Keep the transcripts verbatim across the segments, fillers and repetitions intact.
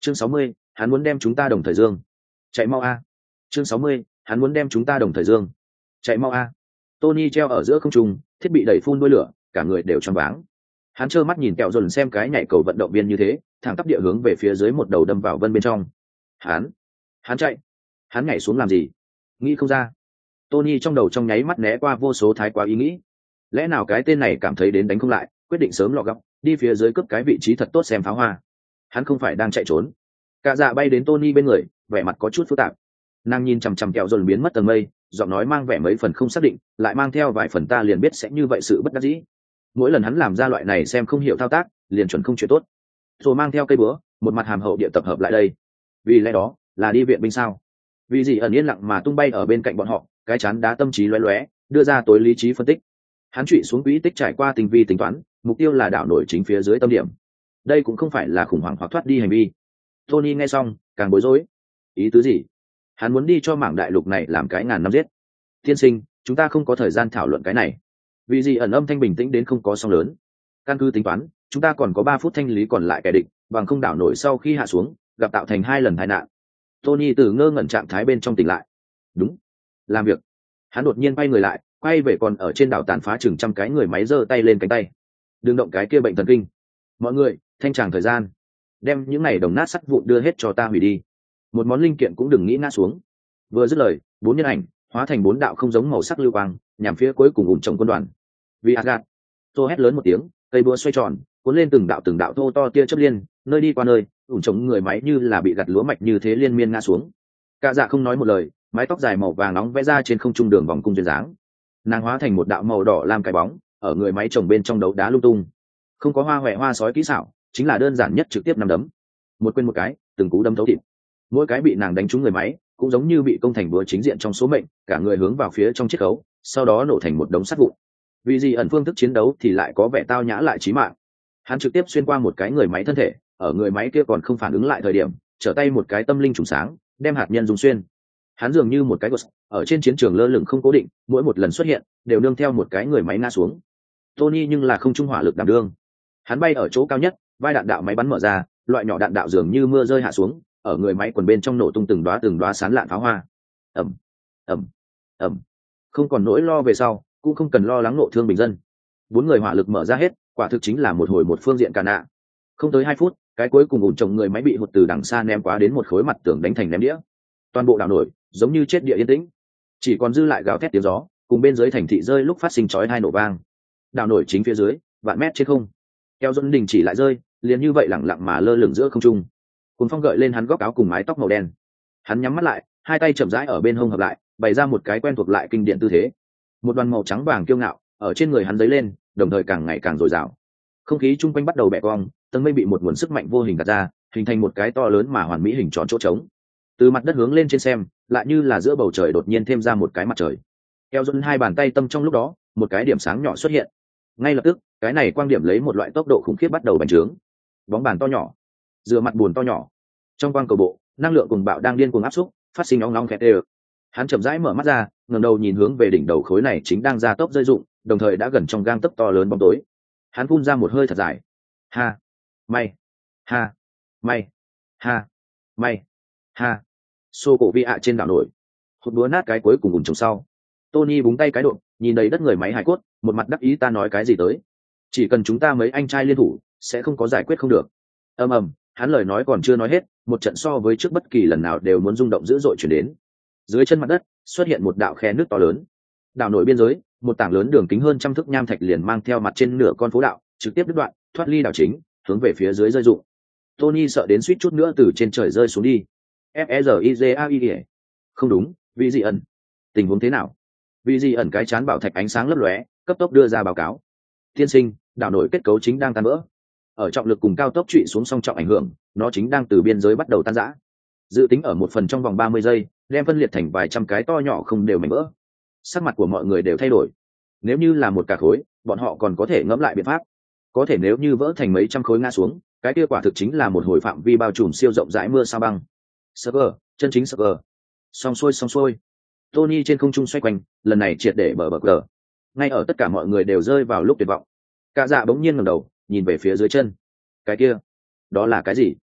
chương sáu mươi, hắn muốn đem chúng ta đồng thời dương. Chạy mau a. chương sáu mươi, hắn muốn đem chúng ta đồng thời dương. Chạy mau a. Tony treo ở giữa không trung, thiết bị đẩy phun đuôi lửa, cả người đều choáng váng. Hắn trơ mắt nhìn kẹo dồn xem cái nhảy cầu vận động viên như thế, thẳng tắp địa hướng về phía dưới một đầu đâm vào vân bên trong. Hắn, hắn chạy, hắn nhảy xuống làm gì? Nghĩ không ra. Tony trong đầu trong nháy mắt né qua vô số thái quá ý nghĩ. Lẽ nào cái tên này cảm thấy đến đánh không lại, quyết định sớm lọ gấp, đi phía dưới cướp cái vị trí thật tốt xem pháo hoa. Hắn không phải đang chạy trốn. Cả dạ bay đến Tony bên người, vẻ mặt có chút phức tạp. Nàng nhìn chằm chằm kẹo dồn biến mất tầng mây, giọng nói mang vẻ mấy phần không xác định, lại mang theo vài phần ta liền biết sẽ như vậy sự bất đắc dĩ. Mỗi lần hắn làm ra loại này xem không hiểu thao tác, liền chuẩn không chuyện tốt. Rồi mang theo cây búa, một mặt hàm hậu địa tập hợp lại đây. Vì lẽ đó, là đi viện binh sao? Vì gì ẩn yên lặng mà tung bay ở bên cạnh bọn họ, cái chán đá tâm trí lóe lóe, đưa ra tối lý trí phân tích. Hắn trụy xuống quỹ tích trải qua tinh vi tính toán, mục tiêu là đảo nổi chính phía dưới tâm điểm. Đây cũng không phải là khủng hoảng hoặc thoát đi hành vi. Tony nghe xong, càng bối rối. Ý tứ gì? Hắn muốn đi cho mảng đại lục này làm cái ngàn năm giết. Tiên sinh, chúng ta không có thời gian thảo luận cái này. Vì gì ẩn âm thanh bình tĩnh đến không có sóng lớn. Căn cứ tính toán, chúng ta còn có ba phút thanh lý còn lại kẻ địch, bằng không đảo nổi sau khi hạ xuống, gặp tạo thành hai lần tai nạn. Tony từ ngơ ngẩn trạng thái bên trong tỉnh lại. Đúng, làm việc. Hắn đột nhiên quay người lại, quay về còn ở trên đảo tàn phá chừng trăm cái người máy giơ tay lên cánh tay. Đừng động cái kia bệnh thần kinh. Mọi người, thanh tràng thời gian, đem những này đồng nát sắt vụn đưa hết cho ta hủy đi. Một món linh kiện cũng đừng nghĩ ngã xuống. Vừa dứt lời, bốn nhân ảnh hóa thành bốn đạo không giống màu sắc lưu quang, nhằm phía cuối cùng ủn trồng quân đoàn. Vì Asgard, tô hét lớn một tiếng, cây búa xoay tròn, cuốn lên từng đạo từng đạo thô to tia chớp liên, nơi đi qua nơi, ủn trồng người máy như là bị gặt lúa mạch như thế liên miên ngã xuống. Cả dạ không nói một lời, mái tóc dài màu vàng nóng vẽ ra trên không trung đường vòng cung duyên dáng. Nàng hóa thành một đạo màu đỏ làm cái bóng, ở người máy trồng bên trong đấu đá lung tung. Không có hoa hoẹ hoa sói kỹ xảo, chính là đơn giản nhất trực tiếp nắm đấm. Một quên một cái, từng cú đấm thấu thịt. Mỗi cái bị nàng đánh trúng người máy, cũng giống như bị công thành búa chính diện trong số mệnh, cả người hướng vào phía trong chiếc khấu, sau đó nổ thành một đống sắt vụn. Vì gì ẩn phương thức chiến đấu thì lại có vẻ tao nhã lại chí mạng. Hắn trực tiếp xuyên qua một cái người máy thân thể, ở người máy kia còn không phản ứng lại thời điểm, trở tay một cái tâm linh trùng sáng, đem hạt nhân dùng xuyên. Hắn dường như một cái ghost, ở trên chiến trường lơ lửng không cố định, mỗi một lần xuất hiện đều nương theo một cái người máy ngã xuống. Tony nhưng là không trung hỏa lực đảm đương. Hắn bay ở chỗ cao nhất, vai đạn đạo máy bắn mở ra, loại nhỏ đạn đạo dường như mưa rơi hạ xuống, ở người máy quần bên trong nổ tung từng đóa từng đóa sán lạn pháo hoa. Ầm, ầm, ầm. Không còn nỗi lo về sau, cũng không cần lo lắng nộ thương bình dân. Bốn người hỏa lực mở ra hết, quả thực chính là một hồi một phương diện cả nạ. Không tới hai phút, cái cuối cùng ủn trồng người máy bị hụt từ đằng xa ném quá đến một khối mặt tường đánh thành ném đĩa. Toàn bộ đảo nổi, giống như chết địa yên tĩnh. Chỉ còn dư lại gào thét tiếng gió, cùng bên dưới thành thị rơi lúc phát sinh chói tai nổ vang. Đảo nổi chính phía dưới, vạn mét trên không. Keo Dẫn đình chỉ lại rơi, liền như vậy lẳng lặng mà lơ lửng giữa không trung. Cuốn phong gợi lên hắn góc áo cùng mái tóc màu đen. Hắn nhắm mắt lại, hai tay chậm rãi ở bên hông hợp lại, bày ra một cái quen thuộc lại kinh điển tư thế. Một đoàn màu trắng vàng kiêu ngạo ở trên người hắn dấy lên, đồng thời càng ngày càng dồi dào. Không khí chung quanh bắt đầu bẻ cong, tầng mây bị một nguồn sức mạnh vô hình gạt ra, hình thành một cái to lớn mà hoàn mỹ hình tròn chỗ trống. Từ mặt đất hướng lên trên xem, lại như là giữa bầu trời đột nhiên thêm ra một cái mặt trời. Keo Dẫn hai bàn tay tâm trong lúc đó, một cái điểm sáng nhỏ xuất hiện. Ngay lập tức, cái này quang điểm lấy một loại tốc độ khủng khiếp bắt đầu bành trướng. Bóng bàn to nhỏ, dựa mặt buồn to nhỏ. Trong quang cầu bộ, năng lượng cùng bạo đang điên cuồng áp xúc, phát sinh ong ong khét đều. Hắn chậm rãi mở mắt ra, ngẩng đầu nhìn hướng về đỉnh đầu khối này chính đang gia tốc rơi rụng, đồng thời đã gần trong gang tấc to lớn bóng tối. Hắn phun ra một hơi thật dài. Ha, may, ha, may, ha, may, ha. Xô cổ vi ạ trên đảo nổi, hụt búa nát cái cuối cùng ủn trồng sau. Tony búng tay cái độ, nhìn đầy đất người máy hài cốt, một mặt đắc ý ta nói cái gì tới. Chỉ cần chúng ta mấy anh trai liên thủ, sẽ không có giải quyết không được. Ầm ầm, hắn lời nói còn chưa nói hết, một trận so với trước bất kỳ lần nào đều muốn rung động dữ dội chuyển đến. Dưới chân mặt đất xuất hiện một đạo khe nước to lớn. Đảo nổi biên giới, một tảng lớn đường kính hơn trăm thước nham thạch liền mang theo mặt trên nửa con phố đạo, trực tiếp đứt đoạn, thoát ly đảo chính, hướng về phía dưới rơi rụng. Tony sợ đến suýt chút nữa từ trên trời rơi xuống đi. F E R I J A I E. Không đúng, vì gì ẩn? Tình huống thế nào? Vì gì ẩn cái chán bảo thạch ánh sáng lấp lóe, cấp tốc đưa ra báo cáo. Tiên sinh, đảo nổi kết cấu chính đang tan vỡ. Ở trọng lực cùng cao tốc trụy xuống song trọng ảnh hưởng, nó chính đang từ biên giới bắt đầu tan rã. Dự tính ở một phần trong vòng ba mươi giây, đem phân liệt thành vài trăm cái to nhỏ không đều mảnh vỡ. Sắc mặt của mọi người đều thay đổi. Nếu như là một cả khối, bọn họ còn có thể ngẫm lại biện pháp. Có thể nếu như vỡ thành mấy trăm khối ngã xuống, cái kia quả thực chính là một hồi phạm vi bao trùm siêu rộng rãi mưa sao băng. Sugar, chân chính Sugar. Xong xuôi xong xuôi. Tony trên không trung xoay quanh, lần này triệt để bờ bờ cờ. Ngay ở tất cả mọi người đều rơi vào lúc tuyệt vọng. Cả dạ bỗng nhiên ngẩng đầu, nhìn về phía dưới chân. Cái kia, đó là cái gì?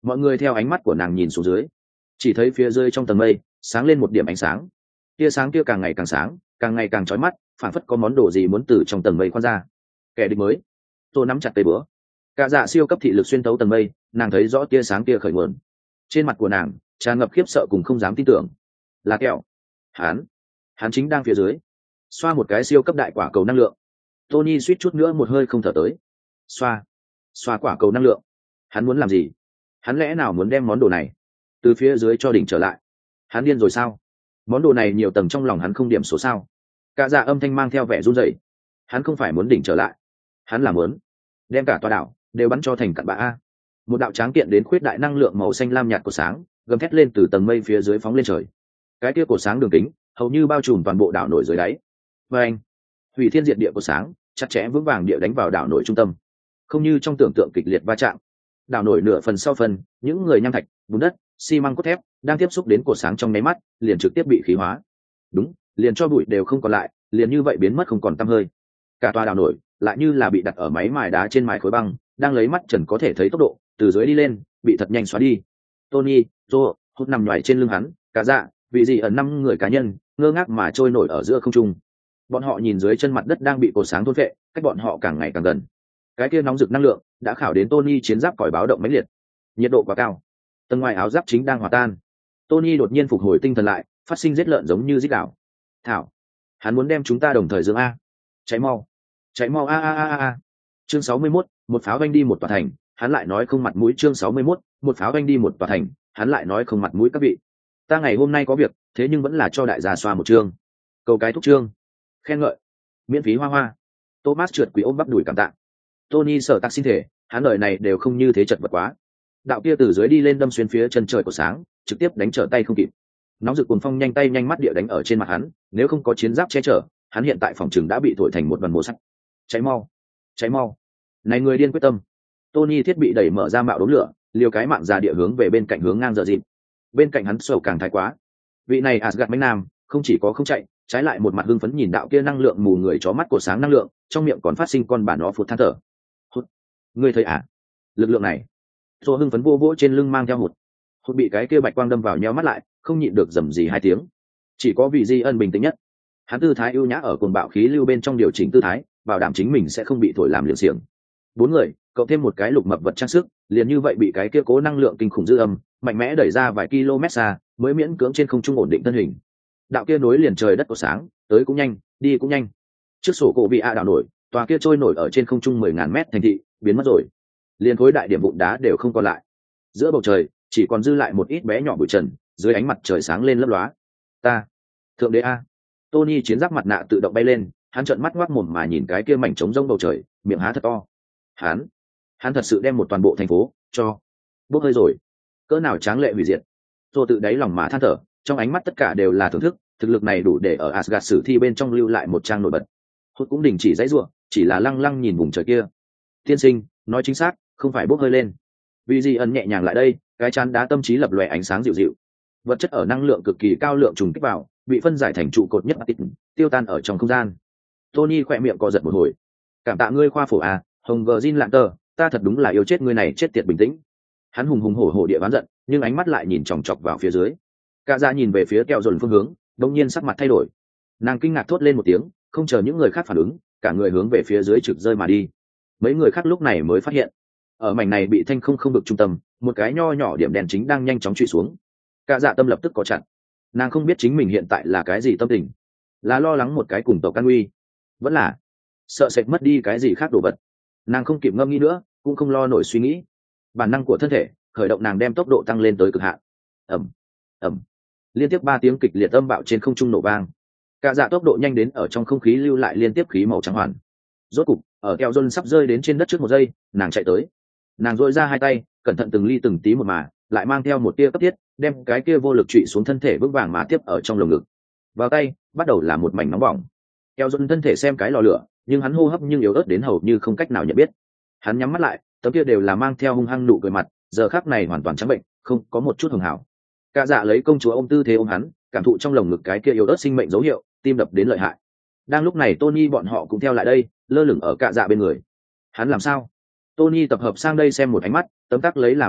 mọi người theo ánh mắt của nàng nhìn xuống dưới, chỉ thấy phía dưới trong tầng mây sáng lên một điểm ánh sáng. Tia sáng kia càng ngày càng sáng, càng ngày càng chói mắt, phản phất có món đồ gì muốn từ trong tầng mây khoan ra. Kẻ địch mới. Tôi nắm chặt tay bữa. Cả dạ siêu cấp thị lực xuyên tấu tầng mây, nàng thấy rõ tia sáng kia khởi nguồn. Trên mặt của nàng tràn ngập khiếp sợ cùng không dám tin tưởng. Là kẹo. Hắn, hắn chính đang phía dưới, xoa một cái siêu cấp đại quả cầu năng lượng. Tony suýt chút nữa một hơi không thở tới. Xoa, xoa quả cầu năng lượng. Hắn muốn làm gì? Hắn lẽ nào muốn đem món đồ này từ phía dưới cho đỉnh trở lại? Hắn điên rồi sao? Món đồ này nhiều tầng trong lòng hắn không điểm số sao? Cả dạ âm thanh mang theo vẻ run rẩy. Hắn không phải muốn đỉnh trở lại, hắn là muốn đem cả tòa đảo đều bắn cho thành cặn bã a. Một đạo tráng kiện đến khuyết đại năng lượng màu xanh lam nhạt của sáng gầm thét lên từ tầng mây phía dưới phóng lên trời. Cái kia của sáng đường kính hầu như bao trùm toàn bộ đảo nổi dưới đáy. Và anh, hủy thiên diệt địa của sáng chặt chẽ vững vàng địa đánh vào đảo nổi trung tâm, không như trong tưởng tượng kịch liệt va chạm. Đảo nổi nửa phần sau phần, những người nham thạch, bùn đất, xi măng cốt thép đang tiếp xúc đến cột sáng trong nháy mắt liền trực tiếp bị khí hóa. Đúng, liền cho bụi đều không còn lại, liền như vậy biến mất không còn tăm hơi. Cả tòa đảo nổi lại như là bị đặt ở máy mài đá trên mài khối băng, đang lấy mắt trần có thể thấy tốc độ từ dưới đi lên, bị thật nhanh xóa đi. Tony, Joe, hút nằm nhoài trên lưng hắn, cả dạ, vị gì ở năm người cá nhân ngơ ngác mà trôi nổi ở giữa không trung. Bọn họ nhìn dưới chân mặt đất đang bị cột sáng thôn phệ, cách bọn họ càng ngày càng gần. Cái kia nóng rực năng lượng đã khảo đến Tony chiến giáp còi báo động mãnh liệt, nhiệt độ quá cao, tầng ngoài áo giáp chính đang hòa tan. Tony đột nhiên phục hồi tinh thần lại, phát sinh giết lợn giống như giết đảo. Thảo, hắn muốn đem chúng ta đồng thời dương a. Cháy mau, cháy mau a a a a. Chương sáu mươi mốt, một pháo vanh đi một tòa thành, hắn lại nói không mặt mũi. Chương sáu mươi mốt, một pháo vanh đi một tòa thành, hắn lại nói không mặt mũi. Các vị, ta ngày hôm nay có việc, thế nhưng vẫn là cho đại gia xoa một chương. Cầu cái thúc chương, khen ngợi, miễn phí hoa hoa. Thomas trượt quỷ ôm bắp đùi cảm tạ. Tony sợ tạc xin thể, hắn lời này đều không như thế chật vật quá. Đạo kia từ dưới đi lên đâm xuyên phía chân trời của sáng, trực tiếp đánh trở tay không kịp. Nóng rực cuồng phong nhanh tay nhanh mắt địa đánh ở trên mặt hắn, nếu không có chiến giáp che chở, hắn hiện tại phòng trường đã bị thổi thành một đoàn mồ sắt. Cháy mau, cháy mau. Này người điên quyết tâm. Tony thiết bị đẩy mở ra mạo đốm lửa, liều cái mạng ra địa hướng về bên cạnh hướng ngang dở dịp. Bên cạnh hắn sầu càng thái quá. Vị này Asgard Mạnh Nam, không chỉ có không chạy, trái lại một mặt hưng phấn nhìn đạo kia năng lượng mù người chó mắt của sáng năng lượng, trong miệng còn phát sinh con bà nó phụt than thở. Hút, ngươi thấy à? Lực lượng này. Rồi hưng phấn vô vỗ trên lưng mang theo hụt. Hụt bị cái kia bạch quang đâm vào nheo mắt lại, không nhịn được rầm rì hai tiếng. Chỉ có vị Di Ân bình tĩnh nhất. Hắn tư thái ưu nhã ở cuồng bạo khí lưu bên trong điều chỉnh tư thái, bảo đảm chính mình sẽ không bị thổi làm liều xiềng. Bốn người, cộng thêm một cái lục mập vật trang sức, liền như vậy bị cái kia cố năng lượng kinh khủng dư âm mạnh mẽ đẩy ra vài km xa, mới miễn cưỡng trên không trung ổn định thân hình. Đạo kia nối liền trời đất của sáng, tới cũng nhanh, đi cũng nhanh. Trước sổ cổ bị a đảo nổi, tòa kia trôi nổi ở trên không trung mười ngàn mét thành thị biến mất rồi, liền khối đại điểm vụn đá đều không còn lại. Giữa bầu trời chỉ còn dư lại một ít bé nhỏ bụi trần, dưới ánh mặt trời sáng lên lấp lóa. Ta, thượng đế a. Tony chiến giáp mặt nạ tự động bay lên, hắn trợn mắt ngoác mồm mà nhìn cái kia mảnh trống rông bầu trời, miệng há thật to. Hắn, hắn thật sự đem một toàn bộ thành phố cho bốc hơi rồi. Cỡ nào tráng lệ hủy diệt. Rồi tự đáy lòng mà than thở, trong ánh mắt tất cả đều là thưởng thức, thực lực này đủ để ở Asgard sử thi bên trong lưu lại một trang nổi bật. Hốt cũng đình chỉ dãy rủa, chỉ là lăng lăng nhìn vùng trời kia. Tiên sinh, nói chính xác, không phải bốc hơi lên. Vì gì ẩn nhẹ nhàng lại đây, cái chán đá tâm trí lập lòe ánh sáng dịu dịu. Vật chất ở năng lượng cực kỳ cao lượng trùng kích vào, bị phân giải thành trụ cột nhất tít, tiêu tan ở trong không gian. Tony khỏe miệng co giật một hồi. Cảm tạ ngươi khoa phổ à, Hồng Virgin lạng tờ, ta thật đúng là yêu chết ngươi này chết tiệt bình tĩnh. Hắn hùng hùng hổ hổ địa ván giận, nhưng ánh mắt lại nhìn chòng chọc vào phía dưới. Cả ra nhìn về phía kẹo dồn phương hướng, đột nhiên sắc mặt thay đổi. Nàng kinh ngạc thốt lên một tiếng, không chờ những người khác phản ứng, cả người hướng về phía dưới trực rơi mà đi. Mấy người khác lúc này mới phát hiện, ở mảnh này bị thanh không không được trung tâm, một cái nho nhỏ điểm đèn chính đang nhanh chóng truy xuống. Cả dạ tâm lập tức có chặn. Nàng không biết chính mình hiện tại là cái gì tâm tình, là lo lắng một cái cùng tộc can uy, vẫn là sợ sệt mất đi cái gì khác đồ vật. Nàng không kịp ngâm nghĩ nữa, cũng không lo nổi suy nghĩ. Bản năng của thân thể khởi động, nàng đem tốc độ tăng lên tới cực hạn. Ầm, ầm, liên tiếp ba tiếng kịch liệt âm bạo trên không trung nổ vang. Cả dạ tốc độ nhanh đến ở trong không khí lưu lại liên tiếp khí màu trắng hoàn. Rốt cục, ở keo John sắp rơi đến trên đất trước một giây, nàng chạy tới. Nàng duỗi ra hai tay, cẩn thận từng ly từng tí một mà, lại mang theo một tia cấp thiết, đem cái kia vô lực trụy xuống thân thể vững vàng mà tiếp ở trong lồng ngực. Vào tay, bắt đầu là một mảnh nóng bỏng. Keo John thân thể xem cái lò lửa, nhưng hắn hô hấp nhưng yếu ớt đến hầu như không cách nào nhận biết. Hắn nhắm mắt lại, tấm kia đều là mang theo hung hăng nụ cười mặt, giờ khắc này hoàn toàn trắng bệnh, không có một chút hường hảo. Cả dạ lấy công chúa ôm tư thế ôm hắn, cảm thụ trong lồng ngực cái kia yếu ớt sinh mệnh dấu hiệu, tim đập đến lợi hại. Đang lúc này Tony bọn họ cũng theo lại đây, lơ lửng ở cả dạ bên người. Hắn làm sao? Tony tập hợp sang đây xem một ánh mắt, tấm tắc lấy làm kỳ lạ,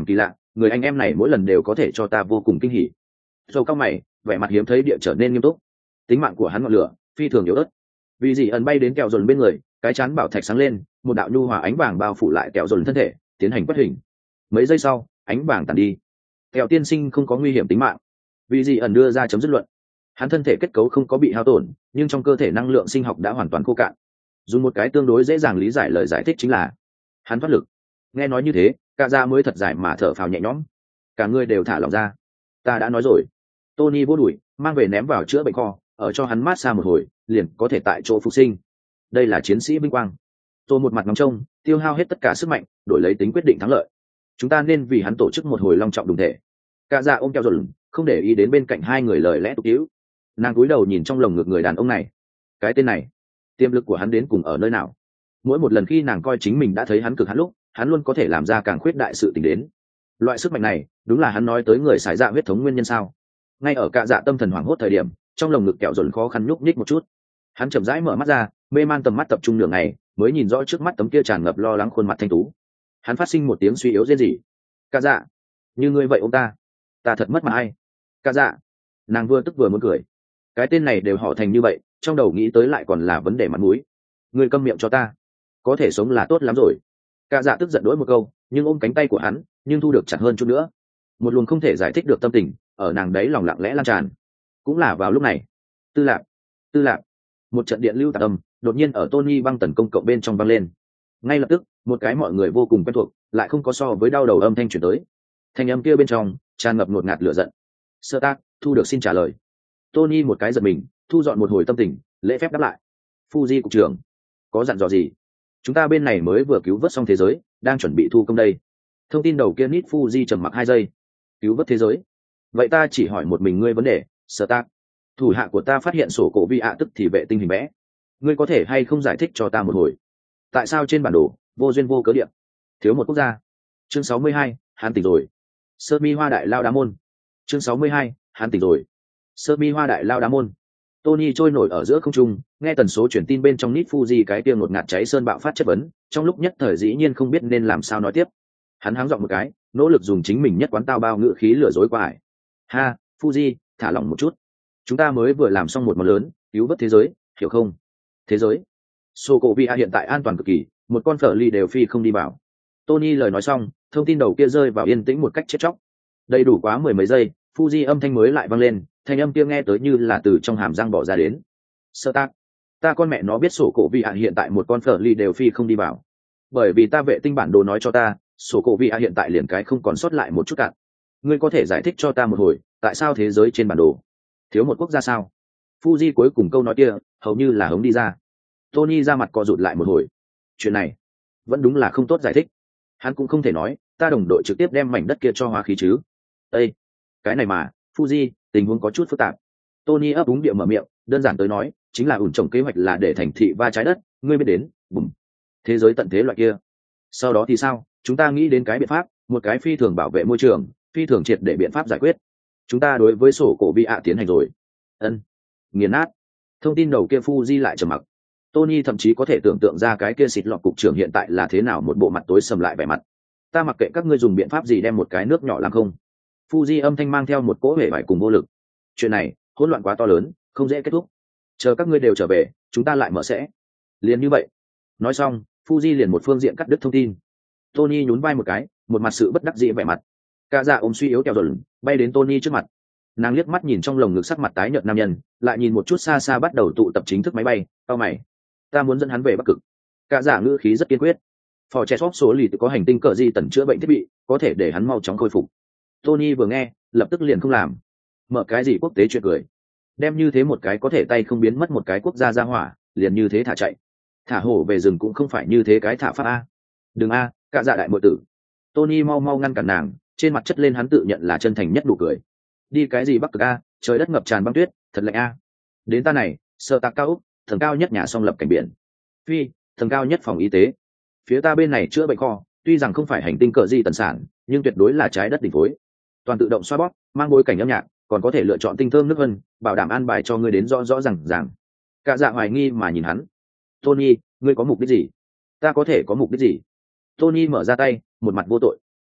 người anh em này mỗi lần đều có thể cho ta vô cùng kinh hỉ. Dầu cao mày, vẻ mặt hiếm thấy địa trở nên nghiêm túc. Tính mạng của hắn ngọn lửa phi thường yếu ớt. Vì gì ẩn bay đến kẹo dồn bên người, cái chán bảo thạch sáng lên, một đạo nhu hòa ánh vàng bao phủ lại kẹo dồn thân thể, tiến hành quét hình. Mấy giây sau, ánh vàng tàn đi. Kẹo tiên sinh không có nguy hiểm tính mạng. Vì gì ẩn đưa ra chấm dứt luận. Hắn thân thể kết cấu không có bị hao tổn, nhưng trong cơ thể năng lượng sinh học đã hoàn toàn khô cạn. Dùng một cái tương đối dễ dàng lý giải lời giải thích chính là hắn thoát lực. Nghe nói như thế, cả ra mới thật dài mà thở phào nhẹ nhõm. Cả người đều thả lỏng ra. Ta đã nói rồi. Tony vô đuổi, mang về ném vào chữa bệnh kho, ở cho hắn mát xa một hồi, liền có thể tại chỗ phục sinh. Đây là chiến sĩ vinh quang. Tôi một mặt ngóng trông, tiêu hao hết tất cả sức mạnh, đổi lấy tính quyết định thắng lợi. Chúng ta nên vì hắn tổ chức một hồi long trọng đùng thể. Cả dạ ôm keo rồi, không để ý đến bên cạnh hai người lời lẽ tục tiễu. Nàng cúi đầu nhìn trong lồng ngực người đàn ông này. Cái tên này, tiềm lực của hắn đến cùng ở nơi nào? Mỗi một lần khi nàng coi chính mình đã thấy hắn cực hắn lúc, hắn luôn có thể làm ra càng khuyết đại sự tình đến. Loại sức mạnh này, đúng là hắn nói tới người xài dạ huyết thống nguyên nhân sao? Ngay ở cả dạ tâm thần hoảng hốt thời điểm, trong lồng ngực kẹo dồn khó khăn nhúc nhích một chút. Hắn chậm rãi mở mắt ra, mê man tầm mắt tập trung nửa ngày, mới nhìn rõ trước mắt tấm kia tràn ngập lo lắng khuôn mặt thanh tú. Hắn phát sinh một tiếng suy yếu rên rỉ. Cả dạ, như ngươi vậy ông ta, ta thật mất mà ai? Cả dạ, nàng vừa tức vừa muốn cười. Cái tên này đều họ thành như vậy, trong đầu nghĩ tới lại còn là vấn đề mặt mũi. Ngươi câm miệng cho ta, có thể sống là tốt lắm rồi. Cả dạ tức giận đỗi một câu, nhưng ôm cánh tay của hắn, nhưng thu được chặt hơn chút nữa. Một luồng không thể giải thích được tâm tình ở nàng đấy lòng lặng lẽ lan tràn. Cũng là vào lúc này, tư lạc, tư lạc, một trận điện lưu tạc âm đột nhiên ở Tony băng tần công cộng bên trong vang lên. Ngay lập tức, một cái mọi người vô cùng quen thuộc, lại không có so với đau đầu âm thanh truyền tới. Thanh âm kia bên trong tràn ngập ngột ngạt lửa giận. Sơ tác, thu được xin trả lời. Tony một cái giật mình, thu dọn một hồi tâm tình, lễ phép đáp lại. Fuji cục trưởng, có dặn dò gì? Chúng ta bên này mới vừa cứu vớt xong thế giới, đang chuẩn bị thu công đây. Thông tin đầu kia Nít Fuji trầm mặc hai giây. Cứu vớt thế giới? Vậy ta chỉ hỏi một mình ngươi vấn đề, Sơ tác. Thủ hạ của ta phát hiện sổ cổ vi ạ tức thì vệ tinh hình vẽ. Ngươi có thể hay không giải thích cho ta một hồi? Tại sao trên bản đồ vô duyên vô cớ điện thiếu một quốc gia? Chương sáu mươi hai, hắn tỉnh rồi. Sơ mi hoa đại lao đá môn. Chương sáu mươi hai, hắn tỉnh rồi. Sơ mi hoa đại lao đá môn. Tony trôi nổi ở giữa không trung, nghe tần số truyền tin bên trong Nít Fuji cái tiếng ngột ngạt cháy sơn bạo phát chất vấn, trong lúc nhất thời dĩ nhiên không biết nên làm sao nói tiếp. Hắn háng giọng một cái, nỗ lực dùng chính mình nhất quán tao bao ngữ khí lừa dối qua ải. Ha, Fuji, thả lỏng một chút. Chúng ta mới vừa làm xong một món lớn, cứu vớt thế giới, hiểu không? Thế giới. Sokovia hiện tại an toàn cực kỳ, một con phở ly đều phi không đi vào. Tony lời nói xong, thông tin đầu kia rơi vào yên tĩnh một cách chết chóc. Đầy đủ quá mười mấy giây, Fuji âm thanh mới lại vang lên, thanh âm kia nghe tới như là từ trong hàm răng bỏ ra đến. Sơ tác, ta con mẹ nó biết sổ cổ vị ạ hiện tại một con phở ly đều phi không đi vào. Bởi vì ta vệ tinh bản đồ nói cho ta, sổ cổ vị ạ hiện tại liền cái không còn sót lại một chút cạn. Ngươi có thể giải thích cho ta một hồi, tại sao thế giới trên bản đồ thiếu một quốc gia sao? Fuji cuối cùng câu nói kia hầu như là hống đi ra. Tony ra mặt co rụt lại một hồi. Chuyện này vẫn đúng là không tốt giải thích. Hắn cũng không thể nói ta đồng đội trực tiếp đem mảnh đất kia cho hóa khí chứ. Ê, cái này mà, Fuji, tình huống có chút phức tạp. Tony ấp úng địa mở miệng, đơn giản tới nói, chính là ủn trồng kế hoạch là để thành thị va trái đất, ngươi biết đến, bùm. Thế giới tận thế loại kia. Sau đó thì sao? Chúng ta nghĩ đến cái biện pháp, một cái phi thường bảo vệ môi trường, phi thường triệt để biện pháp giải quyết. Chúng ta đối với sổ cổ bị ạ tiến hành rồi. Ân, nghiền nát. Thông tin đầu kia Fuji lại trầm mặc. Tony thậm chí có thể tưởng tượng ra cái kia xịt lọt cục trưởng hiện tại là thế nào, một bộ mặt tối sầm lại vẻ mặt. Ta mặc kệ các ngươi dùng biện pháp gì đem một cái nước nhỏ làm không. Fuji âm thanh mang theo một cỗ hề vải cùng vô lực. Chuyện này hỗn loạn quá to lớn, không dễ kết thúc. Chờ các ngươi đều trở về, chúng ta lại mở sẽ. Liền như vậy. Nói xong, Fuji liền một phương diện cắt đứt thông tin. Tony nhún vai một cái, một mặt sự bất đắc dĩ vẻ mặt. Cả dạ ôm suy yếu kẹo rồi, bay đến Tony trước mặt. Nàng liếc mắt nhìn trong lồng ngực sắc mặt tái nhợt nam nhân, lại nhìn một chút xa xa bắt đầu tụ tập chính thức máy bay. Cao mày, ta muốn dẫn hắn về Bắc Cực. Cả dạ ngữ khí rất kiên quyết. Phò trẻ sóp số lì có hành tinh cờ di tần chữa bệnh thiết bị, có thể để hắn mau chóng khôi phục. Tony vừa nghe, lập tức liền không làm. Mở cái gì quốc tế chuyện cười, đem như thế một cái có thể tay không biến mất một cái quốc gia ra hỏa, liền như thế thả chạy. Thả hổ về rừng cũng không phải như thế cái thả pháp a. Đừng a, cả dạ đại muội tử. Tony mau mau ngăn cản nàng, trên mặt chất lên hắn tự nhận là chân thành nhất nụ cười. Đi cái gì Bắc Cực a, trời đất ngập tràn băng tuyết, thật lạnh a. Đến ta này, sợ tạc cao úc, tầng cao nhất nhà song lập cảnh biển. Phi, tầng cao nhất phòng y tế. Phía ta bên này chữa bệnh kho, tuy rằng không phải hành tinh cờ di tần sản, nhưng tuyệt đối là trái đất đỉnh phối. Toàn tự động xoa bóp, mang bối cảnh âm nhạc, còn có thể lựa chọn tinh thơm nước vân, bảo đảm an bài cho ngươi đến rõ rõ ràng ràng. Cả dạ hoài nghi mà nhìn hắn. Tony, ngươi có mục đích gì? Ta có thể có mục đích gì? Tony mở ra tay, một mặt vô tội.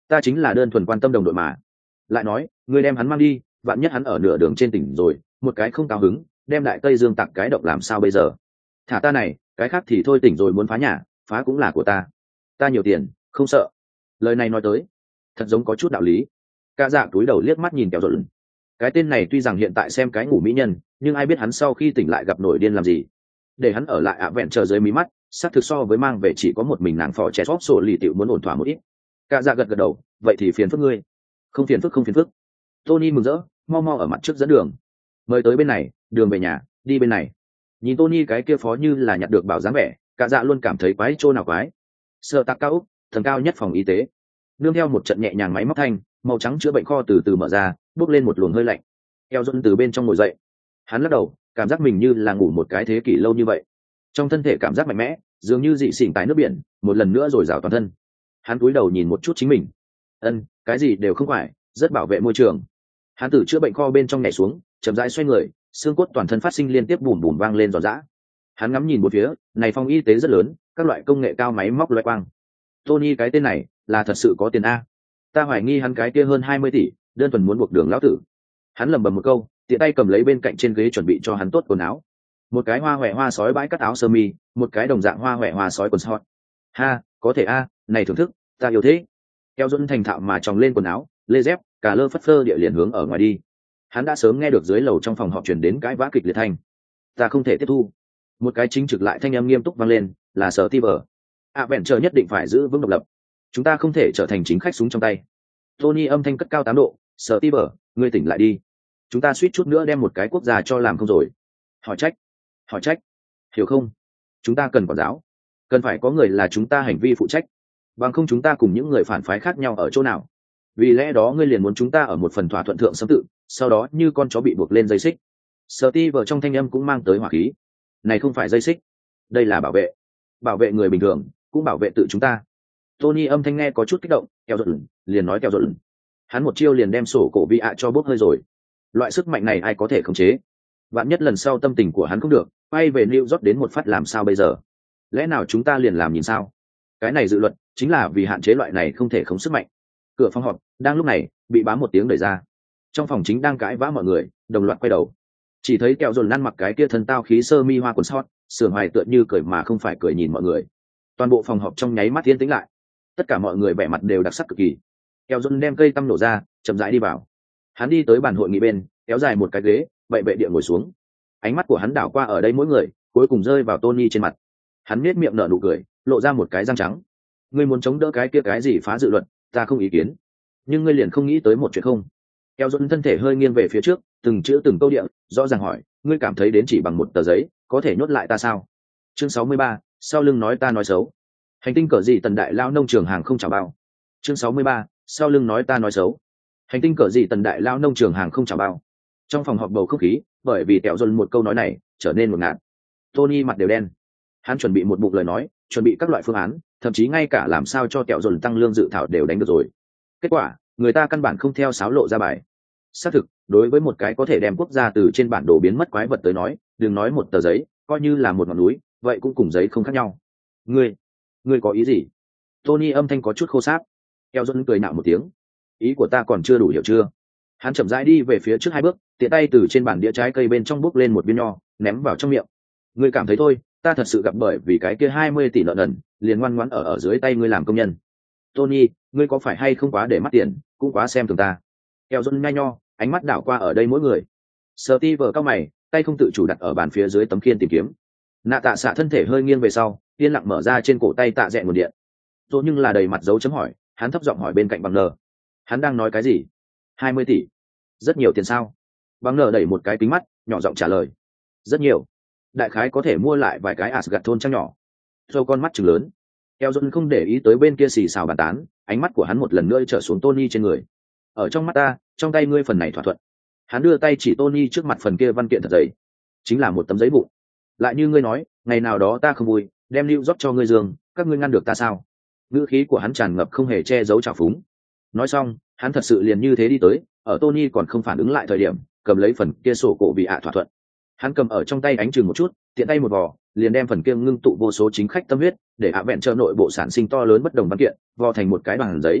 ta chính là đơn thuần quan tâm đồng đội mà. Lại nói ngươi đem hắn mang đi, vạn nhất hắn ở nửa đường trên tỉnh rồi một cái không cao hứng đem đại tây dương tặng cái động làm sao bây giờ? Thả ta này, cái khác thì thôi, tỉnh rồi muốn phá nhà phá cũng là của ta, ta nhiều tiền không sợ. Lời này nói tới thật giống có chút đạo lý. Cả dạ túi đầu liếc mắt nhìn kẹo rộn. Cái tên này tuy rằng hiện tại xem cái ngủ mỹ nhân, nhưng ai biết hắn sau khi tỉnh lại gặp nổi điên làm gì. Để hắn ở lại ạ vẹn chờ dưới mí mắt, xác thực so với mang về chỉ có một mình nàng phò trẻ xóp sổ lì tiểu muốn ổn thỏa một ít. Cả dạ gật gật đầu, vậy thì phiền phức ngươi. Không phiền phức không phiền phức. Tony mừng rỡ, mau mau ở mặt trước dẫn đường. Mời tới bên này, đường về nhà, đi bên này. Nhìn Tony cái kia phó như là nhặt được bảo dáng vẻ, cả dạ luôn cảm thấy quái chỗ nào quái. Sợ tạc cao úc, thần cao nhất phòng y tế. Nương theo một trận nhẹ nhàng máy móc thanh, màu trắng chữa bệnh kho từ từ mở ra, bốc lên một luồng hơi lạnh. Eo Dôn từ bên trong ngồi dậy, hắn lắc đầu, cảm giác mình như là ngủ một cái thế kỷ lâu như vậy. Trong thân thể cảm giác mạnh mẽ, dường như dị xỉn tại nước biển, một lần nữa rồi rào toàn thân. Hắn cúi đầu nhìn một chút chính mình, ân, cái gì đều không phải, rất bảo vệ môi trường. Hắn từ chữa bệnh kho bên trong nhảy xuống, chậm rãi xoay người, xương cốt toàn thân phát sinh liên tiếp bùm bùm vang lên giòn giã. Hắn ngắm nhìn một phía, này phòng y tế rất lớn, các loại công nghệ cao máy móc loại quang. Tony cái tên này là thật sự có tiền a. Ta hoài nghi hắn cái kia hơn hai mươi tỷ, đơn thuần muốn buộc đường lão tử. Hắn lẩm bẩm một câu, tiện tay cầm lấy bên cạnh trên ghế chuẩn bị cho hắn tốt quần áo. Một cái hoa hoẹ hoa sói bãi cắt áo sơ mi, một cái đồng dạng hoa hoẹ hoa sói quần sót. Ha, có thể a, này thưởng thức, ta yêu thế. Keo Dũng thành thạo mà tròng lên quần áo, lê dép, cả lơ phất phơ địa liền hướng ở ngoài đi. Hắn đã sớm nghe được dưới lầu trong phòng họp truyền đến cái vã kịch liệt thanh. Ta không thể tiếp thu. Một cái chính trực lại thanh âm nghiêm túc vang lên, là Sở Ti Vở. À bèn chờ nhất định phải giữ vững độc lập. Chúng ta không thể trở thành chính khách súng trong tay. Tony âm thanh cất cao tám độ, Sở Ti Vở, ngươi tỉnh lại đi. Chúng ta suýt chút nữa đem một cái quốc gia cho làm không rồi. Hỏi trách, hỏi trách, hiểu không? Chúng ta cần quản giáo, cần phải có người là chúng ta hành vi phụ trách, bằng không chúng ta cùng những người phản phái khác nhau ở chỗ nào. Vì lẽ đó ngươi liền muốn chúng ta ở một phần thỏa thuận thượng xâm tự, sau đó như con chó bị buộc lên dây xích. Sở Ti Vở trong thanh âm cũng mang tới hỏa khí. Này không phải dây xích, đây là bảo vệ, bảo vệ người bình thường, cũng bảo vệ tự chúng ta. Tony âm thanh nghe có chút kích động, keo giận, liền nói keo giận. Hắn một chiêu liền đem sổ cổ vị ạ cho bốc hơi rồi. Loại sức mạnh này ai có thể khống chế? Vạn nhất lần sau tâm tình của hắn không được, quay về New York đến một phát làm sao bây giờ? Lẽ nào chúng ta liền làm nhìn sao? Cái này dự luật chính là vì hạn chế loại này không thể khống sức mạnh. Cửa phòng họp đang lúc này bị bám một tiếng đẩy ra. Trong phòng chính đang cãi vã mọi người, đồng loạt quay đầu. Chỉ thấy kẹo dồn lăn mặc cái kia thân tao khí sơ mi hoa quần sót, sườn hoài tựa như cười mà không phải cười nhìn mọi người. Toàn bộ phòng họp trong nháy mắt yên tĩnh lại. Tất cả mọi người vẻ mặt đều đặc sắc cực kỳ. Kẹo dồn đem cây tăm nổ ra, chậm rãi đi vào. Hắn đi tới bàn hội nghị bên, kéo dài một cái ghế, bậy bệ địa ngồi xuống. Ánh mắt của hắn đảo qua ở đây mỗi người, cuối cùng rơi vào Tony trên mặt. Hắn nhếch miệng nở nụ cười, lộ ra một cái răng trắng. Ngươi muốn chống đỡ cái kia cái gì phá dự luật, ta không ý kiến. Nhưng ngươi liền không nghĩ tới một chuyện không? Kẹo dồn thân thể hơi nghiêng về phía trước, từng chữ từng câu địa, rõ ràng hỏi, ngươi cảm thấy đến chỉ bằng một tờ giấy có thể nhốt lại ta sao? Chương sáu mươi ba, sau lưng nói ta nói xấu. Hành tinh cỡ gì tần đại lao nông trường hàng không chào bao. Chương sáu mươi ba, sau lưng nói ta nói xấu. Hành tinh cỡ gì tần đại lao nông trường hàng không chào bao. Trong phòng họp bầu không khí, bởi vì kẹo dồn một câu nói này, trở nên một ngạt. Tony mặt đều đen. Hắn chuẩn bị một bụng lời nói, chuẩn bị các loại phương án, thậm chí ngay cả làm sao cho kẹo dồn tăng lương dự thảo đều đánh được rồi. Kết quả, người ta căn bản không theo sáo lộ ra bài. Xác thực, đối với một cái có thể đem quốc gia từ trên bản đồ biến mất quái vật tới nói, đừng nói một tờ giấy, coi như là một ngọn núi, vậy cũng cùng giấy không khác nhau. Ngươi, ngươi có ý gì? Tony âm thanh có chút khô sáp. Keo Dũng cười nạo một tiếng. Ý của ta còn chưa đủ hiểu chưa? Hắn chậm rãi đi về phía trước hai bước, tiện tay từ trên bàn đĩa trái cây bên trong bốc lên một viên nho, ném vào trong miệng. Ngươi cảm thấy thôi, ta thật sự gặp bởi vì cái kia hai mươi tỷ lợn ẩn, liền ngoan ngoãn ở ở dưới tay ngươi làm công nhân. Tony, ngươi có phải hay không quá để mắt tiền, cũng quá xem thường ta. Keo Dũng nhai nho, ánh mắt đảo qua ở đây mỗi người. Steve cao mày, tay không tự chủ đặt ở bàn phía dưới tấm khiên tìm kiếm. Nạ Tạ xạ thân thể hơi nghiêng về sau, yên lặng mở ra trên cổ tay tạ dẹn nguồn điện. Rồi nhưng là đầy mặt dấu chấm hỏi, hắn thấp giọng hỏi bên cạnh bằng nờ. Hắn đang nói cái gì? hai mươi tỷ. Rất nhiều tiền sao? Bằng nờ đẩy một cái kính mắt, nhỏ giọng trả lời. Rất nhiều. Đại khái có thể mua lại vài cái Asgard thôn trang nhỏ. Rồi con mắt trừng lớn. Eo Dũng không để ý tới bên kia xì xào bàn tán, ánh mắt của hắn một lần nữa trở xuống Tony trên người. Ở trong mắt ta, trong tay ngươi phần này thỏa thuận. Hắn đưa tay chỉ Tony trước mặt phần kia văn kiện thật dày, chính là một tấm giấy vụn. Lại như ngươi nói, ngày nào đó ta không vui, đem New York cho ngươi giường, các ngươi ngăn được ta sao? Ngữ khí của hắn tràn ngập không hề che giấu trào phúng. Nói xong, hắn thật sự liền như thế đi tới, ở Tony còn không phản ứng lại thời điểm, cầm lấy phần kia sổ cổ bị ạ thỏa thuận. Hắn cầm ở trong tay ánh chừng một chút, tiện tay một vò, liền đem phần kia ngưng tụ vô số chính khách tâm huyết, để ạ vẹn chờ nội bộ sản sinh to lớn bất đồng văn kiện, vò thành một cái bằng giấy.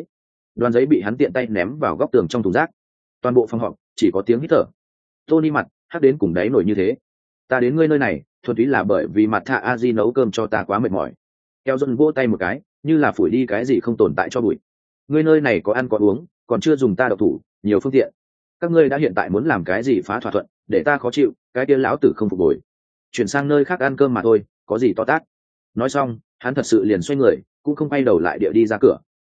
Đoàn giấy bị hắn tiện tay ném vào góc tường trong thùng rác. Toàn bộ phòng họp chỉ có tiếng hít thở. Tony mặt hắc đến cùng đáy nổi như thế. Ta đến ngươi nơi này thuần túy là bởi vì mặt thạ Aji nấu cơm cho ta quá mệt mỏi. Keo Dần vỗ tay một cái, như là phủi đi cái gì không tồn tại cho bụi. Ngươi nơi này có ăn có uống, còn chưa dùng ta độc thủ, nhiều phương tiện. Các ngươi đã hiện tại muốn làm cái gì phá thỏa thuận, để ta khó chịu, cái kia lão tử không phục hồi. Chuyển sang nơi khác ăn cơm mà thôi, có gì to tát. Nói xong, hắn thật sự liền xoay người, cũng không quay đầu lại địa đi ra cửa.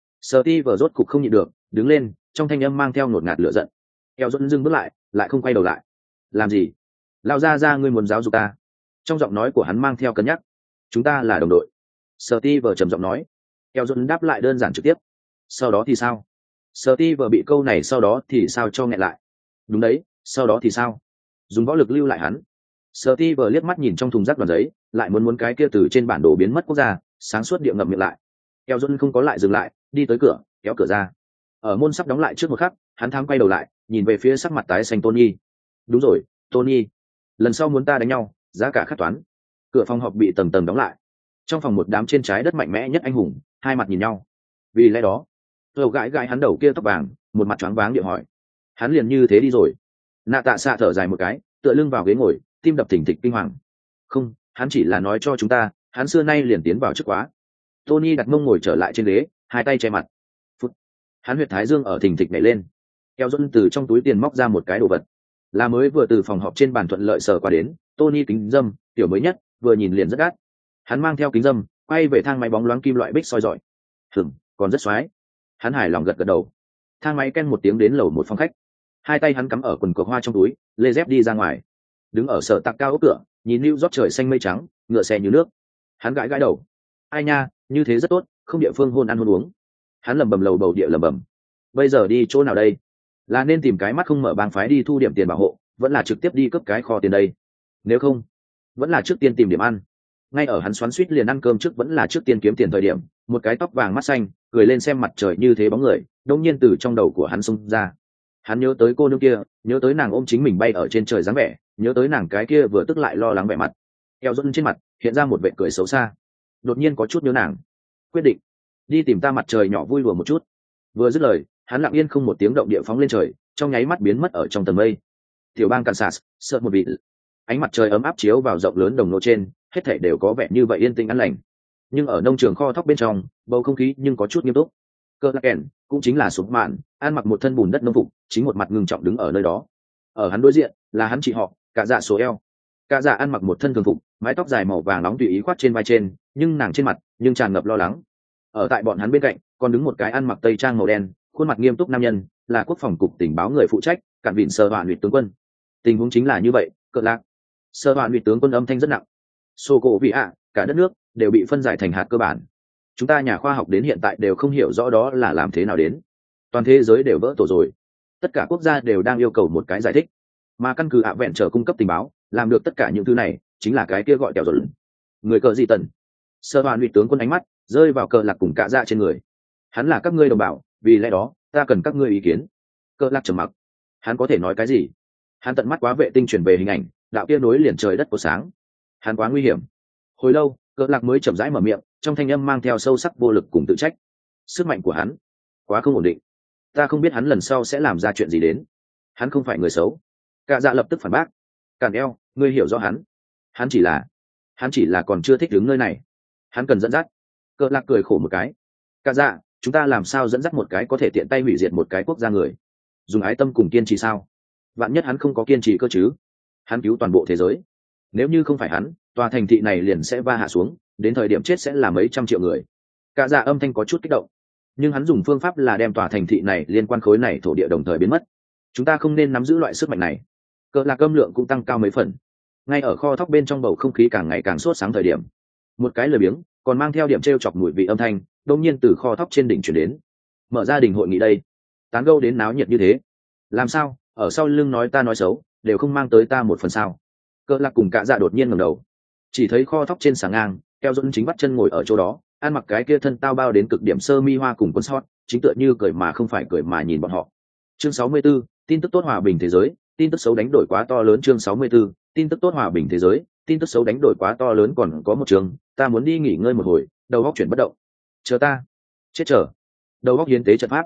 Steve rốt cục không nhịn được, đứng lên, trong thanh âm mang theo ngột ngạt lửa giận. Keo Dần dừng bước lại, lại không quay đầu lại. Làm gì? Lão gia gia ngươi muốn giáo dục ta? Trong giọng nói của hắn mang theo cân nhắc. Chúng ta là đồng đội. Steve trầm giọng nói. Keo Dần đáp lại đơn giản trực tiếp. Sau đó thì sao? Steve bị câu này sau đó thì sao cho nghẹn lại. Đúng đấy, sau đó thì sao? Dùng võ lực lưu lại hắn. Steve liếc mắt nhìn trong thùng rác đoàn giấy, lại muốn muốn cái kia từ trên bản đồ biến mất quốc gia, sáng suốt địa ngậm miệng lại. Keo Dần không có lại dừng lại, đi tới cửa, kéo cửa ra. Ở môn sắp đóng lại trước một khắc, hắn thoáng quay đầu lại, nhìn về phía sắc mặt tái xanh Tony. Đúng rồi, Tony, lần sau muốn ta đánh nhau, giá cả khắc toán. Cửa phòng họp bị tầng tầng đóng lại. Trong phòng một đám trên trái đất mạnh mẽ nhất anh hùng, hai mặt nhìn nhau. Vì lẽ đó, Hầu gãi gãi hắn đầu kia tóc vàng, một mặt choáng váng địa hỏi. Hắn liền như thế đi rồi. Nạ Tạ xạ thở dài một cái, tựa lưng vào ghế ngồi, tim đập thình thịch kinh hoàng. Không, hắn chỉ là nói cho chúng ta, hắn xưa nay liền tiến vào trước quá. Tony đặt mông ngồi trở lại trên ghế, hai tay che mặt. Phút. Hắn huyệt thái dương ở thình thịch nhảy lên. Keo Dần từ trong túi tiền móc ra một cái đồ vật. Là mới vừa từ phòng họp trên bàn thuận lợi sờ qua đến, Tony kính dâm, tiểu mới nhất, vừa nhìn liền rất đắt. Hắn mang theo kính dâm, quay về thang máy bóng loáng kim loại bích soi rọi. Hửng, còn rất xoái. Hắn hài lòng gật gật đầu. Thang máy ken một tiếng đến lầu một phòng khách. Hai tay hắn cắm ở quần cộc hoa trong túi, lê dép đi ra ngoài. Đứng ở sở tạc cao ốc cửa, nhìn New York trời xanh mây trắng, ngựa xe như nước. Hắn gãi gãi đầu. Ai nha, như thế rất tốt, không địa phương hôn ăn hôn uống. Hắn lẩm bẩm lầu bầu địa lẩm bẩm. Bây giờ đi chỗ nào đây? Là nên tìm cái mắt không mở bang phái đi thu điểm tiền bảo hộ, vẫn là trực tiếp đi cướp cái kho tiền đây? Nếu không, vẫn là trước tiên tìm điểm ăn. Ngay ở hắn xoắn xuýt liền ăn cơm trước vẫn là trước tiên kiếm tiền thời điểm, một cái tóc vàng mắt xanh, cười lên xem mặt trời như thế bóng người, đột nhiên từ trong đầu của hắn xông ra. Hắn nhớ tới cô nương kia, nhớ tới nàng ôm chính mình bay ở trên trời dáng vẻ, nhớ tới nàng cái kia vừa tức lại lo lắng vẻ mặt. Keo Dần trên mặt hiện ra một vẻ cười xấu xa. Đột nhiên có chút nhớ nàng. Quyết định đi tìm ta mặt trời nhỏ vui đùa một chút. Vừa dứt lời, hắn lặng yên không một tiếng động địa phóng lên trời, trong nháy mắt biến mất ở trong tầng mây. Tiểu bang Kansas, sợ một vị. Ánh mặt trời ấm áp chiếu vào rộng lớn đồng nô trên, hết thảy đều có vẻ như vậy yên tĩnh an lành. Nhưng ở nông trường kho thóc bên trong, bầu không khí nhưng có chút nghiêm túc. Cơ Lạc Kèn cũng chính là Sụp Mạn, ăn mặc một thân bùn đất nông phục, chính một mặt ngưng trọng đứng ở nơi đó. Ở hắn đối diện là hắn chị họ, Cả Dạ số eo. Cả Dạ ăn mặc một thân thường phục, mái tóc dài màu vàng nóng tùy ý khoát trên vai trên, nhưng nàng trên mặt nhưng tràn ngập lo lắng. Ở tại bọn hắn bên cạnh, còn đứng một cái ăn mặc tây trang màu đen, khuôn mặt nghiêm túc nam nhân, là quốc phòng cục tình báo người phụ trách, Cản Vịn Sơ Hoạn Luyện tướng quân. Tình huống chính là như vậy, Cờ Lạc. Sơ Hoạn Luyện tướng quân âm thanh rất nặng. Sô cổ vị ạ, cả đất nước đều bị phân giải thành hạt cơ bản. Chúng ta nhà khoa học đến hiện tại đều không hiểu rõ đó là làm thế nào đến. Toàn thế giới đều vỡ tổ rồi. Tất cả quốc gia đều đang yêu cầu một cái giải thích. Mà căn cứ ạ vẹn trở cung cấp tình báo, làm được tất cả những thứ này, chính là cái kia gọi kẹo rồi. Người Cờ gì tần. Sơ Hoạn Luyện tướng quân ánh mắt rơi vào Cờ Lạc cùng Cả Dạ trên người. Hắn là các ngươi đồng bào, vì lẽ đó ta cần các ngươi ý kiến. Cờ Lạc trầm mặc. Hắn có thể nói cái gì? Hắn tận mắt quá vệ tinh truyền về hình ảnh, đạo kia nối liền trời đất của sáng. Hắn quá nguy hiểm. Hồi lâu, Cờ Lạc mới chậm rãi mở miệng, trong thanh âm mang theo sâu sắc vô lực cùng tự trách. Sức mạnh của hắn quá không ổn định. Ta không biết hắn lần sau sẽ làm ra chuyện gì đến. Hắn không phải người xấu. Cả Dạ lập tức phản bác. Cản eo, ngươi hiểu rõ hắn. Hắn chỉ là, hắn chỉ là còn chưa thích đứng nơi này. Hắn cần dẫn dắt. Cờ Lạc cười khổ một cái. Cả Dạ, chúng ta làm sao dẫn dắt một cái có thể tiện tay hủy diệt một cái quốc gia người? Dùng ái tâm cùng kiên trì sao? Vạn nhất hắn không có kiên trì cơ chứ? Hắn cứu toàn bộ thế giới. Nếu như không phải hắn, tòa thành thị này liền sẽ va hạ xuống, đến thời điểm chết sẽ là mấy trăm triệu người. Cả Dạ âm thanh có chút kích động, nhưng hắn dùng phương pháp là đem tòa thành thị này liên quan khối này thổ địa đồng thời biến mất. Chúng ta không nên nắm giữ loại sức mạnh này. Cờ Lạc âm lượng cũng tăng cao mấy phần. Ngay ở kho thóc bên trong bầu không khí càng ngày càng sốt sáng thời điểm, một cái lười biếng còn mang theo điểm trêu chọc mùi vị âm thanh đột nhiên từ kho thóc trên đỉnh chuyển đến. Mở ra đình hội nghị đây, tán gẫu đến náo nhiệt như thế, làm sao ở sau lưng nói ta nói xấu đều không mang tới ta một phần sao? Cờ Lạc cùng Cả Dạ đột nhiên ngẩng đầu, chỉ thấy kho thóc trên sàng ngang, Keo Dần chính bắt chân ngồi ở chỗ đó, ăn mặc cái kia thân tao bao đến cực điểm sơ mi hoa cùng quần sót, chính tựa như cười mà không phải cười mà nhìn bọn họ. Chương sáu mươi 64, tin tức tốt hòa bình thế giới, tin tức xấu đánh đổi quá to lớn. Chương sáu mươi 64, tin tức tốt hòa bình thế giới, tin tức xấu đánh đổi quá to lớn. Còn có một trường, ta muốn đi nghỉ ngơi một hồi, đầu óc chuyển bất động. Chờ ta. Chết chờ. Đầu óc hiến tế trận pháp.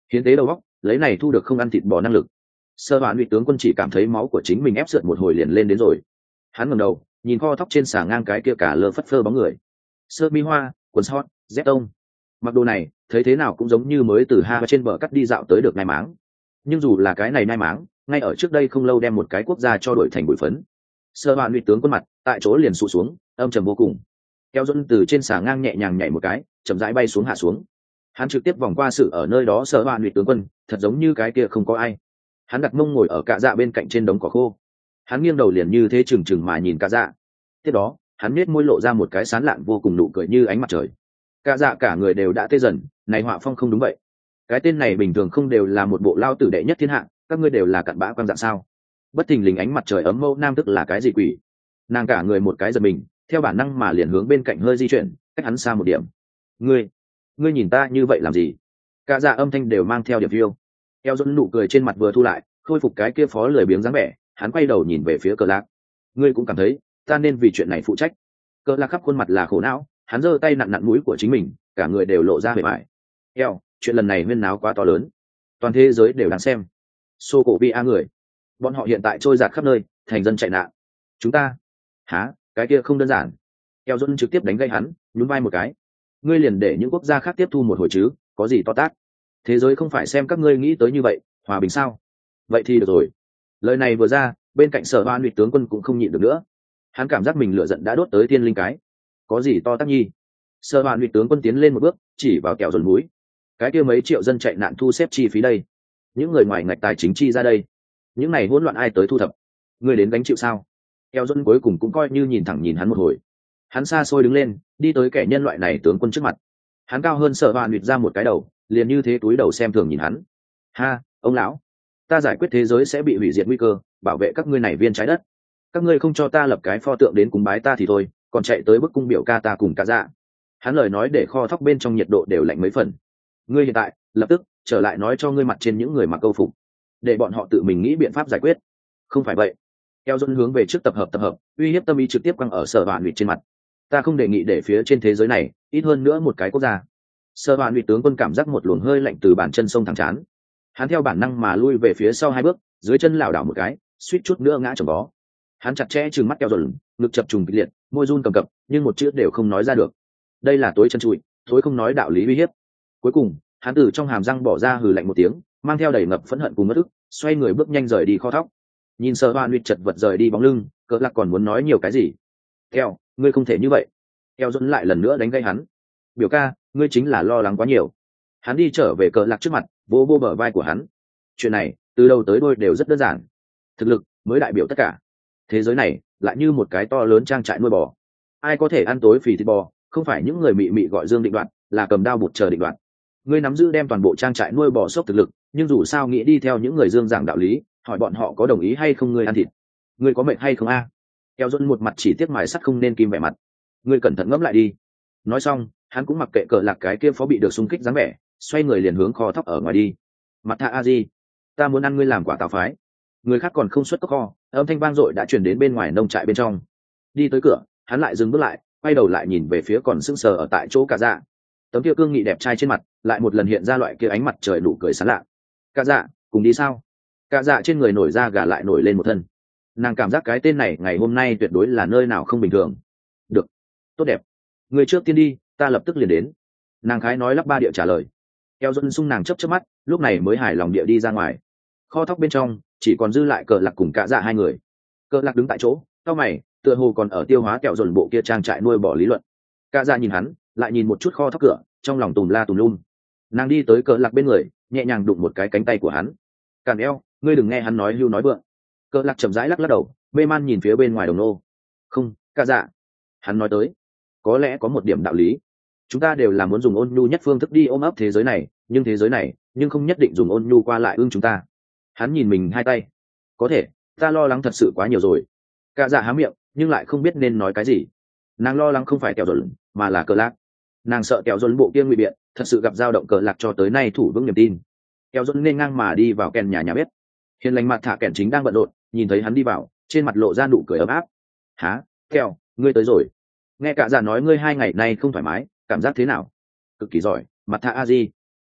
hiến tế đầu góc lấy này thu được không ăn thịt bò năng lực. Sơ bạn vị tướng quân chỉ cảm thấy máu của chính mình ép sượt một hồi liền lên đến rồi. Hắn ngẩng đầu nhìn kho thóc trên xà ngang cái kia cả lơ phất phơ bóng người, sơ mi hoa, quần sót, dép tông, mặc đồ này thấy thế nào cũng giống như mới từ ha trên bờ cắt đi dạo tới được nai máng. Nhưng dù là cái này nai máng ngay ở trước đây không lâu đem một cái quốc gia cho đổi thành bụi phấn. Sơ bạn vị tướng quân mặt tại chỗ liền sụ xuống, âm trầm vô cùng. Kéo dẫn từ trên xà ngang nhẹ nhàng nhảy một cái, chậm rãi bay xuống hạ xuống. Hắn trực tiếp vòng qua sự ở nơi đó sơ bạn vị tướng quân, thật giống như cái kia không có ai. Hắn đặt mông ngồi ở cạ dạ bên cạnh trên đống cỏ khô. Hắn nghiêng đầu liền như thế chừng chừng mà nhìn cạ dạ. Tiếp đó hắn nết môi lộ ra một cái sán lạn vô cùng nụ cười như ánh mặt trời. Cạ dạ cả người đều đã tê dần, này họa phong không đúng vậy. Cái tên này bình thường không đều là một bộ lao tử đệ nhất thiên hạ, các ngươi đều là cặn bã quan dạng sao? Bất thình lình ánh mặt trời ấm mâu nam tức là cái gì quỷ? Nàng cả người một cái giật mình, theo bản năng mà liền hướng bên cạnh hơi di chuyển, cách hắn xa một điểm. Ngươi, ngươi nhìn ta như vậy làm gì? Cả dạ âm thanh đều mang theo điểm phiêu. Eo dẫn nụ cười trên mặt vừa thu lại, khôi phục cái kia phó lười biếng dáng vẻ, hắn quay đầu nhìn về phía Cờ Lạc. Ngươi cũng cảm thấy ta nên vì chuyện này phụ trách? Cờ Lạc khắp khuôn mặt là khổ não, hắn giơ tay nặn nặn mũi của chính mình, cả người đều lộ ra vẻ bại. Eo, chuyện lần này huyên náo quá to lớn, toàn thế giới đều đang xem. Sô cổ vi a người, bọn họ hiện tại trôi giạt khắp nơi, thành dân chạy nạn. Chúng ta, há, cái kia không đơn giản. Eo dẫn trực tiếp đánh gây hắn, nhún vai một cái. Ngươi liền để những quốc gia khác tiếp thu một hồi chứ, có gì to tát? Thế giới không phải xem các ngươi nghĩ tới như vậy, hòa bình sao? Vậy thì được rồi. Lời này vừa ra, bên cạnh sở ban tướng quân cũng không nhịn được nữa. Hắn cảm giác mình lửa giận đã đốt tới tiên linh cái. Có gì to tát nhi? Sở ban tướng quân tiến lên một bước, chỉ vào kẹo dồn núi. Cái kia mấy triệu dân chạy nạn thu xếp chi phí đây, những người ngoài ngạch tài chính chi ra đây, những này hỗn loạn ai tới thu thập? Ngươi đến gánh chịu sao? Kẹo dồn cuối cùng cũng coi như nhìn thẳng nhìn hắn một hồi. Hắn xa xôi đứng lên, đi tới kẻ nhân loại này tướng quân trước mặt. Hắn cao hơn sở ban ra một cái đầu, liền như thế túi đầu xem thường nhìn hắn. Ha, ông lão, ta giải quyết thế giới sẽ bị hủy diệt nguy cơ, bảo vệ các ngươi này viên trái đất. Các ngươi không cho ta lập cái pho tượng đến cúng bái ta thì thôi, còn chạy tới bức cung biểu ca ta cùng cả dạ. Hắn lời nói để kho thóc bên trong nhiệt độ đều lạnh mấy phần. Ngươi hiện tại lập tức trở lại nói cho ngươi mặt trên những người mặc câu phục, để bọn họ tự mình nghĩ biện pháp giải quyết. Không phải vậy. Eo dẫn hướng về trước tập hợp tập hợp, uy hiếp tâm ý trực tiếp quăng ở sở bạn huyệt trên mặt. Ta không đề nghị để phía trên thế giới này ít hơn nữa một cái quốc gia. Sở bạn huyệt tướng quân cảm giác một luồng hơi lạnh từ bàn chân sông thẳng chán. Hắn theo bản năng mà lui về phía sau hai bước, dưới chân lảo đảo một cái, suýt chút nữa ngã chồng vó. Hắn chặt chẽ trừng mắt Eo dẫn, ngực chập trùng kịch liệt, môi run cầm cập, nhưng một chữ đều không nói ra được. Đây là tối chân trụi, tối không nói đạo lý uy hiếp. Cuối cùng hắn từ trong hàm răng bỏ ra hừ lạnh một tiếng, mang theo đầy ngập phẫn hận cùng ngất ức, xoay người bước nhanh rời đi kho thóc. Nhìn Sở Hoan Nguyệt chật vật rời đi bóng lưng, Cờ Lạc còn muốn nói nhiều cái gì. Eo, ngươi không thể như vậy. Eo dẫn lại lần nữa đánh gây hắn. Biểu ca, ngươi chính là lo lắng quá nhiều. Hắn đi trở về Cờ Lạc trước mặt, vỗ vỗ bờ vai của hắn. Chuyện này từ đầu tới đuôi đều rất đơn giản. Thực lực mới đại biểu tất cả. Thế giới này lại như một cái to lớn trang trại nuôi bò. Ai có thể ăn tối phì thịt bò, không phải những người mị mị gọi Dương Định Đoạt, là cầm đao bụt chờ định đoạt. Ngươi nắm giữ đem toàn bộ trang trại nuôi bò sốc thực lực, nhưng dù sao nghĩ đi theo những người dương giảng đạo lý, hỏi bọn họ có đồng ý hay không ngươi ăn thịt. Ngươi có mệnh hay không a? À? Eo dẫn một mặt chỉ tiếc mài sắt không nên kim vẻ mặt. Ngươi cẩn thận ngẫm lại đi. Nói xong, hắn cũng mặc kệ Cờ Lạc cái kia phó bị được xung kích dáng vẻ, xoay người liền hướng kho thóc ở ngoài đi. Mặt thạ a di, ta muốn ăn ngươi làm quả táo phái. Người khác còn không xuất tốc kho, âm thanh vang dội đã truyền đến bên ngoài nông trại bên trong. Đi tới cửa, hắn lại dừng bước lại, quay đầu lại nhìn về phía còn sững sờ ở tại chỗ cả dạ. Tấm kia cương nghị đẹp trai trên mặt lại một lần hiện ra loại kia ánh mặt trời nụ cười sán lạ. Cả dạ, cùng đi sao? Cả dạ trên người nổi da gà lại nổi lên một thân. Nàng cảm giác cái tên này ngày hôm nay tuyệt đối là nơi nào không bình thường. Được, tốt đẹp. Người trước tiên đi, ta lập tức liền đến. Nàng khái nói lắp ba địa trả lời. Eo Duân sung nàng chớp chớp mắt, lúc này mới hài lòng địa đi ra ngoài. Kho thóc bên trong chỉ còn dư lại Cờ Lạc cùng Cả dạ hai người. Cờ Lạc đứng tại chỗ, cau mày, tựa hồ còn ở tiêu hóa kẹo dồn bộ kia trang trại nuôi bò lý luận. Cả dạ nhìn hắn, lại nhìn một chút kho thóc cửa, trong lòng tùm la tùm lum. Nàng đi tới Cờ Lạc bên người, nhẹ nhàng đụng một cái cánh tay của hắn. Càn eo, ngươi đừng nghe hắn nói hưu nói vượng. Cờ Lạc chậm rãi lắc lắc đầu, mê man nhìn phía bên ngoài đồng nô. Không, Cả dạ. Hắn nói tới, có lẽ có một điểm đạo lý. Chúng ta đều là muốn dùng ôn nhu nhất phương thức đi ôm ấp thế giới này, nhưng thế giới này, nhưng không nhất định dùng ôn nhu qua lại ưng chúng ta. Hắn nhìn mình hai tay. Có thể, ta lo lắng thật sự quá nhiều rồi. Cả dạ há miệng, nhưng lại không biết nên nói cái gì. Nàng lo lắng không phải kẹo dồn, mà là Cờ Lạc. Nàng sợ kẹo dồn bộ kia ngụy biện, thật sự gặp dao động Cờ Lạc cho tới nay thủ vững niềm tin. Kẹo dồn nên ngang mà đi vào kèn nhà nhà bếp. Hiền lành mặt thả kèn chính đang bận rộn, nhìn thấy hắn đi vào, trên mặt lộ ra nụ cười ấm áp. Há, kẹo, ngươi tới rồi. Nghe cả dạ nói ngươi hai ngày nay không thoải mái, cảm giác thế nào? Cực kỳ giỏi, mặt thả a di.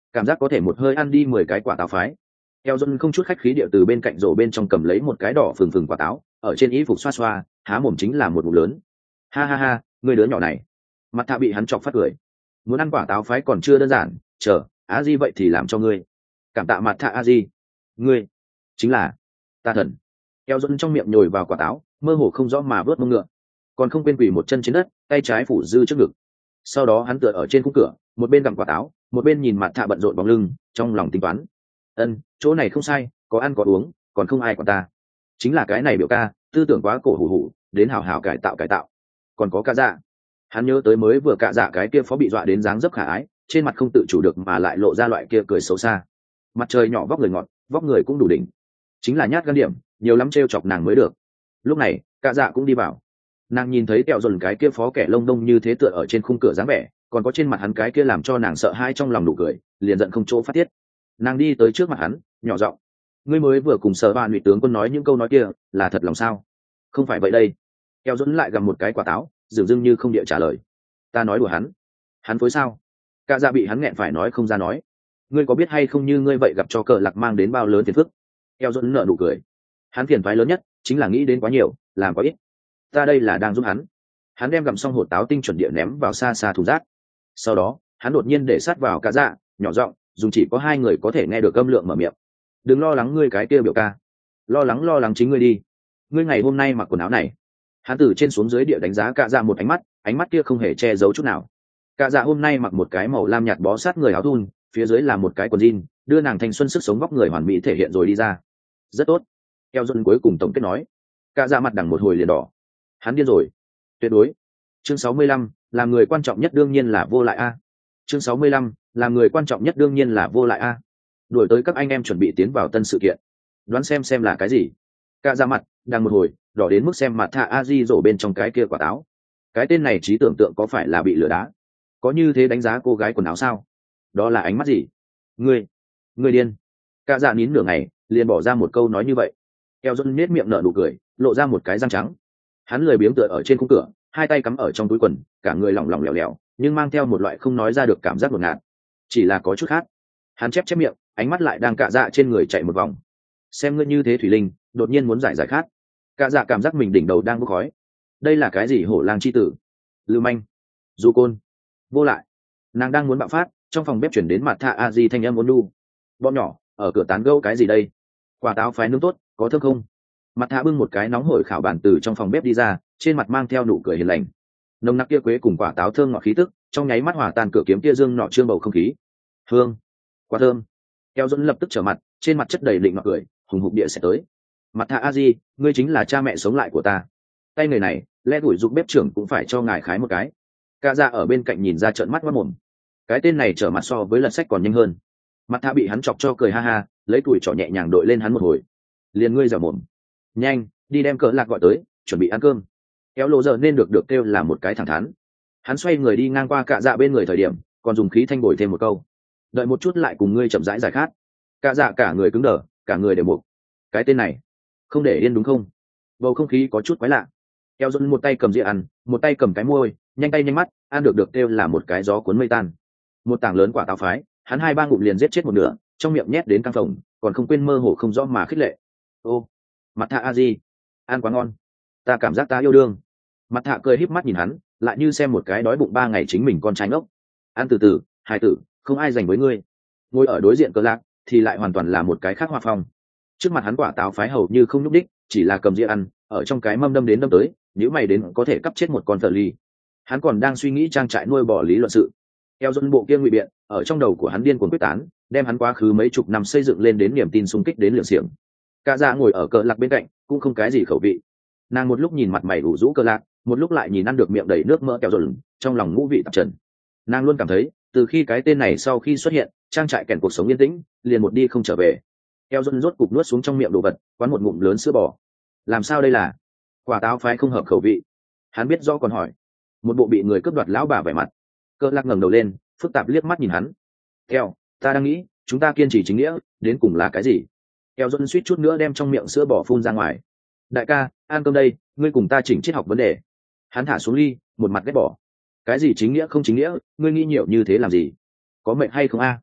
cảm giác có thể một hơi ăn đi mười cái quả táo phái. Eo Dân không chút khách khí điệu từ bên cạnh rổ bên trong cầm lấy một cái đỏ phừng phừng quả táo, ở trên y phục xoa xoa, há mồm chính là một ngụm lớn. Ha ha ha, người đứa nhỏ này. Mặt thạ bị hắn chọc phát cười. Muốn ăn quả táo phái còn chưa đơn giản, chờ, á di vậy thì làm cho ngươi. Cảm tạ mặt thạ a di. Ngươi, chính là ta thần. Eo Dân trong miệng nhồi vào quả táo, mơ hồ không rõ mà vớt mông ngựa. Còn không quên quỳ một chân trên đất, tay trái phủ dư trước ngực. Sau đó hắn tựa ở trên khung cửa, một bên gặm quả táo, một bên nhìn mặt thạ bận rộn bóng lưng, trong lòng tính toán. Ân, chỗ này không sai, có ăn có uống, còn không ai quản ta. Chính là cái này biểu ca, tư tưởng quá cổ hủ hủ, đến hảo hảo cải tạo cải tạo. Còn có ca dạ, hắn nhớ tới mới vừa cạ dạ cái kia phó bị dọa đến dáng dấp khả ái, trên mặt không tự chủ được mà lại lộ ra loại kia cười xấu xa. Mặt trời nhỏ vóc người ngọt, vóc người cũng đủ đỉnh, chính là nhát gan điểm, nhiều lắm trêu chọc nàng mới được. Lúc này cạ dạ cũng đi vào, nàng nhìn thấy kẹo dồn cái kia phó kẻ lông đông như thế tựa ở trên khung cửa dáng vẻ, còn có trên mặt hắn cái kia làm cho nàng sợ hãi trong lòng nụ cười, liền giận không chỗ phát tiết. Nàng đi tới trước mặt hắn, nhỏ giọng: ngươi mới vừa cùng sở ban ngụy tướng quân nói những câu nói kia là thật lòng sao? Không phải vậy đây. Kẹo dồn lại gặm một cái quả táo, dường dưng như không địa trả lời. Ta nói đùa hắn. Hắn phối sao? Cạ dạ bị hắn nghẹn phải nói không ra nói. Ngươi có biết hay không, như ngươi vậy gặp cho cờ lạc mang đến bao lớn phiền phức? Kẹo dồn nở nụ cười. Hắn phiền phái lớn nhất chính là nghĩ đến quá nhiều, làm quá ít. Ta đây là đang giúp hắn. Hắn đem gặm xong hột táo tinh chuẩn địa ném vào xa xa thùng rác. Sau đó hắn đột nhiên để sát vào cạ dạ, nhỏ giọng dùng chỉ có hai người có thể nghe được âm lượng mở miệng: đừng lo lắng ngươi cái kia biểu ca, lo lắng lo lắng chính ngươi đi. Ngươi ngày hôm nay mặc quần áo này. Hắn từ trên xuống dưới địa đánh giá cạ dạ một ánh mắt, ánh mắt kia không hề che giấu chút nào. Cạ dạ hôm nay mặc một cái màu lam nhạt bó sát người áo thun, phía dưới là một cái quần jean, đưa nàng thanh xuân sức sống vóc người hoàn mỹ thể hiện rồi đi ra. Rất tốt. Eo Dần cuối cùng tổng kết nói. Cạ dạ mặt đằng một hồi liền đỏ. Hắn điên rồi. Tuyệt đối. Chương sáu mươi lăm, làm người quan trọng nhất đương nhiên là vô lại a. Chương sáu mươi lăm, làm người quan trọng nhất đương nhiên là vô lại a. Đuổi tới các anh em chuẩn bị tiến vào tân sự kiện. Đoán xem xem là cái gì. Cạ dạ mặt đang một hồi đỏ đến mức xem mặt thạ a di rổ bên trong cái kia quả táo. Cái tên này trí tưởng tượng có phải là bị lừa đá? Có như thế đánh giá cô gái quần áo sao? Đó là ánh mắt gì? Ngươi, ngươi điên. Cạ dạ nín nửa ngày liền bỏ ra một câu nói như vậy. Eo Dần nết miệng nở nụ cười, lộ ra một cái răng trắng. Hắn lười biếng tựa ở trên khung cửa, hai tay cắm ở trong túi quần, cả người lỏng lỏng lẻo lẻo, nhưng mang theo một loại không nói ra được cảm giác ngột ngạt. Chỉ là có chút khác. Hắn chép chép miệng, ánh mắt lại đang cạ dạ trên người chạy một vòng. Xem ngươi như thế thủy linh, đột nhiên muốn giải giải khát. Cạ dạ cảm giác mình đỉnh đầu đang bốc khói. Đây là cái gì? Hổ lang chi tử, lưu manh, du côn, vô lại. Nàng đang muốn bạo phát, trong phòng bếp chuyển đến mặt thạ a di thanh âm ôn lu. Bọn nhỏ ở cửa tán gẫu cái gì đây? Quả táo phái nướng tốt, có thơm không? Mặt thạ bưng một cái nóng hổi khảo bản từ trong phòng bếp đi ra, trên mặt mang theo nụ cười hiền lành. Nồng nặc kia quế cùng quả táo thơm ngọt khí tức, trong nháy mắt hòa tan cửa kiếm kia dương nọ trương bầu không khí. Hương, quá thơm. Eo Dần lập tức trở mặt, trên mặt chất đầy định ngọt cười, hùng hục địa sẽ tới. Mặt thạ a di, ngươi chính là cha mẹ sống lại của ta. Tay người này lẽ đuổi giúp bếp trưởng cũng phải cho ngài khái một cái. Cạ dạ ở bên cạnh nhìn ra trợn mắt mất mồm. Cái tên này trở mặt so với lật sách còn nhanh hơn. Mặt thạ bị hắn chọc cho cười ha ha, lấy tuổi trỏ nhẹ nhàng đội lên hắn một hồi. Liền ngươi dẻo mồm. Nhanh đi đem cỡ lạc gọi tới, chuẩn bị ăn cơm. Kéo lộ giờ nên được được kêu là một cái thẳng thắn. Hắn xoay người đi ngang qua cạ dạ bên người thời điểm, còn dùng khí thanh bồi thêm một câu: đợi một chút lại cùng ngươi chậm rãi giải khát. Cạ dạ cả người cứng đờ, cả người đều mục. Cái tên này không để yên đúng không? Bầu không khí có chút quái lạ. Eo Dần một tay cầm dĩa ăn, một tay cầm cái môi, nhanh tay nhanh mắt, ăn được được kêu là một cái gió cuốn mây tan. Một tảng lớn quả táo phái, hắn hai ba ngụm liền giết chết một nửa, trong miệng nhét đến căng phồng, còn không quên mơ hồ không rõ mà khích lệ. Ô, mặt thạ a di, ăn quá ngon, ta cảm giác ta yêu đương. Mặt thạ cười híp mắt nhìn hắn, lại như xem một cái đói bụng ba ngày chính mình con trai ngốc. Ăn từ từ, hài tử, không ai dành với ngươi. Ngồi ở đối diện Cờ Lạc thì lại hoàn toàn là một cái khác hoa phong. Trước mặt hắn quả táo phái hầu như không nhúc đích, chỉ là cầm dĩa ăn, ở trong cái mâm đâm đến đâm tới, nếu mày đến có thể cắp chết một con thợ ly. Hắn còn đang suy nghĩ trang trại nuôi bò lý luận sự. Eo Dần bộ kia ngụy biện ở trong đầu của hắn điên cuồng quyết tán, đem hắn quá khứ mấy chục năm xây dựng lên đến niềm tin xung kích đến liều xiềng. Cạ dạ ngồi ở Cờ Lạc bên cạnh, cũng không cái gì khẩu vị. Nàng một lúc nhìn mặt mày ủ rũ Cờ Lạc, một lúc lại nhìn ăn được miệng đầy nước mỡ Eo Dần, trong lòng ngũ vị tạp trần. Nàng luôn cảm thấy, từ khi cái tên này sau khi xuất hiện, trang trại kèn cuộc sống yên tĩnh, liền một đi không trở về. Eo Dần rốt cục nuốt xuống trong miệng đồ vật, quán một ngụm lớn sữa bò. Làm sao đây là? Quả táo phái không hợp khẩu vị. Hắn biết rõ còn hỏi. Một bộ bị người cướp đoạt lão bà vẻ mặt. Cờ Lạc ngẩng đầu lên, phức tạp liếc mắt nhìn hắn. Theo, ta đang nghĩ, chúng ta kiên trì chính nghĩa, đến cùng là cái gì? Eo Dần suýt chút nữa đem trong miệng sữa bò phun ra ngoài. Đại ca, ăn cơm đây, ngươi cùng ta chỉnh triết học vấn đề. Hắn thả xuống ly, một mặt ghét bỏ. Cái gì chính nghĩa không chính nghĩa, ngươi nghĩ nhiều như thế làm gì? Có mệnh hay không a?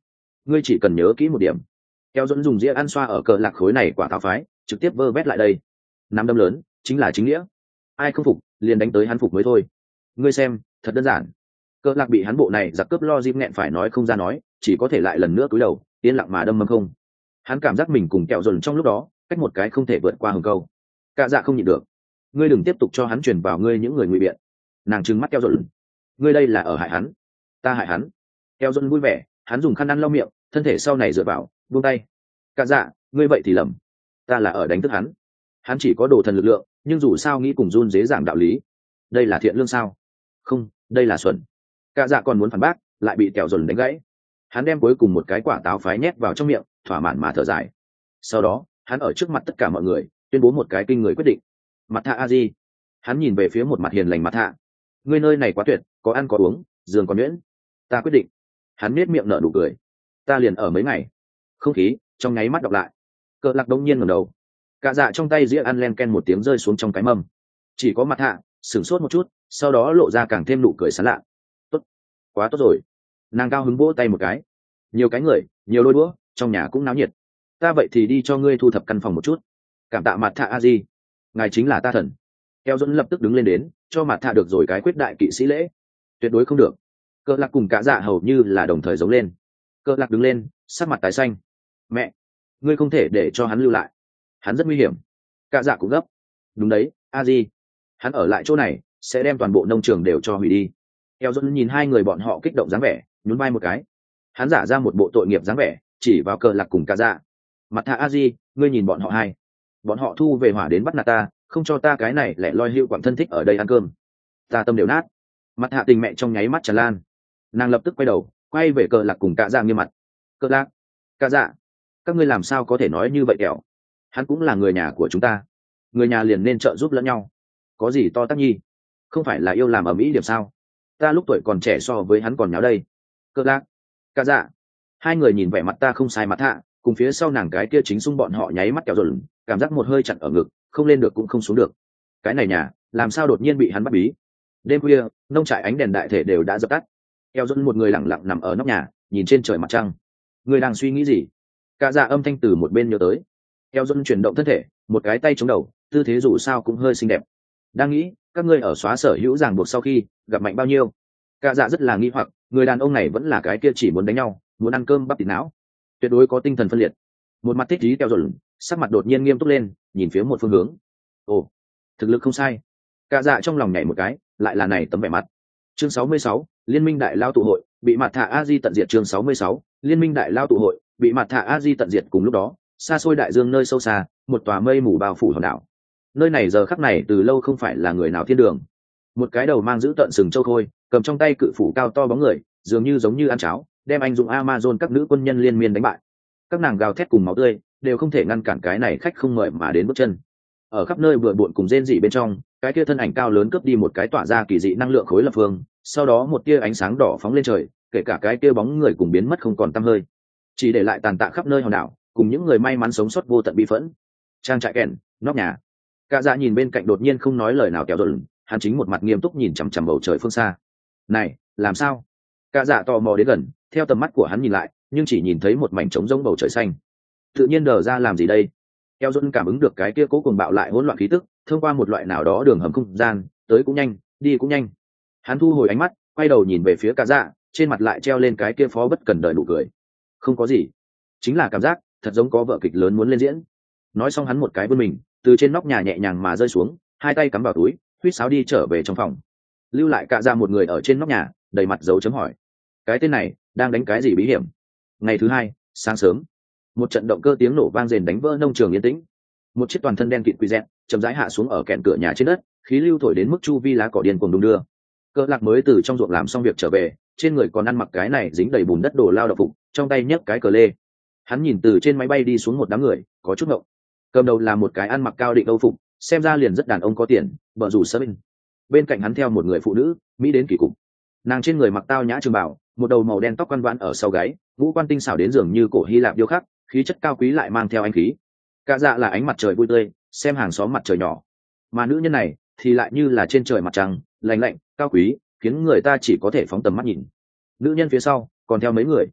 ngươi chỉ cần nhớ kỹ một điểm. Kéo dẫn dùng dĩa ăn xoa ở cờ lạc khối này quả táo phái, trực tiếp vơ vét lại đây. Nắm đấm lớn chính là chính nghĩa, ai không phục liền đánh tới hắn phục mới thôi. Ngươi xem, thật đơn giản. Cờ lạc bị hắn bộ này giặc cướp lo dịp nghẹn phải nói không ra nói, chỉ có thể lại lần nữa cúi đầu yên lặng mà đâm mâm không. Hắn cảm giác mình cùng kẹo dồn trong lúc đó cách một cái không thể vượt qua hừng câu. Cả dạ không nhịn được, ngươi đừng tiếp tục cho hắn truyền vào ngươi những người ngụy biện. Nàng trừng mắt kẹo dồn, ngươi đây là ở hại hắn, ta hại hắn. Kẹo dồn vui vẻ, hắn dùng khăn ăn lau miệng, thân thể sau này dựa vào, buông tay. Cả dạ, ngươi vậy thì lầm, ta là ở đánh thức hắn. Hắn chỉ có đồ thần lực lượng, nhưng dù sao nghĩ cùng run dế giảng đạo lý. Đây là thiện lương sao? Không, đây là xuẩn. Cả dạ còn muốn phản bác, lại bị kẹo dồn đánh gãy. Hắn đem cuối cùng một cái quả táo phái nhét vào trong miệng, thỏa mãn mà thở dài. Sau đó hắn ở trước mặt tất cả mọi người tuyên bố một cái kinh người quyết định. Mặt thạ a di, hắn nhìn về phía một mặt hiền lành mặt thạ, ngươi nơi này quá tuyệt, có ăn có uống, giường còn nhuyễn, ta quyết định. Hắn nết miệng nở nụ cười, ta liền ở mấy ngày. Không khí trong nháy mắt đọc lại. Cờ lạc đông nhiên ngẩng đầu, cả dạ trong tay dĩa ăn len ken một tiếng rơi xuống trong cái mâm. Chỉ có mặt thạ sửng sốt một chút, sau đó lộ ra càng thêm nụ cười sán lạ. Tốt, quá tốt rồi. Nàng cao hứng vỗ tay một cái, nhiều cái người nhiều đôi đũa, trong nhà cũng náo nhiệt. Ta vậy thì đi cho ngươi thu thập căn phòng một chút. Cảm tạ mặt thạ a di, ngài chính là ta thần. Eo dẫn lập tức đứng lên đến, cho mặt thạ được rồi cái quyết đại kỵ sĩ lễ. Tuyệt đối không được. Cờ lạc cùng cả dạ hầu như là đồng thời giống lên. Cờ lạc đứng lên, sắc mặt tái xanh. Mẹ, ngươi không thể để cho hắn lưu lại, hắn rất nguy hiểm. Cả dạ cũng gấp. Đúng đấy, a di, hắn ở lại chỗ này sẽ đem toàn bộ nông trường đều cho hủy đi. Eo dẫn nhìn hai người bọn họ kích động dáng vẻ, nhún vai một cái. Hắn giả ra một bộ tội nghiệp dáng vẻ, chỉ vào cờ lạc cùng cả dạ. Mặt thạ a di, ngươi nhìn bọn họ hai, bọn họ thu về hỏa đến bắt nạt ta, không cho ta cái này lẻ loi hữu quặng thân thích ở đây ăn cơm, ta tâm đều nát. Mặt hạ tình mẹ trong nháy mắt tràn lan, nàng lập tức quay đầu quay về cờ lạc cùng cả dạ nghiêm mặt. Cờ lạc, cả dạ, các ngươi làm sao có thể nói như vậy kẹo, hắn cũng là người nhà của chúng ta, người nhà liền nên trợ giúp lẫn nhau, có gì to tát nhi, không phải là yêu làm ở mỹ điểm sao, ta lúc tuổi còn trẻ so với hắn còn nháo đây. Cờ lạc, cả dạ, hai người nhìn vẻ mặt ta không sai mặt hạ cùng phía sau nàng cái kia chính xung bọn họ nháy mắt kẹo rồi, cảm giác một hơi chặn ở ngực, không lên được cũng không xuống được. Cái này nhà làm sao đột nhiên bị hắn bắt bí. Đêm khuya nông trại ánh đèn đại thể đều đã dập tắt, eo dẫn một người lặng lặng nằm ở nóc nhà nhìn trên trời mặt trăng. Người đang suy nghĩ gì? Cả dạ âm thanh từ một bên nhớ tới. Eo dẫn chuyển động thân thể, một cái tay chống đầu, tư thế dù sao cũng hơi xinh đẹp. Đang nghĩ các ngươi ở xóa sở hữu ràng buộc sau khi gặp mạnh bao nhiêu. Cả dạ rất là nghi hoặc, người đàn ông này vẫn là cái kia chỉ muốn đánh nhau, muốn ăn cơm bắp thịt não, tuyệt đối có tinh thần phân liệt. Một mặt thích trí kẹo rồi, sắc mặt đột nhiên nghiêm túc lên, nhìn phía một phương hướng. Ồ, thực lực không sai. Cả dạ trong lòng nhảy một cái, lại là này tấm vẻ mặt. Chương sáu mươi sáu, Liên minh đại lao tụ hội, bị mặt thạ a di tận diệt. Chương sáu mươi sáu, Liên minh đại lao tụ hội, bị mặt thạ a di tận diệt. Cùng lúc đó, xa xôi đại dương nơi sâu xa, một tòa mây mù bao phủ hòn đảo. Nơi này giờ khắc này từ lâu không phải là người nào thiên đường. Một cái đầu mang giữ tận sừng châu khôi, cầm trong tay cự phủ cao to bóng người, dường như giống như ăn cháo, đem anh dụng Amazon các nữ quân nhân liên miên đánh bại. Các nàng gào thét cùng máu tươi đều không thể ngăn cản cái này khách không mời mà đến bước chân. Ở khắp nơi bừa bộn cùng rên rỉ bên trong, cái kia thân ảnh cao lớn cướp đi một cái tỏa ra kỳ dị năng lượng khối lập phương, sau đó một tia ánh sáng đỏ phóng lên trời, kể cả cái kia bóng người cùng biến mất không còn tăm hơi, chỉ để lại tàn tạ khắp nơi hòn đảo cùng những người may mắn sống sót vô tận bi phẫn. Trang trại kèn, nóc nhà. Cả dạ nhìn bên cạnh đột nhiên không nói lời nào kéo rồi, hắn chính một mặt nghiêm túc nhìn chằm chằm bầu trời phương xa. Này, làm sao? Cả dạ tò mò đến gần, theo tầm mắt của hắn nhìn lại, nhưng chỉ nhìn thấy một mảnh trống rỗng bầu trời xanh. Tự nhiên đờ ra làm gì đây? Eo Dôn cảm ứng được cái kia cố cùng bạo lại hỗn loạn khí tức, thông qua một loại nào đó đường hầm không gian, tới cũng nhanh, đi cũng nhanh. Hắn thu hồi ánh mắt, quay đầu nhìn về phía cả dạ, trên mặt lại treo lên cái kia phó bất cần đời nụ cười. Không có gì, chính là cảm giác thật giống có vở kịch lớn muốn lên diễn. Nói xong hắn một cái vươn mình, từ trên nóc nhà nhẹ nhàng mà rơi xuống, hai tay cắm vào túi, huýt sáo đi trở về trong phòng. Lưu lại cả dạ một người ở trên nóc nhà, đầy mặt dấu chấm hỏi. Cái tên này đang đánh cái gì bí hiểm? Ngày thứ hai, sáng sớm, một trận động cơ tiếng nổ vang rền đánh vỡ nông trường yên tĩnh. Một chiếc toàn thân đen kịt quỷ dẹt chậm rãi hạ xuống ở kẹn cửa nhà trên đất, khí lưu thổi đến mức chu vi lá cỏ điên cuồng đung đưa. Cỡ lạc mới từ trong ruộng làm xong việc trở về, trên người còn ăn mặc cái này dính đầy bùn đất đồ lao động phục, trong tay nhấc cái cờ lê. Hắn nhìn từ trên máy bay đi xuống một đám người, có chút ngộng. Cầm đầu là một cái ăn mặc cao định âu phục, xem ra liền rất đàn ông có tiền, bờ rủ sơ bên. Bên cạnh hắn theo một người phụ nữ, mỹ đến kỳ cục. Nàng trên người mặc tao nhã trường bảo, một đầu màu đen tóc quăn vãn ở sau gáy, ngũ quan tinh xảo đến dường như cổ Hy Lạp điêu khắc, khí chất cao quý lại mang theo anh khí. Cả dạ là ánh mặt trời vui tươi, xem hàng xóm mặt trời nhỏ, mà nữ nhân này thì lại như là trên trời mặt trăng, lạnh lạnh, cao quý, khiến người ta chỉ có thể phóng tầm mắt nhìn. Nữ nhân phía sau còn theo mấy người,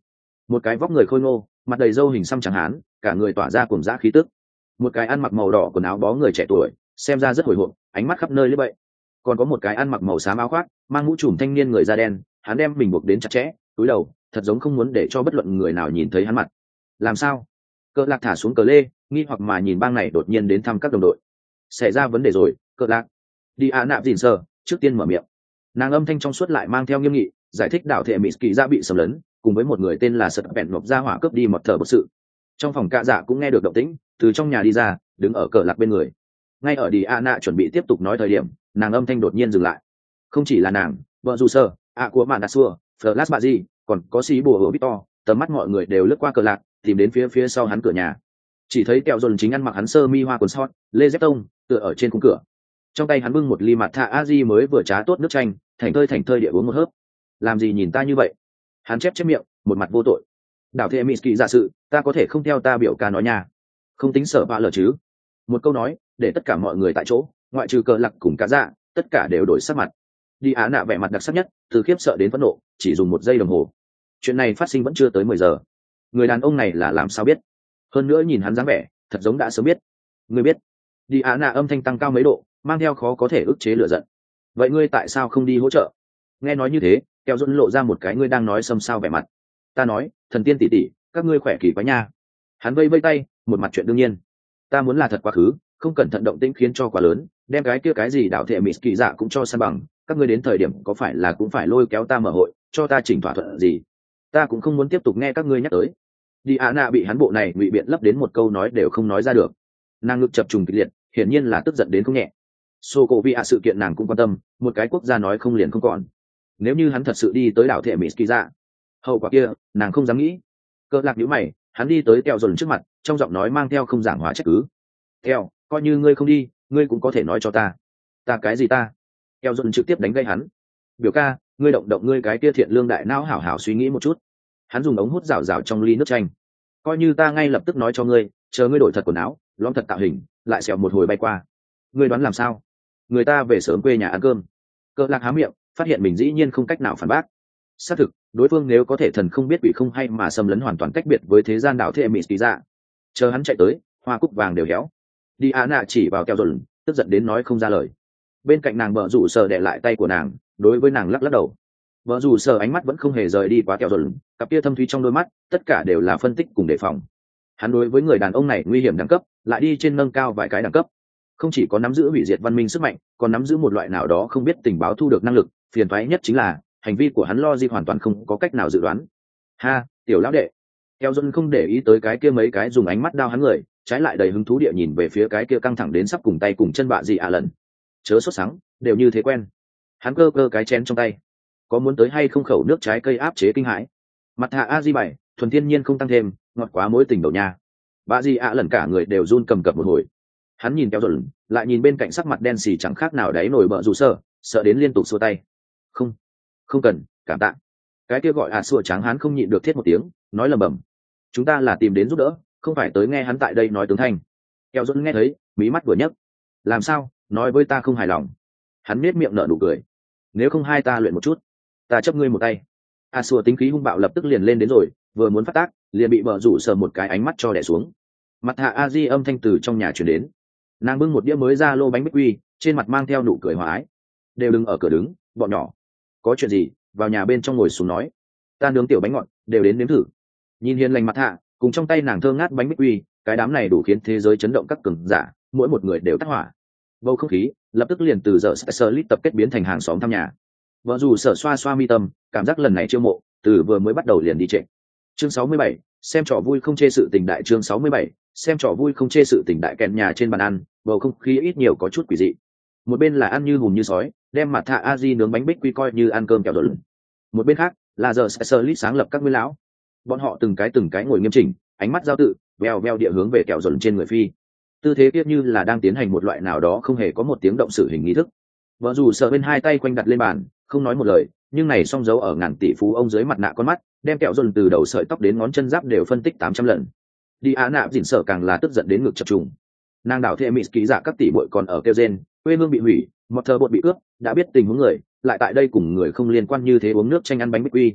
một cái vóc người khôi ngô, mặt đầy râu hình xăm trắng hán, cả người tỏa ra cuồng dã khí tức. Một cái ăn mặc màu đỏ quần áo bó người trẻ tuổi, xem ra rất hồi hộp, ánh mắt khắp nơi lưỡi bậy. Còn có một cái ăn mặc màu xám áo khoác, mang mũ trùm thanh niên người da đen, hắn đem mình buộc đến chặt chẽ, cúi đầu, thật giống không muốn để cho bất luận người nào nhìn thấy hắn mặt. Làm sao? Cờ Lạc thả xuống cờ lê, nghi hoặc mà nhìn bang này đột nhiên đến thăm các đồng đội. Xảy ra vấn đề rồi, Cờ Lạc. Đi ạ nạp dìn sờ, trước tiên mở miệng. Nàng âm thanh trong suốt lại mang theo nghiêm nghị, giải thích đạo thể mỹ kỳ ra bị xâm lấn, cùng với một người tên là sật bẹn nộp ra hỏa cướp đi một thở một sự. Trong phòng cạ dạ cũng nghe được động tĩnh, từ trong nhà đi ra, đứng ở Cờ Lạc bên người. Ngay ở đi ạ nạ chuẩn bị tiếp tục nói thời điểm, nàng âm thanh đột nhiên dừng lại. Không chỉ là nàng, vợ dù sơ, ạ của mạn đa xua, Flash bà gì, còn có xí bùa hữu Victor, tầm mắt mọi người đều lướt qua Cờ Lạc, tìm đến phía phía sau hắn cửa nhà. Chỉ thấy kẹo dồn chính ăn mặc hắn sơ mi hoa quần sót, lê dép tông, tựa ở trên khung cửa. Trong tay hắn bưng một ly mặt thạ a di mới vừa trá tốt nước chanh, thành thơi thành thơi địa uống một hớp. Làm gì nhìn ta như vậy? Hắn chép chép miệng, một mặt vô tội. Đảo thệ mỹ kỳ giả sự, ta có thể không theo ta biểu ca nói nha. Không tính sợ bạ lờ chứ? Một câu nói, để tất cả mọi người tại chỗ, ngoại trừ Cờ Lạc cùng cả dạ, tất cả đều đổi sắc mặt. Đi Á nạ vẻ mặt đặc sắc nhất, từ khiếp sợ đến phẫn nộ, chỉ dùng một giây đồng hồ. Chuyện này phát sinh vẫn chưa tới mười giờ. Người đàn ông này là làm sao biết? Hơn nữa nhìn hắn dáng vẻ, thật giống đã sớm biết. Ngươi biết? Đi Á nạ âm thanh tăng cao mấy độ, mang theo khó có thể ức chế lửa giận. Vậy ngươi tại sao không đi hỗ trợ? Nghe nói như thế, Keo Dũng lộ ra một cái ngươi đang nói xâm sao vẻ mặt. Ta nói, thần tiên tỷ tỷ, các ngươi khỏe kỳ quá nha. Hắn vây vây tay, một mặt chuyện đương nhiên. Ta muốn là thật quá khứ, không cẩn thận động tĩnh khiến cho quá lớn, đem cái kia cái gì đảo thệ mỹ kỳ dạ cũng cho san bằng. Các ngươi đến thời điểm có phải là cũng phải lôi kéo ta mở hội, cho ta chỉnh thỏa thuận gì? Ta cũng không muốn tiếp tục nghe các ngươi nhắc tới. Đi Á nạ bị hắn bộ này ngụy biện lấp đến một câu nói đều không nói ra được. Nàng ngực chập trùng kịch liệt, hiển nhiên là tức giận đến không nhẹ. Sô cổ vị ạ sự kiện nàng cũng quan tâm, một cái quốc gia nói không liền không còn. Nếu như hắn thật sự đi tới đảo thệ mỹ kỳ dạ, hậu quả kia nàng không dám nghĩ. Cờ Lạc nhíu mày, hắn đi tới Keo dồn trước mặt, trong giọng nói mang theo không giảng hóa trách cứ. Keo, coi như ngươi không đi, ngươi cũng có thể nói cho ta. Ta cái gì ta? Keo dồn trực tiếp đánh gây hắn. Biểu ca, ngươi động động ngươi cái kia thiện lương đại não hảo hảo suy nghĩ một chút. Hắn dùng ống hút rào rào trong ly nước chanh. Coi như ta ngay lập tức nói cho ngươi, chờ ngươi đổi thật quần áo, lõm thật tạo hình, lại xẹo một hồi bay qua. Ngươi đoán làm sao? Người ta về sớm quê nhà ăn cơm. Cờ Lạc há miệng, phát hiện mình dĩ nhiên không cách nào phản bác. Xác thực, đối phương nếu có thể thần không biết quỷ không hay mà xâm lấn hoàn toàn cách biệt với thế gian đảo thệ mỹ kỳ dạ. Chờ hắn chạy tới, hoa cúc vàng đều héo. Đi Á nạ chỉ vào Keo dồn, tức giận đến nói không ra lời. Bên cạnh nàng bợ rủ sờ đè lại tay của nàng, đối với nàng lắc lắc đầu. Bợ rủ sờ ánh mắt vẫn không hề rời đi quá Keo dồn, cặp kia thâm thúy trong đôi mắt, tất cả đều là phân tích cùng đề phòng. Hắn đối với người đàn ông này nguy hiểm đẳng cấp, lại đi trên nâng cao vài cái đẳng cấp. Không chỉ có nắm giữ hủy diệt văn minh sức mạnh, còn nắm giữ một loại nào đó không biết tình báo thu được năng lực. Phiền toái nhất chính là hành vi của hắn logic hoàn toàn không có cách nào dự đoán. Ha, tiểu lão đệ. Keo dồn không để ý tới cái kia mấy cái dùng ánh mắt đao hắn người, trái lại đầy hứng thú địa nhìn về phía cái kia căng thẳng đến sắp cùng tay cùng chân bạ gì à lần. Chớ sốt sắng, đều như thế quen. Hắn cơ cơ cái chén trong tay. Có muốn tới hay không khẩu nước trái cây áp chế kinh hãi? Mặt hạ a di bảy, thuần thiên nhiên không tăng thêm, ngọt quá mối tình đầu nha. Bạ gì ạ lần cả người đều run cầm cập một hồi. Hắn nhìn Keo dồn, lại nhìn bên cạnh sắc mặt đen xì chẳng khác nào đáy nổi bợ rủ sợ, sợ đến liên tục xua tay. Không, không cần, cảm tạ. Cái kia gọi à xua trắng hắn không nhịn được thiết một tiếng, nói lầm bầm. Chúng ta là tìm đến giúp đỡ, không phải tới nghe hắn tại đây nói tướng thanh. Keo dồn nghe thấy, mí mắt vừa nhấc. Làm sao, nói với ta không hài lòng? Hắn nết miệng nở nụ cười. Nếu không hai ta luyện một chút, ta chấp ngươi một tay. À xua tính khí hung bạo lập tức liền lên đến rồi, vừa muốn phát tác, liền bị bợ rủ sờ một cái ánh mắt cho đè xuống. Mặt hạ a di âm thanh từ trong nhà truyền đến. Nàng bưng một đĩa mới ra lô bánh bích quy, trên mặt mang theo nụ cười hòa ái. Đều đừng ở cửa đứng, bọn nhỏ. Có chuyện gì, vào nhà bên trong ngồi xuống nói. Ta nướng tiểu bánh ngọt, đều đến nếm thử. Nhìn hiền lành mặt hạ, cùng trong tay nàng thơ ngát bánh bích quy, cái đám này đủ khiến thế giới chấn động các cường giả, mỗi một người đều tắt hỏa. Bầu không khí lập tức liền từ giờ sơ lít tập kết biến thành hàng xóm thăm nhà. Vợ dù sở xoa xoa mi tâm, cảm giác lần này chiêu mộ, từ vừa mới bắt đầu liền đi trệ. Chương sáu mươi bảy, xem trò vui không chê sự tình đại. Chương sáu mươi bảy, xem trò vui không chê sự tình đại. Kèn nhà trên bàn ăn, bầu không khí ít nhiều có chút quỷ dị. Một bên là ăn như hùm như sói, đem mặt thạ a di nướng bánh bích quy coi như ăn cơm kẹo dồn. Một bên khác là giờ sơ lít sáng lập các nguyên lão. Bọn họ từng cái từng cái ngồi nghiêm chỉnh, ánh mắt giao tự, veo veo địa hướng về kẹo dồn trên người phi. Tư thế kia như là đang tiến hành một loại nào đó không hề có một tiếng động sự hình nghi thức. Vợ dù sợ bên hai tay quanh đặt lên bàn, không nói một lời, nhưng này song dấu ở ngàn tỷ phú ông dưới mặt nạ con mắt, đem kẹo dồn từ đầu sợi tóc đến ngón chân giáp đều phân tích tám trăm lần. Đi Á nạ dỉn sợ càng là tức giận đến ngực chập trùng. Nàng đảo thệ mỹ ký giả các tỷ muội còn ở kêu gen, quê hương bị hủy, một thờ bột bị cướp, đã biết tình huống người, lại tại đây cùng người không liên quan như thế uống nước chanh ăn bánh bích quy.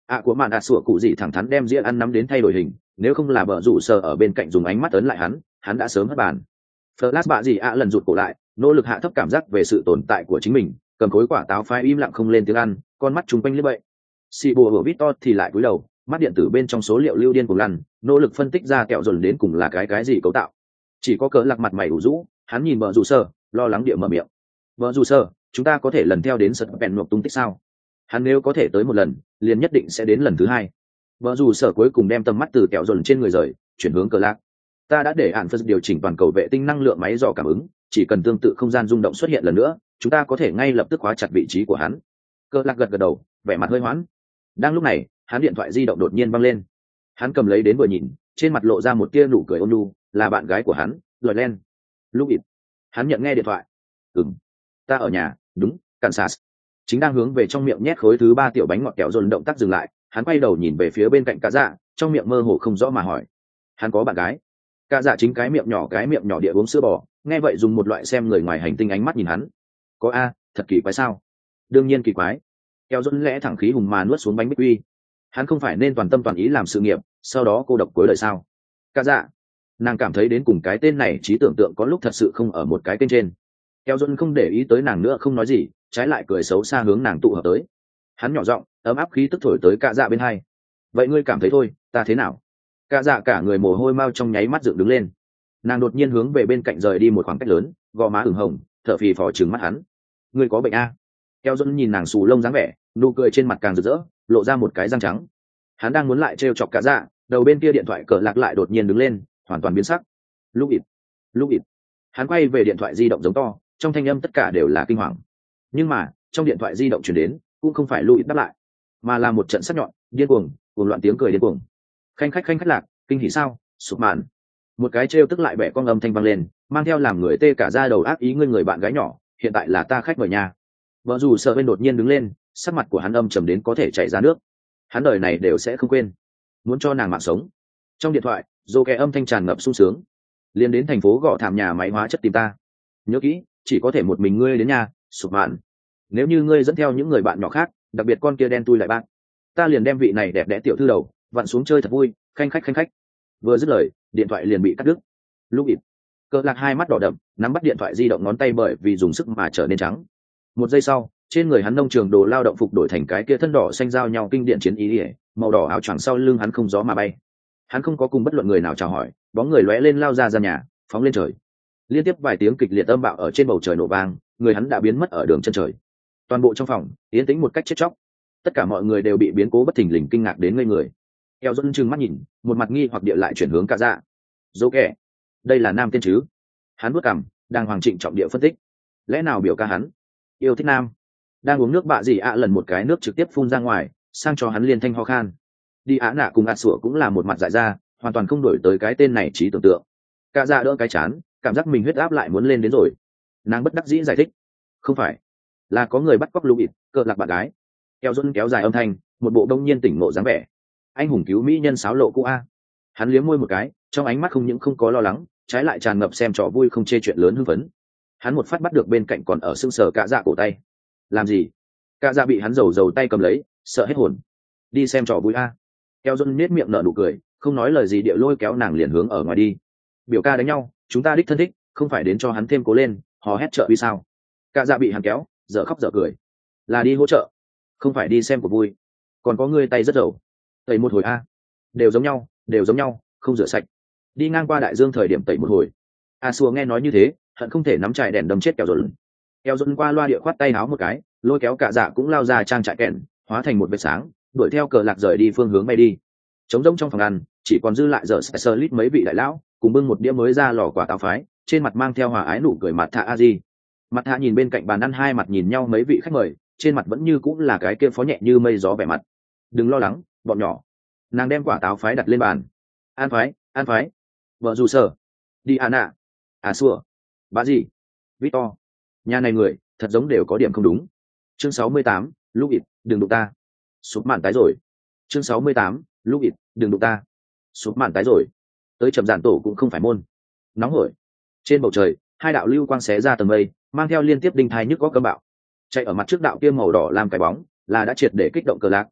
ạ của mạn ạ sủa cụ gì thẳng thắn đem dĩa ăn nắm đến thay đổi hình, nếu không là bờ rủ sở ở bên cạnh dùng ánh mắt ấn lại hắn hắn đã sớm hất bàn. Flash bạ gì ạ lần rụt cổ lại, nỗ lực hạ thấp cảm giác về sự tồn tại của chính mình, cầm khối quả táo phai im lặng không lên tiếng ăn, con mắt trùng quanh liếc bậy. Xì bùa của Victor thì lại cúi đầu, mắt điện tử bên trong số liệu lưu điên cùng lăn, nỗ lực phân tích ra kẹo dồn đến cùng là cái cái gì cấu tạo. Chỉ có cỡ lạc mặt mày ủ rũ, hắn nhìn bờ rủ sở, lo lắng địa mở miệng. Bờ rủ sở, chúng ta có thể lần theo đến sật bèn nộp tung tích sao? Hắn nếu có thể tới một lần, liền nhất định sẽ đến lần thứ hai. Bờ rủ sở cuối cùng đem tầm mắt từ kẹo dồn trên người rời, chuyển hướng cỡ lạc. Ta đã để hạn phân điều chỉnh toàn cầu vệ tinh năng lượng máy dò cảm ứng, chỉ cần tương tự không gian rung động xuất hiện lần nữa, chúng ta có thể ngay lập tức khóa chặt vị trí của hắn. Cơ lạc gật gật đầu, vẻ mặt hơi hoãn. Đang lúc này, hắn điện thoại di động đột nhiên văng lên. Hắn cầm lấy đến vừa nhìn, trên mặt lộ ra một tia nụ cười ôn nhu, là bạn gái của hắn, Lôi Len. Lúc ít, hắn nhận nghe điện thoại. Ừm, ta ở nhà, đúng, Kansas. Chính đang hướng về trong miệng nhét khối thứ ba tiểu bánh ngọt kẹo dồn động tác dừng lại, hắn quay đầu nhìn về phía bên cạnh cả dạ, trong miệng mơ hồ không rõ mà hỏi. Hắn có bạn gái? Cả dạ chính cái miệng nhỏ cái miệng nhỏ địa uống sữa bò, nghe vậy dùng một loại xem người ngoài hành tinh ánh mắt nhìn hắn. Có a, thật kỳ quái sao? Đương nhiên kỳ quái. Kẹo dồn lẽ thẳng khí hùng mà nuốt xuống bánh bích quy. Hắn không phải nên toàn tâm toàn ý làm sự nghiệp, sau đó cô độc cuối đời sao? Cả dạ, nàng cảm thấy đến cùng cái tên này trí tưởng tượng có lúc thật sự không ở một cái tên trên. Kẹo dồn không để ý tới nàng nữa không nói gì, trái lại cười xấu xa hướng nàng tụ hợp tới. Hắn nhỏ giọng, ấm áp khí tức thổi tới cả dạ bên hai. Vậy ngươi cảm thấy thôi, ta thế nào? Cả dạ cả người mồ hôi mau trong nháy mắt dựng đứng lên. Nàng đột nhiên hướng về bên cạnh rời đi một khoảng cách lớn, gò má ửng hồng, thở phì phò trừng mắt hắn. Ngươi có bệnh a? Keo Dũng nhìn nàng xù lông dáng vẻ, nụ cười trên mặt càng rực rỡ, lộ ra một cái răng trắng. Hắn đang muốn lại trêu chọc cả dạ, đầu bên kia điện thoại cờ lạc lại đột nhiên đứng lên, hoàn toàn biến sắc. Lúc ịt, lúc ịt. Hắn quay về điện thoại di động giống to, trong thanh âm tất cả đều là kinh hoàng. Nhưng mà trong điện thoại di động truyền đến, cũng không phải Louis đáp lại, mà là một trận sắc nhọn, điên cuồng, cuồng loạn tiếng cười điên cuồng. Khanh khách khanh khách lạc, kinh hỉ sao? Sụp màn. Một cái trêu tức lại bẻ con âm thanh vang lên, mang theo làm người tê cả da đầu ác ý ngươi người bạn gái nhỏ, hiện tại là ta khách mời nhà. Vợ dù sợ bên đột nhiên đứng lên, sắc mặt của hắn âm trầm đến có thể chảy ra nước. Hắn đời này đều sẽ không quên, muốn cho nàng mạng sống. Trong điện thoại, dô kẻ âm thanh tràn ngập sung sướng. Liên đến thành phố gõ thảm nhà máy hóa chất tìm ta. Nhớ kỹ, chỉ có thể một mình ngươi đến nhà, sụp mạn. Nếu như ngươi dẫn theo những người bạn nhỏ khác, đặc biệt con kia đen tui lại bác, ta liền đem vị này đẹp đẽ tiểu thư đầu vặn xuống chơi thật vui, khanh khách khanh khách. Vừa dứt lời, điện thoại liền bị cắt đứt. Lúc ịt, cỡ lạc hai mắt đỏ đậm, nắm bắt điện thoại di động ngón tay bởi vì dùng sức mà trở nên trắng. Một giây sau, trên người hắn nông trường đồ lao động phục đổi thành cái kia thân đỏ xanh giao nhau kinh điển chiến ý ỉa, màu đỏ áo choàng sau lưng hắn không gió mà bay. Hắn không có cùng bất luận người nào chào hỏi, bóng người lóe lên lao ra ra nhà, phóng lên trời. Liên tiếp vài tiếng kịch liệt âm bạo ở trên bầu trời nổ vang, người hắn đã biến mất ở đường chân trời. Toàn bộ trong phòng yên tĩnh một cách chết chóc, tất cả mọi người đều bị biến cố bất thình lình kinh ngạc đến ngây người. Eo dẫn trừng mắt nhìn, một mặt nghi hoặc địa lại chuyển hướng cả dạ. Dỗ kẻ, đây là nam tiên chứ? Hắn bước cằm, đang hoàng trịnh trọng địa phân tích. Lẽ nào biểu ca hắn yêu thích nam? Đang uống nước bạ gì ạ lần một cái nước trực tiếp phun ra ngoài, sang cho hắn liên thanh ho khan. Đi á nạ cùng ạ sủa cũng là một mặt dại ra, hoàn toàn không đổi tới cái tên này trí tưởng tượng. Cả dạ đỡ cái chán, cảm giác mình huyết áp lại muốn lên đến rồi. Nàng bất đắc dĩ giải thích, không phải, là có người bắt cóc Louis, cờ lạc bạn gái. Kéo dẫn kéo dài âm thanh, một bộ đông nhiên tỉnh ngộ dáng vẻ. Anh hùng cứu mỹ nhân sáo lộ cũ a. Hắn liếm môi một cái, trong ánh mắt không những không có lo lắng, trái lại tràn ngập xem trò vui không chê chuyện lớn hưng phấn. Hắn một phát bắt được bên cạnh còn ở sưng sờ cả dạ cổ tay. Làm gì? Cả dạ bị hắn dầu dầu tay cầm lấy, sợ hết hồn. Đi xem trò vui a. Kéo dẫn nết miệng nở nụ cười, không nói lời gì địa lôi kéo nàng liền hướng ở ngoài đi. Biểu ca đánh nhau, chúng ta đích thân thích, không phải đến cho hắn thêm cố lên, hò hét trợ uy sao? Cả dạ bị hắn kéo, dở khóc dở cười. Là đi hỗ trợ, không phải đi xem cuộc vui. Còn có ngươi tay rất dầu, tẩy một hồi a. Đều giống nhau, đều giống nhau, không rửa sạch. Đi ngang qua đại dương thời điểm tẩy một hồi. A xua nghe nói như thế, hận không thể nắm trại đèn đâm chết kẹo dồn. Kẹo dồn qua loa địa khoát tay háo một cái, lôi kéo cả dạ cũng lao ra trang trại kẹn, hóa thành một vệt sáng, đuổi theo cờ lạc rời đi phương hướng bay đi. Trống rỗng trong phòng ăn, chỉ còn dư lại giờ specialist mấy vị đại lão, cùng bưng một đĩa mới ra lò quả táo phái, trên mặt mang theo hòa ái nụ cười mặt thạ a di. Mặt thạ nhìn bên cạnh bàn ăn hai mặt nhìn nhau mấy vị khách mời, trên mặt vẫn như cũng là cái kia phó nhẹ như mây gió vẻ mặt. Đừng lo lắng, bọn nhỏ. Nàng đem quả táo phái đặt lên bàn. An phái, an phái. Vợ dù sở. Đi à nạ. À xua. Bà gì? Victor. Nhà này người, thật giống đều có điểm không đúng. Chương sáu mươi tám, lúc ịt, đừng đụng ta. Sụp mạn tái rồi. Chương sáu mươi tám, lúc ịt, đừng đụng ta. Sụp mạn tái rồi. Tới chậm giản tổ cũng không phải môn. Nóng hổi. Trên bầu trời, hai đạo lưu quang xé ra tầng mây, mang theo liên tiếp đinh thai nhức có cấm bạo. Chạy ở mặt trước đạo kia màu đỏ làm cái bóng, là đã triệt để kích động cờ lạc.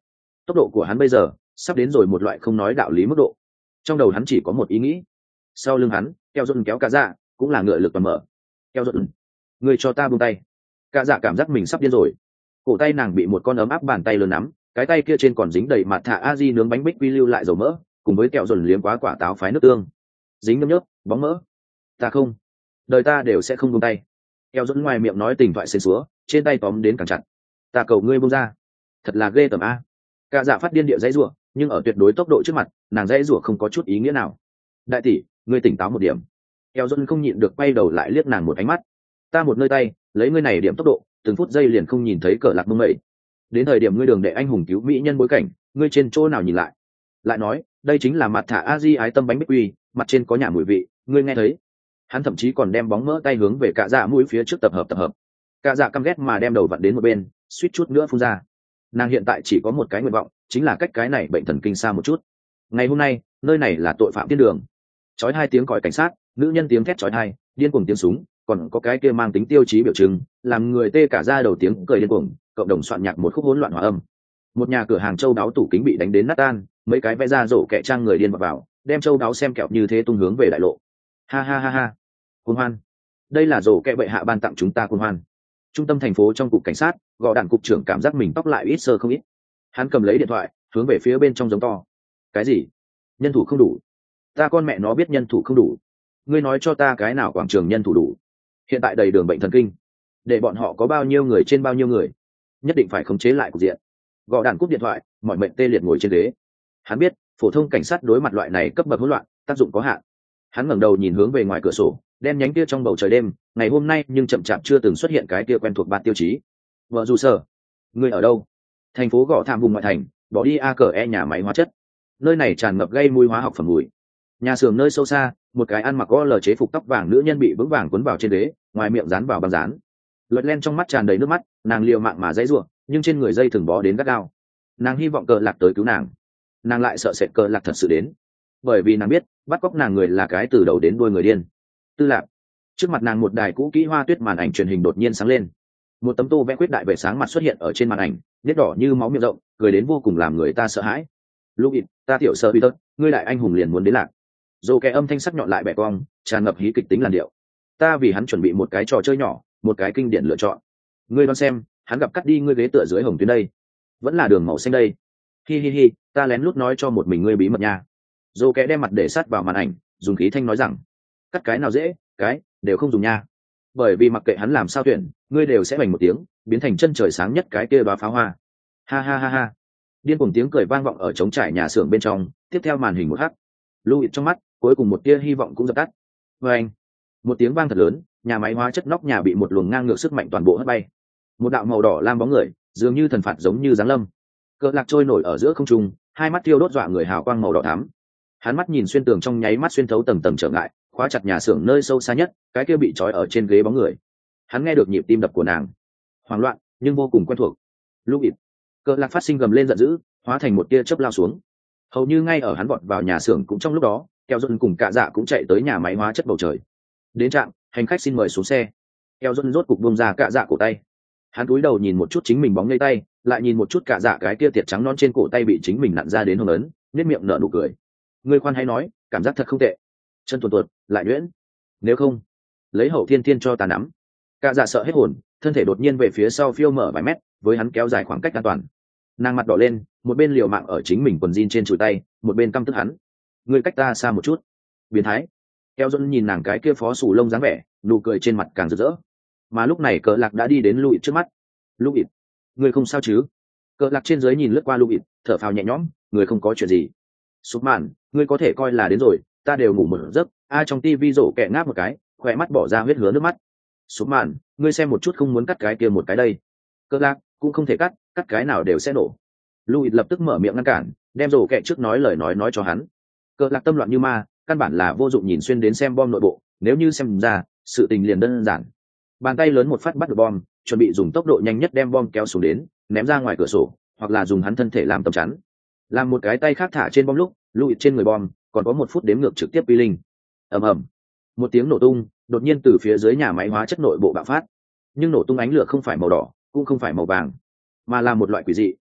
tốc độ của hắn bây giờ sắp đến rồi một loại không nói đạo lý mức độ. Trong đầu hắn chỉ có một ý nghĩ. Sau lưng hắn keo dần kéo cả dạ cũng là ngựa lực toàn mở. Keo dần, người cho ta buông tay. Cả dạ cảm giác mình sắp điên rồi. Cổ tay nàng bị một con ấm áp bàn tay lớn nắm, cái tay kia trên còn dính đầy mặt thả a di nướng bánh bích quy lưu lại dầu mỡ, cùng với kẹo dần liếm quá quả táo phái nước tương, dính nhớp nhớp bóng mỡ. Ta không, đời ta đều sẽ không buông tay. Kẹo dần ngoài miệng nói tình thoại xến xúa, trên tay tóm đến càng chặt. Ta cầu ngươi buông ra. Thật là ghê tởm a. Cả dạ phát điên địa dãy rủa, nhưng ở tuyệt đối tốc độ trước mặt, nàng dãy rủa không có chút ý nghĩa nào. Đại tỷ, ngươi tỉnh táo một điểm. Kẹo dần không nhịn được quay đầu lại liếc nàng một ánh mắt. Ta một nơi tay, lấy ngươi này điểm tốc độ, từng phút giây liền không nhìn thấy cờ lạc mông mẩy. Đến thời điểm ngươi đường đệ anh hùng cứu mỹ nhân bối cảnh, ngươi trên chỗ nào nhìn lại? Lại nói, đây chính là mặt thả a di ái tâm bánh bích quy, mặt trên có nhà mùi vị, ngươi nghe thấy? Hắn thậm chí còn đem bóng mỡ tay hướng về cả dạ mũi phía trước tập hợp tập hợp. Cả dạ căm ghét mà đem đầu vặn đến một bên, suýt chút nữa phun ra. Nàng hiện tại chỉ có một cái nguyện vọng, chính là cách cái này bệnh thần kinh xa một chút. Ngày hôm nay, nơi này là tội phạm thiên đường. Chói hai tiếng còi cảnh sát, nữ nhân tiếng thét chói tai, điên cuồng tiếng súng, còn có cái kia mang tính tiêu chí biểu trưng, làm người tê cả da đầu tiếng cười điên cuồng, cộng đồng soạn nhạc một khúc hỗn loạn hòa âm. Một nhà cửa hàng châu đáo tủ kính bị đánh đến nát tan, mấy cái vẽ ra rổ kẹ trang người điên vào, vào đem châu đáo xem kẹo như thế tung hướng về đại lộ. Ha ha ha ha, cuồng hoan, đây là rổ kẹ bệ hạ ban tặng chúng ta cuồng hoan. Trung tâm thành phố trong cục cảnh sát, gõ đạn cục trưởng cảm giác mình tóc lại ít sơ không ít. Hắn cầm lấy điện thoại, hướng về phía bên trong giống to. Cái gì? Nhân thủ không đủ? Ta con mẹ nó biết nhân thủ không đủ. Ngươi nói cho ta cái nào quảng trường nhân thủ đủ? Hiện tại đầy đường bệnh thần kinh, để bọn họ có bao nhiêu người trên bao nhiêu người, nhất định phải khống chế lại cục diện. Gõ đàn cúp điện thoại, mọi mệnh tê liệt ngồi trên ghế. Hắn biết phổ thông cảnh sát đối mặt loại này cấp bậc hỗn loạn tác dụng có hạn. Hắn ngẩng đầu nhìn hướng về ngoài cửa sổ, đen nhánh kia trong bầu trời đêm, ngày hôm nay nhưng chậm chạp chưa từng xuất hiện cái kia quen thuộc bát tiêu chí. Vợ dù sở, ngươi ở đâu? Thành phố Gõ Thảm vùng ngoại thành, bỏ đi a cờ e nhà máy hóa chất, nơi này tràn ngập gây mùi hóa học phẩm mùi. Nhà xưởng nơi sâu xa, một cái ăn mặc có lờ chế phục tóc vàng nữ nhân bị vững vàng cuốn vào trên ghế, ngoài miệng dán vào băng dán. Luật len trong mắt tràn đầy nước mắt, nàng liều mạng mà dãy ruộng, nhưng trên người dây thừng bó đến gắt gao. Nàng hy vọng cờ lạc tới cứu nàng, nàng lại sợ sệt cờ lạc thật sự đến, bởi vì nàng biết bắt cóc nàng người là cái từ đầu đến đuôi người điên. Tư lạc. Trước mặt nàng một đài cũ kỹ hoa tuyết màn ảnh truyền hình đột nhiên sáng lên, một tấm tô vẽ quyết đại vệ sáng mặt xuất hiện ở trên màn ảnh, nét đỏ như máu miệng rộng, cười đến vô cùng làm người ta sợ hãi. Lúc ít, ta tiểu sợ Peter, ngươi đại anh hùng liền muốn đến lạc. Dô kẻ âm thanh sắc nhọn lại bẻ cong, tràn ngập hí kịch tính làn điệu. Ta vì hắn chuẩn bị một cái trò chơi nhỏ, một cái kinh điển lựa chọn. Ngươi đoán xem, hắn gặp cắt đi ngươi ghế tựa dưới hồng tuyến đây, vẫn là đường màu xanh đây. Hi hi hi, ta lén lút nói cho một mình ngươi bí mật nha. Dô kẻ đem mặt để sát vào màn ảnh, dùng khí thanh nói rằng, cắt cái nào dễ, cái đều không dùng nha. Bởi vì mặc kệ hắn làm sao tuyển, ngươi đều sẽ bành một tiếng, biến thành chân trời sáng nhất cái kia đóa pháo hoa. Ha ha ha ha. Điên cuồng tiếng cười vang vọng ở trống trải nhà xưởng bên trong, tiếp theo màn hình một hắc. Louis trong mắt, cuối cùng một tia hy vọng cũng dập tắt. Và anh, một tiếng vang thật lớn, nhà máy hóa chất nóc nhà bị một luồng ngang ngược sức mạnh toàn bộ hất bay. Một đạo màu đỏ lam bóng người, dường như thần phạt giống như giáng lâm. Cờ lạc trôi nổi ở giữa không trung, hai mắt thiêu đốt dọa người hào quang màu đỏ thắm. Hắn mắt nhìn xuyên tường trong nháy mắt xuyên thấu tầng tầng trở ngại, khóa chặt nhà xưởng nơi sâu xa nhất, cái kia bị trói ở trên ghế bóng người. Hắn nghe được nhịp tim đập của nàng, hoảng loạn nhưng vô cùng quen thuộc. Lúc ít, cờ lạc phát sinh gầm lên giận dữ, hóa thành một tia chớp lao xuống. Hầu như ngay ở hắn vọt vào nhà xưởng cũng trong lúc đó, Keo Dôn cùng cả dạ cũng chạy tới nhà máy hóa chất bầu trời. Đến trạm, hành khách xin mời xuống xe. Keo Dôn rốt cục buông ra cả dạ cổ tay. Hắn cúi đầu nhìn một chút chính mình bóng ngay tay, lại nhìn một chút cả dạ cái kia tiệt trắng non trên cổ tay bị chính mình nặn ra đến hồng ấn, nét miệng nở nụ cười. Ngươi khoan hay nói, cảm giác thật không tệ. Chân tuột tuột, lại nhuyễn. Nếu không, lấy hậu thiên thiên cho ta nắm. Cả dạ sợ hết hồn, thân thể đột nhiên về phía sau phiêu mở vài mét, với hắn kéo dài khoảng cách an toàn. Nàng mặt đỏ lên, một bên liều mạng ở chính mình quần jean trên chùi tay, một bên căm tức hắn. Ngươi cách ta xa một chút, biến thái. Keo Dôn nhìn nàng cái kia phó sù lông dáng vẻ, nụ cười trên mặt càng rực rỡ. Mà lúc này cờ lạc đã đi đến Louis trước mắt. Louis, ngươi không sao chứ? Cờ lạc trên dưới nhìn lướt qua Louis, thở phào nhẹ nhõm, người không có chuyện gì. Súp mạn, ngươi có thể coi là đến rồi, ta đều ngủ một giấc. A trong tivi rổ kẹ ngáp một cái, khỏe mắt bỏ ra huyết hứa nước mắt. Súp mạn, ngươi xem một chút không muốn cắt cái kia một cái đây. Cờ lạc, cũng không thể cắt, cắt cái nào đều sẽ nổ. Louis lập tức mở miệng ngăn cản, đem rổ kẹ trước nói lời nói nói cho hắn. Cờ lạc tâm loạn như ma, căn bản là vô dụng nhìn xuyên đến xem bom nội bộ, nếu như xem ra, sự tình liền đơn giản. Bàn tay lớn một phát bắt được bom, chuẩn bị dùng tốc độ nhanh nhất đem bom kéo xuống đến, ném ra ngoài cửa sổ, hoặc là dùng hắn thân thể làm tấm chắn. Làm một cái tay khác thả trên bom lúc, Louis trên người bom, còn có một phút đếm ngược trực tiếp quy linh. Ầm ầm, một tiếng nổ tung, đột nhiên từ phía dưới nhà máy hóa chất nội bộ bạo phát. Nhưng nổ tung ánh lửa không phải màu đỏ, cũng không phải màu vàng, mà là một loại quỷ dị,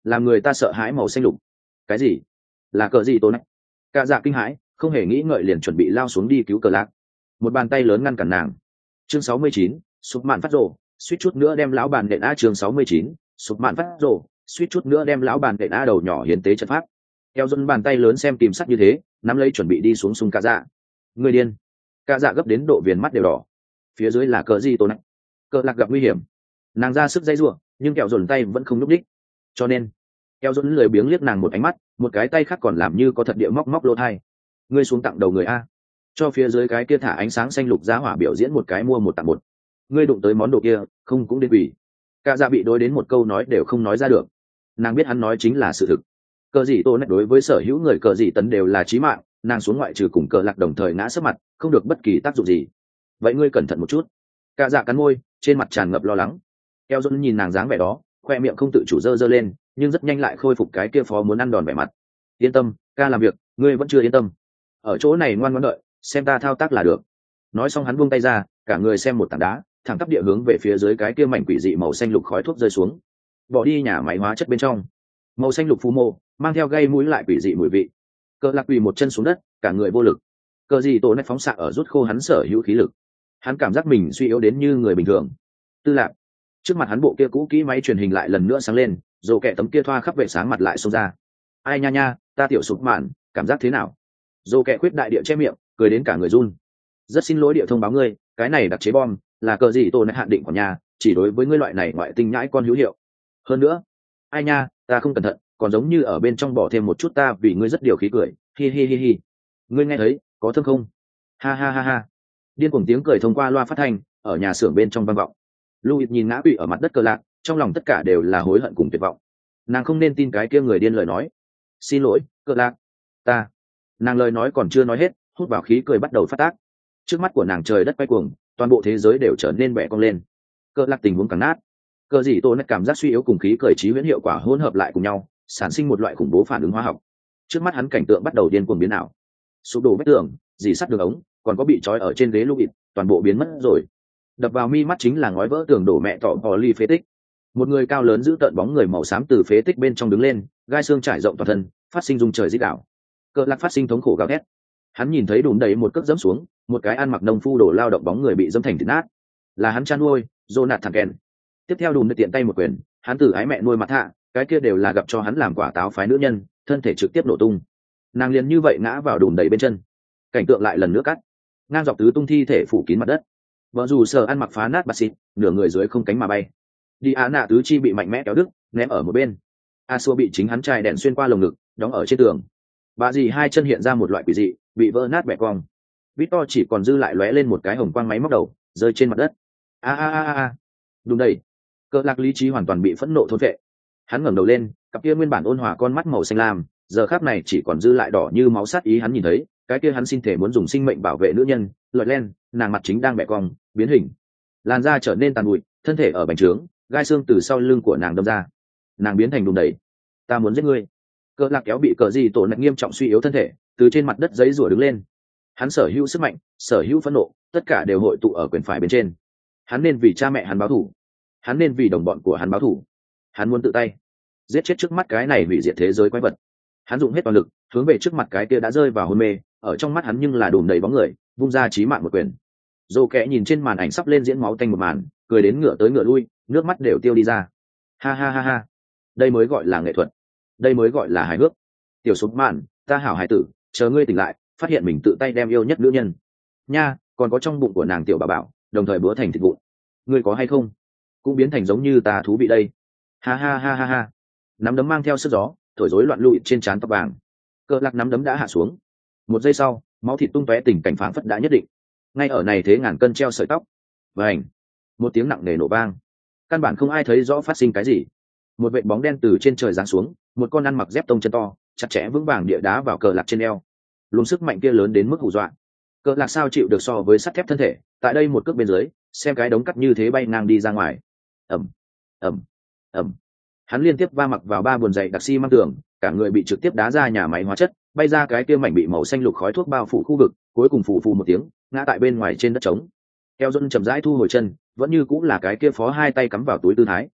làm người ta sợ hãi màu xanh lục. Cái gì? Là cờ gì tố này? Cả dạ kinh hãi, không hề nghĩ ngợi liền chuẩn bị lao xuống đi cứu cờ lạc. Một bàn tay lớn ngăn cản nàng. Chương sáu mươi chín, sụp mạn phát rồ, suýt chút nữa đem lão bàn đệm a. Chương sáu mươi chín, sụp mạn phát rồ, suýt chút nữa đem lão bàn đệm a đầu nhỏ hiến tế trận pháp. Eo dân bàn tay lớn xem kìm sắt như thế, nắm lấy chuẩn bị đi xuống súng cả dạ. Người điên. Cả dạ gấp đến độ viền mắt đều đỏ. Phía dưới là cờ gì tố này? Cờ lạc gặp nguy hiểm, nàng ra sức dây rủa, nhưng kẹo dồn tay vẫn không nhúc đích. Cho nên kẹo dồn lười biếng liếc nàng một ánh mắt, một cái tay khác còn làm như có thật địa móc móc lỗ thai. Ngươi xuống tặng đầu người a, cho phía dưới cái kia thả ánh sáng xanh lục giá hỏa biểu diễn một cái mua một tặng một. Ngươi đụng tới món đồ kia không cũng đến quỷ. Cả dạ bị đối đến một câu nói đều không nói ra được. Nàng biết hắn nói chính là sự thực. Cờ gì tô này đối với sở hữu người cờ gì tấn đều là chí mạng, nàng xuống ngoại trừ cùng cờ lạc đồng thời ngã sấp mặt, không được bất kỳ tác dụng gì. Vậy ngươi cẩn thận một chút. Cả dạ cắn môi, trên mặt tràn ngập lo lắng. Eo Dôn nhìn nàng dáng vẻ đó, khoe miệng không tự chủ dơ dơ lên, nhưng rất nhanh lại khôi phục cái kia phó muốn ăn đòn vẻ mặt. Yên tâm, ca làm việc, ngươi vẫn chưa yên tâm. Ở chỗ này ngoan ngoãn đợi, xem ta thao tác là được. Nói xong hắn buông tay ra, cả người xem một tảng đá, thẳng tắp địa hướng về phía dưới cái kia mảnh quỷ dị màu xanh lục khói thuốc rơi xuống. Bỏ đi nhà máy hóa chất bên trong. Màu xanh lục phù mô, mang theo gây mũi lại quỷ dị mùi vị. Cờ lạc quỳ một chân xuống đất, cả người vô lực. Cờ gì tổ này phóng xạ ở rút khô hắn sở hữu khí lực. Hắn cảm giác mình suy yếu đến như người bình thường. Tư lạc. Trước mặt hắn bộ kia cũ kỹ máy truyền hình lại lần nữa sáng lên, rồi kẻ tấm kia thoa khắp vệ sáng mặt lại xông ra. Ai nha nha, ta tiểu sụp mạn, cảm giác thế nào? Rồi kẻ khuyết đại địa che miệng, cười đến cả người run. Rất xin lỗi địa thông báo ngươi, cái này đặc chế bom là cờ gì tổ này hạn định của nhà, chỉ đối với ngươi loại này ngoại tinh nhãi con hữu hiệu. Hơn nữa, ai nha, ta không cẩn thận, còn giống như ở bên trong bỏ thêm một chút ta vì ngươi rất điều khí cười. Hi hi hi hi. Ngươi nghe thấy, có thơm không? Ha ha ha ha. Điên cuồng tiếng cười thông qua loa phát thanh ở nhà xưởng bên trong vang vọng. Louis nhìn ngã quỵ ở mặt đất cờ lạc, trong lòng tất cả đều là hối hận cùng tuyệt vọng. Nàng không nên tin cái kia người điên lời nói. Xin lỗi, cờ lạc, ta. Nàng lời nói còn chưa nói hết, hút vào khí cười bắt đầu phát tác. Trước mắt của nàng trời đất quay cuồng, toàn bộ thế giới đều trở nên bẻ cong lên. Cờ lạc tình huống càng nát. Cờ gì tô nét cảm giác suy yếu cùng khí cười trí huyễn hiệu quả hỗn hợp lại cùng nhau, sản sinh một loại khủng bố phản ứng hóa học. Trước mắt hắn cảnh tượng bắt đầu điên cuồng biến ảo. Sụp đổ vách tường, dì sắt đường ống, còn có bị trói ở trên ghế Louis, toàn bộ biến mất rồi. Đập vào mi mắt chính là ngói vỡ tường đổ mẹ tỏ bỏ ly phế tích. Một người cao lớn giữ tợn bóng người màu xám từ phế tích bên trong đứng lên, gai xương trải rộng toàn thân, phát sinh rung trời rít đảo. Cờ lạc phát sinh thống khổ gào thét. Hắn nhìn thấy đùn đầy một cước dẫm xuống, một cái ăn mặc nông phu đổ lao động bóng người bị dẫm thành thịt nát. Là hắn chăn nuôi, Jonathan Kent. Tiếp theo đùn tiện tay một quyền, hắn từ ái mẹ nuôi mặt hạ, cái kia đều là gặp cho hắn làm quả táo phái nữ nhân, thân thể trực tiếp nổ tung. Nàng liền như vậy ngã vào đùn đầy bên chân. Cảnh tượng lại lần nữa cắt, ngang dọc tứ tung thi thể phủ kín mặt đất. Vợ dù sợ ăn mặc phá nát bạt xịt, nửa người dưới không cánh mà bay. Đi á nạ tứ chi bị mạnh mẽ kéo đứt, ném ở một bên. A xua bị chính hắn chai đèn xuyên qua lồng ngực, đóng ở trên tường. Bà dì hai chân hiện ra một loại quỷ dị, bị vỡ nát bẻ cong. Victor chỉ còn dư lại lóe lên một cái hồng quang máy móc đầu, rơi trên mặt đất. A a a a. Đúng đây. Cờ lạc lý trí hoàn toàn bị phẫn nộ thôn vệ. Hắn ngẩng đầu lên, cặp kia nguyên bản ôn hòa con mắt màu xanh lam, giờ khắc này chỉ còn dư lại đỏ như máu sát ý. Hắn nhìn thấy cái kia hắn xin thể muốn dùng sinh mệnh bảo vệ nữ nhân, lọt len, nàng mặt chính đang bẻ cong, biến hình, làn da trở nên tàn bụi, thân thể ở bành trướng, gai xương từ sau lưng của nàng đâm ra, nàng biến thành đùm đầy. Ta muốn giết ngươi. Cờ lạc kéo bị cờ gì tổ nặng nghiêm trọng suy yếu thân thể, từ trên mặt đất giấy rủa đứng lên. Hắn sở hữu sức mạnh, sở hữu phẫn nộ, tất cả đều hội tụ ở quyền phải bên trên. Hắn nên vì cha mẹ hắn báo thù, hắn nên vì đồng bọn của hắn báo thù. Hắn muốn tự tay giết chết trước mắt cái này hủy diệt thế giới quái vật. Hắn dùng hết toàn lực hướng về trước mặt cái kia đã rơi vào hôn mê, ở trong mắt hắn nhưng là đùm đầy bóng người, vung ra chí mạng một quyền. Dô kẽ nhìn trên màn ảnh sắp lên diễn máu tanh một màn, cười đến ngựa tới ngựa lui, nước mắt đều tiêu đi ra. Ha ha ha ha, đây mới gọi là nghệ thuật, đây mới gọi là hài hước. Tiểu súng mạn, ta hảo hài tử, chờ ngươi tỉnh lại, phát hiện mình tự tay đem yêu nhất nữ nhân nha, còn có trong bụng của nàng tiểu bà bảo, đồng thời bữa thành thịt vụn. Ngươi có hay không cũng biến thành giống như ta thú vị đây. Ha ha ha ha ha. Nắm đấm mang theo sức gió, thổi rối loạn lụi trên trán tóc vàng. Cờ lạc nắm đấm đã hạ xuống. Một giây sau, máu thịt tung tóe, tình cảnh phảng phất đã nhất định. Ngay ở này thế ngàn cân treo sợi tóc. Vành. Một tiếng nặng nề nổ vang. Căn bản không ai thấy rõ phát sinh cái gì. Một vệt bóng đen từ trên trời giáng xuống, một con ăn mặc dép tông chân to, chặt chẽ vững vàng địa đá vào cờ lạc trên eo. Luồng sức mạnh kia lớn đến mức hù dọa. Cờ lạc sao chịu được so với sắt thép thân thể, tại đây một cước bên dưới, xem cái đống cắt như thế bay ngang đi ra ngoài. Ầm, ầm, ầm. Hắn liên tiếp va mặc vào ba buồn giày đặc xi măng tường, cả người bị trực tiếp đá ra nhà máy hóa chất, bay ra cái kia mảnh bị màu xanh lục khói thuốc bao phủ khu vực, cuối cùng phủ phù một tiếng, ngã tại bên ngoài trên đất trống. Eo Dôn chậm rãi thu hồi chân, vẫn như cũng là cái kia phó hai tay cắm vào túi tư thái.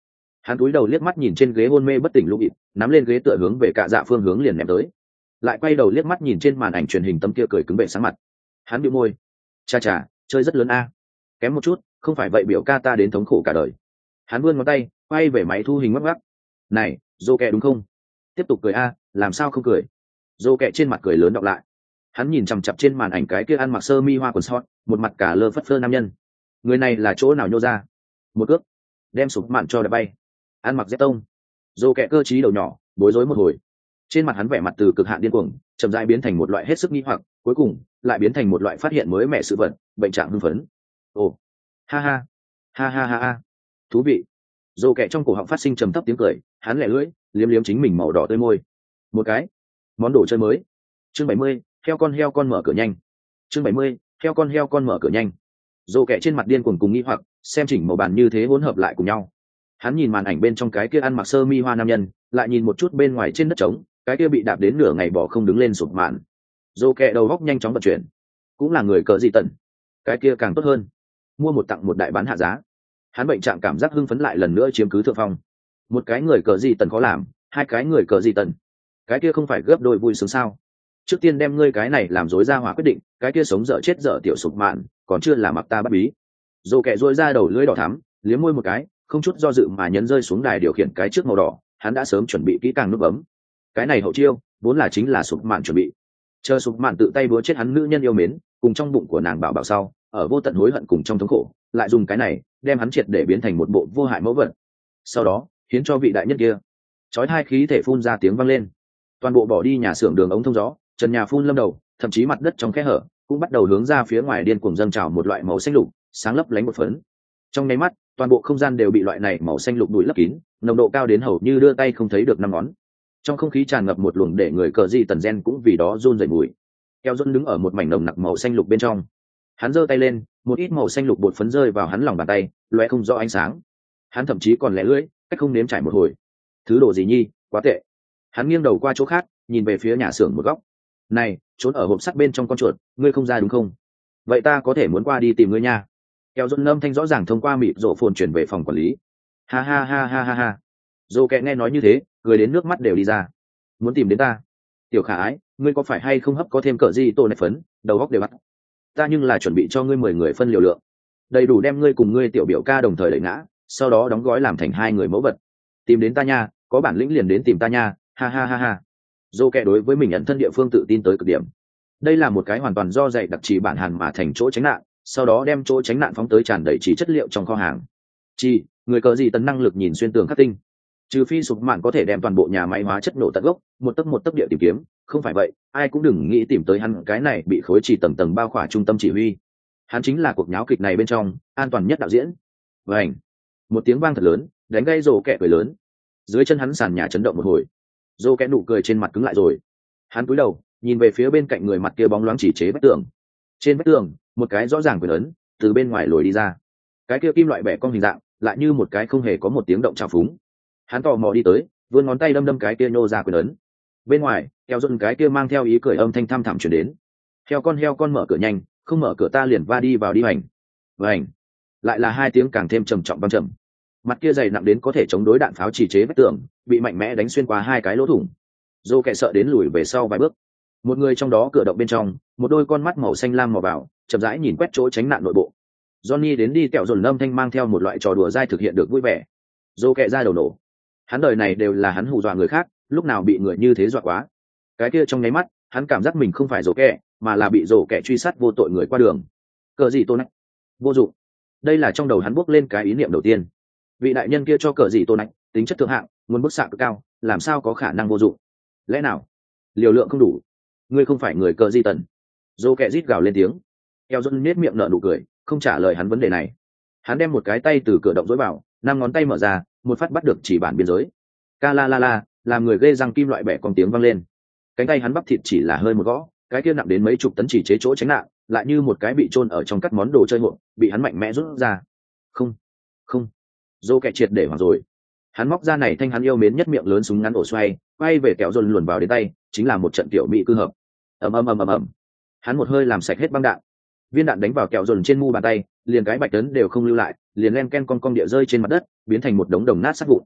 Hắn cúi đầu liếc mắt nhìn trên ghế hôn mê bất tỉnh Lũ Ịt, nắm lên ghế tựa hướng về Cạ Dạ phương hướng liền ném tới. Lại quay đầu liếc mắt nhìn trên màn ảnh truyền hình tấm kia cười cứng bệ sáng mặt. Hắn bĩu môi, cha cha, chơi rất lớn a. Kém một chút, không phải vậy biểu ca ta đến thống khổ cả đời. Hắn vươn ngón tay, quay về máy thu hình ngắc ngắc. Này, Dô Kẹ đúng không? Tiếp tục cười a, làm sao không cười? Dô Kẹ trên mặt cười lớn đọc lại. Hắn nhìn chằm chằm trên màn ảnh cái kia ăn mặc sơ mi hoa quần sót, một mặt cả lơ phất phơ nam nhân. Người này là chỗ nào nhô ra? Một cước, đem sụp mạn cho đã bay. Ăn mặc dép tông. Dô Kẹ cơ trí đầu nhỏ, bối rối một hồi. Trên mặt hắn vẻ mặt từ cực hạn điên cuồng, chậm rãi biến thành một loại hết sức nghi hoặc, cuối cùng lại biến thành một loại phát hiện mới mẻ sự vật, bệnh trạng hưng phấn. Ồ, ha ha, ha ha ha ha, thú vị. Dô Kẹ trong cổ họng phát sinh trầm thấp tiếng cười, hắn lẻ lưỡi, liếm liếm chính mình màu đỏ tươi môi. Một cái, món đồ chơi mới. Chương bảy mươi, heo con heo con mở cửa nhanh. Chương bảy mươi, heo con heo con mở cửa nhanh. Dô Kẹ trên mặt điên cuồng cùng nghi hoặc, xem chỉnh màu bàn như thế hỗn hợp lại cùng nhau. Hắn nhìn màn ảnh bên trong cái kia ăn mặc sơ mi hoa nam nhân, lại nhìn một chút bên ngoài trên đất trống, cái kia bị đạp đến nửa ngày bỏ không đứng lên sụp mạn. Dô Kẹ đầu góc nhanh chóng vận chuyển, cũng là người cờ gì tận, cái kia càng tốt hơn, mua một tặng một đại bán hạ giá. Hắn bệnh trạng cảm giác hưng phấn lại lần nữa chiếm cứ thượng phong. Một cái người cờ gì tần khó làm, hai cái người cờ gì tần, cái kia không phải gấp đôi vui sướng sao? Trước tiên đem ngươi cái này làm rối ra hỏa quyết định, cái kia sống dở chết dở tiểu sụp mạn, còn chưa là mặc ta bắt bí. Dô Kẹ rối ra đầu lưỡi đỏ thắm, liếm môi một cái, không chút do dự mà nhấn rơi xuống đài điều khiển cái trước màu đỏ. Hắn đã sớm chuẩn bị kỹ càng nút bấm. Cái này hậu chiêu vốn là chính là sụp mạn chuẩn bị, chờ sụp mạn tự tay búa chết hắn nữ nhân yêu mến cùng trong bụng của nàng bảo bảo sau, ở vô tận hối hận cùng trong thống khổ, lại dùng cái này đem hắn triệt để biến thành một bộ vô hại mẫu vật. Sau đó hiến cho vị đại nhân kia. Chói hai khí thể phun ra tiếng vang lên, toàn bộ bỏ đi nhà xưởng đường ống thông gió, trần nhà phun lâm đầu, thậm chí mặt đất trong khe hở cũng bắt đầu hướng ra phía ngoài điên cuồng dâng trào một loại màu xanh lục, sáng lấp lánh một phấn. Trong nháy mắt, toàn bộ không gian đều bị loại này màu xanh lục đùi lấp kín, nồng độ cao đến hầu như đưa tay không thấy được năm ngón. Trong không khí tràn ngập một luồng để người cờ di tần gen cũng vì đó run rẩy mùi. Keo Dôn đứng ở một mảnh nồng nặc màu xanh lục bên trong, hắn giơ tay lên, một ít màu xanh lục bột phấn rơi vào hắn lòng bàn tay, loé không rõ ánh sáng. Hắn thậm chí còn lẻ lưỡi, cách không nếm trải một hồi. Thứ đồ gì nhi, quá tệ. Hắn nghiêng đầu qua chỗ khác, nhìn về phía nhà xưởng một góc. Này, trốn ở hộp sắt bên trong con chuột, ngươi không ra đúng không? Vậy ta có thể muốn qua đi tìm ngươi nha. Keo Dôn âm thanh rõ ràng thông qua mịt rổ phồn chuyển về phòng quản lý. Ha ha ha ha ha ha. Dô Kẹ nghe nói như thế, người đến nước mắt đều đi ra. Muốn tìm đến ta? Tiểu khả ái, ngươi có phải hay không hấp có thêm cỡ gì tô này phấn, đầu góc đều bắt. Ta nhưng là chuẩn bị cho ngươi mười người phân liều lượng, đầy đủ đem ngươi cùng ngươi tiểu biểu ca đồng thời đẩy ngã, sau đó đóng gói làm thành hai người mẫu vật. Tìm đến ta nha, có bản lĩnh liền đến tìm ta nha, ha ha ha ha. Dô Kẹ đối với mình nhận thân địa phương tự tin tới cực điểm. Đây là một cái hoàn toàn do dạy đặc chỉ bản hàn mà thành chỗ tránh nạn, sau đó đem chỗ tránh nạn phóng tới tràn đầy chỉ chất liệu trong kho hàng. Chỉ người cờ gì tấn năng lực nhìn xuyên tường khắc tinh, trừ phi sụp mạn có thể đem toàn bộ nhà máy hóa chất nổ tận gốc, một tấc một tấc địa tìm kiếm, không phải vậy ai cũng đừng nghĩ tìm tới hắn cái này bị khối chỉ tầng tầng bao khỏa trung tâm chỉ huy. Hắn chính là cuộc nháo kịch này bên trong an toàn nhất đạo diễn. Vảnh, một tiếng vang thật lớn đánh gây Rồ Kẹ cười lớn. Dưới chân hắn sàn nhà chấn động một hồi, Rồ Kẹ nụ cười trên mặt cứng lại rồi. Hắn cúi đầu nhìn về phía bên cạnh người mặt kia bóng loáng chỉ chế vách tường. Trên vách tường một cái rõ ràng quyền ấn từ bên ngoài lồi đi ra, cái kia kim loại bẻ cong hình dạng lại như một cái không hề có một tiếng động trào phúng. Hắn tò mò đi tới, vươn ngón tay đâm đâm cái kia nhô ra quyền ấn. Bên ngoài heo Dôn cái kia mang theo ý cười âm thanh thăm thẳm chuyển đến. Heo con heo con mở cửa nhanh, không mở cửa ta liền va đi vào đi hoành. Vành, lại là hai tiếng càng thêm trầm trọng băng trầm. Mặt kia dày nặng đến có thể chống đối đạn pháo chỉ chế vách tường, bị mạnh mẽ đánh xuyên qua hai cái lỗ thủng. Dô Kẹ sợ đến lùi về sau vài bước. Một người trong đó cửa động bên trong, một đôi con mắt màu xanh lam mò vào, chậm rãi nhìn quét chỗ tránh nạn nội bộ. Johnny đến đi kẹo dồn âm thanh mang theo một loại trò đùa dai thực hiện được vui vẻ. Dô Kẹ ra đầu nổ. Hắn đời này đều là hắn hù dọa người khác, lúc nào bị người như thế dọa quá. Cái kia trong nháy mắt, hắn cảm giác mình không phải Dô Kẹ, mà là bị Dô Kẹ truy sát vô tội người qua đường. Cờ gì tôn nách? Vô dụng. Đây là trong đầu hắn bước lên cái ý niệm đầu tiên. Vị đại nhân kia cho cờ gì tôn nách, tính chất thượng hạng, nguồn bức xạ cực cao, làm sao có khả năng vô dụng? Lẽ nào liều lượng không đủ? Ngươi không phải người cờ di tần. Dô Kẹ rít gào lên tiếng. Eo Dôn nết miệng nở nụ cười, không trả lời hắn vấn đề này. Hắn đem một cái tay từ cửa động dối vào, năm ngón tay mở ra, một phát bắt được chỉ bản biên giới. Ca la la la, làm người ghê răng kim loại bẻ con tiếng vang lên. Cánh tay hắn bắp thịt chỉ là hơi một gõ, cái kia nặng đến mấy chục tấn chỉ chế chỗ tránh nạn, lại như một cái bị chôn ở trong các món đồ chơi hộp, bị hắn mạnh mẽ rút ra. Không, không. Dô Kẹ triệt để hoảng rồi. Hắn móc ra này thanh hắn yêu mến nhất miệng lớn súng ngắn ổ xoay, quay về kẹo Dôn luồn vào đến tay, chính là một trận tiểu mỹ cư hợp. Ầm ầm ầm ầm ầm. Hắn một hơi làm sạch hết băng đạn. Viên đạn đánh vào kẹo Dôn trên mu bàn tay, liền cái bạch tấn đều không lưu lại, liền len ken con con địa rơi trên mặt đất, biến thành một đống đồng nát sát vụn.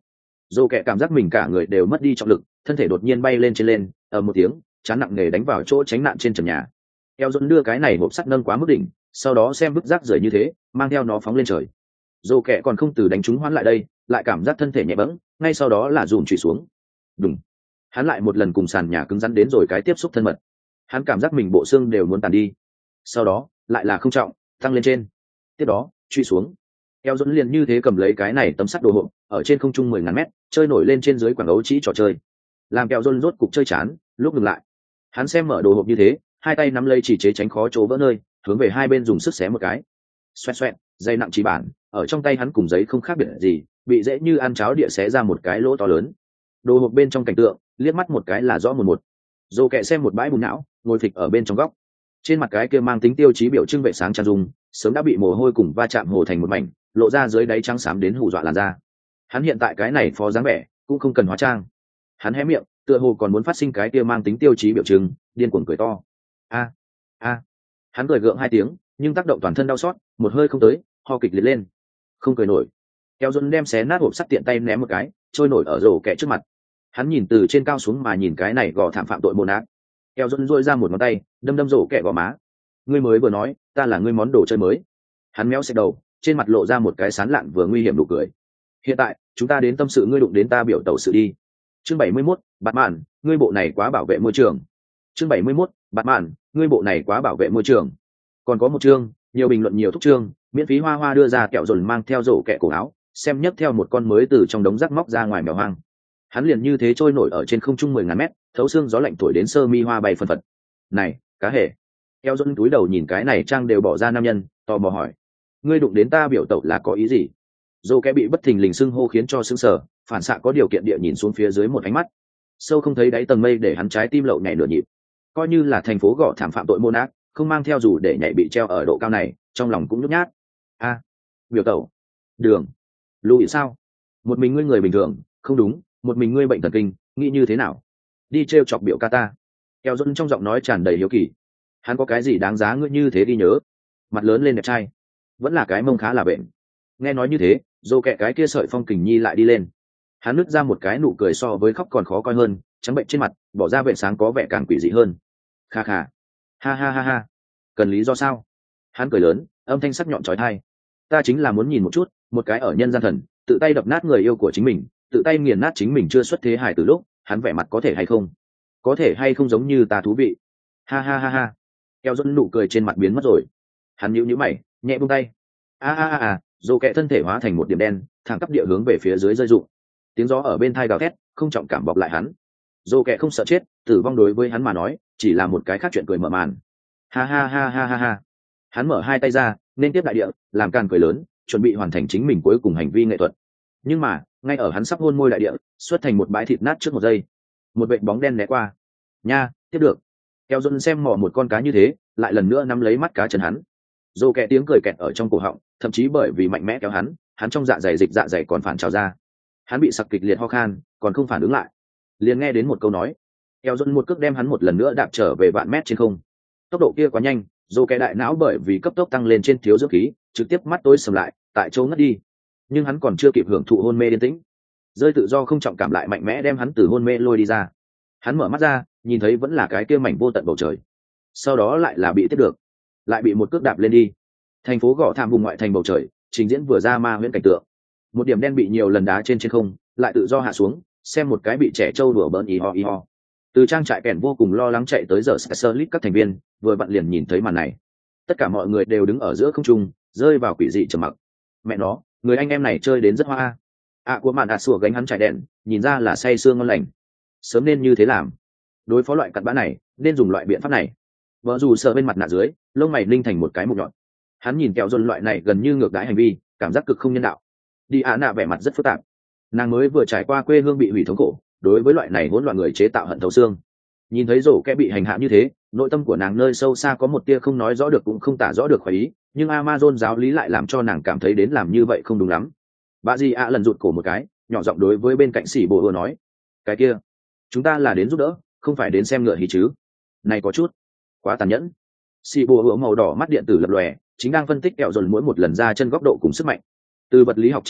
Dô kẹ cảm giác mình cả người đều mất đi trọng lực, thân thể đột nhiên bay lên trên lên, ở một tiếng chán nặng nề đánh vào chỗ tránh nạn trên trần nhà. Eo dồn đưa cái này hộp sắt nâng quá mức đỉnh, sau đó xem bức rác rời như thế, mang theo nó phóng lên trời. Dô kẹ còn không từ đánh trúng hoãn lại đây, lại cảm giác thân thể nhẹ bẫng, ngay sau đó là dùm chủy xuống. Đùng. Hắn lại một lần cùng sàn nhà cứng rắn đến rồi cái tiếp xúc thân mật. Hắn cảm giác mình bộ xương đều muốn tàn đi. Sau đó lại là không trọng, tăng lên trên. Tiếp đó truy xuống. Eo dồn liền như thế cầm lấy cái này tấm sắt đồ hộp, ở trên không trung mười ngàn mét, chơi nổi lên trên dưới quảng ấu chỉ trò chơi. Làm Eo dồn rốt cục chơi chán, lúc ngừng lại. Hắn xem mở đồ hộp như thế, hai tay nắm lấy chỉ chế tránh khó chỗ vỡ nơi, hướng về hai bên dùng sức xé một cái. Xoẹt xoẹt, dây nặng chỉ bản, ở trong tay hắn cùng giấy không khác biệt gì, bị dễ như ăn cháo địa xé ra một cái lỗ to lớn. Đồ hộp bên trong cảnh tượng, liếc mắt một cái là rõ một một. Dô kẹ xem một bãi bùn não, ngồi phịch ở bên trong góc. Trên mặt cái kia mang tính tiêu chí biểu trưng vệ sáng trang dung, sớm đã bị mồ hôi cùng va chạm hồ thành một mảnh, lộ ra dưới đáy trắng xám đến hù dọa làn da. Hắn hiện tại cái này phó dáng vẻ, cũng không cần hóa trang. Hắn hé miệng, tựa hồ còn muốn phát sinh cái kia mang tính tiêu chí biểu trưng, điên cuồng cười to. A, a. Hắn cười gượng hai tiếng, nhưng tác động toàn thân đau xót, một hơi không tới, ho kịch liệt lên. Không cười nổi. Kéo dồn đem xé nát hộp sắt tiện tay ném một cái, trôi nổi ở rổ kẹ trước mặt. Hắn nhìn từ trên cao xuống mà nhìn cái này gò thảm phạm tội môn ác. Kéo dồn duỗi ra một ngón tay, đâm đâm rổ kẹ gò má. Ngươi mới vừa nói, ta là ngươi món đồ chơi mới. Hắn méo xẹt đầu, trên mặt lộ ra một cái sán lạn vừa nguy hiểm nụ cười. Hiện tại, chúng ta đến tâm sự ngươi đụng đến ta biểu tẩu sự đi. Chương bảy mươi mốt, Bạt Mạn, ngươi bộ này quá bảo vệ môi trường. Chương bảy mươi mốt, Bạt Mạn, ngươi bộ này quá bảo vệ môi trường. Còn có một chương, nhiều bình luận nhiều thúc chương, miễn phí hoa hoa đưa ra kẹo dồn mang theo rổ kẹ cổ áo, xem nhấc theo một con mới từ trong đống rác móc ra ngoài mèo hoang. Hắn liền như thế trôi nổi ở trên không trung mười ngàn mét, thấu xương gió lạnh thổi đến sơ mi hoa bay phân phật. Này, cá hề. Kẹo dồn túi đầu nhìn cái này trang đều bỏ ra nam nhân, tò mò hỏi: ngươi đụng đến ta biểu tẩu là có ý gì? Dô kẽ bị bất thình lình xưng hô khiến cho sững sờ, phản xạ có điều kiện địa nhìn xuống phía dưới một ánh mắt sâu không thấy đáy tầng mây để hắn trái tim lậu nhảy nửa nhịp. Coi như là thành phố gõ thảm phạm tội môn ác, không mang theo dù để nhảy bị treo ở độ cao này, trong lòng cũng nhút nhát. A, à, biểu tẩu, đường, lùi sao? Một mình ngươi người bình thường, không đúng, một mình ngươi bệnh thần kinh, nghĩ như thế nào? Đi treo chọc biểu ca ta. Eo dần trong giọng nói tràn đầy hiếu kỳ. Hắn có cái gì đáng giá ngươi như thế đi nhớ? Mặt lớn lên đẹp trai, vẫn là cái mông khá là bệnh. Nghe nói như thế, dô kẹ cái kia sợi phong kình nhi lại đi lên. Hắn nứt ra một cái nụ cười so với khóc còn khó coi hơn, trắng bệnh trên mặt, bỏ ra vệ sáng có vẻ càng quỷ dị hơn. Kha kha, ha ha ha ha, cần lý do sao? Hắn cười lớn, âm thanh sắc nhọn trói thai. Ta chính là muốn nhìn một chút, một cái ở nhân gian thần, tự tay đập nát người yêu của chính mình, tự tay nghiền nát chính mình chưa xuất thế hài từ lúc, hắn vẻ mặt có thể hay không? Có thể hay không giống như ta thú vị? Ha ha ha ha. Eo dẫn nụ cười trên mặt biến mất rồi. Hắn nhíu nhíu mày, nhẹ buông tay. A a a a, dồ kẹ thân thể hóa thành một điểm đen, thẳng tắp địa hướng về phía dưới rơi rụng. Tiếng gió ở bên thai gào thét, không trọng cảm bọc lại hắn. Dồ kẹ không sợ chết, tử vong đối với hắn mà nói chỉ là một cái khác chuyện cười mở màn. Ha ha ha ha ha ha. Hắn mở hai tay ra, nên tiếp đại địa, làm càn cười lớn, chuẩn bị hoàn thành chính mình cuối cùng hành vi nghệ thuật. Nhưng mà, ngay ở hắn sắp hôn môi đại địa, xuất thành một bãi thịt nát trước một giây. Một vệt bóng đen né qua. Nha, tiếp được. Kéo dần xem mò một con cá như thế, lại lần nữa nắm lấy mắt cá chân hắn. Dồ kẹ tiếng cười kẹt ở trong cổ họng, thậm chí bởi vì mạnh mẽ kéo hắn, hắn trong dạ dày dịch dạ dày còn phản trào ra. Hắn bị sặc kịch liệt ho khan, còn không phản ứng lại. Liền nghe đến một câu nói, kéo dần một cước đem hắn một lần nữa đạp trở về vạn mét trên không. Tốc độ kia quá nhanh, dồ kẹ đại não bởi vì cấp tốc tăng lên trên thiếu dưỡng khí, trực tiếp mắt tối sầm lại, tại chỗ ngất đi. Nhưng hắn còn chưa kịp hưởng thụ hôn mê yên tĩnh, rơi tự do không trọng cảm lại mạnh mẽ đem hắn từ hôn mê lôi đi ra. Hắn mở mắt ra, nhìn thấy vẫn là cái kia mảnh vô tận bầu trời. Sau đó lại là bị tiếp được, lại bị một cước đạp lên đi. Thành phố gõ thảm vùng ngoại thành bầu trời, trình diễn vừa ra ma huyễn cảnh tượng. Một điểm đen bị nhiều lần đá trên trên không, lại tự do hạ xuống, xem một cái bị trẻ trâu đùa bỡn y ho y ho. Từ trang trại kèn vô cùng lo lắng chạy tới giờ Scarlet các thành viên, vừa vặn liền nhìn thấy màn này. Tất cả mọi người đều đứng ở giữa không trung, rơi vào quỷ dị trầm mặc. Mẹ nó, người anh em này chơi đến rất hoa. À của màn ạt sủa gánh hắn trải đèn, nhìn ra là say sương ngon lành. Sớm nên như thế làm. Đối phó loại cặn bã này, nên dùng loại biện pháp này. Vợ dù sợ bên mặt nạ dưới, lông mày linh thành một cái mục nhọn. Hắn nhìn kẹo dồn loại này gần như ngược đãi hành vi, cảm giác cực không nhân đạo. Đi á nạ vẻ mặt rất phức tạp. Nàng mới vừa trải qua quê hương bị hủy thống khổ, đối với loại này hỗn loạn người chế tạo hận thấu xương. Nhìn thấy rổ kẽ bị hành hạ như thế, nội tâm của nàng nơi sâu xa có một tia không nói rõ được cũng không tả rõ được khỏi ý, nhưng Amazon giáo lý lại làm cho nàng cảm thấy đến làm như vậy không đúng lắm. Bà gì ạ lần rụt cổ một cái, nhỏ giọng đối với bên cạnh xỉ bồ vừa nói: cái kia, chúng ta là đến giúp đỡ, không phải đến xem ngựa hí chứ? Này có chút quá tàn nhẫn. Xỉ bồ vừa màu đỏ mắt điện tử lập lòe, chính đang phân tích kẹo dồn mỗi một lần ra chân góc độ cùng sức mạnh. Từ vật lý học trên nói,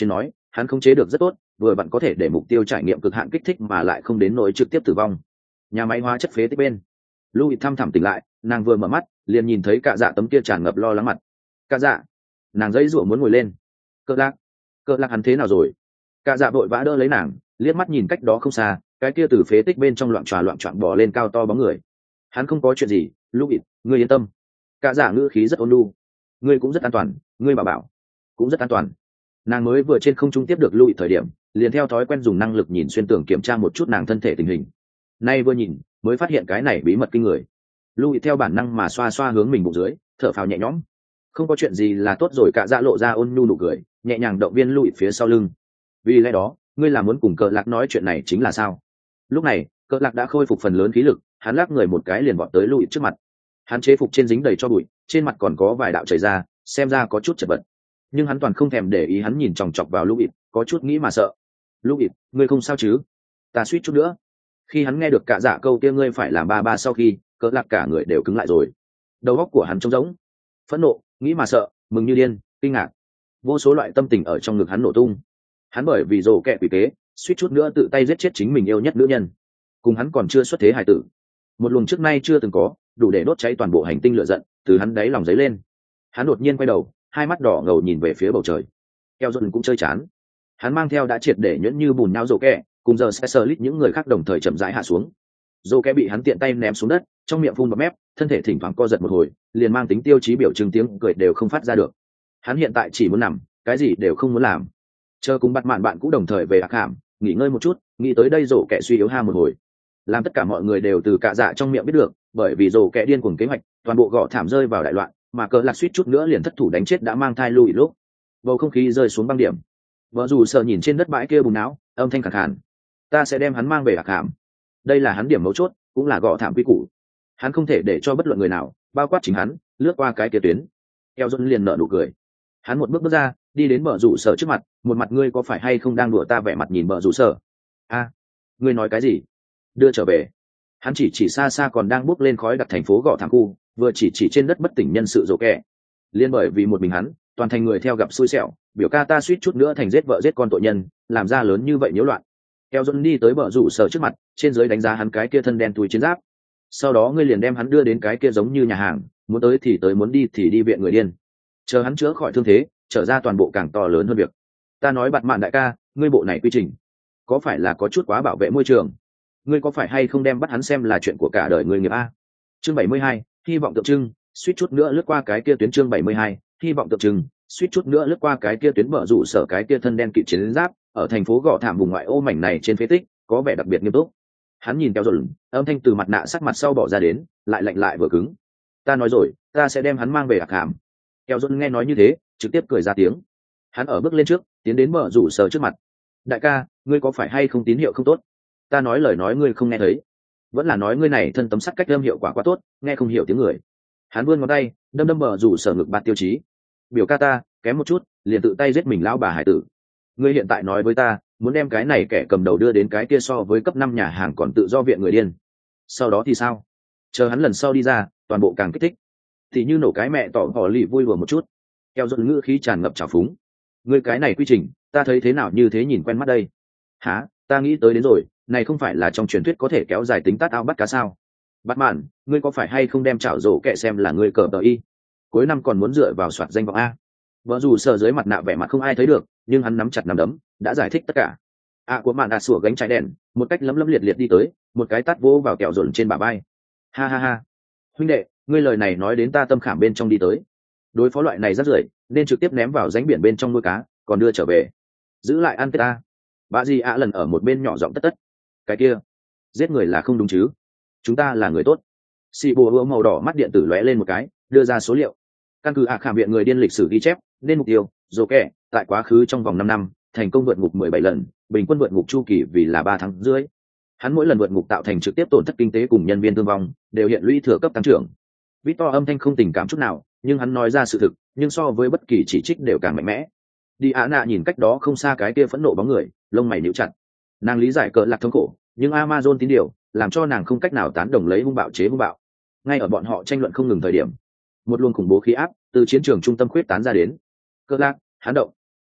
hắn không chế được rất tốt, vừa vặn có thể để mục tiêu trải nghiệm cực hạn kích thích mà lại không đến nỗi trực tiếp tử vong. Nhà máy hóa chất phế tích bên, Louis thăm thẳm tỉnh lại, nàng vừa mở mắt liền nhìn thấy Cạ Dạ tấm kia tràn ngập lo lắng mặt. Cạ Dạ, nàng dãy rủa muốn ngồi lên. Cờ Lạc, Cờ Lạc hắn thế nào rồi? Cạ Dạ vội vã đỡ lấy nàng, liếc mắt nhìn cách đó không xa, cái kia từ phế tích bên trong loạn tròa loạn choạng bò lên cao to bóng người. Hắn không có chuyện gì, Louis, ngươi yên tâm. Cạ Dạ ngữ khí rất ôn nhu. Ngươi cũng rất an toàn, ngươi bảo bảo cũng rất an toàn. Nàng mới vừa trên không trung tiếp được Louis thời điểm, liền theo thói quen dùng năng lực nhìn xuyên tường kiểm tra một chút nàng thân thể tình hình. Nay vừa nhìn, mới phát hiện cái này bí mật kinh người. Louis theo bản năng mà xoa xoa hướng mình bụng dưới, thở phào nhẹ nhõm. Không có chuyện gì là tốt rồi. Cạ Dạ lộ ra ôn nhu nụ cười, nhẹ nhàng động viên Louis phía sau lưng. Vì lẽ đó, ngươi là muốn cùng Cờ Lạc nói chuyện này chính là sao? Lúc này, Cờ Lạc đã khôi phục phần lớn khí lực, hắn lắc người một cái liền vọt tới Louis trước mặt. Hắn chế phục trên dính đầy cho bụi, trên mặt còn có vài đạo chảy ra, xem ra có chút chật vật. Nhưng hắn toàn không thèm để ý, hắn nhìn chòng chọc vào Louis, có chút nghĩ mà sợ. Louis, ngươi không sao chứ? Ta suýt chút nữa. Khi hắn nghe được Cạ Dạ câu kia ngươi phải làm ba ba sau khi, Cờ Lạc cả người đều cứng lại rồi. Đầu óc của hắn trống rỗng, phẫn nộ, nghĩ mà sợ, mừng như điên, kinh ngạc, vô số loại tâm tình ở trong ngực hắn nổ tung. Hắn bởi vì rồ kẹ quỷ kế, suýt chút nữa tự tay giết chết chính mình yêu nhất nữ nhân, cùng hắn còn chưa xuất thế hài tử. Một luồng trước nay chưa từng có, đủ để đốt cháy toàn bộ hành tinh lửa giận từ hắn đáy lòng dấy lên. Hắn đột nhiên quay đầu, hai mắt đỏ ngầu nhìn về phía bầu trời. Keo Dần cũng chơi chán. Hắn mang theo đã triệt để nhuyễn như bùn nhão rồ kẹ, cùng giờ Specialist những người khác đồng thời chậm rãi hạ xuống. Rồ kẹ bị hắn tiện tay ném xuống đất, trong miệng phun bọt mép, thân thể thỉnh thoảng co giật một hồi, liền mang tính tiêu chí biểu trưng tiếng cười đều không phát ra được. Hắn hiện tại chỉ muốn nằm, cái gì đều không muốn làm. Chờ cùng bắt mạn bạn cũng đồng thời về ác hàm, nghỉ ngơi một chút, nghĩ tới đây rồ kẹ suy yếu ha một hồi. Làm tất cả mọi người đều từ Cạ Dạ trong miệng biết được, bởi vì rồ kẹ điên cuồng kế hoạch, toàn bộ gõ thảm rơi vào đại loạn, mà Cờ Lạc suýt chút nữa liền thất thủ đánh chết đã mang thai Louis lúc. Bầu không khí rơi xuống băng điểm. Vợ dù sợ nhìn trên đất bãi kia bùn não, âm thanh khàn khàn. Ta sẽ đem hắn mang về ác hàm. Đây là hắn điểm mấu chốt, cũng là gõ thảm quy củ. Hắn không thể để cho bất luận người nào, bao quát chính hắn, lướt qua cái kia tuyến. Eo Dần liền nở nụ cười. Hắn một bước bước ra, đi đến bờ rủ sở trước mặt, một mặt ngươi có phải hay không đang đùa ta, vẻ mặt nhìn bờ rủ sở. A, ngươi nói cái gì? Đưa trở về. Hắn chỉ chỉ xa xa còn đang bốc lên khói đặc thành phố gõ thảm khu, vừa chỉ chỉ trên đất bất tỉnh nhân sự rồ kẹ. Liên bởi vì một mình hắn, toàn thành người theo gặp xui xẻo, biểu ca ta suýt chút nữa thành giết vợ giết con tội nhân, làm ra lớn như vậy nhiễu loạn. Eo Dần đi tới bờ rủ sở trước mặt, trên dưới đánh giá hắn cái kia thân đen túi chiến giáp. Sau đó ngươi liền đem hắn đưa đến cái kia giống như nhà hàng, muốn tới thì tới, muốn đi thì đi viện người điên. Chờ hắn chữa khỏi thương thế, trở ra toàn bộ càng to lớn hơn việc. Ta nói bạt mạn đại ca, ngươi bộ này quy trình có phải là có chút quá bảo vệ môi trường? Ngươi có phải hay không đem bắt hắn xem là chuyện của cả đời người nghiệp a? Chương bảy mươi hai, hy vọng tượng trưng, suýt chút nữa lướt qua cái kia tuyến. Chương bảy mươi hai, hy vọng tượng trưng, suýt chút nữa lướt qua cái kia tuyến. Bờ rủ sở cái kia thân đen kịt chiến giáp, ở thành phố gõ thảm vùng ngoại ô mảnh này trên phế tích, có vẻ đặc biệt nghiêm túc. Hắn nhìn Keo Dần, âm thanh từ mặt nạ sắc mặt sau bỏ ra đến, lại lạnh lại vừa cứng. Ta nói rồi, ta sẽ đem hắn mang về ác hàm. Keo Dần nghe nói như thế, trực tiếp cười ra tiếng. Hắn ở bước lên trước, tiến đến bờ rủ sở trước mặt. Đại ca, ngươi có phải hay không tín hiệu không tốt? Ta nói lời nói ngươi không nghe thấy, vẫn là nói ngươi này thân tấm sắt cách âm hiệu quả quá tốt, nghe không hiểu tiếng người. Hắn vươn ngón tay, đâm đâm bờ rủ sở ngực bạt tiêu chí. Biểu ca ta kém một chút liền tự tay giết mình lão bà hải tử. Ngươi hiện tại nói với ta muốn đem cái này kẻ cầm đầu đưa đến cái kia so với cấp năm nhà hàng còn tự do viện người điên, sau đó thì sao? Chờ hắn lần sau đi ra, toàn bộ càng kích thích thì như nổ cái mẹ tỏ họ lì vui vừa một chút. Keo Dần ngữ khí tràn ngập trào phúng. Ngươi cái này quy trình, ta thấy thế nào như thế nhìn quen mắt đây? Hả? Ta nghĩ tới đến rồi, này không phải là trong truyền thuyết có thể kéo dài tính tát ao bắt cá sao? Bắt mạn, ngươi có phải hay không đem chảo rổ kẹ xem là ngươi cờ tờ y? Cuối năm còn muốn dựa vào soạt danh vọng a? Vợ dù sợ dưới mặt nạ vẻ mặt không ai thấy được, nhưng hắn nắm chặt nắm đấm, đã giải thích tất cả. À của mạn đã sủa gánh trái đèn, một cách lấm lấm liệt liệt đi tới, một cái tát vỗ vào Kẹo Dần trên bả vai. Ha ha ha, huynh đệ, ngươi lời này nói đến ta tâm khảm bên trong đi tới. Đối phó loại này rất rưởi, nên trực tiếp ném vào rãnh biển bên trong nuôi cá, còn đưa trở về, giữ lại ăn tết ta. Bà gì ạ lần ở một bên nhỏ giọng tất tất. Cái kia, giết người là không đúng chứ? Chúng ta là người tốt. Xì bùa hứa màu đỏ mắt điện tử lóe lên một cái, đưa ra số liệu. Căn cứ ạ khảm viện người điên lịch sử ghi chép, nên mục tiêu dồ kẹ tại quá khứ trong vòng năm năm thành công vượt ngục mười bảy lần, bình quân vượt ngục chu kỳ vì là ba tháng rưỡi. Hắn mỗi lần vượt ngục tạo thành trực tiếp tổn thất kinh tế cùng nhân viên thương vong đều hiện lũy thừa cấp tăng trưởng. Victor âm thanh không tình cảm chút nào, nhưng hắn nói ra sự thực, nhưng so với bất kỳ chỉ trích đều càng mạnh mẽ. Đi Á Nạ nhìn cách đó không xa cái kia phẫn nộ bóng người, lông mày nhíu chặt. Nàng lý giải Cờ Lạc thống khổ, nhưng Amazon tín điều làm cho nàng không cách nào tán đồng lấy hung bạo chế hung bạo. Ngay ở bọn họ tranh luận không ngừng thời điểm, một luồng khủng bố khí áp từ chiến trường trung tâm khuyết tán ra đến. Cờ Lạc, hắn động.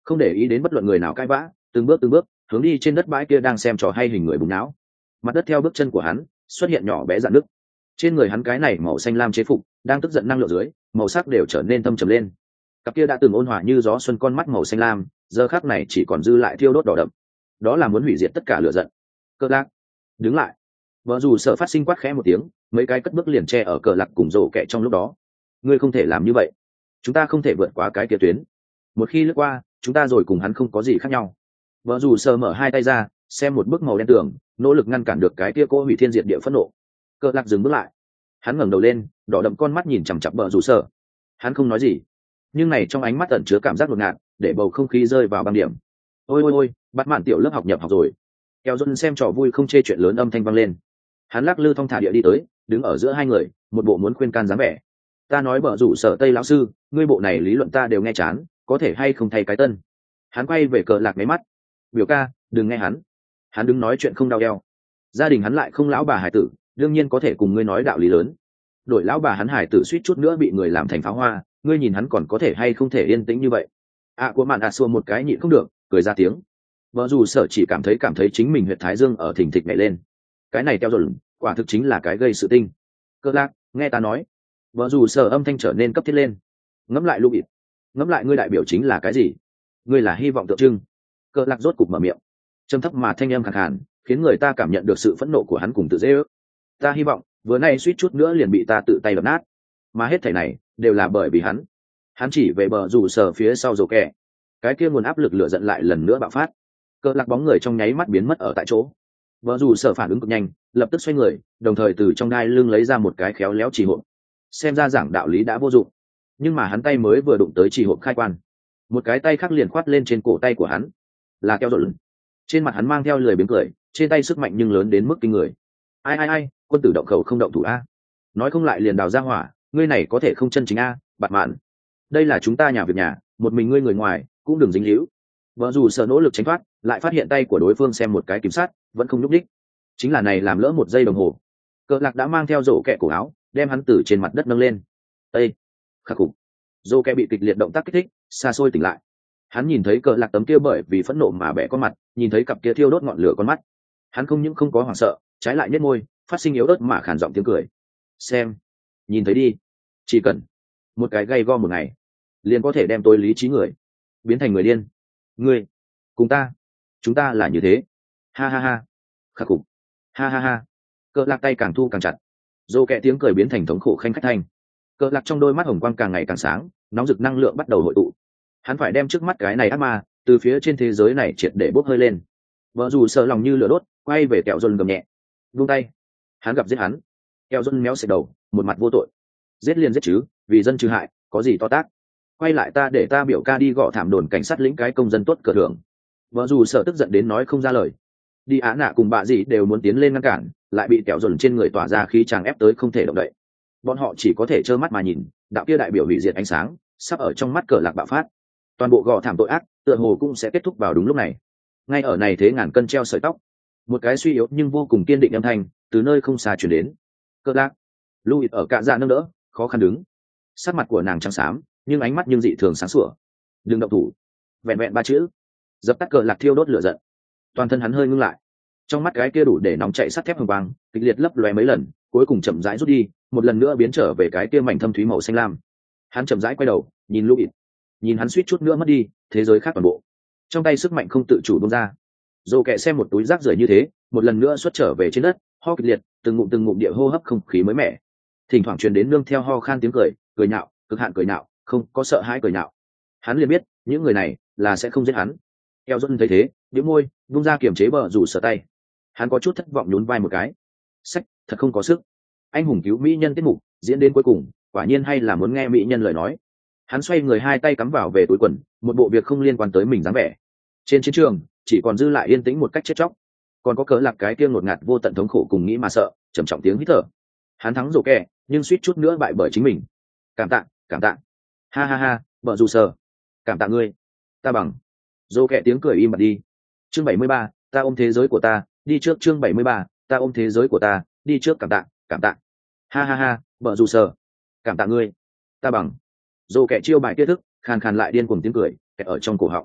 không để ý đến bất luận người nào cãi vã, từng bước từng bước hướng đi trên đất bãi kia đang xem trò hay hình người bùng não. Mặt đất theo bước chân của hắn xuất hiện nhỏ bé dạn nước. Trên người hắn cái này màu xanh lam chế phục đang tức giận năng lượng dưới, màu sắc đều trở nên thâm trầm lên. Cặp kia đã từng ôn hòa như gió xuân con mắt màu xanh lam, giờ khắc này chỉ còn dư lại thiêu đốt đỏ đậm. Đó là muốn hủy diệt tất cả lửa giận. Cờ Lạc, đứng lại. Vợ dù sợ phát sinh quát khẽ một tiếng, mấy cái cất bước liền che ở Cờ Lạc cùng rổ kẹ trong lúc đó. Ngươi không thể làm như vậy, chúng ta không thể vượt quá cái kia tuyến. Một khi lướt qua, chúng ta rồi cùng hắn không có gì khác nhau. Vợ dù sợ mở hai tay ra, xem một bức màu đen tường, nỗ lực ngăn cản được cái kia cô hủy thiên diệt địa phẫn nộ. Cờ Lạc dừng bước lại, hắn ngẩng đầu lên, đỏ đậm con mắt nhìn chằm chằm vợ dù sợ. Hắn không nói gì, nhưng này trong ánh mắt ẩn chứa cảm giác đột ngạt, để bầu không khí rơi vào băng điểm. Ôi ôi ôi, bắt mạn tiểu lớp học nhập học rồi. Kéo dân xem trò vui không chê chuyện lớn âm thanh vang lên. Hắn lắc lư thong thả địa đi tới, đứng ở giữa hai người, một bộ muốn khuyên can dáng vẻ. Ta nói bở rủ sở tây lão sư, ngươi bộ này lý luận ta đều nghe chán, có thể hay không thay cái tân. Hắn quay về Cờ Lạc mấy mắt. Biểu ca, đừng nghe hắn. Hắn đứng nói chuyện không đau eo. Gia đình hắn lại không lão bà hải tử, đương nhiên có thể cùng ngươi nói đạo lý lớn. Đổi lão bà hắn hải tử suýt chút nữa bị người làm thành pháo hoa, ngươi nhìn hắn còn có thể hay không thể yên tĩnh như vậy. À của mạn à xua một cái nhịn không được, cười ra tiếng. Vợ dù sở chỉ cảm thấy cảm thấy chính mình huyệt thái dương ở thình thịch nhảy lên. Cái này theo rồi, quả thực chính là cái gây sự tinh. Cờ Lạc, nghe ta nói. Vợ dù sở âm thanh trở nên cấp thiết lên. Ngẫm lại Lubit, ngẫm lại ngươi đại biểu chính là cái gì? Ngươi là hy vọng tượng trưng. Cờ Lạc rốt cục mở miệng, trầm thấp mà thanh âm khàn khàn, khiến người ta cảm nhận được sự phẫn nộ của hắn cùng tự dễ ước. Ta hy vọng, vừa nay suýt chút nữa liền bị ta tự tay đập nát, mà hết thảy này đều là bởi vì hắn. Hắn chỉ về bờ rủ sở phía sau rổ kẹ, cái kia nguồn áp lực lửa giận lại lần nữa bạo phát. Cờ Lạc bóng người trong nháy mắt biến mất ở tại chỗ. Bờ rủ sở phản ứng cực nhanh, lập tức xoay người, đồng thời từ trong đai lưng lấy ra một cái khéo léo chỉ hộp. Xem ra giảng đạo lý đã vô dụng, nhưng mà hắn tay mới vừa đụng tới chỉ hộp khai quan, một cái tay khác liền khoát lên trên cổ tay của hắn, là keo rộn. Trên mặt hắn mang theo lười biếng cười, trên tay sức mạnh nhưng lớn đến mức kinh người. Ai ai ai, quân tử động khẩu không động thủ a, nói không lại liền đào ra hỏa, ngươi này có thể không chân chính a, bạt mạn. Đây là chúng ta nhà việc nhà, một mình ngươi người ngoài cũng đừng dính líu. Vợ dù sợ nỗ lực tránh thoát, lại phát hiện tay của đối phương xem một cái kiểm sát vẫn không nhúc đích. Chính là này làm lỡ một giây đồng hồ, Cờ Lạc đã mang theo rổ kẹ cổ áo, đem hắn từ trên mặt đất nâng lên. Ê, khắc phục. Rổ kẹ bị kịch liệt động tác kích thích, xa xôi tỉnh lại. Hắn nhìn thấy Cờ Lạc tấm kia bởi vì phẫn nộ mà bẻ con mặt, nhìn thấy cặp kia thiêu đốt ngọn lửa con mắt. Hắn không những không có hoảng sợ, trái lại nhếch môi, phát sinh yếu ớt mà khàn giọng tiếng cười. Xem, nhìn thấy đi, chỉ cần một cái gay go một ngày, liền có thể đem tôi lý trí người biến thành người điên. Ngươi cùng ta, chúng ta là như thế. Ha ha ha, khắc phục. Ha ha ha. Cờ Lạc tay càng thu càng chặt, dô kẹ tiếng cười biến thành thống khổ khanh khách thanh. Cờ Lạc trong đôi mắt hồng quang càng ngày càng sáng, nóng rực năng lượng bắt đầu hội tụ. Hắn phải đem trước mắt cái này ác ma từ phía trên thế giới này triệt để bốc hơi lên. Vợ dù sợ lòng như lửa đốt, quay về kẹo dôn gầm nhẹ, vung tay. Hắn gặp giết hắn. Kẹo dôn méo xẹt đầu, một mặt vô tội. Giết liền giết chứ, vì dân trừ hại, có gì to tát. Quay lại ta để ta biểu ca đi gõ thảm đồn cảnh sát lĩnh cái công dân tốt cờ thưởng. Vợ dù sợ tức giận đến nói không ra lời. Đi Á Nạ cùng bà dì đều muốn tiến lên ngăn cản, lại bị kẹo dồn trên người tỏa ra khí chàng ép tới không thể động đậy. Bọn họ chỉ có thể trơ mắt mà nhìn, đạo kia đại biểu hủy diệt ánh sáng sắp ở trong mắt Cờ Lạc bạo phát. Toàn bộ gò thảm tội ác tựa hồ cũng sẽ kết thúc vào đúng lúc này. Ngay ở này thế ngàn cân treo sợi tóc, một cái suy yếu nhưng vô cùng kiên định âm thanh từ nơi không xa truyền đến. Cờ Lạc. Louis ở cạ dạ nâng đỡ, khó khăn đứng. Sắc mặt của nàng trắng xám, nhưng ánh mắt nhưng dị thường sáng sủa. Đừng động thủ. Vẹn vẹn ba chữ, dập tắt Cờ Lạc thiêu đốt lửa giận. Toàn thân hắn hơi ngưng lại, trong mắt cái kia đủ để nóng chạy sắt thép hồng vàng kịch liệt lấp lóe mấy lần, cuối cùng chậm rãi rút đi, một lần nữa biến trở về cái kia mảnh thâm thúy màu xanh lam. Hắn chậm rãi quay đầu, nhìn Louis, nhìn hắn suýt chút nữa mất đi thế giới khác toàn bộ. Trong tay sức mạnh không tự chủ bung ra, dồ kẹ xem một túi rác rưởi như thế, một lần nữa xuất trở về trên đất, ho kịch liệt, từng ngụm từng ngụm địa hô hấp không khí mới mẻ, thỉnh thoảng truyền đến nương theo ho khan tiếng cười, cười nhạo, cực hạn cười nhạo, không có sợ hãi cười nhạo. Hắn liền biết những người này là sẽ không giết hắn. Eo Dôn thấy thế, bĩu môi, vung ra kiềm chế bờ rủ sợ tay. Hắn có chút thất vọng nhún vai một cái. Sách, thật không có sức. Anh hùng cứu mỹ nhân tiết mục diễn đến cuối cùng, quả nhiên hay là muốn nghe mỹ nhân lời nói. Hắn xoay người hai tay cắm vào về túi quần, một bộ việc không liên quan tới mình dáng vẻ. Trên chiến trường, chỉ còn dư lại yên tĩnh một cách chết chóc. Còn có Cờ Lạc cái kia ngột ngạt vô tận thống khổ cùng nghĩ mà sợ, trầm trọng tiếng hít thở. Hắn thắng rổ kẹ, nhưng suýt chút nữa bại bởi chính mình. Cảm tạ, cảm tạ. Ha ha ha, bờ rủ sợ. Cảm tạ ngươi. Ta bằng. Rổ kẹ tiếng cười im bặt đi. Chương bảy mươi ba, ta ôm thế giới của ta, đi trước. Chương bảy mươi ba, ta ôm thế giới của ta, đi trước. Cảm tạ, cảm tạ. Ha ha ha, bờ rủ sợ. Cảm tạ ngươi. Ta bằng. Rổ kẹ chiêu bài kết thức, khàn khàn lại điên cuồng tiếng cười kẹt ở trong cổ họng.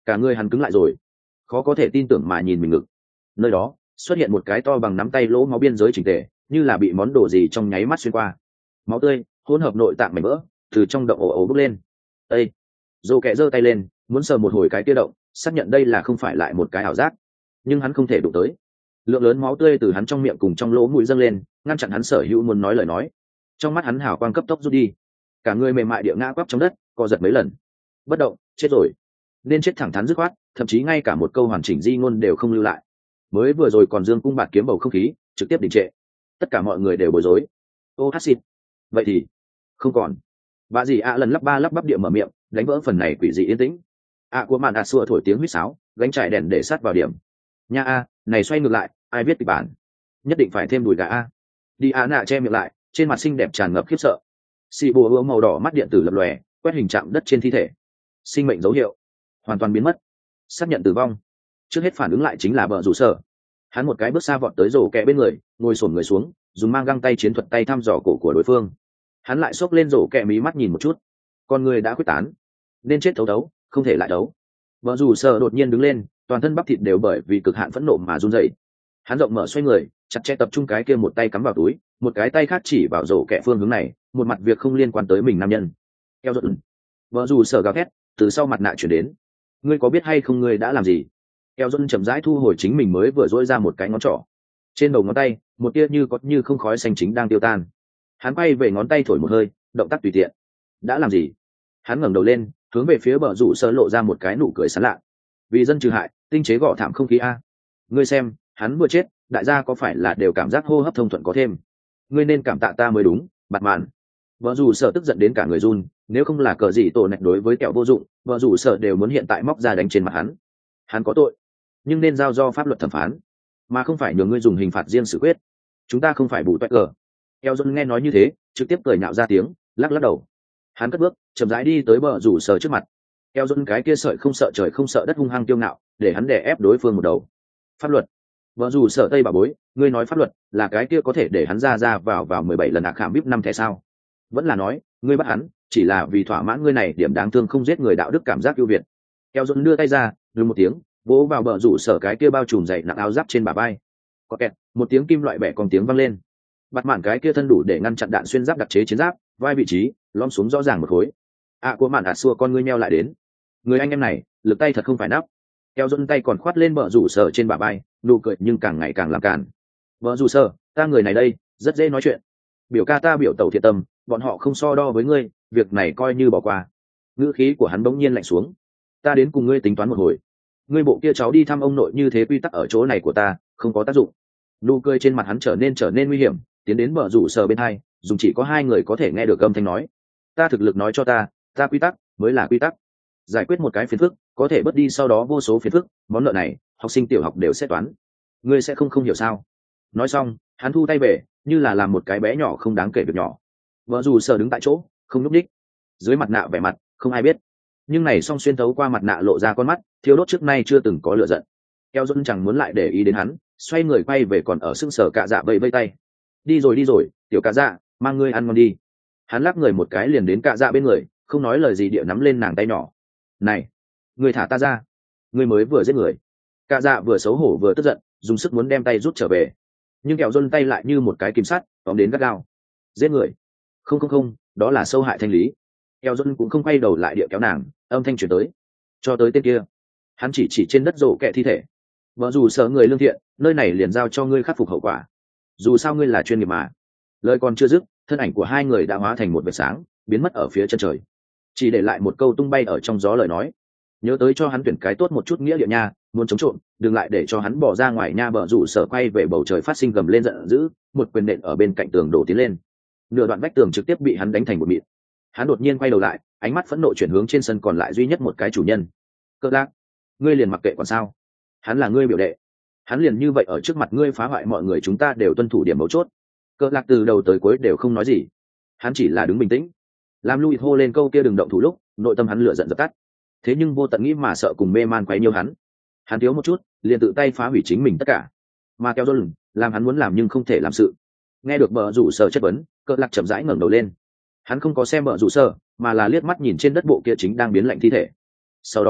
cả người hắn cứng lại rồi, khó có thể tin tưởng mà nhìn mình ngực. Nơi đó xuất hiện một cái to bằng nắm tay lỗ máu biên giới chỉnh tề, như là bị món đồ gì trong nháy mắt xuyên qua. Máu tươi hỗn hợp nội tạng mảnh vỡ từ trong động ồ ồ bốc lên. Ê! Dô kẹ giơ tay lên muốn sờ một hồi cái kia động, xác nhận đây là không phải lại một cái ảo giác, nhưng hắn không thể đụng tới. Lượng lớn máu tươi từ hắn trong miệng cùng trong lỗ mũi dâng lên, ngăn chặn hắn sở hữu muốn nói lời nói. Trong mắt hắn hào quang cấp tốc rút đi, cả người mềm mại địa ngã quắp trong đất, co giật mấy lần. Bất động, chết rồi. Nên chết thẳng thắn dứt khoát, thậm chí ngay cả một câu hoàn chỉnh di ngôn đều không lưu lại. Mới vừa rồi còn dương cung bạt kiếm bầu không khí trực tiếp đình trệ, tất cả mọi người đều bối rối. Ô hát xịt, vậy thì không còn. Bà dì ạ lần lắp ba lắp bắp địa mở miệng, đánh vỡ phần này quỷ dị yên tĩnh. ạ của màn ạ xua thổi tiếng huýt sáo, gánh trải đèn để sát vào điểm. Nha a, này xoay ngược lại, ai viết kịch bản? Nhất định phải thêm đùi gà a. Đi a nạ che miệng lại, trên mặt xinh đẹp tràn ngập khiếp sợ. Xì bùa hứa màu đỏ mắt điện tử lập lòe, quét hình chạm đất trên thi thể. Sinh mệnh dấu hiệu hoàn toàn biến mất, xác nhận tử vong. Trước hết phản ứng lại chính là bờ rủ sở. Hắn một cái bước xa vọt tới rổ kẹ bên người, ngồi xổm người xuống, dùng mang găng tay chiến thuật tay thăm dò cổ của đối phương. Hắn lại xốc lên rổ kẹ mí mắt nhìn một chút, con người đã quyết tán, nên chết thấu đấu, không thể lại đấu. Bờ rủ sở đột nhiên đứng lên, toàn thân bắp thịt đều bởi vì cực hạn phẫn nộ mà run rẩy. Hắn rộng mở xoay người, chặt chẽ tập trung cái kia một tay cắm vào túi, một cái tay khác chỉ vào rổ kẹ phương hướng này, một mặt việc không liên quan tới mình nam nhân. Eo giận. Bờ rủ sở gào thét, từ sau mặt nạ chuyển đến. Ngươi có biết hay không ngươi đã làm gì? Eo Dôn chậm rãi thu hồi chính mình mới vừa dỗi ra một cái ngón trỏ. Trên đầu ngón tay, một tia như có như không khói xanh chính đang tiêu tan. Hắn quay về ngón tay thổi một hơi, động tác tùy tiện. Đã làm gì? Hắn ngẩng đầu lên, hướng về phía bờ rủ sơ lộ ra một cái nụ cười sán lạ. Vì dân trừ hại, tinh chế gọ thảm không khí a. Ngươi xem, hắn vừa chết, đại gia có phải là đều cảm giác hô hấp thông thuận có thêm? Ngươi nên cảm tạ ta mới đúng, bạt mạn. Bờ rủ sợ tức giận đến cả người run, nếu không là cờ gì tổ nạch đối với kẹo vô dụng, bờ rủ sợ đều muốn hiện tại móc ra đánh trên mặt hắn. Hắn có tội, nhưng nên giao do pháp luật thẩm phán, mà không phải nhường ngươi dùng hình phạt riêng xử quyết. Chúng ta không phải bù toét cờ. Eo Dôn nghe nói như thế, trực tiếp cười nhạo ra tiếng, lắc lắc đầu. Hắn cất bước, chậm rãi đi tới bờ rủ sợ trước mặt. Eo Dôn cái kia sợi không sợ trời không sợ đất hung hăng tiêu ngạo, để hắn đè ép đối phương một đầu. Pháp luật? Bờ rủ sợ tây bà bối, ngươi nói pháp luật là cái kia có thể để hắn ra ra vào vào mười bảy lần ạc khảm vip năm thẻ sao? Vẫn là nói ngươi bắt hắn chỉ là vì thỏa mãn ngươi này điểm đáng thương không giết người đạo đức cảm giác ưu việt? Eo Dôn đưa tay ra, đưa một tiếng vỗ vào bờ rủ sở cái kia bao trùm dày nặng áo giáp trên bả vai. Có kẹt, một tiếng kim loại bẻ còn tiếng vang lên. Bạt mạn cái kia thân đủ để ngăn chặn đạn xuyên giáp đặc chế chiến giáp, vai vị trí lom xuống rõ ràng một khối. À của mạn ạt xua con ngươi meo lại đến. Người anh em này lực tay thật không phải nắp. Eo Dôn tay còn khoát lên bờ rủ sở trên bả vai, nụ cười nhưng càng ngày càng làm cản. Bờ rủ sở, ta người này đây rất dễ nói chuyện, biểu ca ta biểu tẩu thiện tâm, bọn họ không so đo với ngươi, việc này coi như bỏ qua. Ngữ khí của hắn bỗng nhiên lạnh xuống. Ta đến cùng ngươi tính toán một hồi. Ngươi bộ kia cháu đi thăm ông nội như thế quy tắc ở chỗ này của ta không có tác dụng. Nụ cười trên mặt hắn trở nên trở nên nguy hiểm, tiến đến bờ rủ sờ bên hai, dùng chỉ có hai người có thể nghe được âm thanh nói. Ta thực lực nói cho ta, ta quy tắc mới là quy tắc. Giải quyết một cái phiền phức, có thể bớt đi sau đó vô số phiền phức, món nợ này học sinh tiểu học đều sẽ toán. Ngươi sẽ không không hiểu sao? Nói xong, hắn thu tay về, như là làm một cái bé nhỏ không đáng kể việc nhỏ. Vợ dù sờ đứng tại chỗ, không nhúc nhích. Dưới mặt nạ vẻ mặt, không ai biết. Nhưng này song xuyên thấu qua mặt nạ lộ ra con mắt, thiếu đốt trước nay chưa từng có lựa giận. Eo Dôn chẳng muốn lại để ý đến hắn, xoay người quay về còn ở sưng sở cạ dạ vẫy vây tay. Đi rồi đi rồi, tiểu cạ dạ, mang ngươi ăn ngon đi. Hắn lắc người một cái liền đến cạ dạ bên người, không nói lời gì địa nắm lên nàng tay nhỏ. Này, ngươi thả ta ra, ngươi mới vừa giết người. Cạ dạ vừa xấu hổ vừa tức giận, dùng sức muốn đem tay rút trở về, nhưng Eo Dôn tay lại như một cái kim sắt tóm đến gắt gao. Giết người? Không không không, đó là sâu hại thanh lý. Eo Dôn cũng không quay đầu lại địa kéo nàng, âm thanh chuyển tới. Cho tới tên kia. Hắn chỉ chỉ trên đất rổ kẹ thi thể. Vợ dù sợ người lương thiện, nơi này liền giao cho ngươi khắc phục hậu quả. Dù sao ngươi là chuyên nghiệp mà. Lời còn chưa dứt, thân ảnh của hai người đã hóa thành một vệt sáng, biến mất ở phía chân trời. Chỉ để lại một câu tung bay ở trong gió lời nói. Nhớ tới cho hắn tuyển cái tốt một chút nghĩa địa nha, muốn chống trộm, đừng lại để cho hắn bỏ ra ngoài nha. Bờ rủ sở quay về bầu trời phát sinh gầm lên giận dữ, một quyền nện ở bên cạnh tường đổ tiến lên. Nửa đoạn vách tường trực tiếp bị hắn đánh thành một mịn. Hắn đột nhiên quay đầu lại, ánh mắt phẫn nộ chuyển hướng trên sân còn lại duy nhất một cái chủ nhân. Cơ Lạc, ngươi liền mặc kệ còn sao? Hắn là ngươi biểu đệ, hắn liền như vậy ở trước mặt ngươi phá hoại mọi người, chúng ta đều tuân thủ điểm mấu chốt. Cơ Lạc từ đầu tới cuối đều không nói gì, hắn chỉ là đứng bình tĩnh. Làm Louis hô lên câu kia đừng động thủ lúc, nội tâm hắn lửa giận dập tắt. Thế nhưng vô tận nghĩ mà sợ cùng mê man quấy nhiêu hắn. Hắn thiếu một chút, liền tự tay phá hủy chính mình tất cả. Mà kéo John, làm hắn muốn làm nhưng không thể làm sự. Nghe được bờ rủ sở chất vấn, Cơ Lạc chậm rãi ngẩng đầu lên. Hắn không có xem bờ rủ sở, mà là liếc mắt nhìn trên đất bộ kia chính đang biến lạnh thi thể. Sau đó,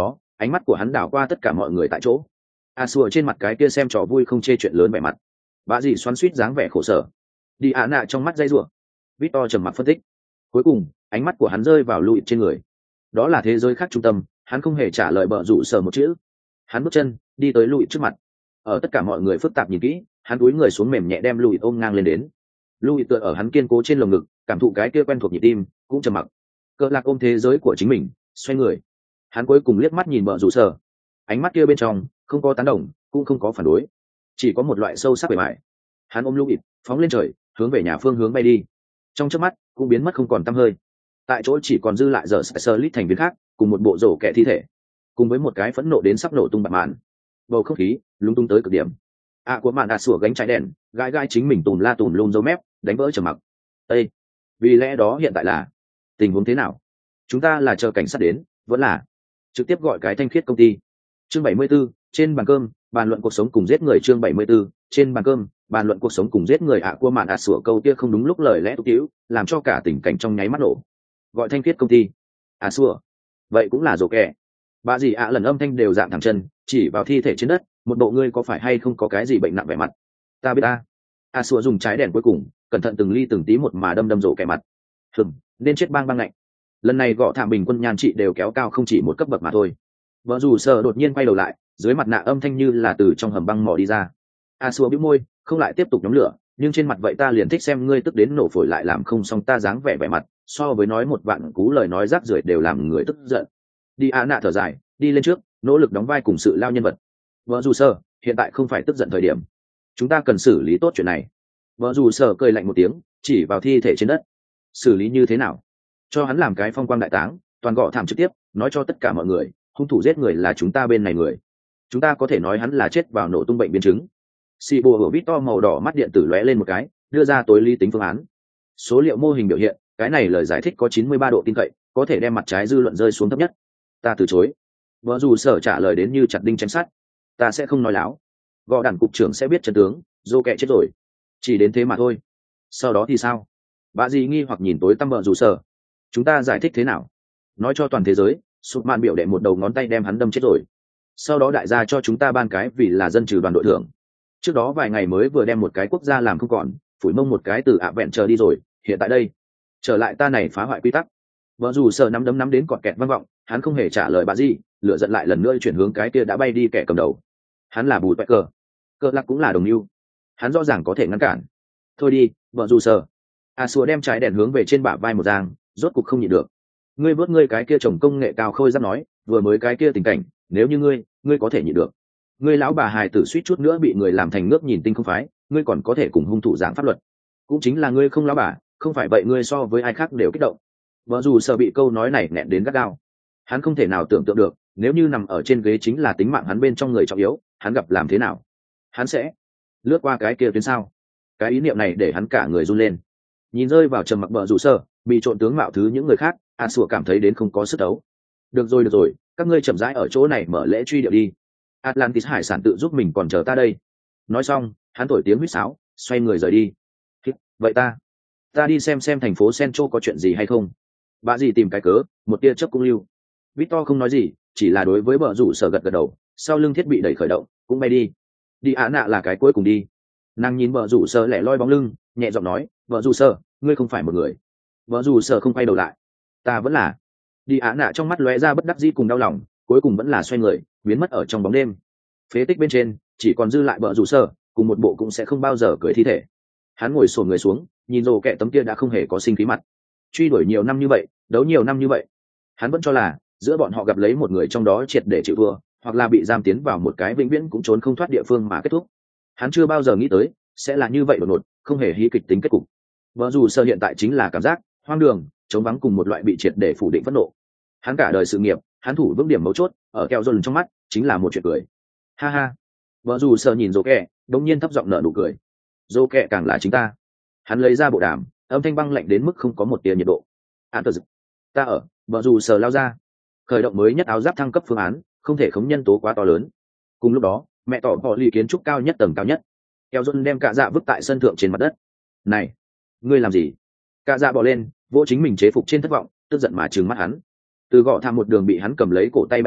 ánh mắt của hắn đảo qua tất cả mọi người tại chỗ. A xua trên mặt cái kia xem trò vui không chê chuyện lớn vẻ mặt, bà dì xoắn suýt dáng vẻ khổ sở. Đi ạ nạ trong mắt dây rủa. Victor trầm mặc phân tích. Cuối cùng ánh mắt của hắn rơi vào Louis trên người. Đó là thế giới khác trung tâm, hắn không hề trả lời bợ rủ sở một chữ. Hắn bước chân đi tới Louis trước mặt. Ở tất cả mọi người phức tạp nhìn kỹ, hắn cúi người xuống mềm nhẹ đem Louis ôm ngang lên đến. Louis tựa ở hắn kiên cố trên lồng ngực, cảm thụ cái kia quen thuộc nhịp tim, cũng trầm mặc. Cỡ lạc ôm thế giới của chính mình, xoay người. Hắn cuối cùng liếc mắt nhìn bợ rủ sở. Ánh mắt kia bên trong không có tán đồng, cũng không có phản đối, chỉ có một loại sâu sắc bề mại. Hắn ôm Louis phóng lên trời, hướng về nhà phương hướng bay đi. Trong chớp mắt cũng biến mất không còn tăm hơi. Tại chỗ chỉ còn dư lại giờ Specialist thành viên khác, cùng một bộ rổ kẻ thi thể, cùng với một cái phẫn nộ đến sắp nổ tung bạc màn. Bầu không khí lúng túng tới cực điểm. À của mạn đã sủa gánh trái đèn, gai gai chính mình tùm la tùm lum dấu mép, đánh vỡ trầm mặc. Ê, vì lẽ đó hiện tại là tình huống thế nào? Chúng ta là chờ cảnh sát đến, vẫn là trực tiếp gọi cái thanh khiết công ty. Chương bảy mươi 74, trên bàn cơm, bàn luận cuộc sống cùng giết người. Chương bảy mươi 74, trên bàn cơm, bàn luận cuộc sống cùng giết người. ạ của mạn đã sủa câu kia không đúng lúc lời lẽ tục tĩu, làm cho cả tình cảnh trong nháy mắt nổ. Gọi thanh khiết công ty. À sủa, vậy cũng là rồ kẻ. Bà dì ạ lần âm thanh đều dạng thẳng chân, chỉ vào thi thể trên đất, một bộ ngươi có phải hay không có cái gì bệnh nặng vẻ mặt. Ta biết ta. À sủa dùng trái đèn cuối cùng, cẩn thận từng ly từng tí một mà đâm đâm rồ kẻ mặt. Hừm, nên chết bang bang lạnh. Lần này gõ thảm bình quân nhan trị đều kéo cao không chỉ một cấp bậc mà thôi. Vợ dù sợ đột nhiên quay đầu lại, dưới mặt nạ âm thanh như là từ trong hầm băng mỏ đi ra. A xua bĩu môi, không lại tiếp tục nhóm lửa, nhưng trên mặt vậy ta liền thích xem ngươi tức đến nổ phổi lại làm không xong ta dáng vẻ vẻ mặt, so với nói một vạn cú lời nói rác rưởi đều làm người tức giận. Đi a nạ thở dài, đi lên trước, nỗ lực đóng vai cùng sự lao nhân vật. Vợ dù sợ, hiện tại không phải tức giận thời điểm, chúng ta cần xử lý tốt chuyện này. Vợ dù sợ cười lạnh một tiếng, chỉ vào thi thể trên đất. Xử lý như thế nào? Cho hắn làm cái phong quang đại táng, toàn gõ thảm trực tiếp, nói cho tất cả mọi người, hung thủ giết người là chúng ta bên này người. Chúng ta có thể nói hắn là chết vào nổ tung bệnh biến chứng. Xì bùa hổ vít to màu đỏ mắt điện tử lóe lên một cái, đưa ra tối lý tính phương án. Số liệu mô hình biểu hiện, cái này lời giải thích có chín mươi ba độ tin cậy, có thể đem mặt trái dư luận rơi xuống thấp nhất. Ta từ chối. Vợ dù sở trả lời đến như chặt đinh chém sắt. Ta sẽ không nói láo. Gõ đàn cục trưởng sẽ biết chân tướng, dô kẹ chết rồi. Chỉ đến thế mà thôi. Sau đó thì sao? Bà dì nghi hoặc nhìn tối tăm vợ dù sở. Chúng ta giải thích thế nào? Nói cho toàn thế giới, sụp mạn biểu đệ một đầu ngón tay đem hắn đâm chết rồi. Sau đó đại gia cho chúng ta ban cái vì là dân trừ đoàn đội thưởng. Trước đó vài ngày mới vừa đem một cái quốc gia làm không còn, phủi mông một cái từ ạ vẹn chờ đi rồi, hiện tại đây trở lại ta này phá hoại quy tắc. Vợ dù sợ nắm đấm nắm đến cọt kẹt vang vọng, hắn không hề trả lời bà gì, lửa giận lại lần nữa chuyển hướng cái kia đã bay đi kẻ cầm đầu. Hắn là bùi cờ, cờ lạc cũng là đồng mưu, hắn rõ ràng có thể ngăn cản. Thôi đi, vợ dù sợ. A xua đem trái đèn hướng về trên bả vai một giang, rốt cục không nhịn được. Ngươi vớt ngươi cái kia trồng công nghệ cao khôi giáp nói, vừa mới cái kia tình cảnh, nếu như ngươi, ngươi có thể nhịn được. Ngươi lão bà hài tử suýt chút nữa bị người làm thành ngước nhìn tinh không phái, ngươi còn có thể cùng hung thủ giảng pháp luật. Cũng chính là ngươi không lão bà, không phải vậy ngươi so với ai khác đều kích động. Vợ dù sợ bị câu nói này nẹn đến gắt gao. Hắn không thể nào tưởng tượng được, nếu như nằm ở trên ghế chính là tính mạng hắn bên trong người trọng yếu, hắn gặp làm thế nào? Hắn sẽ lướt qua cái kia tuyến sao? Cái ý niệm này để hắn cả người run lên. Nhìn rơi vào trầm mặc vợ dù sợ, bị trộn tướng mạo thứ những người khác, a sủa cảm thấy đến không có sức đấu. Được rồi được rồi, các ngươi chậm rãi ở chỗ này mở lễ truy điệu đi. Atlantis hải sản tự giúp mình còn chờ ta đây. Nói xong, hắn thổi tiếng huýt sáo, xoay người rời đi. Vậy ta, ta đi xem xem thành phố Central có chuyện gì hay không. Bà gì tìm cái cớ, một tia chớp cũng lưu. Victor không nói gì, chỉ là đối với bờ rủ sở gật gật đầu, sau lưng thiết bị đẩy khởi động, cũng bay đi. Đi á nạ là cái cuối cùng đi. Nàng nhìn bờ rủ sở lẻ loi bóng lưng, nhẹ giọng nói, bờ rủ sở, ngươi không phải một người. Bờ rủ sở không quay đầu lại. Ta vẫn là. Đi á nạ trong mắt lóe ra bất đắc dĩ cùng đau lòng, cuối cùng vẫn là xoay người, biến mất ở trong bóng đêm. Phế tích bên trên chỉ còn dư lại bờ rủ sở, cùng một bộ cũng sẽ không bao giờ cưỡi thi thể. Hắn ngồi xổm người xuống, nhìn rồ kẹ tấm kia đã không hề có sinh khí mặt. Truy đuổi nhiều năm như vậy, đấu nhiều năm như vậy, hắn vẫn cho là giữa bọn họ gặp lấy một người trong đó triệt để chịu thua, hoặc là bị giam tiến vào một cái vĩnh viễn cũng trốn không thoát địa phương mà kết thúc. Hắn chưa bao giờ nghĩ tới sẽ là như vậy đột ngột, không hề hí kịch tính kết cục. Vợ dù sơ hiện tại chính là cảm giác hoang đường, chống vắng cùng một loại bị triệt để phủ định phẫn nộ. Hắn cả đời sự nghiệp, hắn thủ vững điểm mấu chốt, ở keo dồn trong mắt chính là một chuyện cười. Ha ha. Vợ dù sơ nhìn rồ kẹ, đống nhiên thấp giọng nở nụ cười. Rồ kẹ càng là chính ta. Hắn lấy ra bộ đàm, âm thanh băng lạnh đến mức không có một tia nhiệt độ. An tờ dịch. Ta ở, vợ dù sờ lao ra. Khởi động mới nhất áo giáp thăng cấp phương án, không thể khống nhân tố quá to lớn. Cùng lúc đó, mẹ tỏ bỏ lì kiến trúc cao nhất tầng cao nhất. Keo dồn đem cả dạ vứt tại sân thượng trên mặt đất. Này, ngươi làm gì? Cả dạ bỏ lên, vỗ chính mình chế phục trên thất vọng, tức giận mà trừng mắt hắn. Từ gõ tham một đường bị hắn cầm lấy cổ tay bay đến,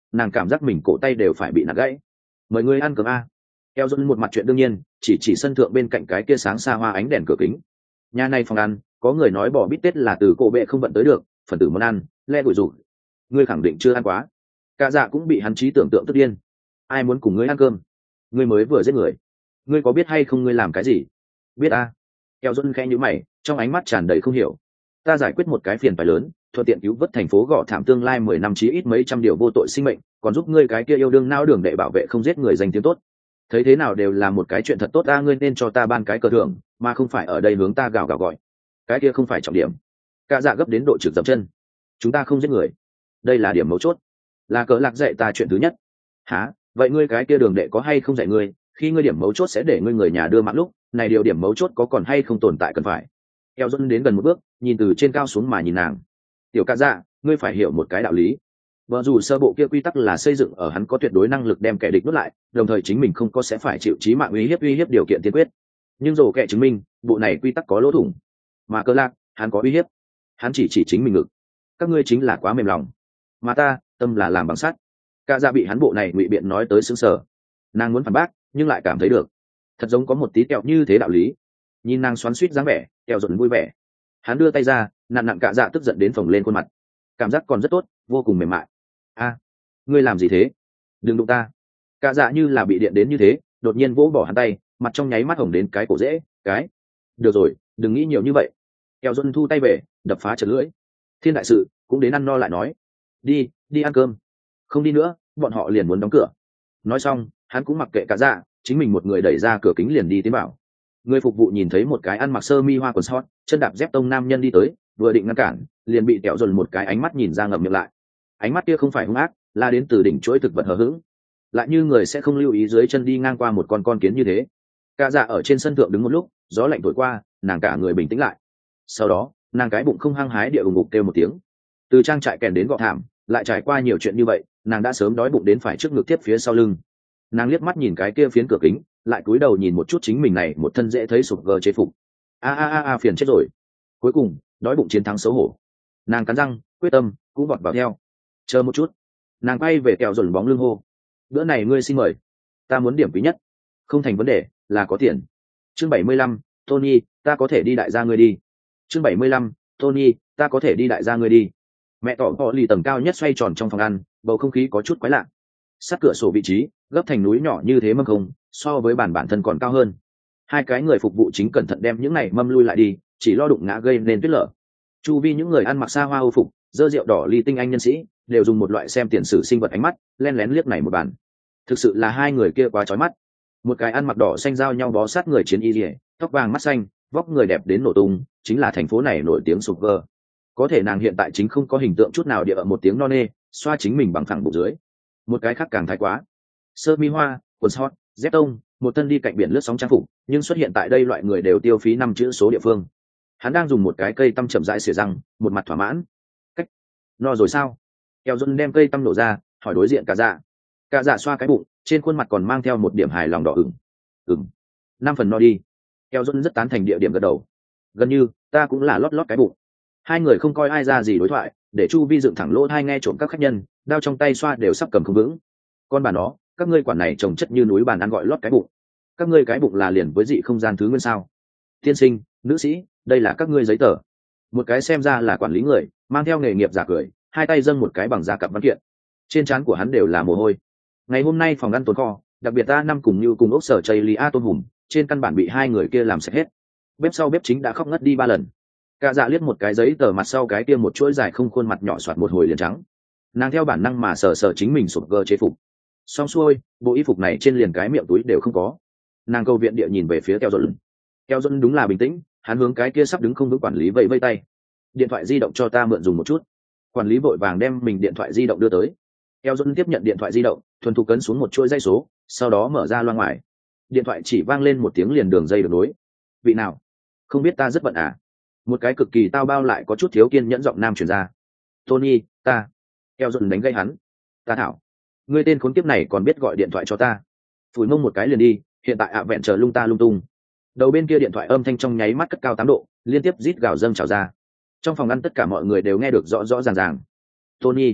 nàng cảm giác mình cổ tay đều phải bị nặng gãy. Mời ngươi ăn cơm a. Eo Dôn một mặt chuyện đương nhiên, chỉ chỉ sân thượng bên cạnh cái kia sáng xa hoa ánh đèn cửa kính. Nhà này phòng ăn, có người nói bò bít tết là từ cổ bệ không vận tới được, phần tử món ăn, le bụi rủ. Ngươi khẳng định chưa ăn quá. Cả dạ cũng bị hắn trí tưởng tượng tức điên. Ai muốn cùng ngươi ăn cơm? Ngươi mới vừa giết người. Ngươi có biết hay không ngươi làm cái gì? Biết a. Eo Dôn khẽ nhíu mày, trong ánh mắt tràn đầy không hiểu. Ta giải quyết một cái phiền phải lớn, thuận tiện cứu vớt thành phố gọ thảm tương lai mười năm chí ít mấy trăm điều vô tội sinh mệnh, còn giúp ngươi cái kia yêu đương nao đường để bảo vệ không giết người danh tiếng tốt. Thấy thế nào đều là một cái chuyện thật tốt, ta ngươi nên cho ta ban cái cờ thưởng, mà không phải ở đây hướng ta gào gào gọi. Cái kia không phải trọng điểm. Cả dạ gấp đến độ trực dậm chân. Chúng ta không giết người, đây là điểm mấu chốt, là cờ lạc dạy ta chuyện thứ nhất. Hả? Vậy ngươi cái kia đường đệ có hay không dạy ngươi, khi ngươi điểm mấu chốt sẽ để ngươi người nhà đưa mạng lúc này, điều điểm mấu chốt có còn hay không tồn tại cần phải. Eo dẫn đến gần một bước, nhìn từ trên cao xuống mà nhìn nàng. Tiểu ca dạ, ngươi phải hiểu một cái đạo lý. Vợ dù sơ bộ kia quy tắc là xây dựng ở hắn có tuyệt đối năng lực đem kẻ địch nuốt lại, đồng thời chính mình không có sẽ phải chịu chí mạng uy hiếp uy hiếp điều kiện tiên quyết. Nhưng dù kẻ chứng minh, bộ này quy tắc có lỗ thủng. Mà cơ lạc, hắn có uy hiếp. Hắn chỉ chỉ chính mình ngực. Các ngươi chính là quá mềm lòng. Mà ta, tâm là làm bằng sắt. Ca dạ bị hắn bộ này ngụy biện nói tới sững sờ. Nàng muốn phản bác, nhưng lại cảm thấy được. Thật giống có một tí kẹo như thế đạo lý. Nhìn nàng xoắn xuýt dáng vẻ, kẹo dần vui vẻ. Hắn đưa tay ra, nặn nặn Cả dạ tức giận đến phồng lên khuôn mặt. Cảm giác còn rất tốt, vô cùng mềm mại. A, ngươi làm gì thế? Đừng đụng ta. Cả dạ như là bị điện đến như thế, đột nhiên vỗ bỏ hắn tay, mặt trong nháy mắt hồng đến cái cổ dễ, cái. Được rồi, đừng nghĩ nhiều như vậy. Kẹo dần thu tay về, đập phá chật lưỡi. Thiên đại sự, cũng đến ăn no lại nói. Đi, đi ăn cơm. Không đi nữa, bọn họ liền muốn đóng cửa. Nói xong, hắn cũng mặc kệ Cả dạ, chính mình một người đẩy ra cửa kính liền đi tiến vào. Người phục vụ nhìn thấy một cái ăn mặc sơ mi hoa quần sót, chân đạp dép tông nam nhân đi tới, vừa định ngăn cản, liền bị kẹo dần một cái ánh mắt nhìn ra ngậm miệng lại. Ánh mắt kia không phải hung ác, là đến từ đỉnh chuỗi thực vật hờ hững, lại như người sẽ không lưu ý dưới chân đi ngang qua một con con kiến như thế. Cả dạ ở trên sân thượng đứng một lúc, gió lạnh thổi qua, nàng cả người bình tĩnh lại. Sau đó, nàng cái bụng không hăng hái địa ủng ngục kêu một tiếng. Từ trang trại kèn đến gọ thảm, lại trải qua nhiều chuyện như vậy, nàng đã sớm đói bụng đến phải trước ngực tiếp phía sau lưng. Nàng liếc mắt nhìn cái kia phiến cửa kính, lại cúi đầu nhìn một chút chính mình này một thân dễ thấy sụp gờ chế phục. A a a a phiền chết rồi. Cuối cùng, đói bụng chiến thắng xấu hổ. Nàng cắn răng, quyết tâm, cũng vọt vào theo. Chờ một chút. Nàng quay về kẹo dồn bóng lưng hô. Bữa này ngươi xin mời. Ta muốn điểm quý nhất. Không thành vấn đề, là có tiền. Chương bảy mươi lăm, Tony, ta có thể đi đại gia ngươi đi. Chương bảy mươi lăm, Tony, ta có thể đi đại gia ngươi đi. Mẹ tỏ tỏ lì tầng cao nhất xoay tròn trong phòng ăn, bầu không khí có chút quái lạ. Sát cửa sổ vị trí, gấp thành núi nhỏ như thế mâm không, so với bàn bản thân còn cao hơn. Hai cái người phục vụ chính cẩn thận đem những này mâm lui lại đi, chỉ lo đụng ngã gây nên tuyết lở. Chu vi những người ăn mặc xa hoa âu phục, dơ rượu đỏ ly tinh anh nhân sĩ, đều dùng một loại xem tiền sử sinh vật ánh mắt, len lén liếc này một bàn. Thực sự là hai người kia quá chói mắt. Một cái ăn mặc đỏ xanh giao nhau bó sát người chiến y liễu, tóc vàng mắt xanh, vóc người đẹp đến nổ tung, chính là thành phố này nổi tiếng sụp vơ. Có thể nàng hiện tại chính không có hình tượng chút nào địa ở một tiếng no nê, xoa chính mình bằng thẳng bụng dưới. Một cái khác càng thái quá. Sơ mi hoa, quần short, dép tông, một thân đi cạnh biển lướt sóng trang phục, nhưng xuất hiện tại đây loại người đều tiêu phí năm chữ số địa phương. Hắn đang dùng một cái cây tăm chậm rãi xỉa răng, một mặt thỏa mãn. Cách, no rồi sao? Keo Dôn đem cây tăm nổ ra, hỏi đối diện Cả dạ. Cả dạ xoa cái bụng, trên khuôn mặt còn mang theo một điểm hài lòng đỏ ửng. Ừm, năm phần no đi. Keo Dôn rất tán thành địa điểm gật đầu. Gần như, ta cũng là lót lót cái bụng. Hai người không coi ai ra gì đối thoại, để chu vi dựng thẳng lỗ tai nghe trộm các khách nhân, đao trong tay xoa đều sắp cầm không vững. Con bà nó, các ngươi quản này trồng chất như núi bàn ăn gọi lót cái bụng. Các ngươi cái bụng là liền với dị không gian thứ nguyên sao? Tiên sinh, nữ sĩ, đây là các ngươi giấy tờ. Một cái xem ra là quản lý người, mang theo nghề nghiệp giả cười, hai tay dâng một cái bằng da cặp văn kiện. Trên trán của hắn đều là mồ hôi. Ngày hôm nay phòng ăn tồn kho, đặc biệt ta năm cùng như cùng ốc sở chây lia tôm hùm, trên căn bản bị hai người kia làm sạch hết. Bếp sau bếp chính đã khóc ngất đi ba lần. Cả dạ liếc một cái giấy tờ mặt sau cái kia một chuỗi dài không khuôn mặt nhỏ soạt một hồi liền trắng. Nàng theo bản năng mà sờ sờ chính mình sụp gơ chế phục. Xong xuôi, bộ y phục này trên liền cái miệng túi đều không có. Nàng câu viện địa nhìn về phía Keo Dôn. Keo Dôn đúng là bình tĩnh, hắn hướng cái kia sắp đứng không vững quản lý vẫy vẫy tay. Điện thoại di động cho ta mượn dùng một chút. Quản lý vội vàng đem mình điện thoại di động đưa tới. Keo Dôn tiếp nhận điện thoại di động, thuần thục cấn xuống một chuỗi dây số, sau đó mở ra loa ngoài. Điện thoại chỉ vang lên một tiếng liền đường dây được nối. Vị nào? Không biết ta rất bận à? Một cái cực kỳ tao bao lại có chút thiếu kiên nhẫn giọng nam truyền ra. Tony, ta. Keo Dôn đánh gây hắn. Ta thảo. Ngươi tên khốn kiếp này còn biết gọi điện thoại cho ta. Phủi mông một cái liền đi, hiện tại ạ vẹn chờ lung ta lung tung. Đầu bên kia điện thoại âm thanh trong nháy mắt cất cao tám độ, liên tiếp rít gào dâng trào ra. Trong phòng ăn tất cả mọi người đều nghe được rõ rõ ràng ràng. Tony,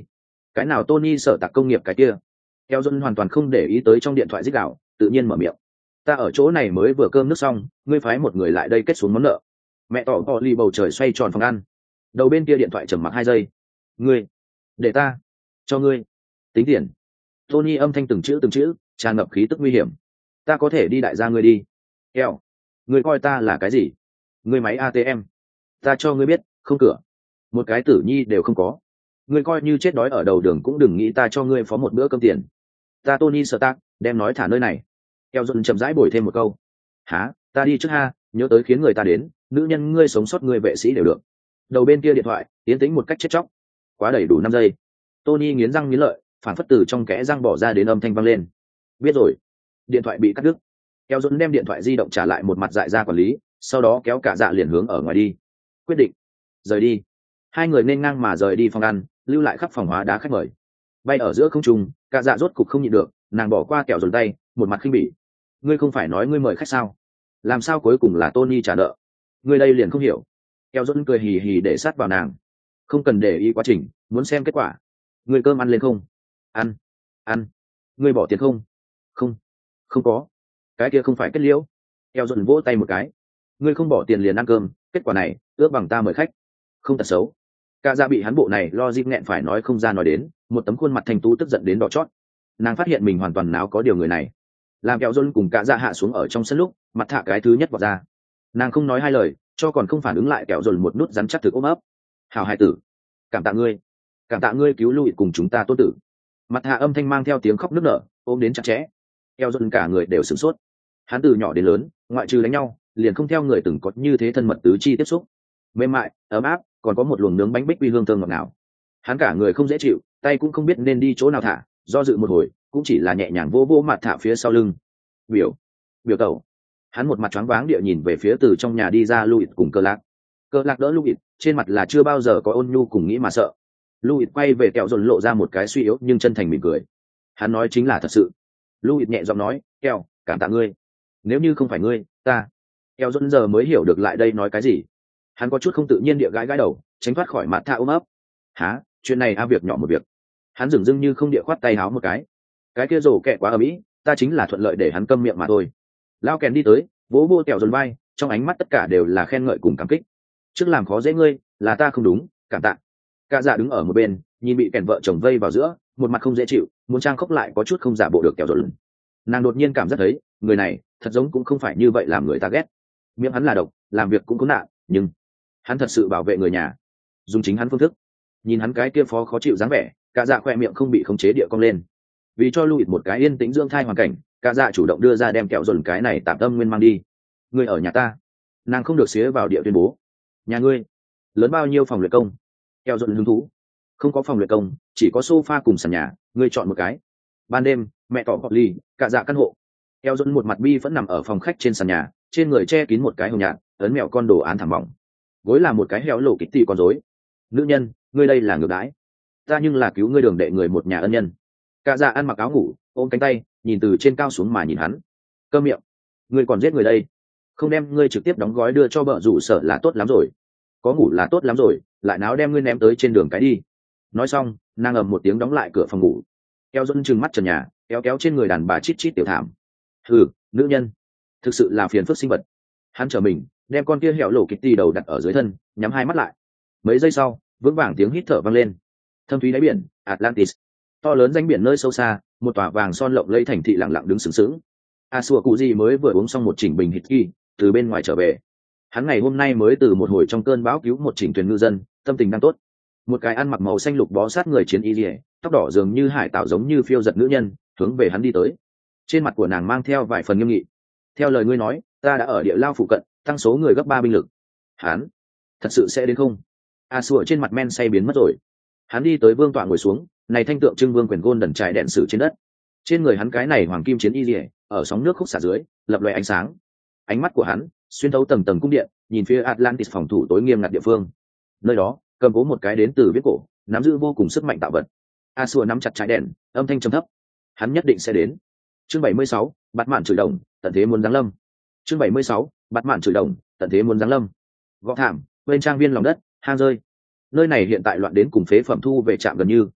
Cái nào Tony sở tạc công nghiệp cái kia? Eo Dân hoàn toàn không để ý tới trong điện thoại rít gào, tự nhiên mở miệng. Ta ở chỗ này mới vừa cơm nước xong, ngươi phái một người lại đây kết xuống món nợ. Mẹ tỏ tỏ ly bầu trời xoay tròn phòng ăn. Đầu bên kia điện thoại trầm mặc hai giây. Ngươi, để ta, cho ngươi, tính tiền. Tony âm thanh từng chữ từng chữ, tràn ngập khí tức nguy hiểm. Ta có thể đi đại gia ngươi đi. Eo, ngươi coi ta là cái gì? Ngươi máy a tê em. Ta cho ngươi biết, không cửa. Một cái tử nhi đều không có. Ngươi coi như chết đói ở đầu đường cũng đừng nghĩ ta cho ngươi phó một bữa cơm tiền. Ta Tony Stark, đem nói thả nơi này. Eo Dần chậm rãi bồi thêm một câu. Hả, ta đi trước ha, nhớ tới khiến người ta đến, nữ nhân ngươi sống sót ngươi vệ sĩ đều được. Đầu bên kia điện thoại, tiến tĩnh một cách chết chóc. Quá đầy đủ năm giây. Tony nghiến răng nghiến lợi, phản phất từ trong kẽ răng bỏ ra đến âm thanh vang lên. Biết rồi. Điện thoại bị cắt đứt. Eo Dần đem điện thoại di động trả lại một mặt dại ra quản lý, sau đó kéo cả dạ liền hướng ở ngoài đi. Quyết định. Rời đi. Hai người nên ngang mà rời đi phòng ăn, lưu lại khắp phòng hóa đá khách mời. Bay ở giữa không trung, cả dạ rốt cục không nhịn được, nàng bỏ qua kẹo dồn tay, một mặt khinh bỉ. Ngươi không phải nói ngươi mời khách sao? Làm sao cuối cùng là Tony trả nợ? Ngươi đây liền không hiểu. Kẹo dồn cười hì hì để sát vào nàng. Không cần để ý quá trình, muốn xem kết quả. Ngươi cơm ăn lên không? Ăn. Ăn. Ngươi bỏ tiền không? Không. Không có. Cái kia không phải kết liễu. Kẹo dồn vỗ tay một cái. Ngươi không bỏ tiền liền ăn cơm, kết quả này, ước bằng ta mời khách. Không tật xấu. Cả dạ bị hắn bộ này lo dịp nghẹn phải nói không ra nói đến, một tấm khuôn mặt thành tú tức giận đến đỏ chót. Nàng phát hiện mình hoàn toàn náo có điều người này. Làm kẹo dôn cùng cả dạ hạ xuống ở trong sân lúc, mặt thạ cái thứ nhất vào ra. Nàng không nói hai lời, cho còn không phản ứng lại kẹo dôn một nút rắn chắc thực ôm ấp. Hào hai tử, cảm tạ ngươi, cảm tạ ngươi cứu Lụi cùng chúng ta tốt tử. Mặt hạ âm thanh mang theo tiếng khóc nức nở, ôm đến chặt chẽ. Kẹo dôn cả người đều sửng sốt. Hắn từ nhỏ đến lớn, ngoại trừ đánh nhau, liền không theo người từng có như thế thân mật tứ chi tiếp xúc. Mềm mại, ấm áp, còn có một luồng nướng bánh bích quy hương thơm ngọt ngào. Hắn cả người không dễ chịu, tay cũng không biết nên đi chỗ nào thả, do dự một hồi, cũng chỉ là nhẹ nhàng vô vô mặt thả phía sau lưng. Biểu, biểu tẩu. Hắn một mặt choáng váng địa nhìn về phía từ trong nhà đi ra Louis cùng Cơ Lạc. Cơ Lạc đỡ Louis, trên mặt là chưa bao giờ có ôn nhu cùng nghĩ mà sợ. Louis quay về kẹo dồn lộ ra một cái suy yếu nhưng chân thành mỉm cười. Hắn nói chính là thật sự. Louis nhẹ giọng nói, kẹo, cảm tạ ngươi. Nếu như không phải ngươi, ta. Kẹo dồn giờ mới hiểu được lại đây nói cái gì. Hắn có chút không tự nhiên địa gãi gãi đầu, tránh thoát khỏi mặt thạ ôm ấp. Hả, chuyện này a việc nhỏ một việc. Hắn dừng dưng như không địa khoát tay háo một cái. Cái kia rổ kẹ quá ở mỹ, ta chính là thuận lợi để hắn câm miệng mà thôi. Lao kèn đi tới, vỗ vô kẹo dồn vai, trong ánh mắt tất cả đều là khen ngợi cùng cảm kích. Trước làm khó dễ ngươi, là ta không đúng, cảm tạ. Cả dạ đứng ở một bên, nhìn bị kèn vợ chồng vây vào giữa, một mặt không dễ chịu, muốn trang khóc lại có chút không giả bộ được kẹo dồn. Nàng đột nhiên cảm giác thấy, người này, thật giống cũng không phải như vậy làm người ta ghét. Miệng hắn là độc, làm việc cũng có nạn, nhưng hắn thật sự bảo vệ người nhà, dùng chính hắn phương thức. Nhìn hắn cái kia phó khó chịu dáng vẻ, cả dạ khoe miệng không bị khống chế địa cong lên. Vì cho Louis một cái yên tĩnh dưỡng thai hoàn cảnh, cả dạ chủ động đưa ra đem kẹo dồn cái này tạm tâm nguyên mang đi. Ngươi ở nhà ta, nàng không được xía vào địa tuyên bố. Nhà ngươi lớn bao nhiêu phòng luyện công? Kẹo dồn hứng thú. Không có phòng luyện công, chỉ có sofa cùng sàn nhà, ngươi chọn một cái. Ban đêm, mẹ tỏ bọt ly, cả dạ căn hộ. Kẹo dồn một mặt bi vẫn nằm ở phòng khách trên sàn nhà, trên người che kín một cái hồng nhạt, ấn mẹo con đồ án thảm mỏng. Gối là một cái héo lổ kịch tì con rối. Nữ nhân, ngươi đây là ngược đãi. Ta nhưng là cứu ngươi đường đệ người một nhà ân nhân. Cả dạ ăn mặc áo ngủ, ôm cánh tay, nhìn từ trên cao xuống mà nhìn hắn. Câm miệng, ngươi còn giết người đây. Không đem ngươi trực tiếp đóng gói đưa cho bợ rủ sở là tốt lắm rồi. Có ngủ là tốt lắm rồi, lại náo đem ngươi ném tới trên đường cái đi. Nói xong, nàng ầm một tiếng đóng lại cửa phòng ngủ. Kéo dẫn trừng mắt trần nhà, kéo kéo trên người đàn bà chít chít tiểu thảm. Hừ, nữ nhân, thực sự là phiền phức sinh vật. Hắn trở mình, đem con kia hẻo lổ kịch tì đầu đặt ở dưới thân, nhắm hai mắt lại. Mấy giây sau, vững vàng tiếng hít thở vang lên. Thâm thúy đáy biển Atlantis, to lớn danh biển nơi sâu xa, một tòa vàng son lộng lẫy thành thị lặng lặng đứng sừng sững. A Sủa cụ gì mới vừa uống xong một chỉnh bình hít kỳ từ bên ngoài trở về. Hắn ngày hôm nay mới từ một hồi trong cơn bão cứu một chỉnh thuyền ngư dân, tâm tình đang tốt. Một cái ăn mặc màu xanh lục bó sát người chiến y liễu, tóc đỏ dường như hải tạo giống như phiêu giật nữ nhân, hướng về hắn đi tới. Trên mặt của nàng mang theo vài phần nghiêm nghị. Theo lời ngươi nói, ta đã ở địa lao phụ cận, tăng số người gấp ba binh lực. Hắn thật sự sẽ đến không? A Sủa trên mặt men say biến mất rồi. Hắn đi tới vương tọa ngồi xuống, này thanh tượng trưng vương quyền gôn đần trải đèn sử trên đất. Trên người hắn cái này hoàng kim chiến y liễu, ở sóng nước khúc xả dưới, lập loè ánh sáng. Ánh mắt của hắn xuyên thấu tầng tầng cung điện, nhìn phía Atlantis phòng thủ tối nghiêm ngặt địa phương. Nơi đó, cầm cố một cái đến từ viết cổ, nắm giữ vô cùng sức mạnh tạo vật. A Sủa nắm chặt trái đèn, âm thanh trầm thấp. Hắn nhất định sẽ đến. Chương bảy mươi sáu, Bạt Mạn chửi đồng, tận thế muốn giáng lâm. Chương bảy mươi sáu, Bạt Mạn chửi đồng, tận thế muốn giáng lâm. Gõ thảm, bên trang viên lòng đất, hang rơi. Nơi này hiện tại loạn đến cùng phế phẩm thu về trạm gần như.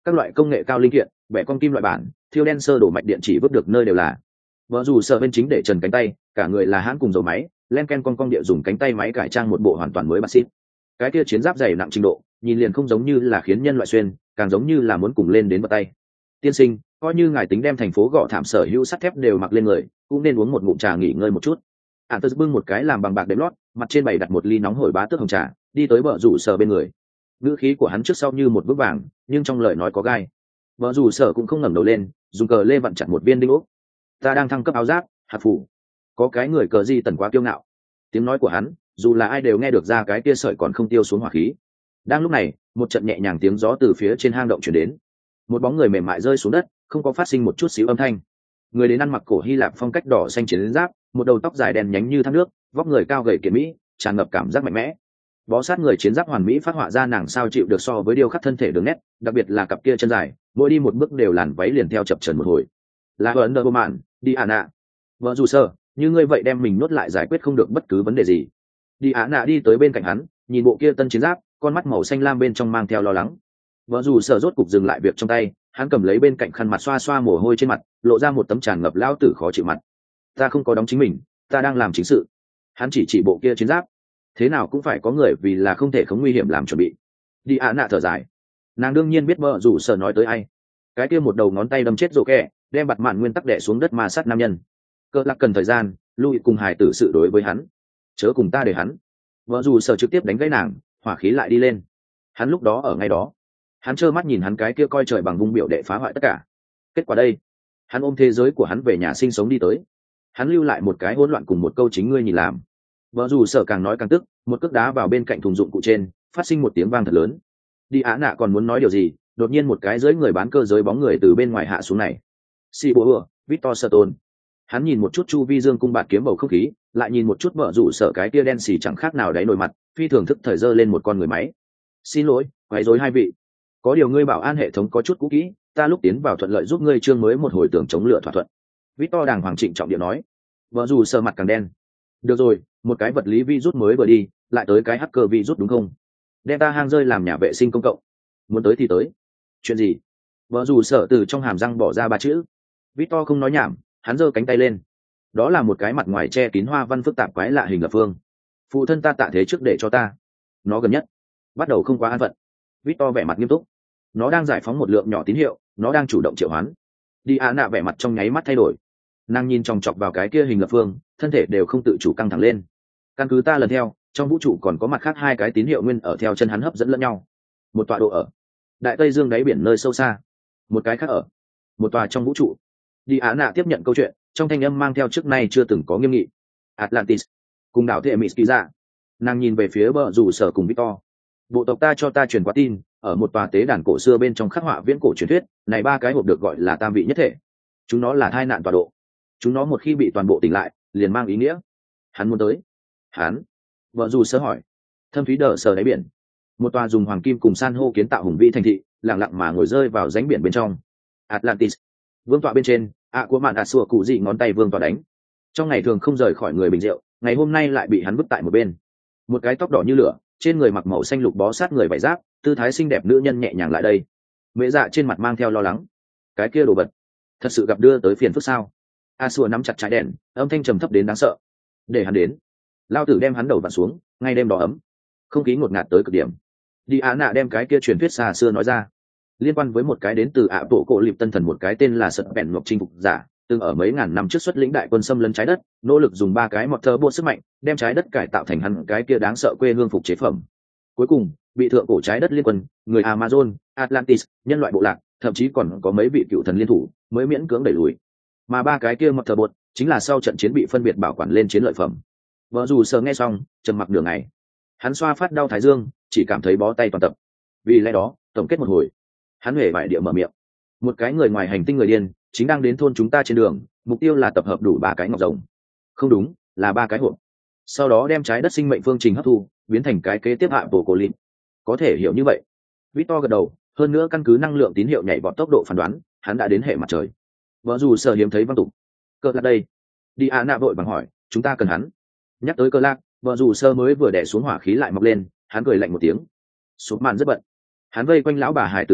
các loại công nghệ cao linh kiện, bẻ con kim loại bản, thiêu đen sơ đổ mạch điện chỉ vứt được nơi đều là. Vợ dù sợ bên chính để trần cánh tay, cả người là hãn cùng dầu máy, len ken con con địa dùng cánh tay máy cải trang một bộ hoàn toàn mới bác xít. Cái kia chiến giáp dày nặng trình độ, nhìn liền không giống như là khiến nhân loại xuyên, càng giống như là muốn cùng lên đến bật tay. Tiên sinh, coi như ngài tính đem thành phố gọ thảm sở hữu sắt thép đều mặc lên người, cũng nên uống một ngụm trà nghỉ ngơi một chút. Ản Tơ bưng một cái làm bằng bạc đệm lót, mặt trên bày đặt một ly nóng hổi bá tước hồng trà, đi tới vợ rủ sở bên người. Ngữ khí của hắn trước sau như một vững vàng, nhưng trong lời nói có gai. Vợ rủ sở cũng không ngẩng đầu lên, dùng cờ lê vặn chặt một viên đinh ốc. Ta đang thăng cấp áo giáp, hạt phủ. Có cái người cờ di tần quá kiêu ngạo. Tiếng nói của hắn, dù là ai đều nghe được ra cái kia sợi còn không tiêu xuống hỏa khí. Đang lúc này, một trận nhẹ nhàng tiếng gió từ phía trên hang động truyền đến. Một bóng người mềm mại rơi xuống đất, không có phát sinh một chút xíu âm thanh. Người đến ăn mặc cổ Hy Lạp phong cách đỏ xanh chiến giáp, một đầu tóc dài đen nhánh như thác nước, vóc người cao gầy kiệt mỹ, tràn ngập cảm giác mạnh mẽ. Bó sát người chiến giáp hoàn mỹ phát họa ra nàng sao chịu được so với điêu khắc thân thể đường nét, đặc biệt là cặp kia chân dài, mỗi đi một bước đều làn váy liền theo chập chờn một hồi. Là ấn đờ mạn, đi ạ nạ. Vợ dù sơ, như ngươi vậy đem mình nuốt lại giải quyết không được bất cứ vấn đề gì. Đi ạ nạ đi tới bên cạnh hắn, nhìn bộ kia tân chiến giáp, con mắt màu xanh lam bên trong mang theo lo lắng. Vợ dù sơ rốt cục dừng lại việc trong tay, hắn cầm lấy bên cạnh khăn mặt xoa xoa mồ hôi trên mặt, lộ ra một tấm tràn ngập lao tử khó chịu mặt. Ta không có đóng chính mình, ta đang làm chính sự. Hắn chỉ chỉ bộ kia chiến giáp, thế nào cũng phải có người vì là không thể không nguy hiểm làm chuẩn bị. Đi ạ nạ thở dài, nàng đương nhiên biết vợ dù sơ nói tới ai. Cái kia một đầu ngón tay đâm chết rổ kẹ, đem bặt mạn nguyên tắc đẻ xuống đất ma sát nam nhân. Cơ lạc cần thời gian, lui cùng hài tử sự đối với hắn, chớ cùng ta để hắn. Vợ dù sơ trực tiếp đánh gãy nàng, hỏa khí lại đi lên. Hắn lúc đó ở ngay đó, hắn trơ mắt nhìn hắn cái kia coi trời bằng vung biểu đệ phá hoại tất cả. Kết quả đây, hắn ôm thế giới của hắn về nhà sinh sống đi tới. Hắn lưu lại một cái hỗn loạn cùng một câu chính ngươi nhìn làm. Vợ dù sở càng nói càng tức, một cước đá vào bên cạnh thùng dụng cụ trên, phát sinh một tiếng vang thật lớn. Đi Á Nạ còn muốn nói điều gì, đột nhiên một cái dưới người bán cơ giới bóng người từ bên ngoài hạ xuống này. Si bố ừa, Victor Sutton. Hắn nhìn một chút chu vi dương cung bạt kiếm bầu không khí, lại nhìn một chút vợ rủ sở cái kia đen xì chẳng khác nào đáy nổi mặt, phi thường thức thời dơ lên một con người máy. Xin lỗi, quấy rối hai vị. Có điều ngươi bảo an hệ thống có chút cũ kỹ, ta lúc tiến vào thuận lợi giúp ngươi chương mới một hồi tưởng chống lửa thỏa thuận. Victor đàng hoàng trịnh trọng điện nói. Vợ rủ sở mặt càng đen. Được rồi, một cái vật lý virus mới vừa đi, lại tới cái hacker virus đúng không? Đem ta hang rơi làm nhà vệ sinh công cộng. Muốn tới thì tới. Chuyện gì? Vợ rủ sở từ trong hàm răng bỏ ra ba chữ. Victor không nói nhảm, hắn giơ cánh tay lên. Đó là một cái mặt ngoài che kín hoa văn phức tạp quái lạ hình lập phương. Phụ thân ta tạ thế trước để cho ta. Nó gần nhất. Bắt đầu không quá an phận. Victor vẻ mặt nghiêm túc. Nó đang giải phóng một lượng nhỏ tín hiệu, nó đang chủ động triệu hoán. Đi Á Nạ vẻ mặt trong nháy mắt thay đổi. Nàng nhìn chòng chọc vào cái kia hình lập phương, thân thể đều không tự chủ căng thẳng lên. Căn cứ ta lần theo, trong vũ trụ còn có mặt khác hai cái tín hiệu nguyên ở theo chân hắn hấp dẫn lẫn nhau. Một tọa độ ở Đại Tây Dương đáy biển nơi sâu xa, một cái khác ở một tòa trong vũ trụ. Đi Á Nạ tiếp nhận câu chuyện, trong thanh âm mang theo trước nay chưa từng có nghiêm nghị. Atlantis, cùng đảo Themyscira. Nàng nhìn về phía bờ rủ sở cùng Victor. Bộ tộc ta cho ta truyền qua tin, ở một tòa tế đàn cổ xưa bên trong khắc họa viễn cổ truyền thuyết, này ba cái hộp được gọi là tam vị nhất thể. Chúng nó là thai nạn tọa độ. Chúng nó một khi bị toàn bộ tỉnh lại, liền mang ý nghĩa. Hắn muốn tới. Hắn. Vợ dù sơ hỏi. Thâm thúy đờ sờ đáy biển. Một tòa dùng hoàng kim cùng san hô kiến tạo hùng vĩ thành thị, lặng lặng mà ngồi rơi vào rãnh biển bên trong. Atlantis. Vương tọa bên trên, ạ của mạn ạ sủa cụ dị ngón tay vương tọa đánh. Trong ngày thường không rời khỏi người bình rượu, ngày hôm nay lại bị hắn vứt tại một bên. Một cái tóc đỏ như lửa, trên người mặc màu xanh lục bó sát người vải giáp, tư thái xinh đẹp nữ nhân nhẹ nhàng lại đây. Mễ dạ trên mặt mang theo lo lắng. Cái kia đồ vật, thật sự gặp đưa tới phiền phức sao? A xua nắm chặt trái đèn, âm thanh trầm thấp đến đáng sợ. Để hắn đến. Lao tử đem hắn đầu vặn xuống, ngay đêm đỏ ấm, không khí ngột ngạt tới cực điểm. Đi Á Nạ đem cái kia truyền thuyết xa xưa nói ra, liên quan với một cái đến từ ạ bộ cổ liệp tân thần, một cái tên là sật bèn ngọc chinh phục giả, từng ở mấy ngàn năm trước xuất lĩnh đại quân xâm lấn trái đất, nỗ lực dùng ba cái mọt thơ bộ sức mạnh đem trái đất cải tạo thành hắn cái kia đáng sợ quê hương phục chế phẩm. Cuối cùng bị thượng cổ trái đất liên quân, người Amazon, Atlantis, nhân loại bộ lạc, thậm chí còn có mấy vị cựu thần liên thủ mới miễn cưỡng đẩy lùi. Mà ba cái kia mọt thơ bột chính là sau trận chiến bị phân biệt bảo quản lên chiến lợi phẩm. Vợ dù sờ nghe xong trầm mặc đường này, hắn xoa phát đau thái dương, chỉ cảm thấy bó tay toàn tập. Vì lẽ đó tổng kết một hồi, hắn huệ vải địa mở miệng. Một cái người ngoài hành tinh người điên chính đang đến thôn chúng ta trên đường, mục tiêu là tập hợp đủ ba cái ngọc rồng. Không đúng, là ba cái hộp. Sau đó đem trái đất sinh mệnh phương trình hấp thu, biến thành cái kế tiếp hạ bộ cổ lin. Có thể hiểu như vậy. Victor gật đầu, hơn nữa căn cứ năng lượng tín hiệu nhảy vọt tốc độ phán đoán, hắn đã đến hệ mặt trời. Vợ dù sở hiếm thấy văn tục. Cơ lạc đây. Đi Á Nạ vội bằng hỏi, chúng ta cần hắn. Nhắc tới cơ lạc, vợ dù sơ mới vừa đè xuống hỏa khí lại mọc lên, hắn cười lạnh một tiếng. Sụp màn rất bận. Hắn vây quanh lão bà hải tử chuyện,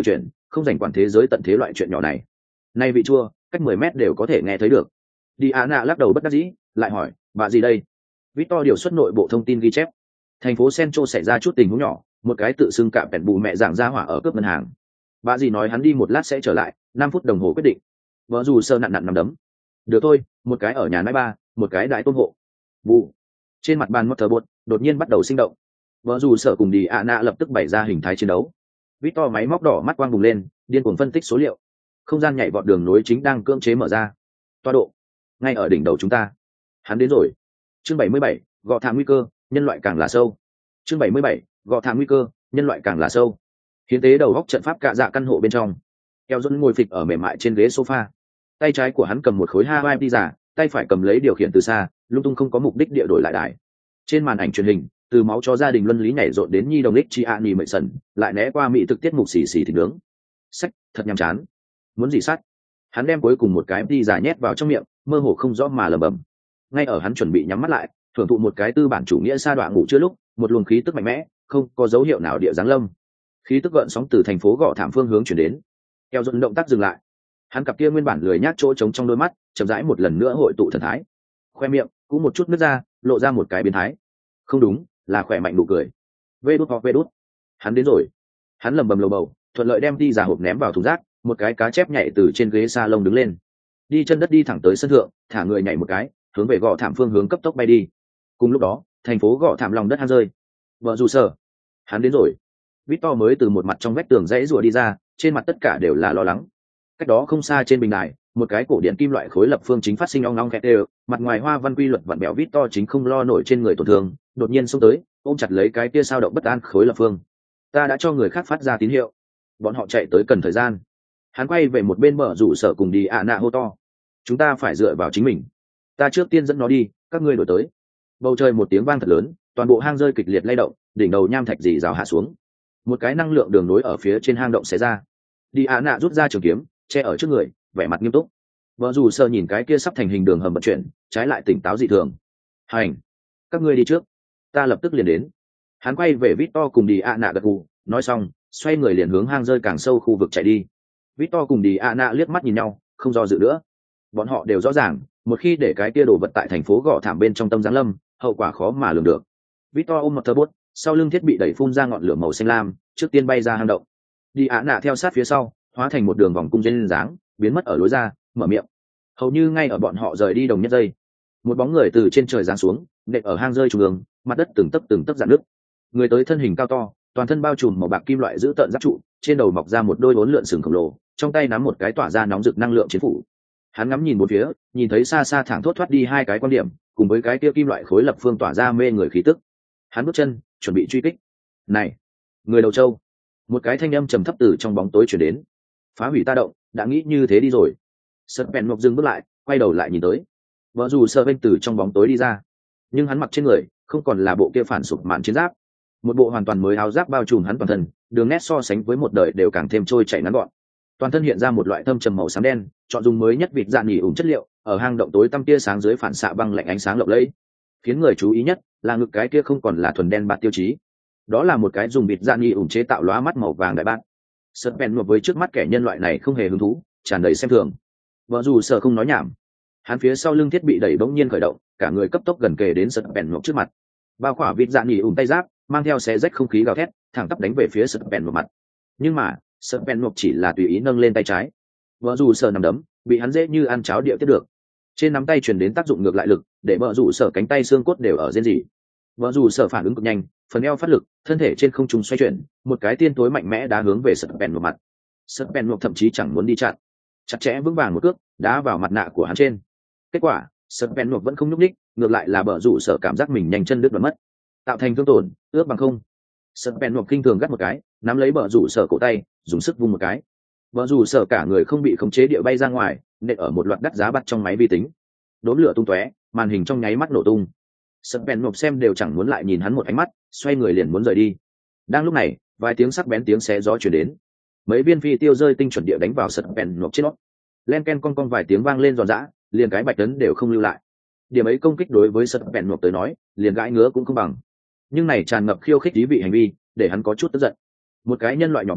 không dành quản thế giới tận thế loại chuyện nhỏ này. Nay vị chua cách mười mét đều có thể nghe thấy được. Đi Á nạ lắc đầu bất đắc dĩ, lại hỏi bà gì đây. Victor điều xuất nội bộ thông tin ghi chép thành phố Central xảy ra chút tình huống nhỏ, một cái tự xưng cạm bèn bù mẹ giảng ra hỏa ở cướp ngân hàng. Bà gì nói hắn đi một lát sẽ trở lại, năm phút đồng hồ quyết định. Vợ dù sơ nặn nặn nằm đấm. Được thôi, một cái ở nhà nãi ba, một cái đại tôm hộ. Bù. Trên mặt bàn Motorbot đột nhiên bắt đầu sinh động. Vợ dù sở cùng đi ạ nạ lập tức bày ra hình thái chiến đấu. Victor máy móc đỏ mắt quang bùng lên, điên cuồng phân tích số liệu. Không gian nhảy vọt đường nối chính đang cưỡng chế mở ra. Toa độ ngay ở đỉnh đầu chúng ta. Hắn đến rồi. Chương bảy mươi bảy, gọ thảm nguy cơ, nhân loại càng là sâu. Chương bảy mươi bảy, gọ thảm nguy cơ, nhân loại càng là sâu. Hiến tế đầu góc trận pháp cạ dạ căn hộ bên trong. Eo Dũng ngồi phịch ở mềm mại trên ghế sofa. Tay trái của hắn cầm một khối Hawaii đi giả, tay phải cầm lấy điều khiển từ xa, lung tung không có mục đích địa đổi lại đài. Trên màn ảnh truyền hình, từ máu cho gia đình luân lý nhảy rộn đến nhi đồng ích chi a nhì mệ sần, lại né qua mỹ thực tiết mục xì xì thịt nướng. Sách, thật nhàm chán. Muốn gì sát? Hắn đem cuối cùng một cái đi giả nhét vào trong miệng, mơ hồ không rõ mà lẩm bẩm. Ngay ở hắn chuẩn bị nhắm mắt lại, thưởng thụ một cái tư bản chủ nghĩa sa đọa ngủ chưa lúc, một luồng khí tức mạnh mẽ, không có dấu hiệu nào địa giáng lâm. Khí tức gợn sóng từ thành phố gọ thảm phương hướng chuyển đến. Eo Dũng động tác dừng lại. Hắn cặp kia nguyên bản lười nhác chỗ trống trong đôi mắt, chậm rãi một lần nữa hội tụ thần thái. Khoe miệng cũng một chút nứt ra, lộ ra một cái biến thái. Không đúng, là khỏe mạnh nụ cười. Vê đút hoặc vê đút. Hắn đến rồi. Hắn lầm bầm lầu bầu, thuận lợi đem đi giả hộp ném vào thùng rác, một cái cá chép nhảy từ trên ghế salon đứng lên. Đi chân đất đi thẳng tới sân thượng, thả người nhảy một cái, hướng về gò thảm phương hướng cấp tốc bay đi. Cùng lúc đó, thành phố gò thảm lòng đất hang rơi. Vợ dù sở. Hắn đến rồi. Victor mới từ một mặt trong vách tường rãy rùa đi ra, trên mặt tất cả đều là lo lắng. Cách đó không xa trên bình đài, một cái cổ điện kim loại khối lập phương chính phát sinh ong ong khét đều, mặt ngoài hoa văn quy luật vặn bẹo Victor chính không lo nổi trên người tổn thương, đột nhiên xông tới, ôm chặt lấy cái kia sao động bất an khối lập phương. Ta đã cho người khác phát ra tín hiệu, bọn họ chạy tới cần thời gian. Hắn quay về một bên mở rủ sở cùng đi ạ nạ hô to. Chúng ta phải dựa vào chính mình. Ta trước tiên dẫn nó đi, các ngươi đổi tới. Bầu trời một tiếng vang thật lớn, toàn bộ hang rơi kịch liệt lay động, đỉnh đầu nham thạch dì rào hạ xuống. Một cái năng lượng đường nối ở phía trên hang động xé ra. Đi ạ nạ rút ra trường kiếm, che ở trước người, vẻ mặt nghiêm túc. Vợ dù sơ nhìn cái kia sắp thành hình đường hầm vận chuyển, trái lại tỉnh táo dị thường. Hành, các ngươi đi trước, ta lập tức liền đến. Hắn quay về Victor cùng đi ạ nạ gật gù, nói xong, xoay người liền hướng hang rơi càng sâu khu vực chạy đi. Victor cùng đi ạ nạ liếc mắt nhìn nhau, không do dự nữa. Bọn họ đều rõ ràng, một khi để cái kia đổ vật tại thành phố gò thảm bên trong tâm giáng lâm, hậu quả khó mà lường được. Victor ôm một tơ bút, sau lưng thiết bị đẩy phun ra ngọn lửa màu xanh lam, trước tiên bay ra hang động. Đi ạ nạ theo sát phía sau, hóa thành một đường vòng cung duyên dáng, biến mất ở lối ra, mở miệng. Hầu như ngay ở bọn họ rời đi đồng nhất giây, một bóng người từ trên trời giáng xuống, nện ở hang rơi trung ương, mặt đất từng tấc từng tấc rạn nứt. Người tới thân hình cao to, toàn thân bao trùm màu bạc kim loại giữ tợn giáp trụ, trên đầu mọc ra một đôi bốn lượn sừng khổng lồ, trong tay nắm một cái tỏa ra nóng rực năng lượng chiến phủ. Hắn ngắm nhìn một phía, nhìn thấy xa xa thẳng thốt thoát đi hai cái quan điểm, cùng với cái kia kim loại khối lập phương tỏa ra mê người khí tức. Hắn bước chân, chuẩn bị truy kích. Này, người đầu châu! Một cái thanh âm trầm thấp từ trong bóng tối truyền đến. Phá hủy ta động, đã nghĩ như thế đi rồi. Sật bèn mộc dừng bước lại, quay đầu lại nhìn tới. Vợ dù sơ bên từ trong bóng tối đi ra, nhưng hắn mặc trên người không còn là bộ kia phản sụp mạn chiến giáp, một bộ hoàn toàn mới áo giáp bao trùm hắn toàn thân, đường nét so sánh với một đời đều càng thêm trôi chảy ngắn gọn. Toàn thân hiện ra một loại thâm trầm màu xám đen, chọn dùng mới nhất vịt dạn nhỉ ủng chất liệu, ở hang động tối tăm tia sáng dưới phản xạ băng lạnh ánh sáng lộng lẫy. Khiến người chú ý nhất là ngực cái kia không còn là thuần đen bạt tiêu chí, đó là một cái dùng vịt dạn nhỉ ủng chế tạo lóa mắt màu vàng đại bát. Sật bèn một với trước mắt kẻ nhân loại này không hề hứng thú, tràn đầy xem thường. Vợ dù sợ không nói nhảm, hắn phía sau lưng thiết bị đẩy bỗng nhiên khởi động, cả người cấp tốc gần kề đến sật bèn một trước mặt. Bao khỏa vịt dạn nhỉ ủng tay giáp mang theo xé rách không khí gào thét, thẳng tắp đánh về phía sật bèn một mặt. Nhưng mà sật bèn một chỉ là tùy ý nâng lên tay trái. Vợ dù sợ nằm đấm bị hắn dễ như ăn cháo địa tiếp được. Trên nắm tay truyền đến tác dụng ngược lại lực, để vợ dù sợ cánh tay xương cốt đều ở rên rỉ. Vợ dù sợ phản ứng cực nhanh, phần eo phát lực, thân thể trên không trung xoay chuyển, một cái tiên tối mạnh mẽ đá hướng về sật bèn một mặt. Sật bèn một thậm chí chẳng muốn đi chặn, chặt chẽ vững vàng một cước đá vào mặt nạ của hắn trên. Kết quả sật bèn một vẫn không nhúc ních, ngược lại là vợ dù sợ cảm giác mình nhanh chân đứt đoạn mất, tạo thành thương tổn ước bằng không. Sật bèn một kinh thường gắt một cái, nắm lấy vợ dù sợ cổ tay, dùng sức vung một cái. Vợ dù sợ cả người không bị khống chế địa bay ra ngoài, nện ở một loạt đắt giá bắt trong máy vi tính, đốm lửa tung tóe, màn hình trong nháy mắt nổ tung. Sật bèn một xem đều chẳng muốn lại nhìn hắn một ánh mắt, xoay người liền muốn rời đi. Đang lúc này vài tiếng sắc bén tiếng xé gió truyền đến, mấy viên phi tiêu rơi tinh chuẩn địa đánh vào sật bèn một trên nó. Len ken con con vài tiếng vang lên giòn giã, liền cái bạch tấn đều không lưu lại. Điểm ấy công kích đối với sật bèn một tới nói liền gãi ngứa cũng không bằng, nhưng này tràn ngập khiêu khích ý vị hành vi để hắn có chút tức giận. Một cái nhân loại nhỏ bé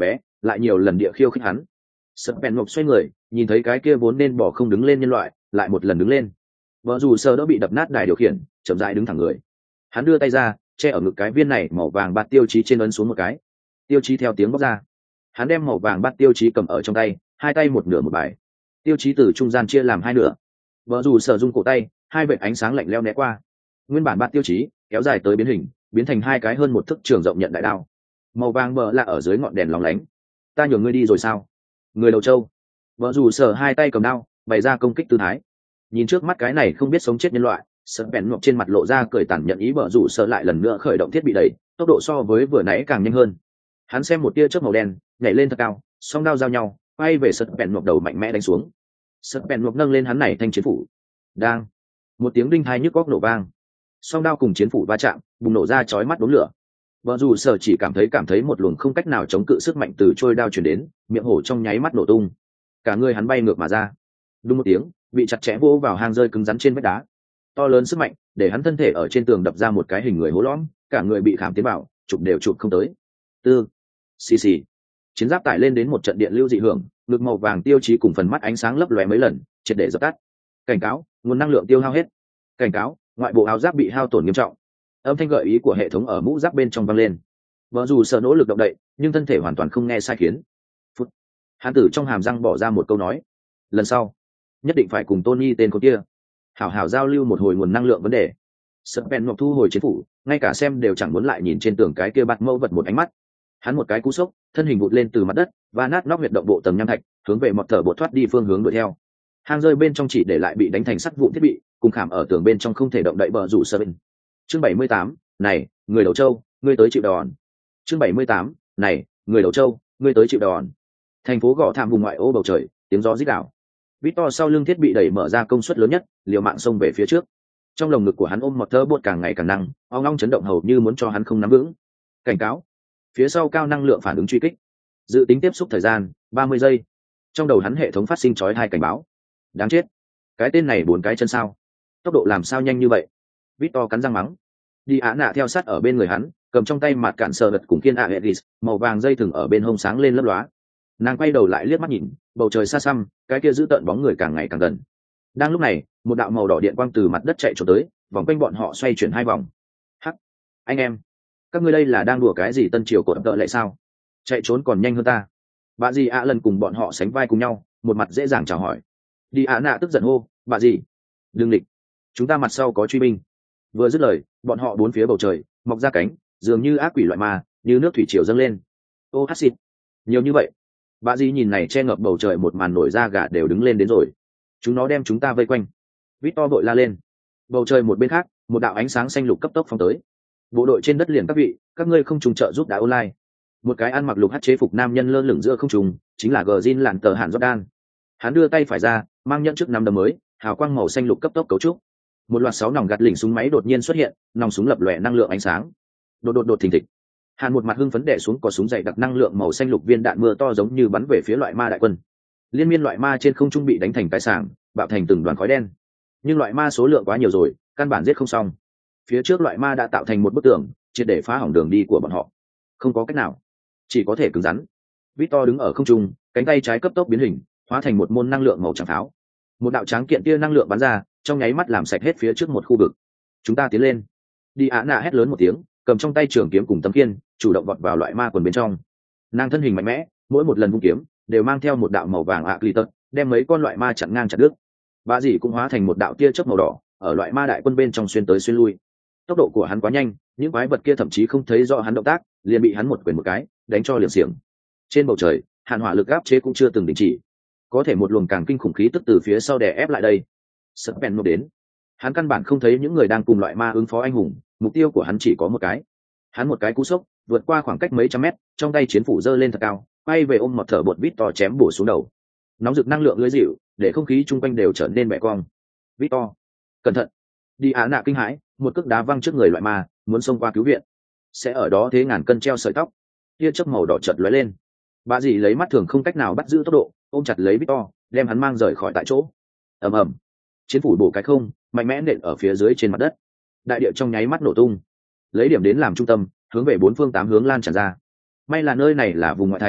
lại nhiều lần địa khiêu khích hắn. Sập bèn ngọc xoay người, nhìn thấy cái kia vốn nên bỏ không đứng lên nhân loại lại một lần đứng lên. Vợ dù sơ đã bị đập nát đài điều khiển, chậm rãi đứng thẳng người. Hắn đưa tay ra, che ở ngực cái viên này màu vàng bát tiêu chí trên, ấn xuống một cái. Tiêu chí theo tiếng bóc ra. Hắn đem màu vàng bát tiêu chí cầm ở trong tay, hai tay một nửa một bài. Tiêu chí từ trung gian chia làm hai nửa. Vợ dù sờ rung cổ tay, hai vệt ánh sáng lạnh lẽo né qua. Nguyên bản bát tiêu chí kéo dài tới biến hình, biến thành hai cái hơn một thước trường rộng nhận đại đao. Màu vàng bờ là ở dưới ngọn đèn lóng lánh. Ta nhường ngươi đi rồi sao? Người đầu trâu. Vợ dù sờ hai tay cầm đao, bày ra công kích tư thái. Nhìn trước mắt cái này không biết sống chết nhân loại, sợ bèn ngọc trên mặt lộ ra cười tàn nhận ý. Vợ dù sờ lại lần nữa khởi động thiết bị đẩy, tốc độ so với vừa nãy càng nhanh hơn. Hắn xem một tia chớp màu đen nhảy lên thật cao, song đao giao nhau, quay về sợ bèn ngọc đầu mạnh mẽ đánh xuống. Sợ bèn ngọc nâng lên hắn này thanh chiến phủ. Đang một tiếng đinh tai nhức óc nổ vang, song đao cùng chiến phủ va chạm, bùng nổ ra chói mắt đốm lửa. Vợ dù sở chỉ cảm thấy cảm thấy một luồng không cách nào chống cự sức mạnh từ trôi đao truyền đến, miệng hổ trong nháy mắt nổ tung, cả người hắn bay ngược mà ra. Đúng một tiếng, bị chặt chẽ vô vào hang rơi cứng rắn trên vách đá. To lớn sức mạnh để hắn thân thể ở trên tường đập ra một cái hình người hố lõm, cả người bị khảm tiến vào, chụp đều chụp không tới. Tư, xì xì, chiến giáp tải lên đến một trận điện lưu dị hưởng, ngực màu vàng tiêu chí cùng phần mắt ánh sáng lấp lóe mấy lần, triệt để dập tắt. Cảnh cáo, nguồn năng lượng tiêu hao hết. Cảnh cáo, ngoại bộ áo giáp bị hao tổn nghiêm trọng. Âm thanh gợi ý của hệ thống ở mũ giáp bên trong vang lên. Vợ dù sợ nỗ lực động đậy, nhưng thân thể hoàn toàn không nghe sai khiến. Phút, hắn tử trong hàm răng bỏ ra một câu nói: lần sau nhất định phải cùng Tony tên con kia hảo hảo giao lưu một hồi nguồn năng lượng vấn đề. Sợ bèn ngọc thu hồi chiến phủ, ngay cả xem đều chẳng muốn lại nhìn trên tường cái kia bạt mẫu vật một ánh mắt. Hắn một cái cú sốc, thân hình vụt lên từ mặt đất và nát nóc huyệt động bộ tầng nham thạch, hướng về một thở bộ thoát đi phương hướng đuổi theo. Hang rơi bên trong chỉ để lại bị đánh thành sắt vụn thiết bị, cùng khảm ở tường bên trong không thể động đậy. Bờ rủ sơ bên. Chương bảy mươi tám, này, người đầu trâu, ngươi tới chịu đòn. Chương bảy mươi tám, này, người đầu trâu, ngươi tới chịu đòn. Thành phố gõ thảm vùng ngoại ô bầu trời, tiếng gió rít đảo. Victor sau lưng thiết bị đẩy mở ra công suất lớn nhất, liều mạng xông về phía trước. Trong lồng ngực của hắn ôm một thớ bột càng ngày càng năng, ong ong chấn động hầu như muốn cho hắn không nắm vững. Cảnh cáo. Phía sau cao năng lượng phản ứng truy kích. Dự tính tiếp xúc thời gian ba mươi giây. Trong đầu hắn hệ thống phát sinh chói tai cảnh báo. Đáng chết. Cái tên này bốn cái chân sao? Tốc độ làm sao nhanh như vậy? Victor cắn răng mắng. Đi Á Nạ theo sát ở bên người hắn, cầm trong tay mặt cản sờ đật cùng kiên Aegis, màu vàng dây thừng ở bên hông sáng lên lấp lóa. Nàng quay đầu lại liếc mắt nhìn, bầu trời xa xăm, cái kia giữ tợn bóng người càng ngày càng gần. Đang lúc này, một đạo màu đỏ điện quang từ mặt đất chạy trốn tới, vòng quanh bọn họ xoay chuyển hai vòng. Hắc, anh em, các ngươi đây là đang đùa cái gì tân triều cột tợ lại sao? Chạy trốn còn nhanh hơn ta. Bà dì ạ lần cùng bọn họ sánh vai cùng nhau, một mặt dễ dàng chào hỏi. Đi Á Nạ tức giận hô, bà dì, đừng địch, chúng ta mặt sau có truy binh. Vừa dứt lời, bọn họ bốn phía bầu trời mọc ra cánh, dường như ác quỷ loại ma, như nước thủy triều dâng lên. Ô hát xịt, nhiều như vậy. Bà dì nhìn này che ngập bầu trời một màn nổi da gà đều đứng lên đến rồi. Chúng nó đem chúng ta vây quanh. Victor vội la lên. Bầu trời một bên khác, một đạo ánh sáng xanh lục cấp tốc phóng tới. Bộ đội trên đất liền các vị, các ngươi không trùng trợ giúp đã online. Một cái ăn mặc lục hát chế phục nam nhân lơ lửng giữa không trùng, chính là Gjin lạn tờ Hàn Jordan. Hắn đưa tay phải ra, mang nhẫn trước năm đấm mới, hào quang màu xanh lục cấp tốc cấu trúc. Một loạt sáu nòng gạt lỉnh súng máy đột nhiên xuất hiện, nòng súng lập lòe năng lượng ánh sáng. Đột đột đột thình thịch. Hàn một mặt hưng phấn đè xuống có súng dày đặc năng lượng màu xanh lục, viên đạn mưa to giống như bắn về phía loại ma đại quân. Liên miên loại ma trên không trung bị đánh thành cái sảng, bạo thành từng đoàn khói đen. Nhưng loại ma số lượng quá nhiều rồi, căn bản giết không xong. Phía trước loại ma đã tạo thành một bức tường, triệt để phá hỏng đường đi của bọn họ. Không có cách nào, chỉ có thể cứng rắn. Victor đứng ở không trung, cánh tay trái cấp tốc biến hình, hóa thành một môn năng lượng màu trắng pháo. Một đạo tráng kiện tia năng lượng bắn ra, trong nháy mắt làm sạch hết phía trước một khu vực. Chúng ta tiến lên. Đi Á Nạ hét lớn một tiếng, cầm trong tay trường kiếm cùng tấm khiên, chủ động vọt vào loại ma quần bên trong. Nàng thân hình mạnh mẽ, mỗi một lần vung kiếm đều mang theo một đạo màu vàng ạ lì tật, đem mấy con loại ma chặn ngang chặt đứt. Bà dì cũng hóa thành một đạo tia chớp màu đỏ, ở loại ma đại quân bên trong xuyên tới xuyên lui. Tốc độ của hắn quá nhanh, những quái vật kia thậm chí không thấy rõ hắn động tác, liền bị hắn một quyền một cái đánh cho liệng xiềng. Trên bầu trời, hàn hỏa lực áp chế cũng chưa từng đình chỉ, có thể một luồng càng kinh khủng khí tức từ phía sau đè ép lại đây. Sập bèn một đến, hắn căn bản không thấy những người đang cùng loại ma ứng phó anh hùng, mục tiêu của hắn chỉ có một cái. Hắn một cái cú sốc, vượt qua khoảng cách mấy trăm mét, trong tay chiến phủ giơ lên thật cao, quay về ôm một thở bột Victor chém bổ xuống đầu. Nóng rực năng lượng lưới dịu, để không khí chung quanh đều trở nên bẻ cong. Victor, cẩn thận! Đi Á Nạ kinh hãi, một cước đá văng trước người loại ma, muốn xông qua cứu viện. Sẽ ở đó thế ngàn cân treo sợi tóc. Tia chớp màu đỏ chợt lóe lên. Bà dì lấy mắt thường không cách nào bắt giữ tốc độ, ôm chặt lấy Victor, đem hắn mang rời khỏi tại chỗ. Ầm ầm, chiến phủ bổ cái không, mạnh mẽ nện ở phía dưới trên mặt đất. Đại địa trong nháy mắt nổ tung, lấy điểm đến làm trung tâm, hướng về bốn phương tám hướng lan tràn ra. May là nơi này là vùng ngoại thành,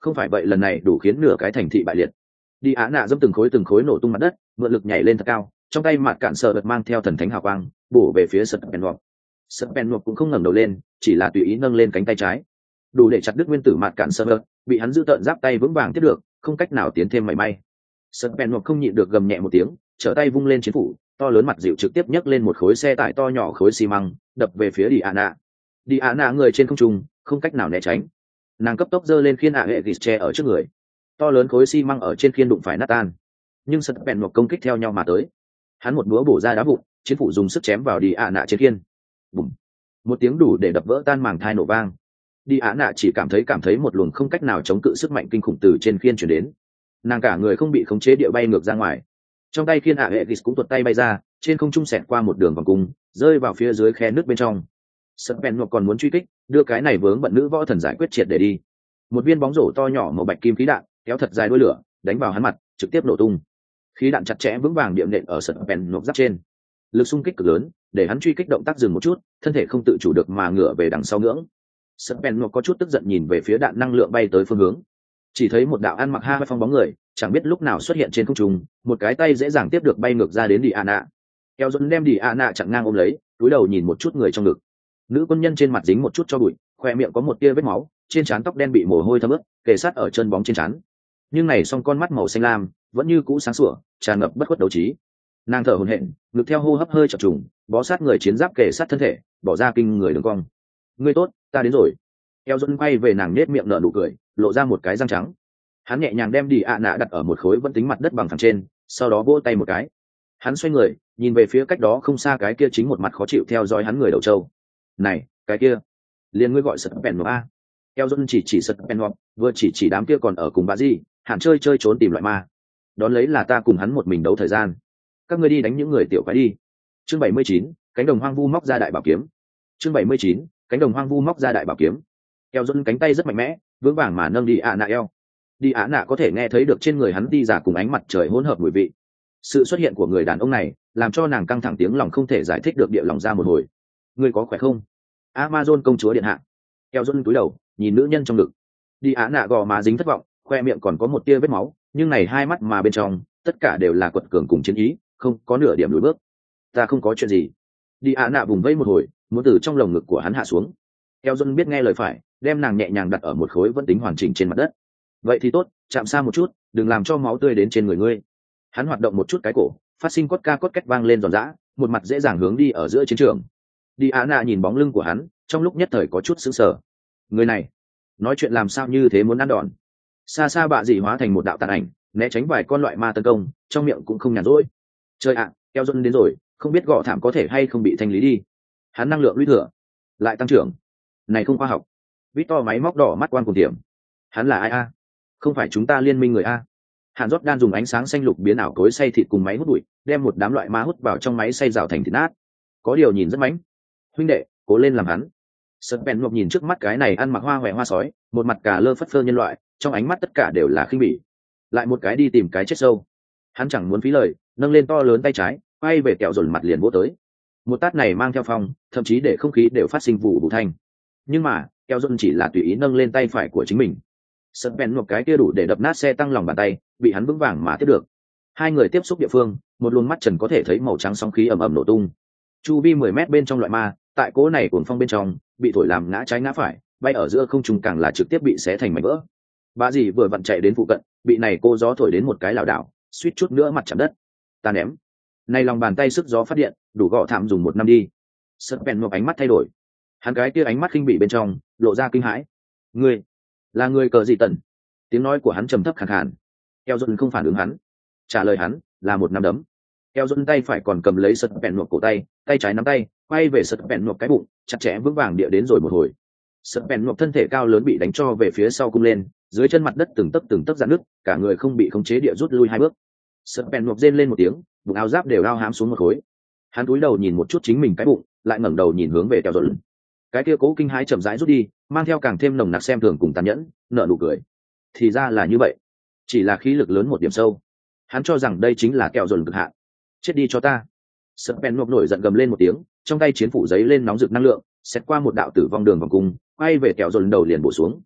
không phải vậy lần này đủ khiến nửa cái thành thị bại liệt. Đi Á Nạ dẫm từng khối từng khối nổ tung mặt đất, mượn lực nhảy lên thật cao, trong tay mặt cạn sờ đợt mang theo thần thánh hào quang, bổ về phía sật bèn ngọc. Sật bèn ngọc cũng không ngẩng đầu lên, chỉ là tùy ý nâng lên cánh tay trái, đủ để chặt đứt nguyên tử mặt cạn sờ đợt, bị hắn giữ tợn giáp tay vững vàng tiếp được, không cách nào tiến thêm mảy may. Sật bèn ngọc không nhịn được gầm nhẹ một tiếng, trở tay vung lên chiến phủ, to lớn mặt dịu trực tiếp nhấc lên một khối xe tải to nhỏ khối xi măng, đập về phía Đi Á Nạ. Đi Á Nạ người trên không trung, không cách nào né tránh, nàng cấp tốc giơ lên khiên ạ hệ ghis che ở trước người, to lớn khối xi măng ở trên khiên đụng phải nát tan, nhưng sật bèn ngọc công kích theo nhau mà tới, hắn một búa bổ ra đá vụn, chiến phủ dùng sức chém vào Đi Á Nạ trên khiên, bùm, một tiếng đủ để đập vỡ tan màng thai nổ vang. Đi Á Nạ chỉ cảm thấy cảm thấy một luồng không cách nào chống cự sức mạnh kinh khủng từ trên khiên chuyển đến, nàng cả người không bị khống chế địa bay ngược ra ngoài, trong tay khiên ạ hệ ghis cũng tuột tay bay ra, trên không trung xẹt qua một đường vòng cung, rơi vào phía dưới khe nước bên trong. Sật bèn ngọc còn muốn truy kích, đưa cái này vướng bận nữ võ thần giải quyết triệt để đi. Một viên bóng rổ to nhỏ màu bạch kim khí đạn kéo thật dài đuôi lửa, đánh vào hắn mặt, trực tiếp nổ tung. Khí đạn chặt chẽ vững vàng điểm nện ở sật bèn ngọc giáp trên, lực xung kích cực lớn, để hắn truy kích động tác dừng một chút, thân thể không tự chủ được mà ngửa về đằng sau ngưỡng. Sật bèn ngọc có chút tức giận nhìn về phía đạn năng lượng bay tới phương hướng, chỉ thấy một đạo ăn mặc ha phong bóng người, chẳng biết lúc nào xuất hiện trên không trung, một cái tay dễ dàng tiếp được bay ngược ra đến Đi Á Nạ. Kéo dẫn đem Đi Á Nạ chặn ngang ôm lấy, cúi đầu nhìn một chút người trong ngực. Nữ quân nhân trên mặt dính một chút cho bụi, khoe miệng có một tia vết máu, trên trán tóc đen bị mồ hôi thấm ướt, kề sát ở chân bóng trên trán. Nhưng này song con mắt màu xanh lam vẫn như cũ sáng sủa, tràn ngập bất khuất đấu trí. Nàng thở hổn hển, ngực theo hô hấp hơi chập trùng, bó sát người chiến giáp kề sát thân thể, bỏ ra kinh người đường cong. Ngươi tốt, ta đến rồi. Eo dẫn quay về nàng nết miệng nở nụ cười, lộ ra một cái răng trắng. Hắn nhẹ nhàng đem Đi Á Nạ đặt ở một khối vẫn tính mặt đất bằng phẳng trên, sau đó vỗ tay một cái. Hắn xoay người, nhìn về phía cách đó không xa cái kia chính một mặt khó chịu theo dõi hắn người đầu trâu. Này, cái kia, liền ngươi gọi sật bèn ngọc a. Eo dẫn chỉ chỉ sật bèn ngọc, vừa chỉ chỉ đám kia còn ở cùng bà gì, hẳn chơi chơi trốn tìm loại ma. Đón lấy là ta cùng hắn một mình đấu thời gian. Các ngươi đi đánh những người tiểu quái đi. Chương bảy mươi chín, cánh đồng hoang vu móc ra đại bảo kiếm. Chương bảy mươi chín, cánh đồng hoang vu móc ra đại bảo kiếm. Eo dẫn cánh tay rất mạnh mẽ, vững vàng mà nâng Đi Á Nạ eo. Đi Á Nạ có thể nghe thấy được trên người hắn đi giả cùng ánh mặt trời hỗn hợp mùi vị. Sự xuất hiện của người đàn ông này làm cho nàng căng thẳng tiếng lòng không thể giải thích được địa lòng ra một hồi. Ngươi có khỏe không? Amazon công chúa điện hạ. Eo dẫn túi đầu nhìn nữ nhân trong ngực. Đi Á Nạ gò má dính thất vọng, khoe miệng còn có một tia vết máu, nhưng này hai mắt mà bên trong tất cả đều là quật cường cùng chiến ý, không có nửa điểm lùi bước. Ta không có chuyện gì. Đi Á Nạ vùng vẫy một hồi, muốn từ trong lồng ngực của hắn hạ xuống. Eo dẫn biết nghe lời phải, đem nàng nhẹ nhàng đặt ở một khối vẫn tính hoàn chỉnh trên mặt đất. Vậy thì tốt, chạm xa một chút, đừng làm cho máu tươi đến trên người ngươi. Hắn hoạt động một chút cái cổ, phát sinh cốt ca cốt cách vang lên giòn giã, một mặt dễ dàng hướng đi ở giữa chiến trường. Đi Á Nạ nhìn bóng lưng của hắn, trong lúc nhất thời có chút sững sờ. Người này nói chuyện làm sao như thế muốn ăn đòn. Xa xa bạ dị hóa thành một đạo tàn ảnh, né tránh vài con loại ma tấn công, trong miệng cũng không nhàn rỗi. Trời ạ, Eo dẫn đến rồi, không biết gõ thảm có thể hay không bị thanh lý đi. Hắn năng lượng lũy thừa lại tăng trưởng, này không khoa học. Victor máy móc đỏ mắt quan cùng điểm. Hắn là ai a? Không phải chúng ta liên minh người a? Hàn Rót đan dùng ánh sáng xanh lục biến ảo cối xay thịt cùng máy hút bụi, đem một đám loại ma hút vào trong máy xay rào thành thịt nát. Có điều nhìn rất mánh. Huynh đệ, cố lên làm hắn. Sật bèn ngọc nhìn trước mắt cái này ăn mặc hoa hoẹ hoa sói, một mặt cà lơ phất phơ nhân loại, trong ánh mắt tất cả đều là khinh bỉ. Lại một cái đi tìm cái chết sâu. Hắn chẳng muốn phí lời, nâng lên to lớn tay trái, quay về kẹo dồn mặt liền vỗ tới. Một tát này mang theo phong, thậm chí để không khí đều phát sinh vụ vụ thanh. Nhưng mà, kẹo dồn chỉ là tùy ý nâng lên tay phải của chính mình. Sật bèn một cái kia đủ để đập nát xe tăng lòng bàn tay, bị hắn vững vàng mà tiếp được. Hai người tiếp xúc địa phương, một luồng mắt trần có thể thấy màu trắng sóng khí ầm ầm nổ tung. Chu vi mười mét bên trong loại ma, tại cỗ này cuồng phong bên trong, bị thổi làm ngã trái ngã phải, bay ở giữa không trung càng là trực tiếp bị xé thành mảnh vỡ. Bà dì vừa vặn chạy đến phụ cận, bị này cô gió thổi đến một cái lảo đảo, suýt chút nữa mặt chạm đất. Ta ném. Này lòng bàn tay sức gió phát điện, đủ gọ thảm dùng một năm đi. Sật bèn một ánh mắt thay đổi. Hắn cái kia ánh mắt khinh bỉ bên trong, lộ ra kinh hãi. Ngươi, là người cờ gì tần? Tiếng nói của hắn trầm thấp khàn khàn. Eo Dôn không phản ứng hắn, trả lời hắn là một nắm đấm. Eo Dôn tay phải còn cầm lấy sật bèn một cổ tay, tay trái nắm tay, quay về sật bèn một cái bụng, chặt chẽ vững vàng địa đến rồi một hồi. Sật bèn một thân thể cao lớn bị đánh cho về phía sau cung lên, dưới chân mặt đất từng tấc từng tấc rạn nứt, cả người không bị khống chế địa rút lui hai bước. Sật bèn một rên lên một tiếng, bụng áo giáp đều lao hám xuống một khối. Hắn cúi đầu nhìn một chút chính mình cái bụng, lại ngẩng đầu nhìn hướng về Eo Dôn. Cái kia cố kinh hãi chậm rãi rút đi, mang theo càng thêm nồng nặc xem thường cùng tàn nhẫn, nở nụ cười. Thì ra là như vậy, chỉ là khí lực lớn một điểm sâu. Hắn cho rằng đây chính là Eo Dôn cực hạn. Chết đi cho ta. Sật bèn một nổi giận gầm lên một tiếng, trong tay chiến phủ giấy lên nóng rực năng lượng, xét qua một đạo tử vong đường vòng cung, quay về Eo Dôn đầu liền bổ xuống.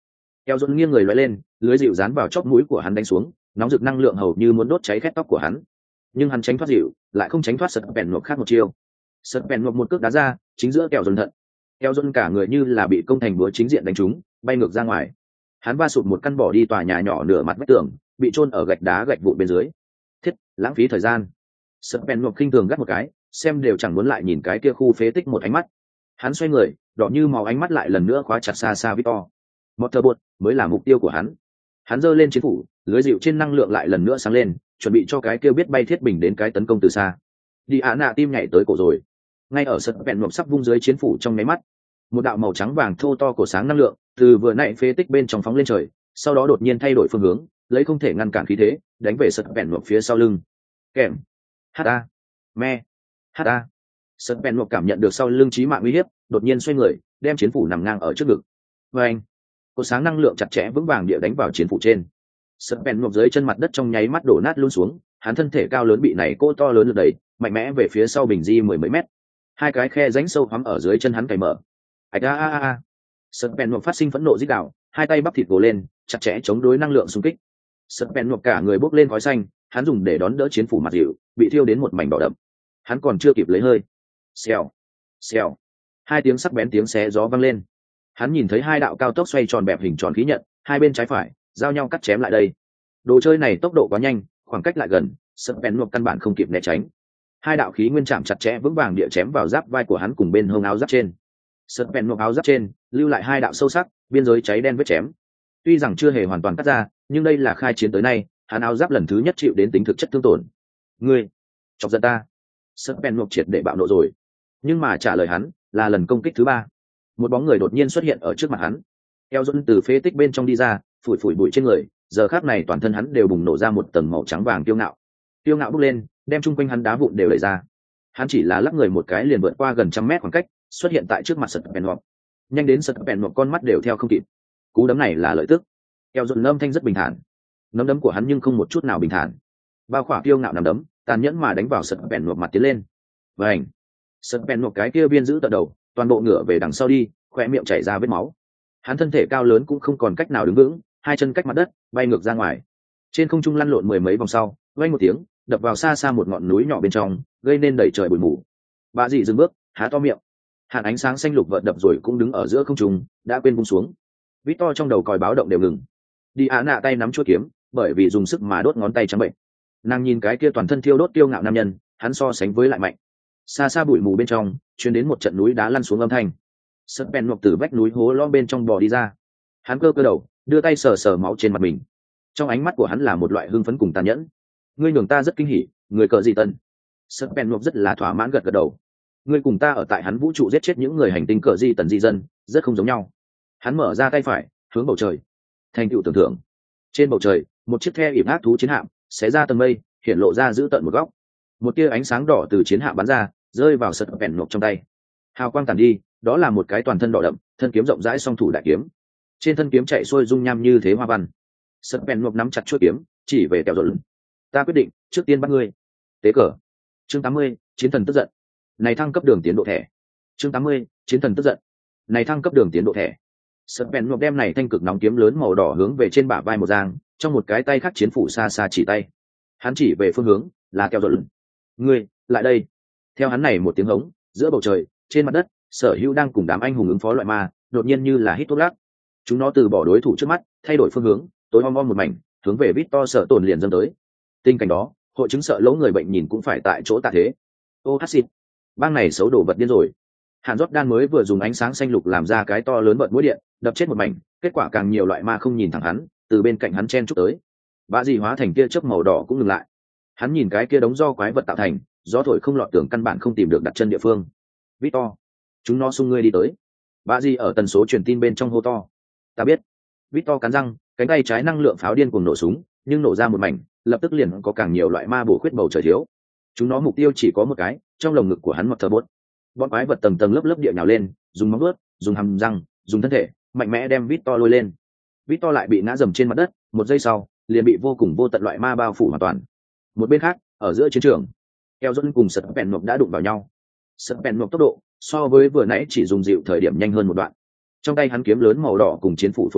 Eo Dôn nghiêng người lóe lên, lưới dịu dán vào chóp mũi của hắn đánh xuống, nóng rực năng lượng hầu như muốn đốt cháy khét tóc của hắn. Nhưng hắn tránh thoát dịu, lại không tránh thoát sật bèn nộp khác một chiêu. Sật bèn nộp một cước đá ra, chính giữa Eo Dôn thận. Eo Dôn cả người như là bị công thành búa chính diện đánh trúng, bay ngược ra ngoài. Hắn va sụt một căn bỏ đi tòa nhà nhỏ nửa mặt vách tường, bị chôn ở gạch đá gạch vụn bên dưới. Thiết, lãng phí thời gian. Sật bèn nộp khinh thường gắt một cái, xem đều chẳng muốn lại nhìn cái kia khu phế tích một ánh mắt. Hắn xoay người, đỏ như màu ánh mắt lại lần nữa khóa chặt xa xa Victor. Motorbot mới là mục tiêu của hắn. Hắn giơ lên chiến phủ, lưới dịu trên năng lượng lại lần nữa sáng lên, chuẩn bị cho cái kia biết bay thiết bình đến cái tấn công từ xa. Đi Á Nạ tim nhảy tới cổ rồi. Ngay ở sật bẹn nộp sắp vung dưới chiến phủ trong máy mắt, một đạo màu trắng vàng thô to cổ sáng năng lượng từ vừa nãy phế tích bên trong phóng lên trời, sau đó đột nhiên thay đổi phương hướng, lấy không thể ngăn cản khí thế, đánh về sật bẹn nộp phía sau lưng. Kèm. Ha. Me. Ha. Sật bẹn nộp cảm nhận được sau lưng chí mạng uy hiếp, đột nhiên xoay người, đem chiến phủ nằm ngang ở trước ngực. Và anh, cột sáng năng lượng chặt chẽ vững vàng địa đánh vào chiến phủ trên. Sật bèn ngọc dưới chân mặt đất trong nháy mắt đổ nát luôn xuống, hắn thân thể cao lớn bị này cỗ to lớn lực đẩy mạnh mẽ về phía sau bình di mười mấy mét. Hai cái khe rãnh sâu hoắm ở dưới chân hắn cày mở. Ạch a a a. Sật bèn ngọc phát sinh phẫn nộ rít gào, hai tay bắp thịt gồ lên, chặt chẽ chống đối năng lượng xung kích. Sật bèn ngọc cả người bốc lên khói xanh, hắn dùng để đón đỡ chiến phủ mặt dịu, bị thiêu đến một mảnh đỏ đậm. Hắn còn chưa kịp lấy hơi. Xèo, xèo. Hai tiếng sắc bén tiếng xé gió vang lên. Hắn nhìn thấy hai đạo cao tốc xoay tròn bẹp hình tròn khí nhận, hai bên trái phải giao nhau cắt chém lại đây. Đồ chơi này tốc độ quá nhanh, khoảng cách lại gần, sật bèn ngọc căn bản không kịp né tránh. Hai đạo khí nguyên chạm chặt chẽ vững vàng địa chém vào giáp vai của hắn cùng bên hông áo giáp trên. Sật bèn ngọc áo giáp trên lưu lại hai đạo sâu sắc, biên giới cháy đen vết chém. Tuy rằng chưa hề hoàn toàn cắt ra, nhưng đây là khai chiến tới nay, hắn áo giáp lần thứ nhất chịu đến tính thực chất thương tổn. Ngươi, chọc giận ta. Sật bèn ngọc triệt để bạo nộ rồi. Nhưng mà trả lời hắn là lần công kích thứ ba. Một bóng người đột nhiên xuất hiện ở trước mặt hắn. Eo Dôn từ phế tích bên trong đi ra, phủi phủi bụi trên người, giờ khắc này toàn thân hắn đều bùng nổ ra một tầng màu trắng vàng kiêu ngạo. Kiêu ngạo bốc lên, đem chung quanh hắn đá vụn đều đẩy ra. Hắn chỉ là lắc người một cái liền vượt qua gần trăm mét khoảng cách, xuất hiện tại trước mặt Sật Bèn Ngọc. Nhanh đến Sật Bèn Ngọc con mắt đều theo không kịp. Cú đấm này là lợi tức. Eo Dôn âm thanh rất bình thản. Nắm đấm của hắn nhưng không một chút nào bình thản. Bao khỏa kiêu ngạo nắm đấm, tàn nhẫn mà đánh vào Sật Bèn Ngọc mặt tiến lên. Vành. Sật Bèn Ngọc cái kia biên giữ tận đầu, toàn bộ ngửa về đằng sau đi, khóe miệng chảy ra vết máu. Hắn thân thể cao lớn cũng không còn cách nào đứng vững, hai chân cách mặt đất, bay ngược ra ngoài. Trên không trung lăn lộn mười mấy vòng sau, vang một tiếng, đập vào xa xa một ngọn núi nhỏ bên trong, gây nên đầy trời bụi mù. Bà dì dừng bước, há to miệng. Hàn ánh sáng xanh lục vợt đập rồi cũng đứng ở giữa không trung, đã quên buông xuống. Victor trong đầu còi báo động đều ngừng. Đi Á Nạ tay nắm chuôi kiếm, bởi vì dùng sức mà đốt ngón tay trắng bệnh. Nàng nhìn cái kia toàn thân thiêu đốt tiêu ngạo nam nhân, hắn so sánh với lại mạnh. Xa xa bụi mù bên trong, truyền đến một trận núi đá lăn xuống âm thanh. Sật bèn ngọc từ vách núi hố lo bên trong bò đi ra. Hắn cơ cơ đầu, đưa tay sờ sờ máu trên mặt mình. Trong ánh mắt của hắn là một loại hưng phấn cùng tàn nhẫn. Ngươi nhường ta rất kinh hỉ, người cờ gì tân. Sật bèn ngọc rất là thỏa mãn gật gật đầu. Ngươi cùng ta ở tại hắn vũ trụ giết chết những người hành tinh cờ di tần di dân, rất không giống nhau. Hắn mở ra tay phải, hướng bầu trời. Thành tựu tưởng thưởng. Trên bầu trời, một chiếc the ỉm ác thú chiến hạm xé ra tầng mây, hiện lộ ra giữ tận một góc. Một tia ánh sáng đỏ từ chiến hạm bắn ra, rơi vào sật bèn ngọc trong tay. Hào quang tàn đi, đó là một cái toàn thân đỏ đậm, thân kiếm rộng rãi song thủ đại kiếm. Trên thân kiếm chạy xuôi dung nham như thế hoa văn. Sật bèn ngọc nắm chặt chuôi kiếm, chỉ về kẹo rồi. Ta quyết định, trước tiên bắt ngươi. Tế cờ. Chương tám mươi, chiến thần tức giận. Này thăng cấp đường tiến độ thẻ. Chương tám mươi, chiến thần tức giận. Này thăng cấp đường tiến độ thẻ. Sật bèn ngọc đem này thanh cực nóng kiếm lớn màu đỏ hướng về trên bả vai một giang, trong một cái tay khác chiến phủ xa xa chỉ tay. Hắn chỉ về phương hướng, là kẹo rồi. Ngươi, lại đây. Theo hắn này một tiếng hống, giữa bầu trời, trên mặt đất, Sở Hữu đang cùng đám anh hùng ứng phó loại ma, đột nhiên như là hít thuốc lắc. Chúng nó từ bỏ đối thủ trước mắt, thay đổi phương hướng, tối om om một mảnh, hướng về Victor Sở Tồn liền dâng tới. Tình cảnh đó, hội chứng sợ lỗ người bệnh nhìn cũng phải tại chỗ tạ thế. Ô hát xịt, bang này xấu đổ vật điên rồi. Hàn Jordan mới vừa dùng ánh sáng xanh lục làm ra cái to lớn bật mũi điện, đập chết một mảnh, kết quả càng nhiều loại ma không nhìn thẳng hắn, từ bên cạnh hắn chen chúc tới. Bã gì hóa thành kia chớp màu đỏ cũng ngừng lại. Hắn nhìn cái kia đống do quái vật tạo thành, gió thổi không lọt tường căn bản không tìm được đặt chân địa phương. Victor, chúng nó xung ngươi đi tới. Bã gì ở tần số truyền tin bên trong hô to. Ta biết. Victor cắn răng, cánh tay trái năng lượng pháo điên cuồng nổ súng, nhưng nổ ra một mảnh, lập tức liền có càng nhiều loại ma bổ khuyết bầu trời thiếu. Chúng nó mục tiêu chỉ có một cái, trong lồng ngực của hắn một thờ bốt. Bọn quái vật tầng tầng lớp lớp địa nhào lên, dùng móng vuốt, dùng hàm răng, dùng thân thể, mạnh mẽ đem Victor lôi lên. Victor lại bị ngã dầm trên mặt đất, một giây sau, liền bị vô cùng vô tận loại ma bao phủ hoàn toàn. Một bên khác, ở giữa chiến trường, Eo Dôn cùng Sật Bèn Ngọc đã đụng vào nhau. Sật Bèn Ngọc tốc độ so với vừa nãy chỉ dùng dịu thời điểm nhanh hơn một đoạn. Trong tay hắn kiếm lớn màu đỏ cùng chiến phủ phối hợp,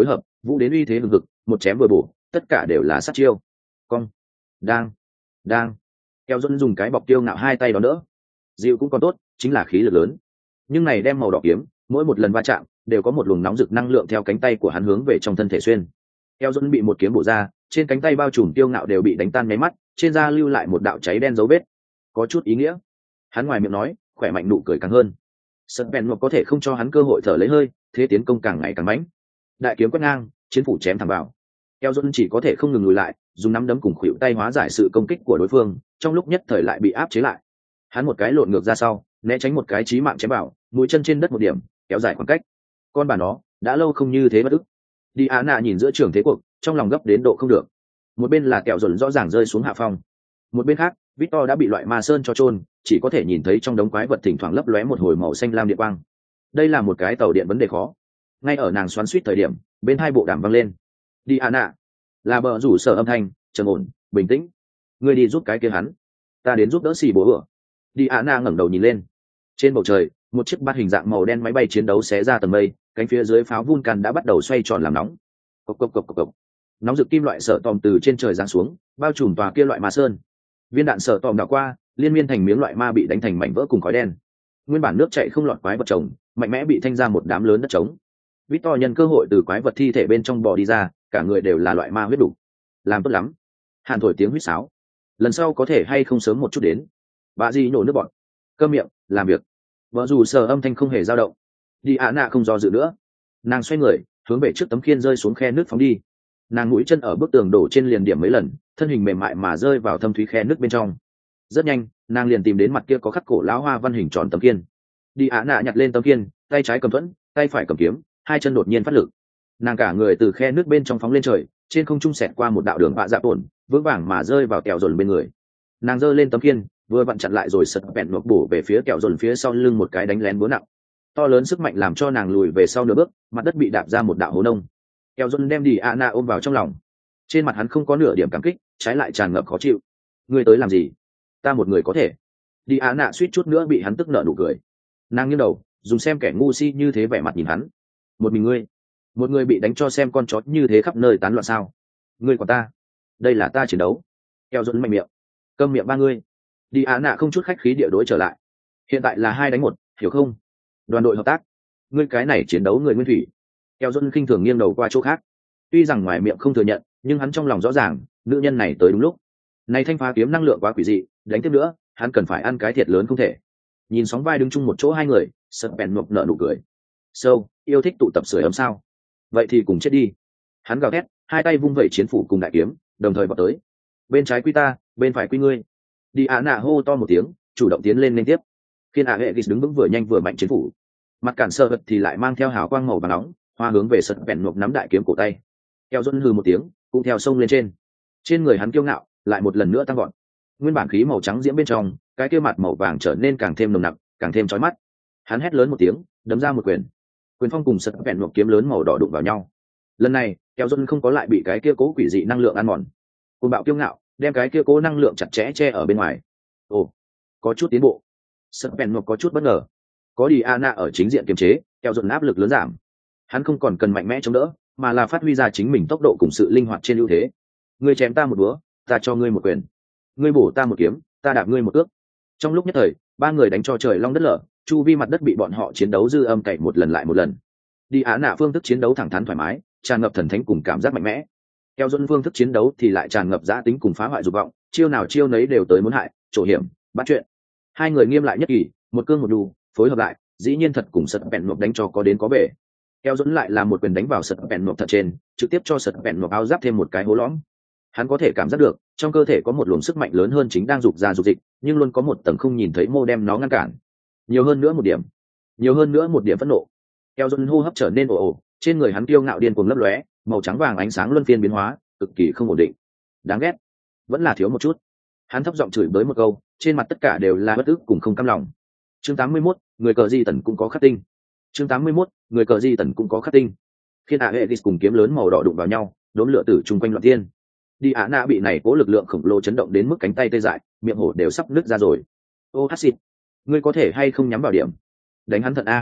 vũ đến uy thế hừng hực, một chém vừa bổ, tất cả đều là sát chiêu. Cong, đang, đang. Keo Duẫn dùng cái bọc tiêu ngạo hai tay đó đỡ. Dịu cũng còn tốt, chính là khí lực lớn. Nhưng này đem màu đỏ kiếm, mỗi một lần va chạm đều có một luồng nóng rực năng lượng theo cánh tay của hắn hướng về trong thân thể xuyên. Keo Duẫn bị một kiếm bổ ra, trên cánh tay bao trùm tiêu ngạo đều bị đánh tan nháy mắt, trên da lưu lại một đạo cháy đen dấu vết. Có chút ý nghĩa. Hắn ngoài miệng nói, khỏe mạnh nụ cười càng hơn. Sật bèn một có thể không cho hắn cơ hội thở lấy hơi, thế tiến công càng ngày càng mãnh. Đại kiếm quét ngang, chiến phủ chém thẳng vào. Keo Duẫn chỉ có thể không ngừng lùi lại, dùng nắm đấm cùng khuỷu tay hóa giải sự công kích của đối phương, trong lúc nhất thời lại bị áp chế lại. Hắn một cái lộn ngược ra sau, né tránh một cái chí mạng chém vào, mũi chân trên đất một điểm, kéo dài khoảng cách. Con bà nó, đã lâu không như thế bất ức. Diana nhìn giữa trường thế cuộc, trong lòng gấp đến độ không được. Một bên là Kẹo Duẫn rõ ràng rơi xuống hạ phong, một bên khác, Victor đã bị loại ma sơn cho chôn, chỉ có thể nhìn thấy trong đống quái vật thỉnh thoảng lấp lóe một hồi màu xanh lam điện quang. Đây là một cái tàu điện vấn đề khó. Ngay ở nàng xoắn xuýt thời điểm, bên hai bộ đàm vang lên. Diana, là bờ rủ sở âm thanh, trầm ổn, bình tĩnh. Ngươi đi giúp cái kia hắn, ta đến giúp đỡ xì bố ửa. Diana ngẩng đầu nhìn lên. Trên bầu trời, một chiếc bát hình dạng màu đen máy bay chiến đấu xé ra tầng mây, cánh phía dưới pháo Vulcan đã bắt đầu xoay tròn làm nóng. Cộc cộc cộc cộc cộc. Nóng rực kim loại sở tòm từ trên trời giáng xuống, bao trùm tòa kia loại ma sơn. Viên đạn sở tòm đảo qua, liên miên thành miếng loại ma bị đánh thành mảnh vỡ cùng khói đen. Nguyên bản nước chảy không lọt quái vật trồng, mạnh mẽ bị thanh ra một đám lớn đất trống. Victor nhân cơ hội từ quái vật thi thể bên trong bò đi ra, cả người đều là loại ma huyết đủ. Làm tốt lắm. Hàn thổi tiếng huýt sáo. Lần sau có thể hay không sớm một chút đến. Bà gì nổ nước bọn. Câm miệng, làm việc. Vợ dù sờ âm thanh không hề dao động. Đi ạ nạ không do dự nữa. Nàng xoay người, hướng về trước tấm khiên rơi xuống khe nước phóng đi. Nàng mũi chân ở bức tường đổ trên liền điểm mấy lần, thân hình mềm mại mà rơi vào thâm thúy khe nước bên trong. Rất nhanh, nàng liền tìm đến mặt kia có khắc cổ lão hoa văn hình tròn tấm khiên. Đi ạ nạ nhặt lên tấm khiên, tay trái cầm thuẫn, tay phải cầm kiếm, hai chân đột nhiên phát lực. Nàng cả người từ khe nước bên trong phóng lên trời, trên không trung xẹt qua một đạo đường vạ dạ ổn, vững vàng mà rơi vào kẹo dồn bên người. Nàng giơ lên tấm khiên, vừa vặn chặn lại rồi sật bẹn nộp bổ về phía kẹo dồn phía sau lưng một cái đánh lén búa nặng. To lớn sức mạnh làm cho nàng lùi về sau nửa bước, mặt đất bị đạp ra một đạo hố nông. Kẹo dồn đem đi ạ nạ ôm vào trong lòng. Trên mặt hắn không có nửa điểm cảm kích, trái lại tràn ngập khó chịu. Ngươi tới làm gì? Ta một người có thể. Đi ạ nạ suýt chút nữa bị hắn tức nợ nụ cười. Nàng nghiêng đầu, dùng xem kẻ ngu si như thế vẻ mặt nhìn hắn. Một mình ngươi, một người bị đánh cho xem con chó như thế khắp nơi tán loạn sao? Ngươi của ta, đây là ta chiến đấu. Kẹo dồn mạnh miệng, câm miệng ba ngươi. Đi ạ nạ không chút khách khí địa đối trở lại. Hiện tại là hai đánh một, hiểu không? Đoàn đội hợp tác. Ngươi cái này chiến đấu người nguyên thủy. Kẹo dồn khinh thường nghiêng đầu qua chỗ khác. Tuy rằng ngoài miệng không thừa nhận, nhưng hắn trong lòng rõ ràng, nữ nhân này tới đúng lúc. Này thanh phá kiếm năng lượng quá quỷ dị, đánh tiếp nữa, hắn cần phải ăn cái thiệt lớn không thể. Nhìn sóng vai đứng chung một chỗ hai người, sật bèn mộc nợ nụ cười. Sâu, yêu thích tụ tập sưởi ấm sao? Vậy thì cùng chết đi. Hắn gào thét, hai tay vung vẩy chiến phủ cùng đại kiếm, đồng thời vọt tới. Bên trái quy ta, bên phải quy ngươi. Đi ạ nạ hô to một tiếng, chủ động tiến lên liên tiếp. Khiên ạ hệ ghis đứng vững vừa nhanh vừa mạnh chiến phủ. Mặt cản sơ vật thì lại mang theo hào quang màu vàng nóng, hoa hướng về sật bèn mộc nắm đại kiếm cổ tay. Keo Duẫn hừ một tiếng, cũng theo sông lên trên. Trên người hắn kiêu ngạo, lại một lần nữa tăng gọn. Nguyên bản khí màu trắng diễm bên trong, cái kia mặt màu vàng trở nên càng thêm nồng nặc, càng thêm chói mắt. Hắn hét lớn một tiếng, đấm ra một quyền. Quyền phong cùng sật bèn một kiếm lớn màu đỏ đụng vào nhau. Lần này, Keo Duẫn không có lại bị cái kia cố quỷ dị năng lượng ăn mòn. Côn bạo kiêu ngạo, đem cái kia cố năng lượng chặt chẽ che ở bên ngoài. Ồ, có chút tiến bộ. Sật bèn một có chút bất ngờ. Có Diana ở chính diện kiềm chế, Keo Duẫn áp lực lớn giảm. Hắn không còn cần mạnh mẽ chống đỡ, mà là phát huy ra chính mình tốc độ cùng sự linh hoạt trên ưu thế. Ngươi chém ta một búa, ta cho ngươi một quyền. Ngươi bổ ta một kiếm, ta đạp ngươi một cước. Trong lúc nhất thời, ba người đánh cho trời long đất lở, chu vi mặt đất bị bọn họ chiến đấu dư âm cày một lần lại một lần. Đi Á nạ phương thức chiến đấu thẳng thắn thoải mái, tràn ngập thần thánh cùng cảm giác mạnh mẽ. Keo Duẫn phương thức chiến đấu thì lại tràn ngập dã tính cùng phá hoại dục vọng, chiêu nào chiêu nấy đều tới muốn hại, trổ hiểm, bắt chuyện. Hai người nghiêm lại nhất kỳ, một cương một đù, phối hợp lại, dĩ nhiên thật cùng sật bèn nộp đánh cho có đến có về. Keo Duẫn lại là một quyền đánh vào sật bèn nộp thật trên, trực tiếp cho sật bèn nộp áo giáp thêm một cái hố lõm. Hắn có thể cảm giác được, trong cơ thể có một luồng sức mạnh lớn hơn chính đang dục ra dục dịch, nhưng luôn có một tầng không nhìn thấy mô đem nó ngăn cản. Nhiều hơn nữa một điểm, nhiều hơn nữa một điểm phẫn nộ. Keo Duẫn hô hấp trở nên ồ ồ, trên người hắn kiêu ngạo điên cuồng lấp lóe, màu trắng vàng ánh sáng luân phiên biến hóa, cực kỳ không ổn định. Đáng ghét, vẫn là thiếu một chút. Hắn thấp giọng chửi bới một câu, trên mặt tất cả đều là bất ức cùng không cam lòng. Chương tám mươi mốt, người cờ di tần cũng có khắc tinh. Chương tám mươi mốt, người cờ di tần cũng có khắc tinh. Khi ạ hệ cùng kiếm lớn màu đỏ đụng vào nhau, đốm lửa tử chung quanh loạn thiên. Đi ạ nạ bị này cố lực lượng khổng lồ chấn động đến mức cánh tay tê dại, miệng hổ đều sắp nứt ra rồi. Ô hát xịt, ngươi có thể hay không nhắm vào điểm, đánh hắn thận a.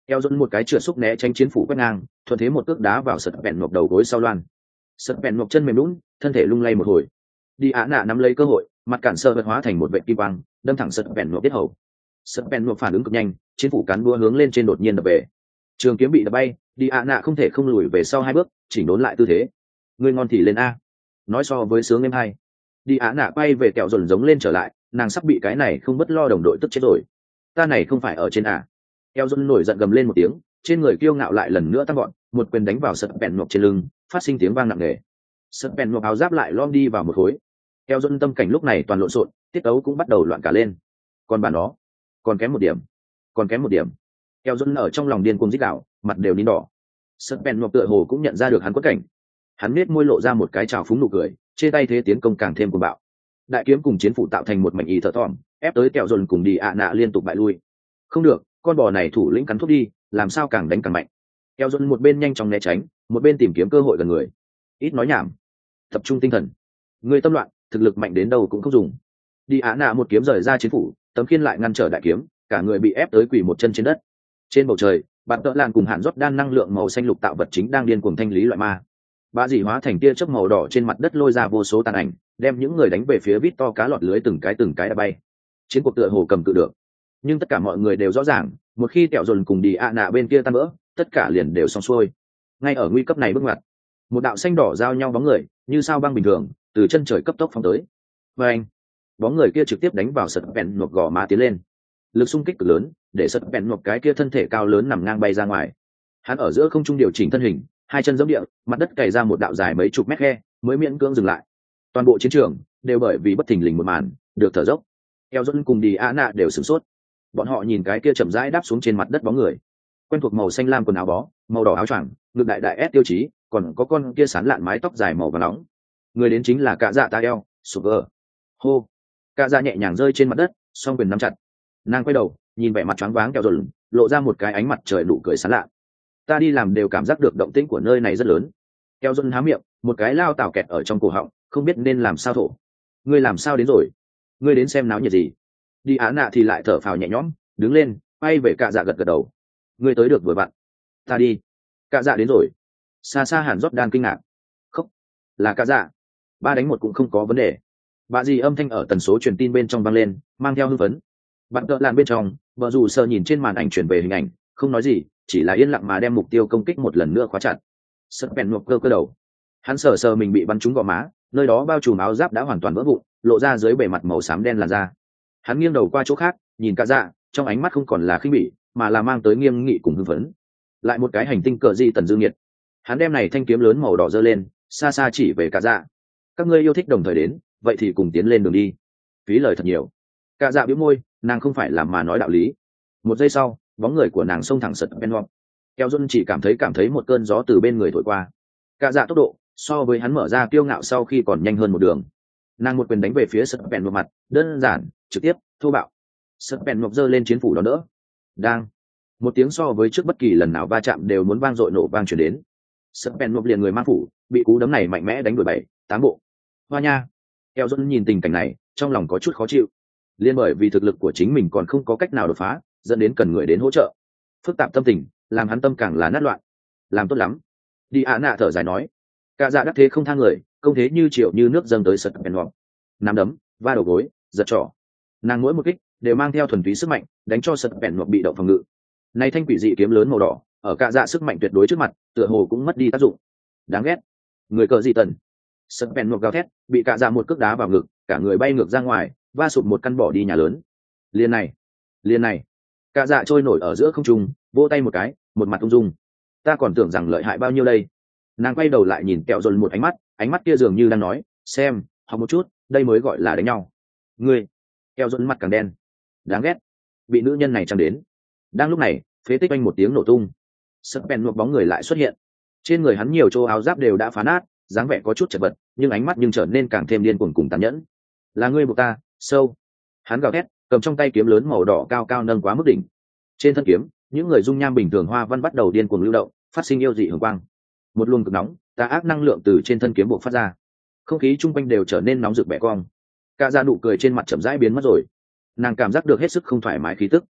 eo dẫn một cái trượt xúc né tránh chiến phủ quét ngang, thuận thế một cước đá vào sật bẹn ngọc đầu gối sau loan. Sật bẹn ngọc chân mềm lún, thân thể lung lay một hồi. Đi Á Nạ nắm lấy cơ hội, mặt cản sơ vật hóa thành một vệ kim quang, đâm thẳng sật bẹn ngọc biết hầu. Sật bẹn ngọc phản ứng cực nhanh, chiến phủ cán đua hướng lên trên đột nhiên đập về. Trường kiếm bị đập bay, Đi Á Nạ không thể không lùi về sau hai bước, chỉnh đốn lại tư thế. Ngươi ngon thì lên a. Nói so với sướng em hai. Đi Á Nạ quay về kẹo dồn giống lên trở lại, nàng sắp bị cái này không bất lo đồng đội tức chết rồi. Ta này không phải ở trên à? Kẹo dồn nổi giận gầm lên một tiếng, trên người kiêu ngạo lại lần nữa tăng gọn, một quyền đánh vào sật bẹn ngọc trên lưng, phát sinh tiếng vang nặng nề. Sật bẹn ngọc áo giáp lại lom đi vào một khối. Kẹo dồn tâm cảnh lúc này toàn lộn xộn, tiết tấu cũng bắt đầu loạn cả lên. Còn bản đó, còn kém một điểm, còn kém một điểm. Kẹo dồn ở trong lòng điên cuồng rít gào, mặt đều nín đỏ. Sật bẹn ngọc tựa hồ cũng nhận ra được hắn quất cảnh, hắn nết môi lộ ra một cái trào phúng nụ cười, trên tay thế tiến công càng thêm cuồng bạo. Đại kiếm cùng chiến phủ tạo thành một mảnh ý thở thỏm, ép tới kẹo dồn cùng Đi Ạ Nạ liên tục bại lui. Không được, con bò này thủ lĩnh cắn thuốc đi, làm sao càng đánh càng mạnh. Kẹo dồn một bên nhanh chóng né tránh, một bên tìm kiếm cơ hội gần người. Ít nói nhảm, tập trung tinh thần. Người tâm loạn, thực lực mạnh đến đâu cũng không dùng. Đi Ạ Nạ một kiếm rời ra chiến phủ, tấm khiên lại ngăn trở đại kiếm, cả người bị ép tới quỳ một chân trên đất. Trên bầu trời, bạn tợ làn cùng hạn rót đan năng lượng màu xanh lục tạo vật chính đang điên cuồng thanh lý loại ma. Bạ dị hóa thành tia chớp màu đỏ trên mặt đất lôi ra vô số tàn ảnh, đem những người đánh về phía vít to cá lọt lưới từng cái từng cái đã bay. Chiến cuộc tựa hồ cầm cự được, nhưng tất cả mọi người đều rõ ràng, một khi kẹo dồn cùng Đi Ạ Nạ bên kia tan vỡ, tất cả liền đều xong xuôi. Ngay ở nguy cấp này bước ngoặt, một đạo xanh đỏ giao nhau bóng người, như sao băng bình thường, từ chân trời cấp tốc phóng tới. Và anh, bóng người kia trực tiếp đánh vào sật bẹn nộp gò má tiến lên, lực xung kích cực lớn, để sật bẹn nộp cái kia thân thể cao lớn nằm ngang bay ra ngoài. Hắn ở giữa không trung điều chỉnh thân hình, hai chân giẫm địa, mặt đất cày ra một đạo dài mấy chục mét khe, mới miễn cưỡng dừng lại. Toàn bộ chiến trường đều bởi vì bất thình lình một màn được thở dốc. Eo Dũng cùng Đi Á Nạ đều sửng sốt. Bọn họ nhìn cái kia chậm rãi đáp xuống trên mặt đất bóng người, quen thuộc màu xanh lam quần áo bó, màu đỏ áo choàng, ngực đại đại ép tiêu chí, còn có con kia sán lạn mái tóc dài màu vàng nóng. Người đến chính là Cạ Dạ Ta Eo, Super. Hô. Cạ Dạ nhẹ nhàng rơi trên mặt đất, song quyền nắm chặt. Nàng quay đầu, nhìn vẻ mặt choáng váng Kẹo Dũng, lộ ra một cái ánh mặt trời nụ cười sán lạn. Ta đi làm đều cảm giác được động tĩnh của nơi này rất lớn. Kẹo Dũng há miệng, một cái lao tảo kẹt ở trong cổ họng, không biết nên làm sao thổ. Ngươi làm sao đến rồi? Ngươi đến xem náo nhiệt gì? Đi Á Nạ thì lại thở phào nhẹ nhõm, đứng lên, quay về Cạ Dạ gật gật đầu. Ngươi tới được vừa vặn. Ta đi. Cạ Dạ đến rồi. Xa xa Hàn Rót Đan kinh ngạc. Không, là Cạ Dạ. Ba đánh một cũng không có vấn đề. Bà gì âm thanh ở tần số truyền tin bên trong vang lên, mang theo hưng phấn. Bạn cỡ làn bên trong, vợ dù sờ nhìn trên màn ảnh truyền về hình ảnh, không nói gì, chỉ là yên lặng mà đem mục tiêu công kích một lần nữa khóa chặt. Sật bèn nộp cơ cơ đầu. Hắn sờ sờ mình bị bắn trúng gò má, nơi đó bao trùm áo giáp đã hoàn toàn vỡ vụn, lộ ra dưới bề mặt màu xám đen làn da. Hắn nghiêng đầu qua chỗ khác, nhìn Cạ Dạ, trong ánh mắt không còn là khinh bỉ, mà là mang tới nghiêm nghị cùng hưng phấn. Lại một cái hành tinh cờ di tần dương nhiệt. Hắn đem này thanh kiếm lớn màu đỏ giơ lên, xa xa chỉ về Cạ Dạ. Các ngươi yêu thích đồng thời đến, vậy thì cùng tiến lên đường đi. Phí lời thật nhiều. Cạ Dạ bĩu môi, nàng không phải làm mà nói đạo lý. Một giây sau, bóng người của nàng xông thẳng sật bên ngoặc. Keo Dun chỉ cảm thấy cảm thấy một cơn gió từ bên người thổi qua. Cạ Dạ tốc độ so với hắn mở ra kiêu ngạo sau khi còn nhanh hơn một đường. Nàng một quyền đánh về phía sật bèn một mặt, đơn giản, trực tiếp, thô bạo. Sật bèn một giơ lên chiến phủ đó nữa. Đang. Một tiếng so với trước bất kỳ lần nào va chạm đều muốn vang dội nổ vang truyền đến. Sật bèn một liền người mang phủ, bị cú đấm này mạnh mẽ đánh đuổi bảy, tám bộ. Hoa nha. Keo Dun nhìn tình cảnh này, trong lòng có chút khó chịu. Liên bởi vì thực lực của chính mình còn không có cách nào đột phá, dẫn đến cần người đến hỗ trợ. Phức tạp tâm tình, làm hắn tâm càng là nát loạn. Làm tốt lắm. Đi Á Nạ thở dài nói. Cạ Dạ đắc thế không tha người, công thế như triệu như nước dâng tới sật bèn ngoặc. Nắm đấm, va đầu gối, giật trỏ. Nàng mỗi một kích đều mang theo thuần túy sức mạnh, đánh cho sật bèn ngoặc bị động phòng ngự. Này thanh quỷ dị kiếm lớn màu đỏ, ở Cạ Dạ sức mạnh tuyệt đối trước mặt, tựa hồ cũng mất đi tác dụng. Đáng ghét. Người cờ gì tần. Sật bèn ngoặc gào thét, bị Cạ Dạ một cước đá vào ngực, cả người bay ngược ra ngoài, va sụp một căn bỏ đi nhà lớn. Liên này, liên này. Cạ Dạ trôi nổi ở giữa không trung, vỗ tay một cái, một mặt ung dung. Ta còn tưởng rằng lợi hại bao nhiêu đây. Nàng quay đầu lại nhìn Kẹo Dồn một ánh mắt, ánh mắt kia dường như đang nói, xem, học một chút, đây mới gọi là đánh nhau. Ngươi. Kẹo Dồn mặt càng đen. Đáng ghét. Bị nữ nhân này chăm đến. Đang lúc này, phế tích anh một tiếng nổ tung. Sật bèn một bóng người lại xuất hiện. Trên người hắn nhiều chỗ áo giáp đều đã phá nát, dáng vẻ có chút chật vật, nhưng ánh mắt nhưng trở nên càng thêm điên cuồng cùng tàn nhẫn. Là ngươi buộc ta, sâu. Hắn gào thét, cầm trong tay kiếm lớn màu đỏ cao cao nâng quá mức đỉnh. Trên thân kiếm, những người dung nham bình thường hoa văn bắt đầu điên cuồng lưu động, phát sinh yêu dị hường quang. Một luồng cực nóng, tà ác năng lượng từ trên thân kiếm buộc phát ra, không khí chung quanh đều trở nên nóng rực bẻ cong. Cạ Dạ nụ cười trên mặt chậm rãi biến mất rồi, nàng cảm giác được hết sức không thoải mái khí tức.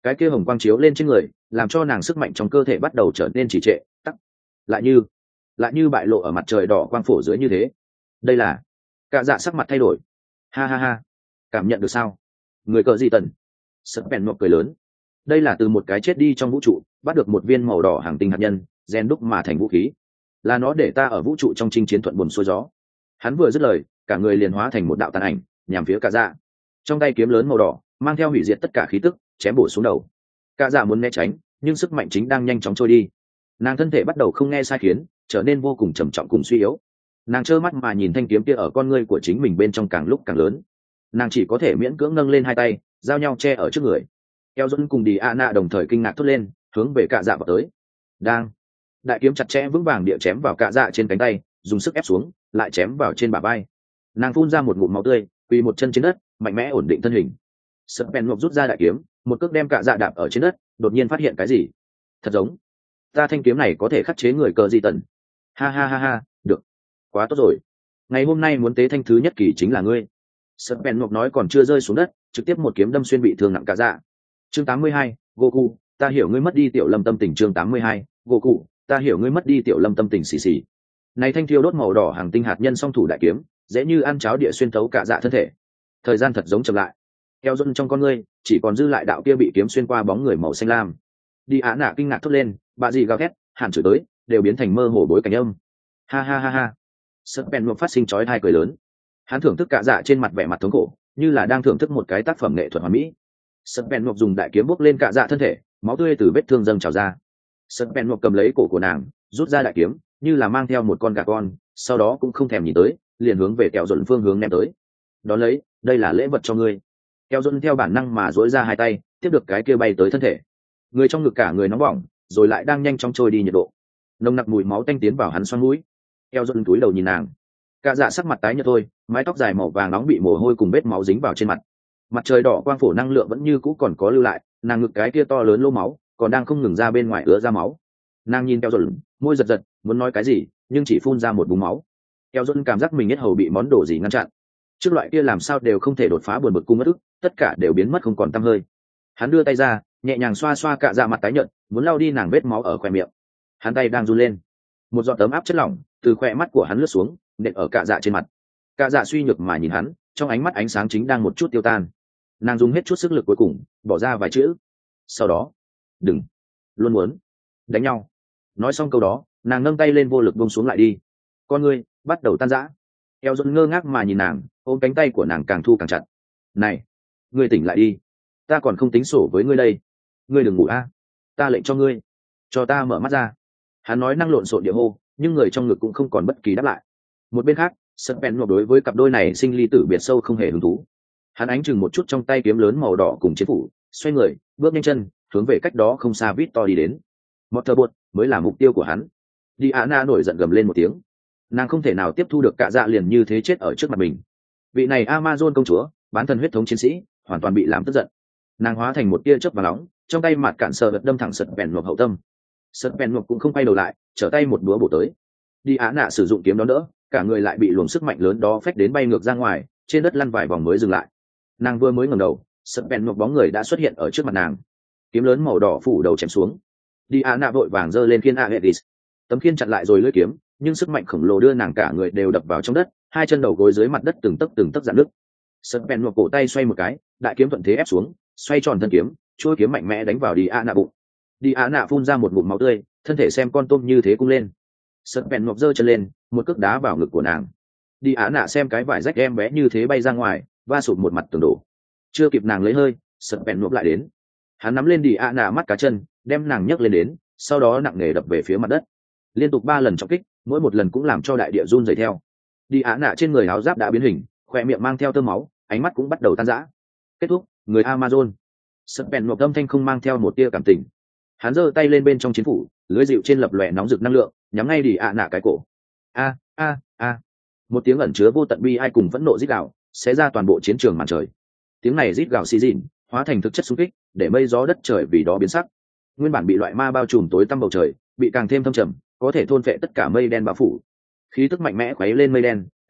cái kia hồng quang chiếu lên trên người làm cho nàng sức mạnh trong cơ thể bắt đầu trở nên trì trệ tắc, lại như lại như bại lộ ở mặt trời đỏ quang phổ dưới như thế. Đây là cả dạ sắc mặt thay đổi. Ha ha ha, cảm nhận được sao? Người cờ gì tần sật bèn nộp cười lớn. Đây là từ một cái chết đi trong vũ trụ bắt được một viên màu đỏ hàng tinh hạt nhân, gen đúc mà thành vũ khí, là nó để ta ở vũ trụ trong chinh chiến thuận buồm xuôi gió. Hắn vừa dứt lời, cả người liền hóa thành một đạo tàn ảnh nhằm phía cả dạ, trong tay kiếm lớn màu đỏ mang theo hủy diệt tất cả khí tức chém bổ xuống đầu. Cả dạ muốn né tránh, nhưng sức mạnh chính đang nhanh chóng trôi đi. Nàng thân thể bắt đầu không nghe sai khiến, trở nên vô cùng trầm trọng cùng suy yếu. Nàng trơ mắt mà nhìn thanh kiếm kia ở con ngươi của chính mình bên trong càng lúc càng lớn. Nàng chỉ có thể miễn cưỡng nâng lên hai tay, giao nhau che ở trước người. Eo Dũng cùng Đi A Na đồng thời kinh ngạc thốt lên, hướng về cạ dạ vào tới. Đang, đại kiếm chặt chẽ vững vàng địa chém vào cạ dạ trên cánh tay, dùng sức ép xuống, lại chém vào trên bả vai. Nàng phun ra một ngụm máu tươi, quỳ một chân trên đất, mạnh mẽ ổn định thân hình. Sật bèn ngọc rút ra đại kiếm, một cước đem cạ dạ đạp ở trên đất, đột nhiên phát hiện cái gì? Thật giống, ta thanh kiếm này có thể khắc chế người cờ di tần. Ha ha ha ha, được, quá tốt rồi. Ngày hôm nay muốn tế thanh thứ nhất kỳ chính là ngươi. Sật bèn ngọc nói còn chưa rơi xuống đất, trực tiếp một kiếm đâm xuyên bị thương nặng cạ dạ. Chương tám mươi hai, Goku, ta hiểu ngươi mất đi tiểu lâm tâm tình. Chương tám mươi hai, Goku, ta hiểu ngươi mất đi tiểu lâm tâm tình. Xì xì. Này thanh thiêu đốt màu đỏ hàng tinh hạt nhân song thủ đại kiếm, dễ như ăn cháo địa xuyên thấu cả dạ thân thể. Thời gian thật giống chậm lại. Theo dần trong con ngươi, chỉ còn dư lại đạo kia bị kiếm xuyên qua bóng người màu xanh lam. Đi Á Nạ kinh ngạc thốt lên, bà gì gào thét, hàn chửi tới, đều biến thành mơ hồ bối cảnh âm. Ha ha ha ha. Serpent một phát sinh chói tai cười lớn. Hắn thưởng thức cả dạ trên mặt vẻ mặt thống khổ, như là đang thưởng thức một cái tác phẩm nghệ thuật hoàn mỹ. Serpent một dùng đại kiếm bốc lên cả dạ thân thể, máu tươi từ vết thương dâng trào ra. Serpent một cầm lấy cổ của nàng, rút ra đại kiếm, như là mang theo một con gà con, sau đó cũng không thèm nhìn tới, liền hướng về kẹo dồn phương hướng ném tới. Đó lấy, đây là lễ vật cho ngươi. Kẹo dồn theo bản năng mà duỗi ra hai tay, tiếp được cái kia bay tới thân thể. Người trong ngực cả người nóng bỏng, rồi lại đang nhanh chóng trôi đi nhiệt độ. Nồng nặc mùi máu tanh tiến vào hắn xoang mũi. Kẹo dồn túi đầu nhìn nàng. Cả dạ sắc mặt tái nhợt thôi, mái tóc dài màu vàng nóng bị mồ hôi cùng vết máu dính vào trên mặt. Mặt trời đỏ quang phổ năng lượng vẫn như cũ còn có lưu lại, nàng ngực cái kia to lớn lỗ máu còn đang không ngừng ra bên ngoài ứa ra máu. Nàng nhìn Kẹo dồn, môi giật giật, muốn nói cái gì, nhưng chỉ phun ra một búng máu. Kẹo dồn cảm giác mình nhất hầu bị món đồ gì ngăn chặn. Trước loại kia làm sao đều không thể đột phá buồn bực cung mất ức, tất cả đều biến mất không còn tăm hơi. Hắn đưa tay ra, nhẹ nhàng xoa xoa cạ dạ mặt tái nhợt, muốn lau đi nàng vết máu ở khóe miệng. Hắn tay đang run lên, một giọt tấm áp chất lỏng từ khóe mắt của hắn lướt xuống, nện ở cạ dạ trên mặt. Cạ dạ suy nhược mà nhìn hắn, trong ánh mắt ánh sáng chính đang một chút tiêu tan. Nàng dùng hết chút sức lực cuối cùng, bỏ ra vài chữ. Sau đó, đừng, luôn muốn đánh nhau. Nói xong câu đó, nàng nâng tay lên vô lực buông xuống lại đi. Con ngươi bắt đầu tan rã. Eo dần ngơ ngác mà nhìn nàng, ôm cánh tay của nàng càng thu càng chặt. Này, ngươi tỉnh lại đi, ta còn không tính sổ với ngươi đây. Ngươi đừng ngủ a, ta lệnh cho ngươi, cho ta mở mắt ra. Hắn nói năng lộn xộn địa hô, nhưng người trong ngực cũng không còn bất kỳ đáp lại. Một bên khác, Serpent ngọc đối với cặp đôi này sinh ly tử biệt sâu không hề hứng thú. Hắn ánh chừng một chút trong tay kiếm lớn màu đỏ cùng chiến phủ, xoay người, bước nhanh chân, hướng về cách đó không xa Victor đi đến. Motorbot mới là mục tiêu của hắn. Diana nổi giận gầm lên một tiếng. Nàng không thể nào tiếp thu được cả dạ liền như thế chết ở trước mặt mình. Vị này Amazon công chúa, bán thân huyết thống chiến sĩ, hoàn toàn bị làm tức giận. Nàng hóa thành một tia chớp vàng nóng, trong tay mặt cản sờ vật đâm thẳng Serpent ngọc hậu tâm. Serpent ngọc cũng không quay đầu lại, trở tay một búa bổ tới. Diana sử dụng kiếm đón đỡ, cả người lại bị luồng sức mạnh lớn đó phách đến bay ngược ra ngoài, trên đất lăn vài vòng mới dừng lại. Nàng vừa mới ngẩng đầu, Serpent ngọc bóng người đã xuất hiện ở trước mặt nàng. Kiếm lớn màu đỏ phủ đầu chém xuống. Diana vội vàng giơ lên khiên Aegis. Tấm khiên chặn lại rồi lưỡi kiếm, nhưng sức mạnh khổng lồ đưa nàng cả người đều đập vào trong đất, hai chân đầu gối dưới mặt đất từng tấc từng tấc rạn nứt. Serpent ngọc cổ tay xoay một cái, đại kiếm thuận thế ép xuống, xoay tròn thân kiếm, chuôi kiếm mạnh mẽ đánh vào Diana bụng. Diana phun ra một ngụm máu tươi, thân thể xem con tôm như thế cung lên. Serpent ngọc giơ chân lên, một cước đá vào ngực của nàng. Diana xem cái vải rách em bé như thế bay ra ngoài, va sụp một mặt tường đổ. Chưa kịp nàng lấy hơi, Serpent ngọc lại đến. Hắn nắm lên Diana mắt cá chân, đem nàng nhấc lên đến, sau đó nặng nề đập về phía mặt đất. Liên tục ba lần trọng kích, mỗi một lần cũng làm cho đại địa run rẩy theo. Diana trên người áo giáp đã biến hình, khóe miệng mang theo tơ máu, ánh mắt cũng bắt đầu tan rã. Kết thúc, người Amazon. Serpent ngọc âm thanh không mang theo một tia cảm tình. Hắn giơ tay lên bên trong chiến phủ, lưỡi dịu trên lập lòe nóng rực năng lượng, nhắm ngay Diana cái cổ. A a a. Một tiếng ẩn chứa vô tận bi ai cùng phẫn nộ rít gào, xé ra toàn bộ chiến trường màn trời. Tiếng này rít gào xì dịn, hóa thành thực chất xung kích, để mây gió đất trời vì đó biến sắc. Nguyên bản bị loại ma bao trùm tối tăm bầu trời, bị càng thêm thâm trầm, có thể thôn phệ tất cả mây đen bao phủ. Khí tức mạnh mẽ khuấy lên mây đen,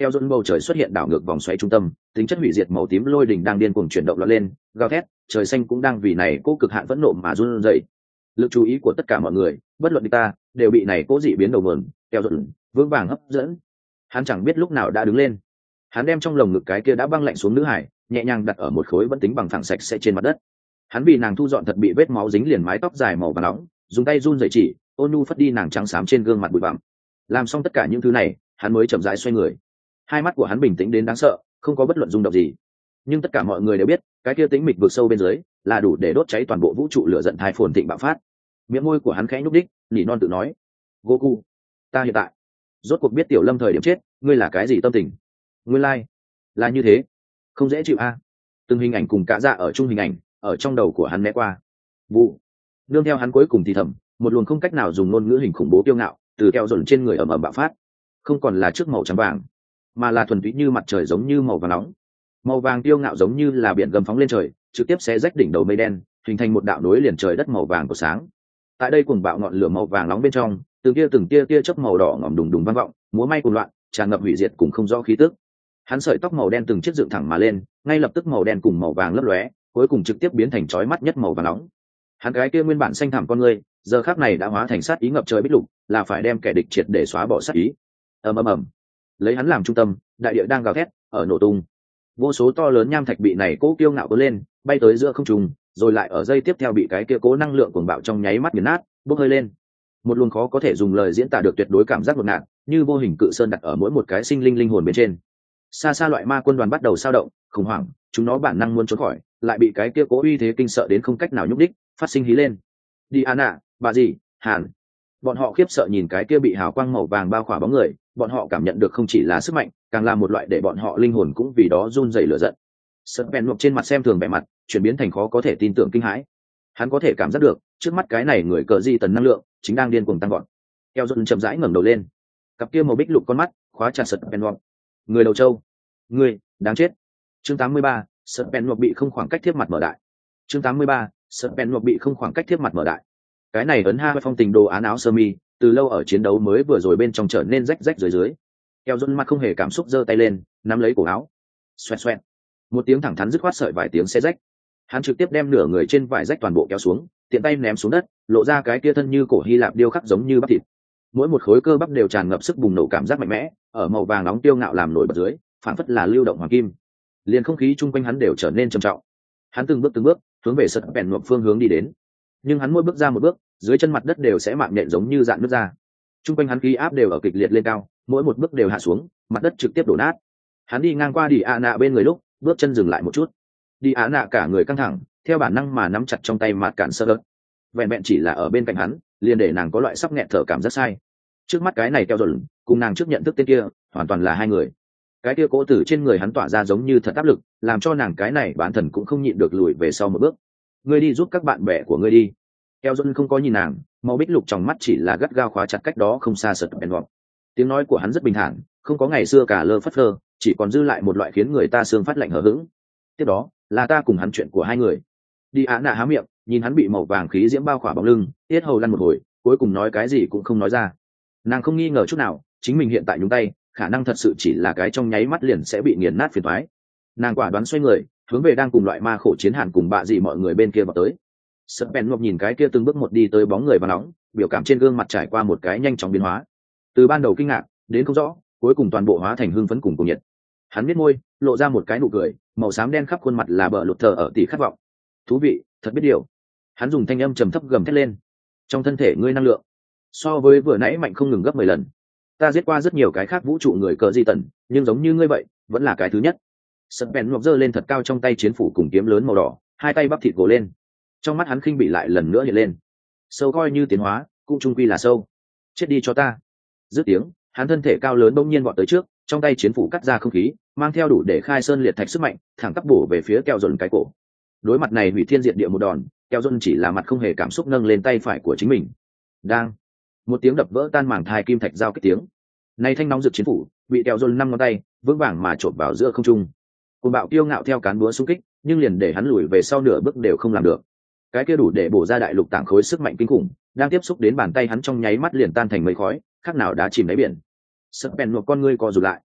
Theo dồn bầu trời xuất hiện đảo ngược vòng xoáy trung tâm, tính chất hủy diệt màu tím lôi đỉnh đang điên cuồng chuyển động lọt lên, gào thét, trời xanh cũng đang vì này cố cực hạn phẫn nộ mà run rẩy. Lực chú ý của tất cả mọi người, bất luận ta, đều bị này cố dị biến đầu nguồn, theo dồn vững vàng hấp dẫn. Hắn chẳng biết lúc nào đã đứng lên. Hắn đem trong lồng ngực cái kia đã băng lạnh xuống nữ hải, nhẹ nhàng đặt ở một khối vẫn tính bằng phẳng sạch sẽ trên mặt đất. Hắn vì nàng thu dọn thật bị vết máu dính liền mái tóc dài màu vàng nóng, dùng tay run rẩy chỉ, ôn nhu phất đi nàng trắng xám trên gương mặt bụi bặm. Làm xong tất cả những thứ này, hắn mới chậm rãi xoay người. Hai mắt của hắn bình tĩnh đến đáng sợ, không có bất luận rung động gì. Nhưng tất cả mọi người đều biết, cái kia tĩnh mịch vực sâu bên dưới là đủ để đốt cháy toàn bộ vũ trụ lửa giận thai phồn thịnh bạo phát. Miệng môi của hắn khẽ nhúc đích, nỉ non tự nói: "Goku, ta hiện tại rốt cuộc biết Tiểu Lâm thời điểm chết, ngươi là cái gì tâm tình?" Nguyên lai, like, là như thế. Không dễ chịu a. Từng hình ảnh cùng cả dạ ở chung hình ảnh, ở trong đầu của hắn né qua. Vụ. Nương theo hắn cuối cùng thì thầm, một luồng không cách nào dùng ngôn ngữ hình khủng bố kiêu ngạo, từ theo dồn trên người ầm ầm bạo phát. Không còn là trước màu trắng vàng, mà là thuần túy như mặt trời giống như màu vàng nóng. Màu vàng kiêu ngạo giống như là biển gầm phóng lên trời, trực tiếp xé rách đỉnh đầu mây đen, hình thành một đạo nối liền trời đất màu vàng của sáng. Tại đây cuồng bạo ngọn lửa màu vàng nóng bên trong, từng tia từng tia tia chớp màu đỏ ngòm đùng đùng vang vọng, múa may cuồng loạn, tràn ngập hủy diệt cùng không rõ khí tức. Hắn sợi tóc màu đen từng chiếc dựng thẳng mà lên, ngay lập tức màu đen cùng màu vàng lấp lóe, cuối cùng trực tiếp biến thành chói mắt nhất màu vàng nóng. Hắn cái kia nguyên bản xanh thẳm con người, giờ khắc này đã hóa thành sát ý ngập trời bích lục, là phải đem kẻ địch triệt để xóa bỏ sát ý. Ầm ầm ầm. Lấy hắn làm trung tâm, đại địa đang gào thét, ở nổ tung. Vô số to lớn nham thạch bị này cố kiêu ngạo cuốn lên, bay tới giữa không trung, rồi lại ở dây tiếp theo bị cái kia cố năng lượng cuồng bạo trong nháy mắt nghiền nát, bốc hơi lên. Một luồng khó có thể dùng lời diễn tả được tuyệt đối cảm giác ngột ngạt, như vô hình cự sơn đặt ở mỗi một cái sinh linh linh hồn bên trên. Xa xa loại ma quân đoàn bắt đầu sao động, khủng hoảng, chúng nó bản năng muốn trốn khỏi, lại bị cái kia cố uy thế kinh sợ đến không cách nào nhúc đích, phát sinh hí lên. Diana, bà gì, Hàn. Bọn họ khiếp sợ nhìn cái kia bị hào quang màu vàng bao khỏa bóng người, bọn họ cảm nhận được không chỉ là sức mạnh, càng là một loại để bọn họ linh hồn cũng vì đó run rẩy lửa giận. Serpent ngọc trên mặt xem thường vẻ mặt, chuyển biến thành khó có thể tin tưởng kinh hãi. Hắn có thể cảm giác được, trước mắt cái này người cờ di tần năng lượng chính đang điên cuồng tăng vọt. Eo Dần chậm rãi ngẩng đầu lên, cặp kia màu bích lục con mắt khóa chặt Serpent ngọc. Người đầu châu, người đáng chết. Chương tám mươi ba, Serpent ngọc bị không khoảng cách tiếp mặt mở đại. Chương tám mươi ba, Serpent ngọc bị không khoảng cách tiếp mặt mở đại. Cái này ấn ha phong tình đồ án áo sơ mi, từ lâu ở chiến đấu mới vừa rồi bên trong trở nên rách rách dưới dưới. Eo Dần mặt không hề cảm xúc giơ tay lên, nắm lấy cổ áo. Xoẹt xoẹt. Một tiếng thẳng thắn dứt khoát sợi vài tiếng xe rách. Hắn trực tiếp đem nửa người trên vải rách toàn bộ kéo xuống, tiện tay ném xuống đất, lộ ra cái kia thân như cổ Hy Lạp điêu khắc giống như bắp thịt. Mỗi một khối cơ bắp đều tràn ngập sức bùng nổ cảm giác mạnh mẽ, ở màu vàng nóng tiêu ngạo làm nổi bật dưới, phản phất là lưu động hoàng kim. Liền không khí chung quanh hắn đều trở nên trầm trọng. Hắn từng bước từng bước hướng về sật bèn ngược phương hướng đi đến, nhưng hắn mỗi bước ra một bước, dưới chân mặt đất đều sẽ mạng nhện giống như dạn nứt ra. Chung quanh hắn khí áp đều ở kịch liệt lên cao, mỗi một bước đều hạ xuống, mặt đất trực tiếp đổ nát. Hắn đi ngang qua Đi A Nạ bên người lúc, bước chân dừng lại một chút. Đi A Nạ cả người căng thẳng, theo bản năng mà nắm chặt trong tay mặt cản sơ đất. Vẹn vẹn chỉ là ở bên cạnh hắn, liền để nàng có loại sắp nghẹt thở cảm giác sai. Trước mắt cái này theo dồn, cùng nàng trước nhận thức tên kia, hoàn toàn là hai người. Cái kia cố tử trên người hắn tỏa ra giống như thật áp lực, làm cho nàng cái này bản thần cũng không nhịn được lùi về sau một bước. Ngươi đi giúp các bạn bè của ngươi đi. Theo dồn không có nhìn nàng, màu bích lục trong mắt chỉ là gắt gao khóa chặt cách đó không xa sật bèn gọt. Tiếng nói của hắn rất bình thản, không có ngày xưa cả lơ phất phơ, chỉ còn dư lại một loại khiến người ta xương phát lạnh hở hững. Tiếp đó là ta cùng hắn chuyện của hai người. Đi Á Nạ há miệng, nhìn hắn bị màu vàng khí diễm bao khỏa bóng lưng, tiết hầu lăn một hồi, cuối cùng nói cái gì cũng không nói ra. Nàng không nghi ngờ chút nào, chính mình hiện tại nhúng tay, khả năng thật sự chỉ là cái trong nháy mắt liền sẽ bị nghiền nát phiền toái. Nàng quả đoán xoay người, hướng về đang cùng loại ma khổ chiến hàn cùng bạ dị mọi người bên kia vào tới. Serpent ngọc nhìn cái kia từng bước một đi tới bóng người và nóng, biểu cảm trên gương mặt trải qua một cái nhanh chóng biến hóa. Từ ban đầu kinh ngạc đến không rõ, cuối cùng toàn bộ hóa thành hưng phấn cùng cùng nhiệt. Hắn biết môi, lộ ra một cái nụ cười, màu xám đen khắp khuôn mặt là bờ lụt thờ ở tỷ khát vọng. Thú vị, thật biết điều. Hắn dùng thanh âm trầm thấp gầm thét lên. Trong thân thể ngươi năng lượng, so với vừa nãy mạnh không ngừng gấp mười lần. Ta giết qua rất nhiều cái khác vũ trụ người cờ di tần, nhưng giống như ngươi vậy, vẫn là cái thứ nhất. Serpent ngọc giơ lên thật cao trong tay chiến phủ cùng kiếm lớn màu đỏ, hai tay bắp thịt gồ lên. Trong mắt hắn khinh bị lại lần nữa hiện lên. Sâu coi như tiến hóa, cũng trung quy là sâu. Chết đi cho ta. Dứt tiếng, hắn thân thể cao lớn bỗng nhiên vọt tới trước, trong tay chiến phủ cắt ra không khí, mang theo đủ để khai sơn liệt thạch sức mạnh, thẳng tắp bổ về phía keo dồn cái cổ. Đối mặt này hủy thiên diệt địa một đòn, keo dồn chỉ là mặt không hề cảm xúc nâng lên tay phải của chính mình. Đang, một tiếng đập vỡ tan màng thai kim thạch giao kích tiếng. Này thanh nóng rực chiến phủ, bị keo dồn năm ngón tay vững vàng mà chộp vào giữa không trung. Cuồng bạo kiêu ngạo theo cán búa xung kích, nhưng liền để hắn lùi về sau nửa bước đều không làm được. Cái kia đủ để bổ ra đại lục tảng khối sức mạnh kinh khủng, đang tiếp xúc đến bàn tay hắn trong nháy mắt liền tan thành mây khói, khác nào đá chìm đáy biển. Serpent một con ngươi co rụt lại.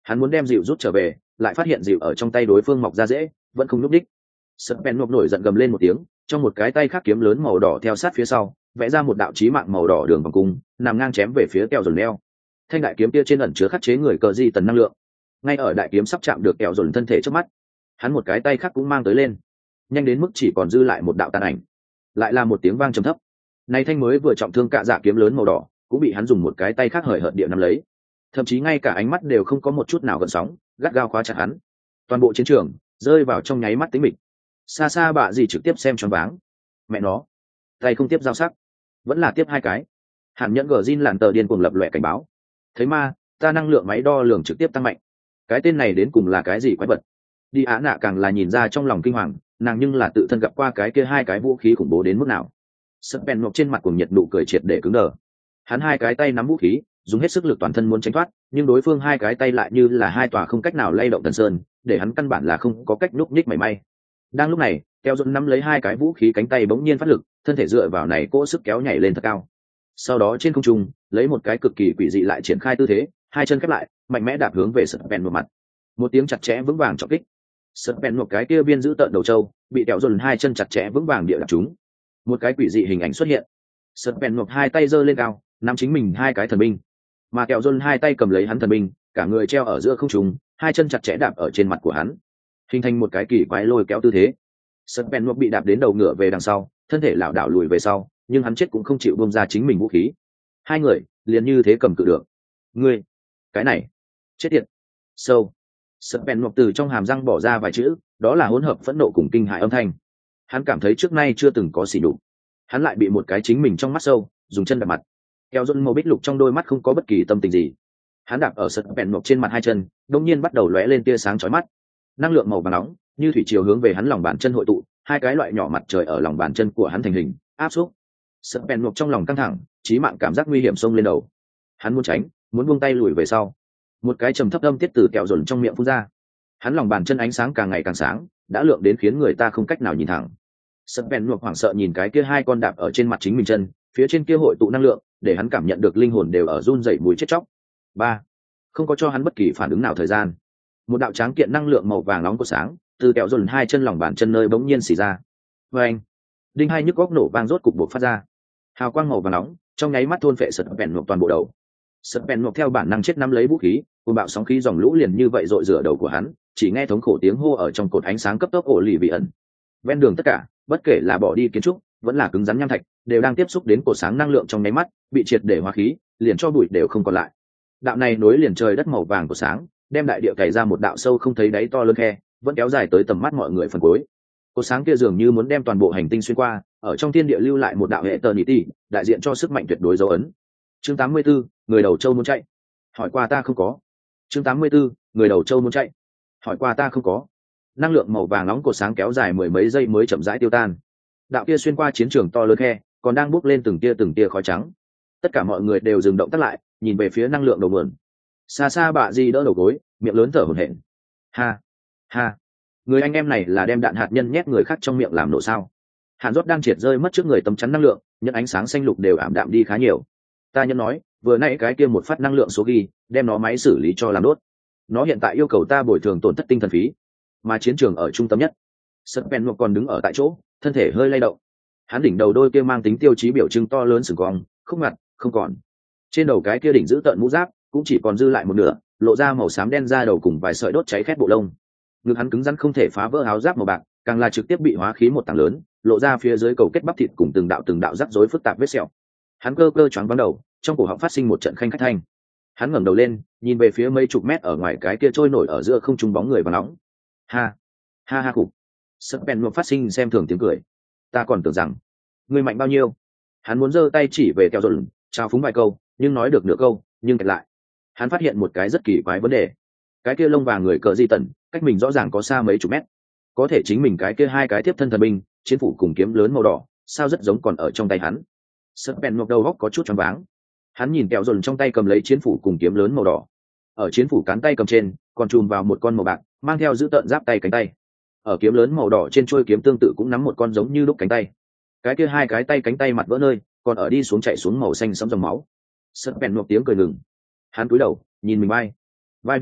Hắn muốn đem dịu rút trở về, lại phát hiện dịu ở trong tay đối phương mọc ra dễ, vẫn không núp đích. Sven nộp nổi giận gầm lên một tiếng, trong một cái tay khác kiếm lớn màu đỏ theo sát phía sau, vẽ ra một đạo chí mạng màu đỏ đường vòng cung, nằm ngang chém về phía kẹo dồn leo. Thanh đại kiếm kia trên ẩn chứa khắc chế người cờ di tần năng lượng. Ngay ở đại kiếm sắp chạm được kẹo dồn thân thể trước mắt, hắn một cái tay khác cũng mang tới lên, nhanh đến mức chỉ còn dư lại một đạo tàn ảnh. Lại là một tiếng vang trầm thấp. Này thanh mới vừa trọng thương cạ dạ kiếm lớn màu đỏ, cũng bị hắn dùng một cái tay khác hời hợt địa nắm lấy. Thậm chí ngay cả ánh mắt đều không có một chút nào gợn sóng, gắt gao khóa chặt hắn. Toàn bộ chiến trường rơi vào trong nháy mắt tĩnh mịch. Xa xa bạ gì trực tiếp xem choáng váng. Mẹ nó, tay không tiếp giao sắc, vẫn là tiếp hai cái. Hàn Nhẫn gờ zin làn tờ điên cuồng lập loè cảnh báo. Thấy ma, ta năng lượng máy đo lường trực tiếp tăng mạnh. Cái tên này đến cùng là cái gì quái vật? Đi Á Nạ càng là nhìn ra trong lòng kinh hoàng, nàng nhưng là tự thân gặp qua cái kia hai cái vũ khí khủng bố đến mức nào. Sven nộp trên mặt cùng nhiệt nụ cười triệt để cứng đờ. Hắn hai cái tay nắm vũ khí, dùng hết sức lực toàn thân muốn tránh thoát, nhưng đối phương hai cái tay lại như là hai tòa không cách nào lay động thần sơn, để hắn căn bản là không có cách núp nhích mảy may. Đang lúc này, Keo Dũng nắm lấy hai cái vũ khí cánh tay bỗng nhiên phát lực, thân thể dựa vào này cỗ sức kéo nhảy lên thật cao. Sau đó trên không trung, lấy một cái cực kỳ quỷ dị lại triển khai tư thế, hai chân khép lại, mạnh mẽ đạp hướng về Sven một mặt. Một tiếng chặt chẽ vững vàng trọng kích. Sven một cái kia biên giữ tận đầu trâu, bị Keo Dũng hai chân chặt chẽ vững vàng địa đạp trúng. Một cái quỷ dị hình ảnh xuất hiện. Sven một hai tay giơ lên cao, nắm chính mình hai cái thần binh, mà Keo Dũng hai tay cầm lấy hắn thần binh, cả người treo ở giữa không trung, hai chân chặt chẽ đạp ở trên mặt của hắn, hình thành một cái kỳ quái lôi kéo tư thế. Sven một bị đạp đến đầu ngựa về đằng sau, thân thể lảo đảo lùi về sau, nhưng hắn chết cũng không chịu buông ra chính mình vũ khí. Hai người liền như thế cầm cự được. Ngươi, cái này, chết tiệt. Sâu. Sven một từ trong hàm răng bỏ ra vài chữ, đó là hỗn hợp phẫn nộ cùng kinh hãi âm thanh. Hắn cảm thấy trước nay chưa từng có sỉ nhục. Hắn lại bị một cái chính mình trong mắt sâu, dùng chân đạp mặt. Keo Dũng màu bích lục trong đôi mắt không có bất kỳ tâm tình gì. Hắn đạp ở Sven một trên mặt hai chân, đột nhiên bắt đầu lóe lên tia sáng chói mắt. Năng lượng màu vàng nóng như thủy triều hướng về hắn lòng bàn chân hội tụ, hai cái loại nhỏ mặt trời ở lòng bàn chân của hắn thành hình, áp xúc. Sven một trong lòng căng thẳng, chí mạng cảm giác nguy hiểm xông lên đầu. Hắn muốn tránh, muốn buông tay lùi về sau. Một cái trầm thấp âm tiết từ Kẹo Dũng trong miệng phun ra. Hắn lòng bàn chân ánh sáng càng ngày càng sáng, đã lượng đến khiến người ta không cách nào nhìn thẳng. Sven một hoảng sợ nhìn cái kia hai con đạp ở trên mặt chính mình chân, phía trên kia hội tụ năng lượng, để hắn cảm nhận được linh hồn đều ở run rẩy mùi chết chóc. Ba, không có cho hắn bất kỳ phản ứng nào thời gian. Một đạo tráng kiện năng lượng màu vàng nóng có sáng, từ Kẹo Dũng hai chân lòng bàn chân nơi bỗng nhiên xì ra. Oeng! Đinh hai nhức góc nổ vang rốt cục buộc phát ra. Hào quang màu vàng nóng trong nháy mắt thôn phệ Sven một toàn bộ đầu. Sven một theo bản năng chết nắm lấy vũ khí, cùng bạo sóng khí dòng lũ liền như vậy dội rửa đầu của hắn, chỉ nghe thống khổ tiếng hô ở trong cột ánh sáng cấp tốc ổ lì vị ẩn. Ven đường tất cả, bất kể là bỏ đi kiến trúc, vẫn là cứng rắn nham thạch, đều đang tiếp xúc đến cột sáng năng lượng trong nháy mắt, bị triệt để hóa khí, liền cho bụi đều không còn lại. Đạo này nối liền trời đất màu vàng của sáng, đem đại địa cày ra một đạo sâu không thấy đáy to lớn khe, vẫn kéo dài tới tầm mắt mọi người phần cuối. Cột sáng kia dường như muốn đem toàn bộ hành tinh xuyên qua, ở trong thiên địa lưu lại một đạo hệ eternity, đại diện cho sức mạnh tuyệt đối dấu ấn. Chương tám mươi 84, người đầu châu muốn chạy. Hỏi qua ta không có. Chương tám mươi 84, người đầu châu muốn chạy. Hỏi qua ta không có. Năng lượng màu vàng nóng cột sáng kéo dài mười mấy giây mới chậm rãi tiêu tan. Đạo kia xuyên qua chiến trường to lớn khe, còn đang bốc lên từng tia từng tia khói trắng. Tất cả mọi người đều dừng động tác lại, nhìn về phía năng lượng đầu nguồn. Xa xa bạ di đỡ đầu gối, miệng lớn thở hổn hển. Ha, ha, người anh em này là đem đạn hạt nhân nhét người khác trong miệng làm nổ sao? Hàn Rốt đang triệt rơi mất trước người tấm chắn năng lượng, những ánh sáng xanh lục đều ảm đạm đi khá nhiều. Ta nhân nói, vừa nãy cái kia một phát năng lượng số ghi, đem nó máy xử lý cho làm đốt. Nó hiện tại yêu cầu ta bồi thường tổn thất tinh thần phí, mà chiến trường ở trung tâm nhất. Sven một còn đứng ở tại chỗ, thân thể hơi lay động. Hắn đỉnh đầu đôi kia mang tính tiêu chí biểu trưng to lớn sừng cong, không mặt, không còn. Trên đầu cái kia đỉnh giữ tợn mũ giáp, cũng chỉ còn dư lại một nửa, lộ ra màu xám đen da đầu cùng vài sợi đốt cháy khét bộ lông. Ngực hắn cứng rắn không thể phá vỡ áo giáp màu bạc, càng là trực tiếp bị hóa khí một tảng lớn, lộ ra phía dưới cầu kết bắp thịt cùng từng đạo từng đạo rắc rối phức tạp vết sẹo. Hắn cơ cơ choáng vắng đầu, trong cổ họng phát sinh một trận khanh khách thanh. Hắn ngẩng đầu lên, nhìn về phía mấy chục mét ở ngoài cái kia trôi nổi ở giữa không trung bóng người và nóng. Ha, ha ha khục. Sven một phát sinh xem thường tiếng cười. Ta còn tưởng rằng ngươi mạnh bao nhiêu. Hắn muốn giơ tay chỉ về Kẹo Dũng, chào phúng vài câu, nhưng nói được nửa câu, nhưng kẹt lại. Hắn phát hiện một cái rất kỳ quái vấn đề. Cái kia lông vàng người cờ di tần, cách mình rõ ràng có xa mấy chục mét. Có thể chính mình cái kia hai cái tiếp thân thần binh, chiến phủ cùng kiếm lớn màu đỏ, sao rất giống còn ở trong tay hắn. Sven một đầu góc có chút choáng váng. Hắn nhìn Kẹo Dũng trong tay cầm lấy chiến phủ cùng kiếm lớn màu đỏ. Ở chiến phủ cán tay cầm trên, còn chùm vào một con màu bạc, mang theo giữ tợn giáp tay cánh tay. Ở kiếm lớn màu đỏ trên chuôi kiếm tương tự cũng nắm một con giống như đúc cánh tay. Cái kia hai cái tay cánh tay mặt vỡ nơi, còn ở đi xuống chạy xuống màu xanh sẫm dòng máu. Sven một tiếng cười ngừng. Hắn cúi đầu, nhìn mình vai. Vai vị trí,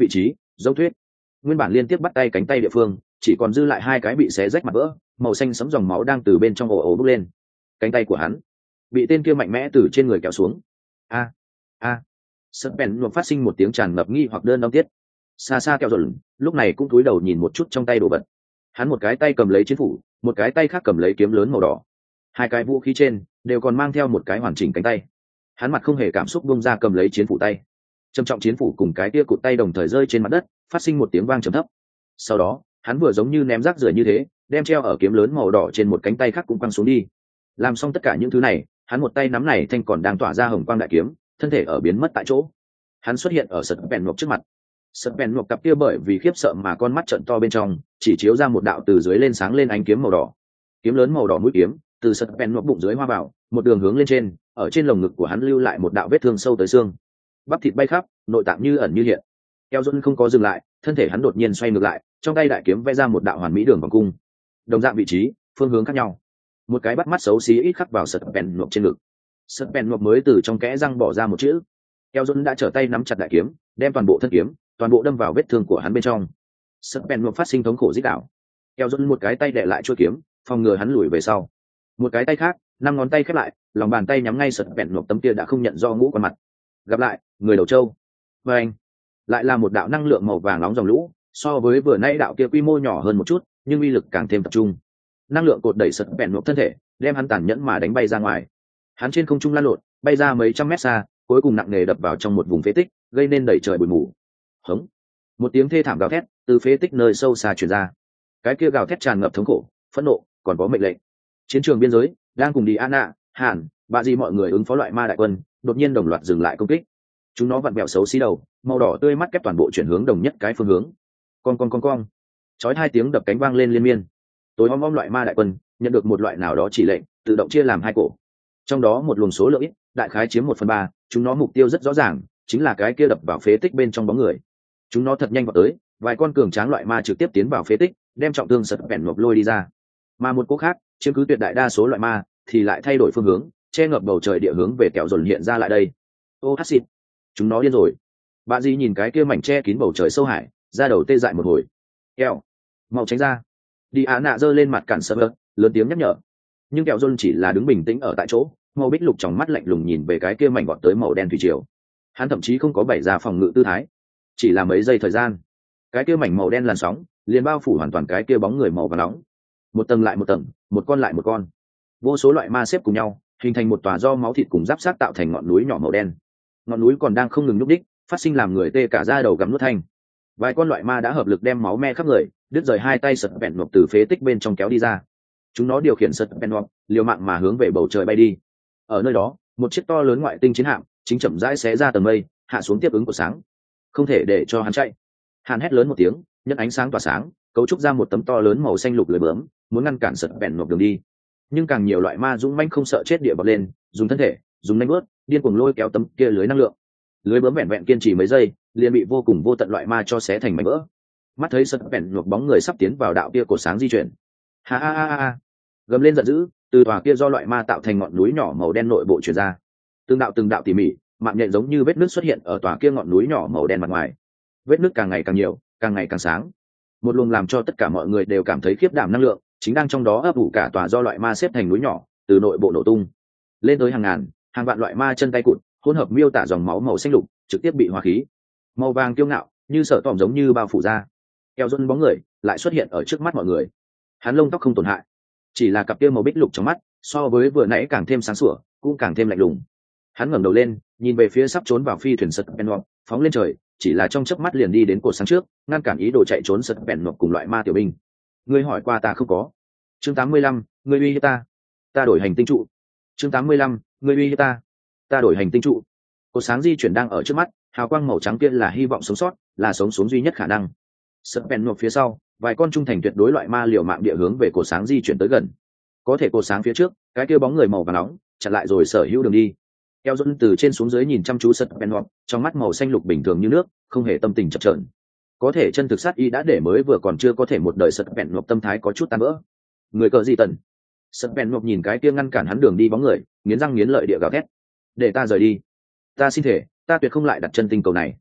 Giống thuyết, nguyên bản liên tiếp bắt tay cánh tay địa phương chỉ còn dư lại hai cái bị xé rách mặt vỡ, màu xanh sẫm dòng máu đang từ bên trong ồ ồ bốc lên. Cánh tay của hắn bị tên kia mạnh mẽ từ trên người kéo xuống. A a Sật bèn nộp phát sinh một tiếng tràn ngập nghi hoặc đơn âm tiết. Xa xa kẹo dồn lúc này cũng cúi đầu nhìn một chút trong tay đồ vật. Hắn một cái tay cầm lấy chiến phủ, một cái tay khác cầm lấy kiếm lớn màu đỏ. Hai cái vũ khí trên đều còn mang theo một cái hoàn chỉnh cánh tay. Hắn mặt không hề cảm xúc buông ra cầm lấy chiến phủ tay. Trầm trọng chiến phủ cùng cái kia cụt tay đồng thời rơi trên mặt đất, phát sinh một tiếng vang trầm thấp. Sau đó, hắn vừa giống như ném rác rưởi như thế, đem treo ở kiếm lớn màu đỏ trên một cánh tay khác cũng quăng xuống đi. Làm xong tất cả những thứ này, hắn một tay nắm này thanh còn đang tỏa ra hồng quang đại kiếm, thân thể ở biến mất tại chỗ. Hắn xuất hiện ở Sật bèn nộp trước mặt. Sật bèn nộp cặp kia bởi vì khiếp sợ mà con mắt trợn to bên trong, chỉ chiếu ra một đạo từ dưới lên sáng lên ánh kiếm màu đỏ. Kiếm lớn màu đỏ mũi kiếm từ Sật bèn nộp bụng dưới hoa vào, một đường hướng lên trên, ở trên lồng ngực của hắn lưu lại một đạo vết thương sâu tới xương. Bắp thịt bay khắp, nội tạng như ẩn như hiện. Keo Dôn không có dừng lại, thân thể hắn đột nhiên xoay ngược lại, trong tay đại kiếm vẽ ra một đạo hoàn mỹ đường vòng cung. Đồng dạng vị trí, phương hướng khác nhau. Một cái bắt mắt xấu xí ít khắc vào Sật bèn nộp trên ngực. Sật bèn nộp mới từ trong kẽ răng bỏ ra một chữ. Keo Dôn đã trở tay nắm chặt đại kiếm, đem toàn bộ thân kiếm, toàn bộ đâm vào vết thương của hắn bên trong. Sật bèn nộp phát sinh thống khổ rít đảo. Keo Dôn một cái tay đè lại chuôi kiếm, phòng ngừa hắn lùi về sau. Một cái tay khác, năm ngón tay khép lại, lòng bàn tay nhắm ngay Sật bèn nộp tấm kia đã không nhận do ngũ quan mặt. Gặp lại, người đầu trâu. Và anh, lại là một đạo năng lượng màu vàng nóng dòng lũ, so với vừa nãy đạo kia quy mô nhỏ hơn một chút, nhưng uy lực càng thêm tập trung. Năng lượng cột đẩy Sật bèn nộp thân thể, đem hắn tàn nhẫn mà đánh bay ra ngoài. Hắn trên không trung lăn lộn, bay ra mấy trăm mét xa, cuối cùng nặng nề đập vào trong một vùng phế tích, gây nên đầy trời bụi mù. Hống! Một tiếng thê thảm gào thét từ phế tích nơi sâu xa truyền ra. Cái kia gào thét tràn ngập thống khổ, phẫn nộ, còn có mệnh lệnh. Chiến trường biên giới đang cùng đi Anna, Hàn, bà gì mọi người ứng phó loại ma đại quân, đột nhiên đồng loạt dừng lại công kích. Chúng nó vặn vẹo xấu xí đầu, màu đỏ tươi mắt kép toàn bộ chuyển hướng đồng nhất cái phương hướng. Con con con con. Chói hai tiếng đập cánh vang lên liên miên. Tối om om loại ma đại quân nhận được một loại nào đó chỉ lệnh, tự động chia làm hai cổ. Trong đó một luồng số lượng ít, đại khái chiếm một phần ba, chúng nó mục tiêu rất rõ ràng, chính là cái kia đập vào phế tích bên trong bóng người. Chúng nó thật nhanh vào tới, vài con cường tráng loại ma trực tiếp tiến vào phế tích, đem trọng thương Sật bèn nộp lôi đi ra. Mà một cố khác, chiếm cứ tuyệt đại đa số loại ma, thì lại thay đổi phương hướng, che ngập bầu trời địa hướng về kẹo dồn hiện ra lại đây. Ô hát xịt, chúng nó điên rồi. Bà Di nhìn cái kia mảnh che kín bầu trời sâu hải, ra đầu tê dại một hồi. Kẹo, mau tránh ra. Đi Á nạ giơ lên mặt cản sợ vợt, lớn tiếng nhắc nhở. Nhưng kẹo dồn chỉ là đứng bình tĩnh ở tại chỗ, màu bích lục trong mắt lạnh lùng nhìn về cái kia mảnh gọn tới màu đen thủy triều. Hắn thậm chí không có bày ra phòng ngự tư thái, chỉ là mấy giây thời gian, cái kia mảnh màu đen làn sóng liền bao phủ hoàn toàn cái kia bóng người màu vàng nóng. Một tầng lại một tầng, một con lại một con, vô số loại ma xếp cùng nhau, hình thành một tòa do máu thịt cùng giáp xác tạo thành ngọn núi nhỏ màu đen. Ngọn núi còn đang không ngừng nhúc đích, phát sinh làm người tê cả da đầu gắm nuốt thanh. Vài con loại ma đã hợp lực đem máu me khắp người, đứt rời hai tay Sật bèn nộp từ phế tích bên trong kéo đi ra. Chúng nó điều khiển Sật bèn nộp liều mạng mà hướng về bầu trời bay đi. Ở nơi đó, một chiếc to lớn ngoại tinh chiến hạm chính chậm rãi xé ra tầng mây, hạ xuống tiếp ứng của sáng. Không thể để cho hắn chạy. Hắn hét lớn một tiếng, nhẫn ánh sáng tỏa sáng, cấu trúc ra một tấm to lớn màu xanh lục lưới bướm, muốn ngăn cản Sật bèn nộp đường đi. Nhưng càng nhiều loại ma dũng manh không sợ chết địa bật lên, dùng thân thể, dùng nanh bước, điên cuồng lôi kéo tấm kia lưới năng lượng. Lưới bướm vẹn vẹn kiên trì mấy giây, liền bị vô cùng vô tận loại ma cho xé thành mảnh vỡ. Mắt thấy Sật bèn nộp bóng người sắp tiến vào đạo kia cổ sáng di chuyển. Ha ha ha ha! Gầm lên giận dữ, từ tòa kia do loại ma tạo thành ngọn núi nhỏ màu đen nội bộ truyền ra. Từng đạo từng đạo tỉ mỉ, mạng nhện giống như vết nứt xuất hiện ở tòa kia ngọn núi nhỏ màu đen mặt ngoài. Vết nứt càng ngày càng nhiều, càng ngày càng sáng. Một luồng làm cho tất cả mọi người đều cảm thấy khiếp đảm năng lượng, chính đang trong đó ấp ủ cả tòa do loại ma xếp thành núi nhỏ, từ nội bộ nổ tung. Lên tới hàng ngàn, hàng vạn loại ma chân tay cụt, hỗn hợp miêu tả dòng máu màu xanh lục, trực tiếp bị hóa khí. Màu vàng kiêu ngạo, như sở tỏm giống như bao phủ ra. Keo Dôn bóng người lại xuất hiện ở trước mắt mọi người. Hắn lông tóc không tổn hại, chỉ là cặp kia màu bích lục trong mắt, so với vừa nãy càng thêm sáng sủa, cũng càng thêm lạnh lùng. Hắn ngẩng đầu lên, nhìn về phía sắp trốn vào phi thuyền Sật bèn nộp, phóng lên trời, chỉ là trong chớp mắt liền đi đến cột sáng trước, ngăn cản ý đồ chạy trốn Sật bèn nộp cùng loại ma tiểu binh. Ngươi hỏi qua ta không có. Chương tám mươi lăm, ngươi uy hiếp ta. Ta đổi hành tinh trụ. Chương tám mươi lăm, ngươi uy hiếp ta. Ta đổi hành tinh trụ. Cột sáng di chuyển đang ở trước mắt, hào quang màu trắng kia là hy vọng sống sót, là sống xuống duy nhất khả năng. Sật bèn nộp phía sau, vài con trung thành tuyệt đối loại ma liều mạng địa hướng về cột sáng di chuyển tới gần. Có thể cột sáng phía trước, cái kia bóng người màu vàng nóng chặn lại rồi sở hữu đường đi. Keo Dôn từ trên xuống dưới nhìn chăm chú Sật bèn nộp, trong mắt màu xanh lục bình thường như nước, không hề tâm tình chập chờn. Có thể chân thực sát y đã để mới vừa còn chưa có thể một đời Sật bèn nộp tâm thái có chút tan vỡ. Người cờ gì tần? Sật bèn nộp nhìn cái kia ngăn cản hắn đường đi bóng người, nghiến răng nghiến lợi địa gào thét: để ta rời đi, ta xin thể, ta tuyệt không lại đặt chân tinh cầu này.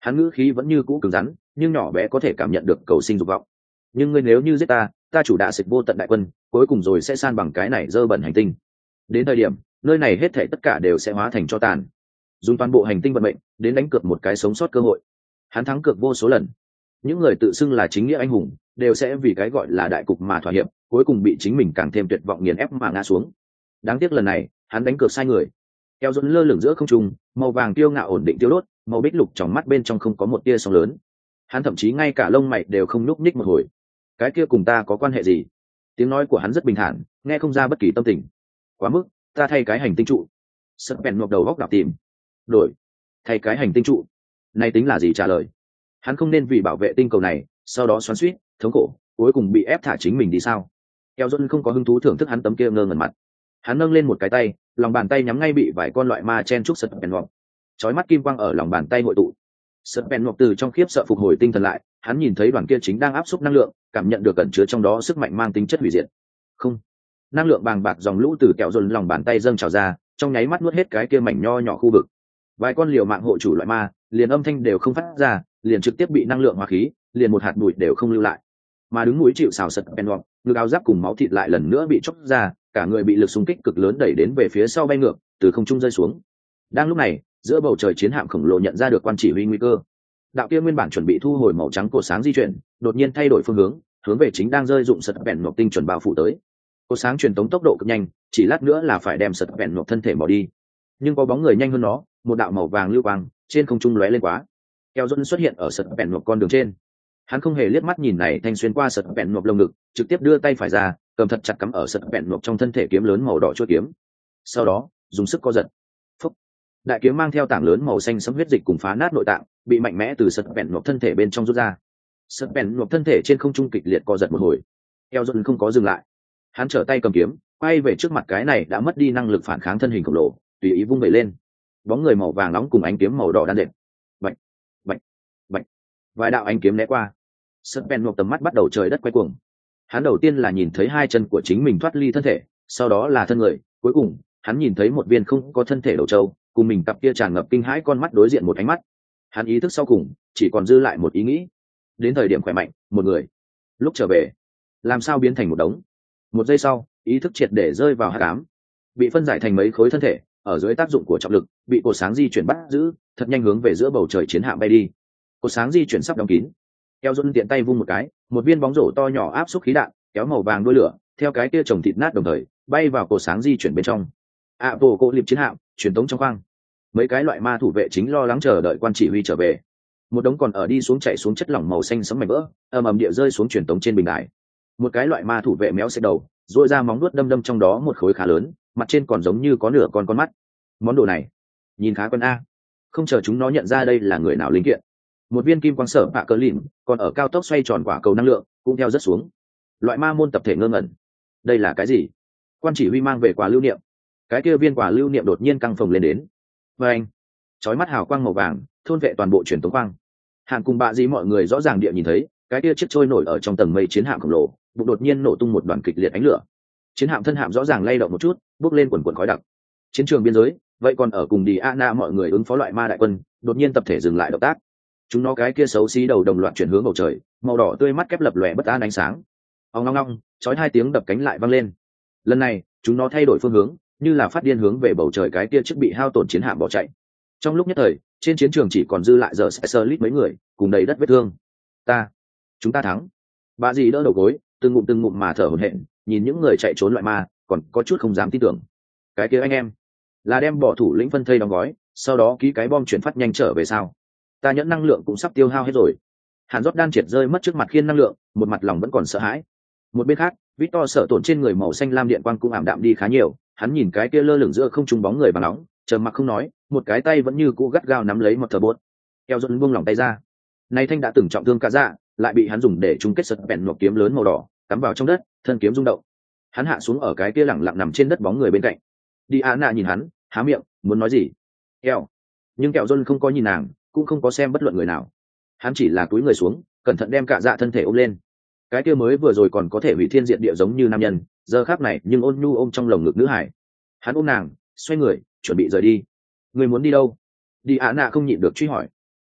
Hắn ngữ khí vẫn như cũ cứng rắn, nhưng nhỏ bé có thể cảm nhận được cầu sinh dục vọng. Nhưng ngươi nếu như giết ta, ta chủ đã xịt vô tận đại quân, cuối cùng rồi sẽ san bằng cái này dơ bẩn hành tinh. Đến thời điểm nơi này hết thảy tất cả đều sẽ hóa thành cho tàn. Dùng toàn bộ hành tinh vận mệnh đến đánh cược một cái sống sót cơ hội. Hắn thắng cược vô số lần. Những người tự xưng là chính nghĩa anh hùng đều sẽ vì cái gọi là đại cục mà thỏa hiệp, cuối cùng bị chính mình càng thêm tuyệt vọng nghiền ép mà ngã xuống. Đáng tiếc lần này hắn đánh cược sai người. Kéo dẫn lơ lửng giữa không trung, màu vàng tiêu ngạo ổn định tiêu đốt, màu bích lục trong mắt bên trong không có một tia sóng lớn. Hắn thậm chí ngay cả lông mày đều không nhúc nhích một hồi. Cái kia cùng ta có quan hệ gì? Tiếng nói của hắn rất bình thản, nghe không ra bất kỳ tâm tình. Quá mức, ta thay cái hành tinh trụ. Sật bèn ngọc đầu góc đạp tìm. Đổi, thay cái hành tinh trụ. Này tính là gì trả lời? Hắn không nên vì bảo vệ tinh cầu này, sau đó xoắn xuýt, thống khổ, cuối cùng bị ép thả chính mình đi sao? Kéo dẫn không có hứng thú thưởng thức hắn tấm kia ngơ ngẩn mặt. Hắn nâng lên một cái tay, lòng bàn tay nhắm ngay bị vài con loại ma chen trúc sật bèn ngọc. Chói mắt kim quang ở lòng bàn tay hội tụ. Sật bèn ngọc từ trong khiếp sợ phục hồi tinh thần lại, hắn nhìn thấy đoàn kia chính đang áp xúc năng lượng, cảm nhận được cẩn chứa trong đó sức mạnh mang tính chất hủy diệt. Không, năng lượng bàng bạc dòng lũ từ kẹo dồn lòng bàn tay dâng trào ra, trong nháy mắt nuốt hết cái kia mảnh nho nhỏ khu vực. Vài con liều mạng hộ chủ loại ma, liền âm thanh đều không phát ra, liền trực tiếp bị năng lượng hóa khí, liền một hạt bụi đều không lưu lại. Mà đứng núi chịu sào sật bèn ngọc, ngực áo giáp cùng máu thịt lại lần nữa bị chóc ra, cả người bị lực xung kích cực lớn đẩy đến về phía sau bay ngược, từ không trung rơi xuống. Đang lúc này, giữa bầu trời chiến hạm khổng lồ nhận ra được quan chỉ huy nguy cơ. Đạo kia nguyên bản chuẩn bị thu hồi màu trắng cột sáng di chuyển, đột nhiên thay đổi phương hướng, hướng về chính đang rơi dụng sật bèn ngọc tinh chuẩn bao phủ tới. Cột sáng truyền tống tốc độ cực nhanh, chỉ lát nữa là phải đem sật bèn ngọc thân thể bỏ đi. Nhưng có bóng người nhanh hơn nó, một đạo màu vàng lưu quang trên không trung lóe lên quá. Keo Dôn xuất hiện ở sật bèn ngọc con đường trên. Hắn không hề liếc mắt nhìn này thanh xuyên qua sật bèn ngọc lồng ngực, trực tiếp đưa tay phải ra, cầm thật chặt cắm ở sật bèn ngọc trong thân thể kiếm lớn màu đỏ chuôi kiếm. Sau đó dùng sức co giật. Phúc. Đại kiếm mang theo tảng lớn màu xanh sẫm huyết dịch cùng phá nát nội tạng, bị mạnh mẽ từ sật bèn ngọc thân thể bên trong rút ra. Sật bèn ngọc thân thể trên không trung kịch liệt co giật một hồi. Keo Dôn không có dừng lại. Hắn trở tay cầm kiếm, quay về trước mặt cái này đã mất đi năng lực phản kháng thân hình khổng lồ, tùy ý vung vẩy lên. Bóng người màu vàng nóng cùng ánh kiếm màu đỏ đan dệt. Bạch, bạch, bạch. Vài đạo ánh kiếm né qua. Sật bèn ngọc tầm mắt bắt đầu trời đất quay cuồng. Hắn đầu tiên là nhìn thấy hai chân của chính mình thoát ly thân thể, sau đó là thân người, cuối cùng hắn nhìn thấy một viên không có thân thể đầu trâu, cùng mình cặp kia tràn ngập kinh hãi con mắt đối diện một ánh mắt. Hắn ý thức sau cùng chỉ còn dư lại một ý nghĩ. Đến thời điểm khỏe mạnh, một người. Lúc trở về, làm sao biến thành một đống. Một giây sau, ý thức triệt để rơi vào hắc ám, bị phân giải thành mấy khối thân thể, ở dưới tác dụng của trọng lực, bị cột sáng di chuyển bắt giữ, thật nhanh hướng về giữa bầu trời chiến hạm bay đi. Cột sáng di chuyển sắp đóng kín. Kéo Dôn tiện tay vung một cái, một viên bóng rổ to nhỏ áp xúc khí đạn, kéo màu vàng đuôi lửa, theo cái kia chồng thịt nát đồng thời, bay vào cột sáng di chuyển bên trong. À, bộ cỗ liệp chiến hạm, truyền tống trong khoang. Mấy cái loại ma thủ vệ chính lo lắng chờ đợi quan chỉ huy trở về. Một đống còn ở đi xuống chạy xuống chất lỏng màu xanh sẫm mảnh vỡ, ầm ầm địa rơi xuống truyền tống trên bình đài. Một cái loại ma thủ vệ méo xẹt đầu, duỗi ra móng vuốt đâm đâm trong đó một khối khá lớn, mặt trên còn giống như có nửa con con mắt. Món đồ này, nhìn khá quen a. Không chờ chúng nó nhận ra đây là người nào linh kiện. Một viên kim quang sở bạ cờ lìm, còn ở cao tốc xoay tròn quả cầu năng lượng, cũng theo rất xuống. Loại ma môn tập thể ngơ ngẩn. Đây là cái gì? Quan chỉ huy mang về quà lưu niệm. Cái kia viên quà lưu niệm đột nhiên căng phồng lên đến. Và anh, chói mắt hào quang màu vàng, thôn vệ toàn bộ truyền tống quang. Hàn cùng bạ gì mọi người rõ ràng địa nhìn thấy, cái kia chiếc trôi nổi ở trong tầng mây chiến hạm khổng lồ, bụng đột nhiên nổ tung một đoàn kịch liệt ánh lửa. Chiến hạm thân hạm rõ ràng lay động một chút, bốc lên quần quần khói đặc. Chiến trường biên giới, vậy còn ở cùng đi Ana mọi người ứng phó loại ma đại quân, đột nhiên tập thể dừng lại động tác. Chúng nó cái kia xấu xí đầu đồng loạt chuyển hướng bầu trời, màu đỏ tươi mắt kép lập lòe bất an ánh sáng. Ong ong ong, chói hai tiếng đập cánh lại vang lên. Lần này, chúng nó thay đổi phương hướng, như là phát điên hướng về bầu trời cái kia chiếc bị hao tổn chiến hạm bỏ chạy. Trong lúc nhất thời, trên chiến trường chỉ còn dư lại giờ Slit mấy người, cùng đầy đất vết thương. Ta, chúng ta thắng. Bà dì đỡ đầu gối, từng ngụm từng ngụm mà thở hổn hển, nhìn những người chạy trốn loại ma, còn có chút không dám tin tưởng. Cái kia anh em, là đem bỏ thủ lĩnh phân thây đóng gói, sau đó ký cái bom chuyển phát nhanh trở về sao? Ta nhẫn năng lượng cũng sắp tiêu hao hết rồi. Hàn Rót đan triệt rơi mất trước mặt khiên năng lượng, một mặt lòng vẫn còn sợ hãi. Một bên khác, Victor sợ tổn trên người màu xanh lam điện quang cũng ảm đạm đi khá nhiều, hắn nhìn cái kia lơ lửng giữa không trung bóng người và nóng, trầm mặc không nói, một cái tay vẫn như cũ gắt gao nắm lấy một tờ bốt. Eo Dôn buông lỏng tay ra. Nay thanh đã từng trọng thương cả dạ, lại bị hắn dùng để chung kết sật bèn một kiếm lớn màu đỏ, cắm vào trong đất, thân kiếm rung động. Hắn hạ xuống ở cái kia lẳng lặng nằm trên đất bóng người bên cạnh. Diana nhìn hắn, há miệng, muốn nói gì. Eo. Nhưng Kẹo Dôn không có nhìn nàng, cũng không có xem bất luận người nào. Hắn chỉ là cúi người xuống, cẩn thận đem cả dạ thân thể ôm lên. Cái kia mới vừa rồi còn có thể hủy thiên diệt địa giống như nam nhân, giờ khác này nhưng ôn nhu ôm trong lồng ngực nữ hải. Hắn ôm nàng, xoay người, chuẩn bị rời đi. Người muốn đi đâu? Diana không nhịn được truy hỏi.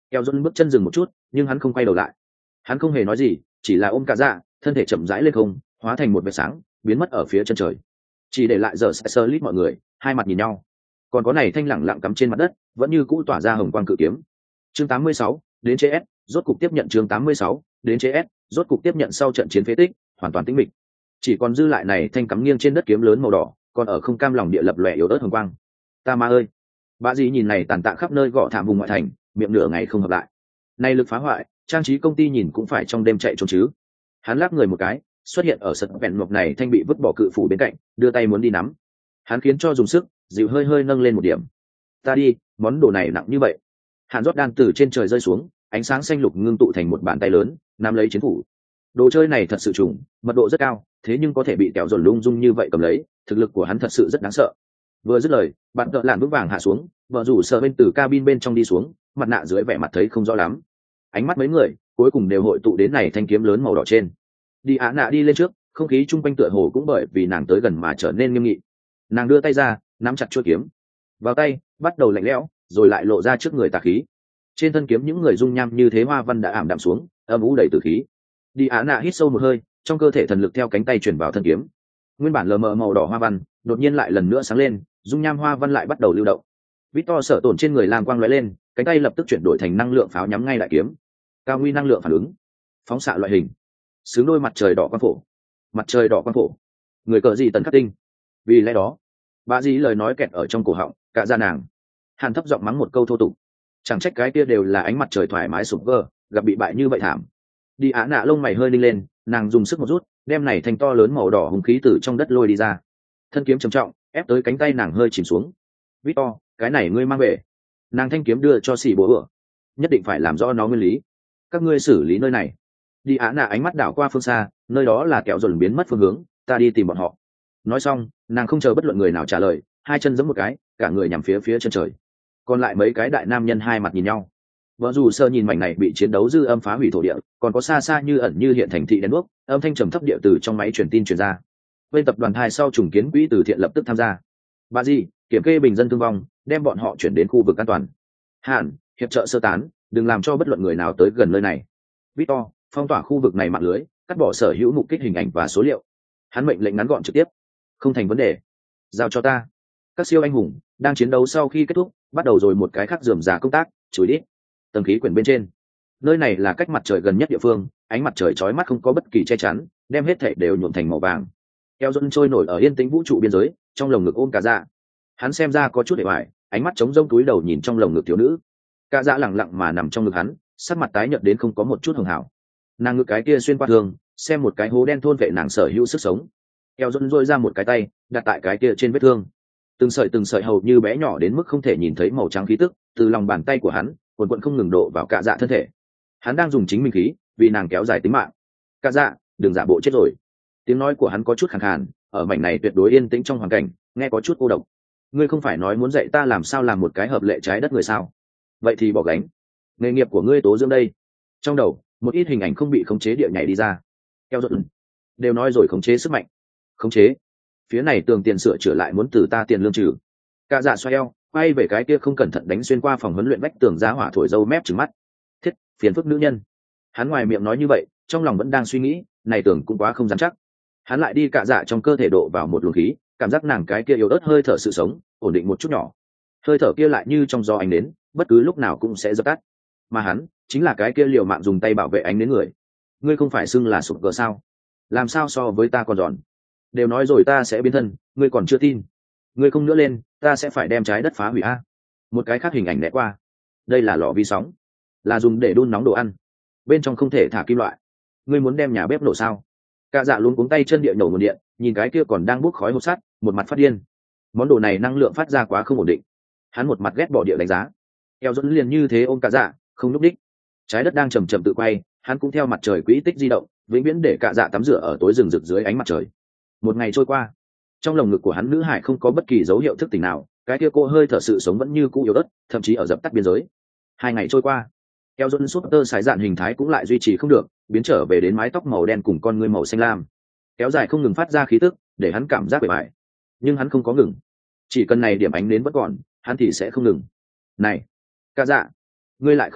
Keo Dôn bước chân dừng một chút nhưng hắn không quay đầu lại. Hắn không hề nói gì, chỉ là ôm cả dạ, thân thể chậm rãi lên không, hóa thành một vệt sáng biến mất ở phía chân trời, chỉ để lại giờ sơ lít mọi người hai mặt nhìn nhau. Còn có này thanh lẳng lặng cắm trên mặt đất vẫn như cũ tỏa ra hồng quang cự kiếm. Chương tám mươi sáu, đến chế S, rốt cục tiếp nhận. Chương tám mươi sáu, đến chế S, rốt cục tiếp nhận. Sau trận chiến phế tích hoàn toàn tĩnh mịch, chỉ còn dư lại này thanh cắm nghiêng trên đất kiếm lớn màu đỏ, còn ở không cam lòng địa lập lòe yếu ớt hồng quang. Ta ma ơi! Bà dì nhìn này tàn tạ khắp nơi gõ thảm vùng ngoại thành, miệng nửa ngày không hợp lại. Này lực phá hoại, trang trí công ty nhìn cũng phải trong đêm chạy trốn chứ. Hắn lắc người một cái, xuất hiện ở sật vẹn mộc này thanh bị vứt bỏ cự phủ bên cạnh, đưa tay muốn đi nắm. Hắn khiến cho dùng sức, dịu hơi hơi nâng lên một điểm. Ta đi, món đồ này nặng như vậy. Hàn rót đan từ trên trời rơi xuống, ánh sáng xanh lục ngưng tụ thành một bàn tay lớn, nắm lấy chiến phủ. Đồ chơi này thật sự trùng, mật độ rất cao, thế nhưng có thể bị kẹo dồn lung dung như vậy cầm lấy, thực lực của hắn thật sự rất đáng sợ. Vừa dứt lời, bạn tợ lạn vững vàng hạ xuống, vợ rủ sợ bên từ cabin bên trong đi xuống, mặt nạ dưới vẻ mặt thấy không rõ lắm. Ánh mắt mấy người cuối cùng đều hội tụ đến này thanh kiếm lớn màu đỏ trên. Đi Á nạ đi lên trước, không khí chung quanh tựa hồ cũng bởi vì nàng tới gần mà trở nên nghiêm nghị. Nàng đưa tay ra, nắm chặt chuôi kiếm, vào tay bắt đầu lạnh lẽo, rồi lại lộ ra trước người tà khí. Trên thân kiếm những người dung nham như thế hoa văn đã ảm đạm xuống, âm u đầy tử khí. Đi Á nạ hít sâu một hơi, trong cơ thể thần lực theo cánh tay truyền vào thân kiếm. Nguyên bản lờ mờ màu đỏ hoa văn đột nhiên lại lần nữa sáng lên, dung nham hoa văn lại bắt đầu lưu động. Victor sợ tổn trên người làm quang lóe lên, cánh tay lập tức chuyển đổi thành năng lượng pháo nhắm ngay lại kiếm. Cao nguy năng lượng phản ứng, phóng xạ loại hình, xứng đôi mặt trời đỏ quang phổ. Mặt trời đỏ quang phổ, người cờ gì tần khắc tinh. Vì lẽ đó, bà dì lời nói kẹt ở trong cổ họng, cả ra nàng. Hàn thấp giọng mắng một câu thô tục. Chẳng trách cái kia đều là ánh mặt trời thoải mái sụp vơ, gặp bị bại như vậy thảm. Đi Á nạ lông mày hơi ninh lên, nàng dùng sức một rút, đem này thành to lớn màu đỏ hùng khí từ trong đất lôi đi ra. Thân kiếm trầm trọng ép tới cánh tay nàng hơi chìm xuống. Victor, cái này ngươi mang về. Nàng thanh kiếm đưa cho xì bố ửa, nhất định phải làm rõ nó nguyên lý. Các ngươi xử lý nơi này. Đi Á nạ ánh mắt đảo qua phương xa, nơi đó là kẹo dồn biến mất phương hướng, ta đi tìm bọn họ. Nói xong, nàng không chờ bất luận người nào trả lời, hai chân giẫm một cái, cả người nhằm phía phía chân trời. Còn lại mấy cái đại nam nhân hai mặt nhìn nhau. Vợ dù sơ nhìn mảnh này bị chiến đấu dư âm phá hủy thổ địa, còn có xa xa như ẩn như hiện thành thị đèn đuốc, âm thanh trầm thấp địa từ trong máy truyền tin truyền ra. Bên tập đoàn thai sau trùng kiến quỹ từ thiện lập tức tham gia. Bà gì, kiểm kê bình dân thương vong, đem bọn họ chuyển đến khu vực an toàn. Hàn, hiệp trợ sơ tán, đừng làm cho bất luận người nào tới gần nơi này. Victor, phong tỏa khu vực này mạng lưới, cắt bỏ sở hữu mục kích hình ảnh và số liệu. Hắn mệnh lệnh ngắn gọn trực tiếp. Không thành vấn đề. Giao cho ta. Các siêu anh hùng đang chiến đấu sau khi kết thúc, bắt đầu rồi một cái khác rườm rà công tác, chửi đi. Tầng khí quyển bên trên, nơi này là cách mặt trời gần nhất địa phương, ánh mặt trời chói mắt không có bất kỳ che chắn, đem hết thảy đều nhuộm thành màu vàng. Eo Dôn trôi nổi ở yên tĩnh vũ trụ biên giới, trong lồng ngực ôm cả dạ. Hắn xem ra có chút để hoài, ánh mắt trống rông túi đầu nhìn trong lồng ngực thiếu nữ. Cả dạ lẳng lặng mà nằm trong ngực hắn, sắc mặt tái nhợt đến không có một chút hường hảo. Nàng ngực cái kia xuyên qua thường, xem một cái hố đen thôn vệ nàng sở hữu sức sống. Eo Dôn rôi ra một cái tay, đặt tại cái kia trên vết thương. Từng sợi từng sợi hầu như bé nhỏ đến mức không thể nhìn thấy màu trắng khí tức, từ lòng bàn tay của hắn quần quần không ngừng độ vào cả dạ thân thể. Hắn đang dùng chính mình khí vì nàng kéo dài tính mạng. Cả dạ, đừng giả bộ chết rồi. Tiếng nói của hắn có chút khàn khàn, ở mảnh này tuyệt đối yên tĩnh trong hoàn cảnh, nghe có chút cô độc. Ngươi không phải nói muốn dạy ta làm sao làm một cái hợp lệ trái đất người sao? Vậy thì bỏ gánh. Nghề nghiệp của ngươi tố dưỡng đây. Trong đầu một ít hình ảnh không bị khống chế địa nhảy đi ra. Eo Dôn đều nói rồi, khống chế sức mạnh. Khống chế. Phía này tường tiền sửa chữa lại muốn từ ta tiền lương trừ. Cả dạ xoay eo, quay về cái kia không cẩn thận đánh xuyên qua phòng huấn luyện vách tường giá hỏa thổi dâu mép trừng mắt. Thiết, phiền phức nữ nhân. Hắn ngoài miệng nói như vậy, trong lòng vẫn đang suy nghĩ, này tường cũng quá không dám chắc. Hắn lại đi cả dạ trong cơ thể độ vào một luồng khí, cảm giác nàng cái kia yếu ớt hơi thở sự sống, ổn định một chút nhỏ. Hơi thở kia lại như trong gió ánh nến, bất cứ lúc nào cũng sẽ dập tắt. Mà hắn chính là cái kia liều mạng dùng tay bảo vệ ánh nến người. Ngươi không phải xưng là sụp cờ sao? Làm sao so với ta còn giòn? Đều nói rồi ta sẽ biến thân, ngươi còn chưa tin. Ngươi không nữa lên, ta sẽ phải đem trái đất phá hủy a. Một cái khác hình ảnh né qua. Đây là lò vi sóng, là dùng để đun nóng đồ ăn, bên trong không thể thả kim loại. Ngươi muốn đem nhà bếp nổ sao? Cả dạ luống cuống tay chân địa nổ nguồn điện, nhìn cái kia còn đang bốc khói hột sắt, một mặt phát điên. Món đồ này năng lượng phát ra quá không ổn định. Hắn một mặt ghét bỏ địa đánh giá. Eo Dôn liền như thế ôm cả dạ, không lúc đích. Trái đất đang chầm chậm tự quay, hắn cũng theo mặt trời quỹ tích di động, vĩnh viễn để cả dạ tắm rửa ở tối rừng rực dưới ánh mặt trời. Một ngày trôi qua, trong lồng ngực của hắn nữ hải không có bất kỳ dấu hiệu thức tỉnh nào, cái kia cô hơi thở sự sống vẫn như cũ yếu ớt, thậm chí ở dập tắt biên giới. Hai ngày trôi qua, Eo Dôn súp tơ sải dạn hình thái cũng lại duy trì không được, biến trở về đến mái tóc màu đen cùng con ngươi màu xanh lam, kéo dài không ngừng phát ra khí tức, để hắn cảm giác bề bại. Nhưng hắn không có ngừng, chỉ cần này điểm ánh đến vẫn còn, hắn thì sẽ không ngừng. Này, cả dạ, ngươi lại không tỉnh,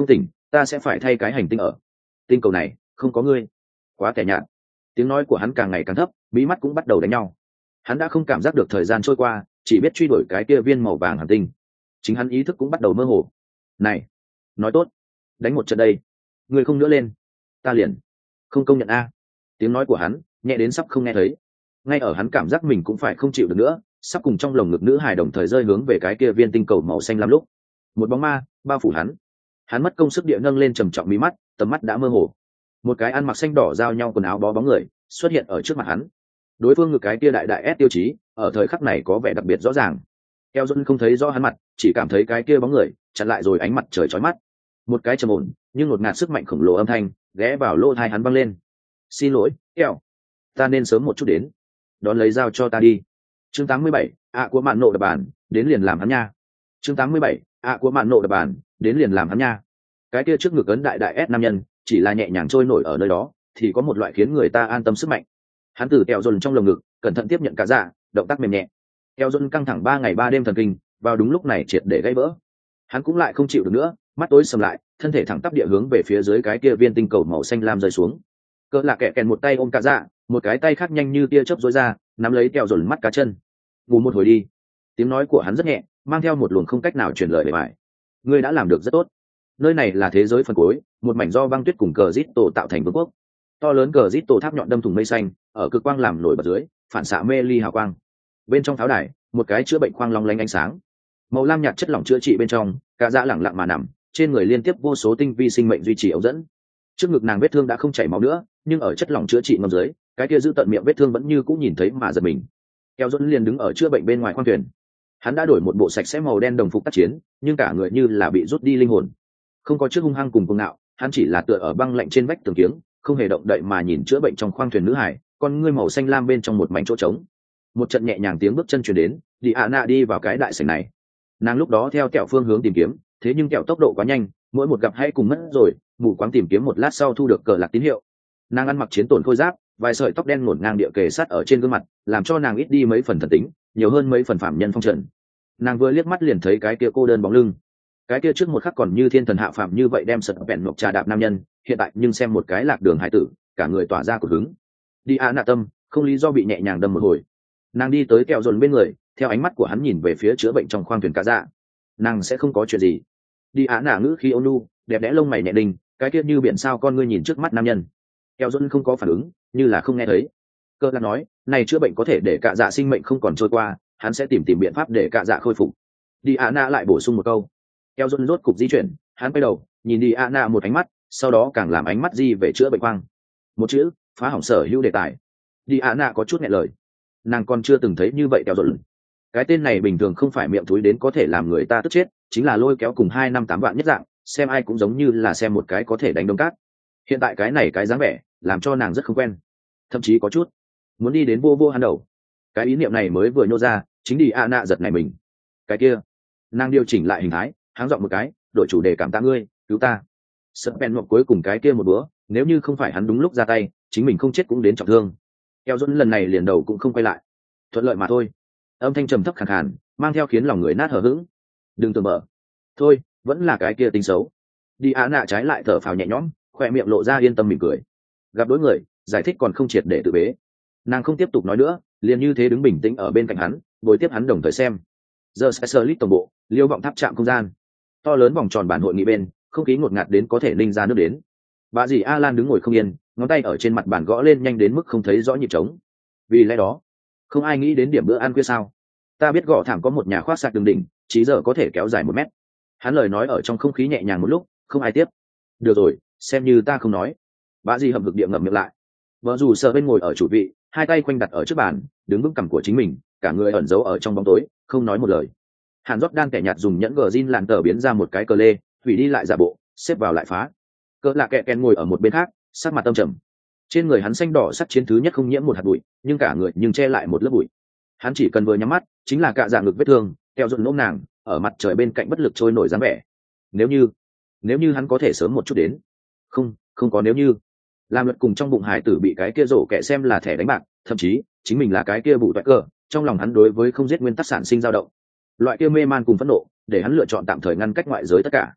ta sẽ phải thay cái hành tinh ở tinh cầu này không có ngươi quá tẻ nhạt. Tiếng nói của hắn càng ngày càng thấp, bí mắt cũng bắt đầu đánh nhau. Hắn đã không cảm giác được thời gian trôi qua, chỉ biết truy đuổi cái kia viên màu vàng hành tinh. Chính hắn ý thức cũng bắt đầu mơ hồ. Này, nói tốt đánh một trận đây, người không nữa lên ta liền không công nhận a. Tiếng nói của hắn nhẹ đến sắp không nghe thấy. Ngay ở hắn cảm giác mình cũng phải không chịu được nữa, sắp cùng trong lồng ngực nữ hài đồng thời rơi hướng về cái kia viên tinh cầu màu xanh lam lúc, một bóng ma bao phủ hắn. Hắn mất công sức địa nâng lên trầm trọng mí mắt, tầm mắt đã mơ hồ. Một cái ăn mặc xanh đỏ giao nhau quần áo bó bóng người xuất hiện ở trước mặt hắn. Đối phương ngực cái kia đại đại S tiêu chí ở thời khắc này có vẻ đặc biệt rõ ràng. Eo Dôn không thấy rõ hắn mặt, chỉ cảm thấy cái kia bóng người chặn lại rồi ánh mặt trời chói mắt. Một cái trầm ổn nhưng ngột ngạt sức mạnh khổng lồ âm thanh ghé vào lỗ tai hắn văng lên. Xin lỗi Eo, ta nên sớm một chút đến. Đón lấy dao cho ta đi. Chương tám mươi bảy, ạ của mạn nộ đập bàn đến liền làm hắn nha. Chương tám mươi bảy, ạ của mạn nộ đập bàn đến liền làm hắn nha. Cái kia trước ngực ấn đại đại S nam nhân chỉ là nhẹ nhàng trôi nổi ở nơi đó thì có một loại khiến người ta an tâm sức mạnh. Hắn từ Eo Dôn trong lồng ngực cẩn thận tiếp nhận cả dạ, động tác mềm nhẹ. Eo Dôn căng thẳng ba ngày ba đêm thần kinh vào đúng lúc này triệt để gãy vỡ. Hắn cũng lại không chịu được nữa, mắt tối sầm lại, thân thể thẳng tắp địa hướng về phía dưới cái kia viên tinh cầu màu xanh lam rơi xuống. Cỡ là kẻ kèn một tay ôm cả dạ, một cái tay khác nhanh như tia chớp rối ra nắm lấy Eo Dôn mắt cá chân. Ngủ một hồi đi. Tiếng nói của hắn rất nhẹ, mang theo một luồng không cách nào truyền lời bề bài. Ngươi đã làm được rất tốt. Nơi này là thế giới phần cuối, một mảnh do băng tuyết cùng cờ rít tổ tạo thành vương quốc. To lớn cờ rít tổ tháp nhọn đâm thủng mây xanh, ở cực quang làm nổi bật dưới phản xạ mê ly hào quang. Bên trong tháo đài, một cái chữa bệnh khoang long lanh ánh sáng, màu lam nhạt chất lỏng chữa trị bên trong, cả dạ lẳng lặng mà nằm, trên người liên tiếp vô số tinh vi sinh mệnh duy trì ống dẫn. Trước ngực nàng vết thương đã không chảy máu nữa, nhưng ở chất lỏng chữa trị ngâm dưới, cái kia giữ tận miệng vết thương vẫn như cũng nhìn thấy mà giật mình. Kéo dẫn liền đứng ở chữa bệnh bên ngoài khoang thuyền. Hắn đã đổi một bộ sạch sẽ màu đen đồng phục tác chiến, nhưng cả người như là bị rút đi linh hồn. Không có trước hung hăng cùng cuồng ngạo, hắn chỉ là tựa ở băng lạnh trên vách tường kiếng, không hề động đậy mà nhìn chữa bệnh trong khoang thuyền nữ hải, con ngươi màu xanh lam bên trong một mảnh chỗ trống. Một trận nhẹ nhàng tiếng bước chân truyền đến, đi ạ nạ đi vào cái đại sảnh này. Nàng lúc đó theo kẹo phương hướng tìm kiếm, thế nhưng kẹo tốc độ quá nhanh, mỗi một gặp hay cùng mất rồi, mù quáng tìm kiếm một lát sau thu được cờ lạc tín hiệu. Nàng ăn mặc chiến tổn khôi giáp, vài sợi tóc đen ngổn ngang địa kề sát ở trên gương mặt, làm cho nàng ít đi mấy phần thần tính, nhiều hơn mấy phần phạm nhân phong trần. Nàng vừa liếc mắt liền thấy cái kia cô đơn bóng lưng, cái kia trước một khắc còn như thiên thần hạ phàm như vậy đem sật vẹn ngọc trà đạp nam nhân, hiện tại nhưng xem một cái lạc đường hải tử, cả người tỏa ra cột hứng. Đi ạ nạ tâm không lý do bị nhẹ nhàng đâm một hồi. Nàng đi tới kẹo dồn bên người, theo ánh mắt của hắn nhìn về phía chữa bệnh trong khoang thuyền cá dạ. Nàng sẽ không có chuyện gì. Đi ạ nạ ngữ khí ôn nhu, đẹp đẽ lông mày nhẹ đình, cái kia như biển sao con ngươi nhìn trước mắt nam nhân. Kẹo dồn không có phản ứng, như là không nghe thấy. Cơ là nói, này chữa bệnh có thể để cả dạ sinh mệnh không còn trôi qua, hắn sẽ tìm tìm biện pháp để cả dạ khôi phục. Đi ạ nạ lại bổ sung một câu. Kẹo dồn rốt cục di chuyển, hắn quay đầu nhìn đi ạ nạ một ánh mắt, sau đó càng làm ánh mắt di về chữa bệnh khoang. Một chữ phá hỏng sở hữu đề tài. Đi ạ nạ có chút nghẹn lời, nàng còn chưa từng thấy như vậy kẹo dồn. Cái tên này bình thường không phải miệng thúi đến có thể làm người ta tức chết, chính là lôi kéo cùng hai năm tám vạn nhất dạng, xem ai cũng giống như là xem một cái có thể đánh đông cát. Hiện tại cái này cái dáng vẻ làm cho nàng rất không quen, thậm chí có chút muốn đi đến vô vô hắn đầu. Cái ý niệm này mới vừa nhô ra, chính đi ạ nạ giật này mình. Cái kia, nàng điều chỉnh lại hình thái, háng giọng một cái, đội chủ đề cảm tạ ngươi cứu ta. Sợ bèn ngọc cuối cùng cái kia một bữa, nếu như không phải hắn đúng lúc ra tay, chính mình không chết cũng đến trọng thương. Keo dôn lần này liền đầu cũng không quay lại, thuận lợi mà thôi. Âm thanh trầm thấp khàn khàn, mang theo khiến lòng người nát hở hững. Đừng tưởng mở, thôi vẫn là cái kia tính xấu. Đi á nạ trái lại thở phào nhẹ nhõm, khoe miệng lộ ra yên tâm mỉm cười. Gặp đối người giải thích còn không triệt để tự bế, nàng không tiếp tục nói nữa, liền như thế đứng bình tĩnh ở bên cạnh hắn, bồi tiếp hắn đồng thời xem. Giờ specialist tổng bộ liêu vọng tháp trạm không gian, to lớn vòng tròn bản hội nghị bên, không khí ngột ngạt đến có thể ninh ra nước đến. Bà dì Alan đứng ngồi không yên, ngón tay ở trên mặt bàn gõ lên nhanh đến mức không thấy rõ nhịp trống. Vì lẽ đó, không ai nghĩ đến điểm bữa ăn khuya sao? Ta biết gõ thảm có một nhà khoác sạc đường đỉnh, chí giờ có thể kéo dài một mét. Hắn lời nói ở trong không khí nhẹ nhàng một lúc, không ai tiếp. Được rồi, xem như ta không nói. Bà dì hậm hực địa ngậm miệng lại. Vợ dù sợ bên ngồi ở chủ vị, hai tay quanh đặt ở trước bàn, đứng vững cằm của chính mình, cả người ẩn giấu ở trong bóng tối, không nói một lời. Hàn Dốc đang kẻ nhạt dùng nhẫn gờ zin làn tờ biến ra một cái cờ lê, hủy đi lại giả bộ, xếp vào lại phá. Cỡ lạ kẹ kèn ngồi ở một bên khác, sắc mặt tâm trầm. Trên người hắn xanh đỏ sắc chiến thứ nhất không nhiễm một hạt bụi, nhưng cả người nhưng che lại một lớp bụi. Hắn chỉ cần vừa nhắm mắt, chính là cả dạng ngực vết thương, keo dồn nôm nàng, ở mặt trời bên cạnh bất lực trôi nổi dáng vẻ. Nếu như, nếu như hắn có thể sớm một chút đến. Không, không có nếu như. Làm luật cùng trong bụng hải tử bị cái kia rổ kẹ xem là thẻ đánh bạc, thậm chí chính mình là cái kia bụ toại cờ, trong lòng hắn đối với không giết nguyên tắc sản sinh dao động. Loại kia mê man cùng phẫn nộ, để hắn lựa chọn tạm thời ngăn cách ngoại giới tất cả.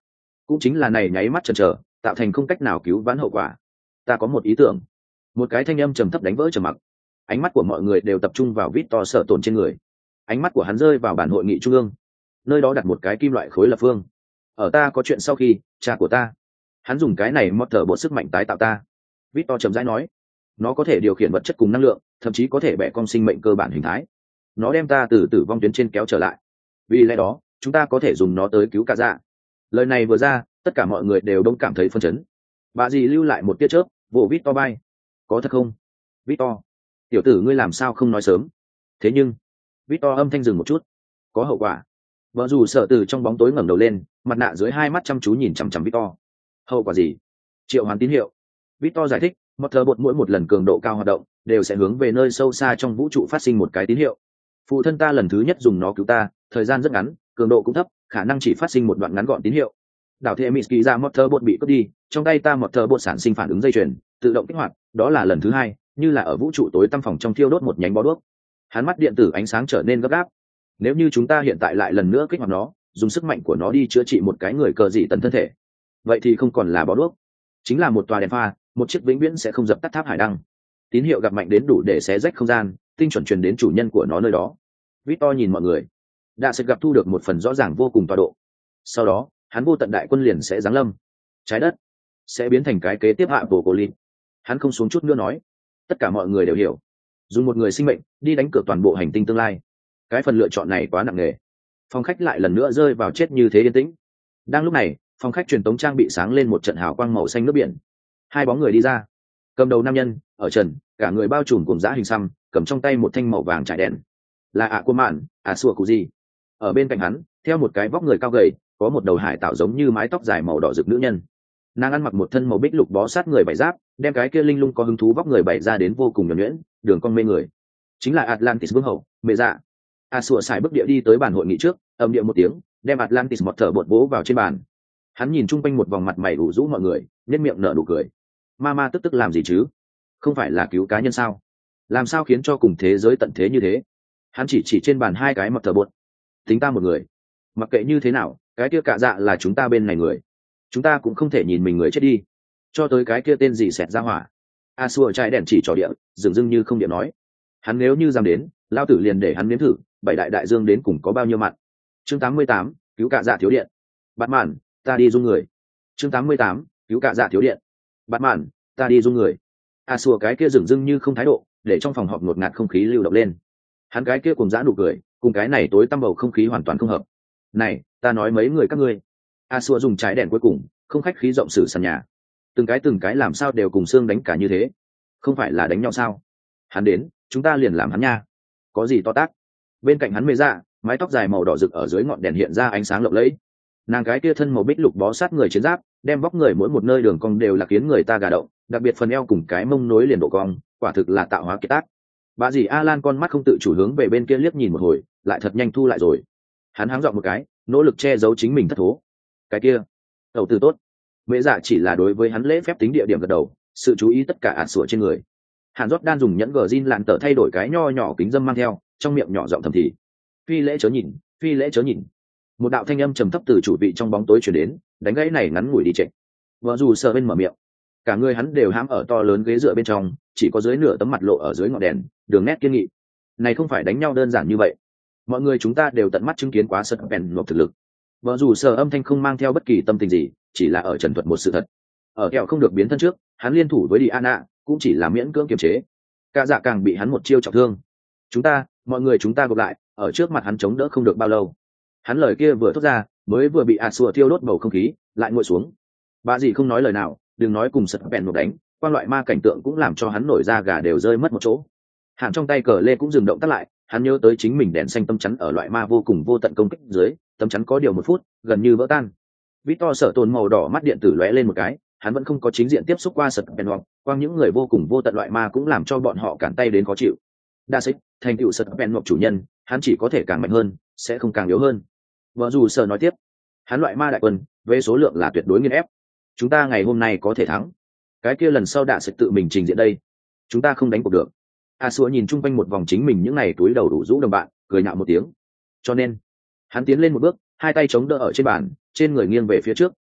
cũng chính là này nháy mắt chần chờ tạo thành không cách nào cứu vãn hậu quả. Ta có một ý tưởng. Một cái thanh âm trầm thấp đánh vỡ trầm mặc. Ánh mắt của mọi người đều tập trung vào Victor Sở Tồn trên người. Ánh mắt của hắn rơi vào bản hội nghị trung ương, nơi đó đặt một cái kim loại khối lập phương. Ở ta có chuyện sau khi cha của ta, hắn dùng cái này mót thở bộ sức mạnh tái tạo ta. Victor trầm rãi nói, nó có thể điều khiển vật chất cùng năng lượng, thậm chí có thể bẻ cong sinh mệnh cơ bản hình thái. Nó đem ta từ tử vong tuyến trên kéo trở lại. Vì lẽ đó chúng ta có thể dùng nó tới cứu cả dạ. Lời này vừa ra, tất cả mọi người đều đông cảm thấy phân chấn. Bà dì lưu lại một tia chớp, vỗ Victor bay. Có thật không? Victor, tiểu tử ngươi làm sao không nói sớm? Thế nhưng, Victor âm thanh dừng một chút. Có hậu quả. Vợ dù sợ từ trong bóng tối ngẩng đầu lên, mặt nạ dưới hai mắt chăm chú nhìn chằm chằm Victor. Hậu quả gì? Triệu hoán tín hiệu. Victor giải thích, một thờ bột mỗi một lần cường độ cao hoạt động, đều sẽ hướng về nơi sâu xa trong vũ trụ phát sinh một cái tín hiệu. Phụ thân ta lần thứ nhất dùng nó cứu ta, thời gian rất ngắn, cường độ cũng thấp, khả năng chỉ phát sinh một đoạn ngắn gọn tín hiệu. Đảo thế Mitsuki ra một thờ bột bị cướp đi, trong tay ta một thờ bột sản sinh phản ứng dây chuyền, tự động kích hoạt, đó là lần thứ hai, như là ở vũ trụ tối tăm phòng trong thiêu đốt một nhánh bó đuốc. Hắn mắt điện tử ánh sáng trở nên gấp gáp. Nếu như chúng ta hiện tại lại lần nữa kích hoạt nó, dùng sức mạnh của nó đi chữa trị một cái người cờ dị tấn thân thể, vậy thì không còn là bó đuốc, chính là một tòa đèn pha, một chiếc vĩnh viễn sẽ không dập tắt tháp hải đăng. Tín hiệu gặp mạnh đến đủ để xé rách không gian, tinh chuẩn truyền đến chủ nhân của nó nơi đó. Victor nhìn mọi người, đã sẽ gặp thu được một phần rõ ràng vô cùng tọa độ. Sau đó, hắn vô tận đại quân liền sẽ giáng lâm, trái đất sẽ biến thành cái kế tiếp hạ bộ cô linh. Hắn không xuống chút nữa nói, tất cả mọi người đều hiểu, dùng một người sinh mệnh đi đánh cược toàn bộ hành tinh tương lai, cái phần lựa chọn này quá nặng nề. Phòng khách lại lần nữa rơi vào chết như thế yên tĩnh. Đang lúc này, phòng khách truyền tống trang bị sáng lên một trận hào quang màu xanh nước biển. Hai bóng người đi ra. Cầm đầu nam nhân ở trần, cả người bao trùm cùng dã hình xăm, cầm trong tay một thanh màu vàng trải đèn, là ạ cô mạn ạ xua cụ gì. Ở bên cạnh hắn, theo một cái vóc người cao gầy, có một đầu hải tạo giống như mái tóc dài màu đỏ rực nữ nhân. Nàng ăn mặc một thân màu bích lục bó sát người bảy giáp, đem cái kia linh lung có hứng thú vóc người bày ra đến vô cùng nhuần nhuyễn, đường cong mê người. Chính là Atlantis vương hậu, mẹ dạ. A sủa xài bước địa đi tới bàn hội nghị trước, âm điệu một tiếng, đem Atlantis một thở bột vỗ vào trên bàn. Hắn nhìn chung quanh một vòng mặt mày ủ rũ mọi người, nhếch miệng nở nụ cười. Mama tức tức làm gì chứ? Không phải là cứu cá nhân sao? Làm sao khiến cho cùng thế giới tận thế như thế? Hắn chỉ chỉ trên bàn hai cái mặt thở bột. Tính ta một người. Mặc kệ như thế nào, cái kia cả dạ là chúng ta bên này người. Chúng ta cũng không thể nhìn mình người chết đi. Cho tới cái kia tên gì xẹt ra hỏa. A sủa trái đèn chỉ trò địa, dường dưng như không điện nói. Hắn nếu như dám đến, lao tử liền để hắn nếm thử, bảy đại đại dương đến cùng có bao nhiêu mặt. Chương tám mươi tám, cứu cả dạ thiếu điện. Bắt màn, ta đi dung người. Chương tám mươi tám, cứu cả dạ thiếu điện. Bắt màn, ta đi dung người. A sủa cái kia dường dưng như không thái độ, để trong phòng họp ngột ngạt không khí lưu động lên. Hắn cái kia cùng dã nụ cười, cùng cái này tối tăm bầu không khí hoàn toàn không hợp. Này, ta nói mấy người các ngươi. A sủa dùng trái đèn cuối cùng, không khách khí rộng sử sàn nhà. Từng cái từng cái làm sao đều cùng xương đánh cả như thế. Không phải là đánh nhau sao? Hắn đến, chúng ta liền làm hắn nha. Có gì to tác? Bên cạnh hắn mê dạ, mái tóc dài màu đỏ rực ở dưới ngọn đèn hiện ra ánh sáng lộng lẫy. Nàng cái kia thân màu bích lục bó sát người chiến giáp, đem vóc người mỗi một nơi đường cong đều là khiến người ta gà động, đặc biệt phần eo cùng cái mông nối liền độ cong, quả thực là tạo hóa kiệt tác. Bà dì Alan con mắt không tự chủ hướng về bên kia liếc nhìn một hồi, lại thật nhanh thu lại rồi. Hắn háng dọn một cái, nỗ lực che giấu chính mình thất thố. Cái kia, đầu tư tốt. Mẹ dạ chỉ là đối với hắn lễ phép tính địa điểm gật đầu, sự chú ý tất cả ạt sủa trên người. Hàn Rót đan dùng nhẫn gờ zin lạn tờ thay đổi cái nho nhỏ kính dâm mang theo, trong miệng nhỏ giọng thầm thì. Phi lễ chớ nhìn, phi lễ chớ nhìn. Một đạo thanh âm trầm thấp từ chủ vị trong bóng tối truyền đến, đánh gãy này ngắn ngủi đi trệ. Vợ dù sờ bên mở miệng, cả người hắn đều hãm ở to lớn ghế dựa bên trong, chỉ có dưới nửa tấm mặt lộ ở dưới ngọn đèn, đường nét kiên nghị. Này không phải đánh nhau đơn giản như vậy. Mọi người chúng ta đều tận mắt chứng kiến quá sật bèn nộp thực lực. Vợ dù sờ âm thanh không mang theo bất kỳ tâm tình gì, chỉ là ở trần thuật một sự thật. Ở kẹo không được biến thân trước, hắn liên thủ với Diana, cũng chỉ là miễn cưỡng kiềm chế. Cả dạ càng bị hắn một chiêu trọng thương. Chúng ta, mọi người chúng ta gộp lại, ở trước mặt hắn chống đỡ không được bao lâu. Hắn lời kia vừa thốt ra, mới vừa bị Asua thiêu đốt bầu không khí, lại nguội xuống. Bà gì không nói lời nào, đừng nói cùng sật bèn một đánh, quan loại ma cảnh tượng cũng làm cho hắn nổi da gà đều rơi mất một chỗ. Hàn trong tay cờ lê cũng dừng động tắt lại, hắn nhớ tới chính mình đèn xanh tâm chắn ở loại ma vô cùng vô tận công kích dưới, tâm chắn có điều một phút, gần như vỡ tan. Victor sở tồn màu đỏ mắt điện tử lóe lên một cái, hắn vẫn không có chính diện tiếp xúc qua sật bèn hoặc, quang những người vô cùng vô tận loại ma cũng làm cho bọn họ cản tay đến khó chịu. Đa xích, thành tựu sật bèn hoặc chủ nhân, hắn chỉ có thể càng mạnh hơn, sẽ không càng yếu hơn. Vợ dù sở nói tiếp, hắn loại ma đại quân, về số lượng là tuyệt đối nghiền ép. Chúng ta ngày hôm nay có thể thắng. Cái kia lần sau đã sẽ tự mình trình diện đây. Chúng ta không đánh cuộc được. A Sủa nhìn chung quanh một vòng chính mình những ngày túi đầu đủ rũ đồng bạn, cười nhạo một tiếng. Cho nên, hắn tiến lên một bước, hai tay chống đỡ ở trên bàn, trên người nghiêng về phía trước,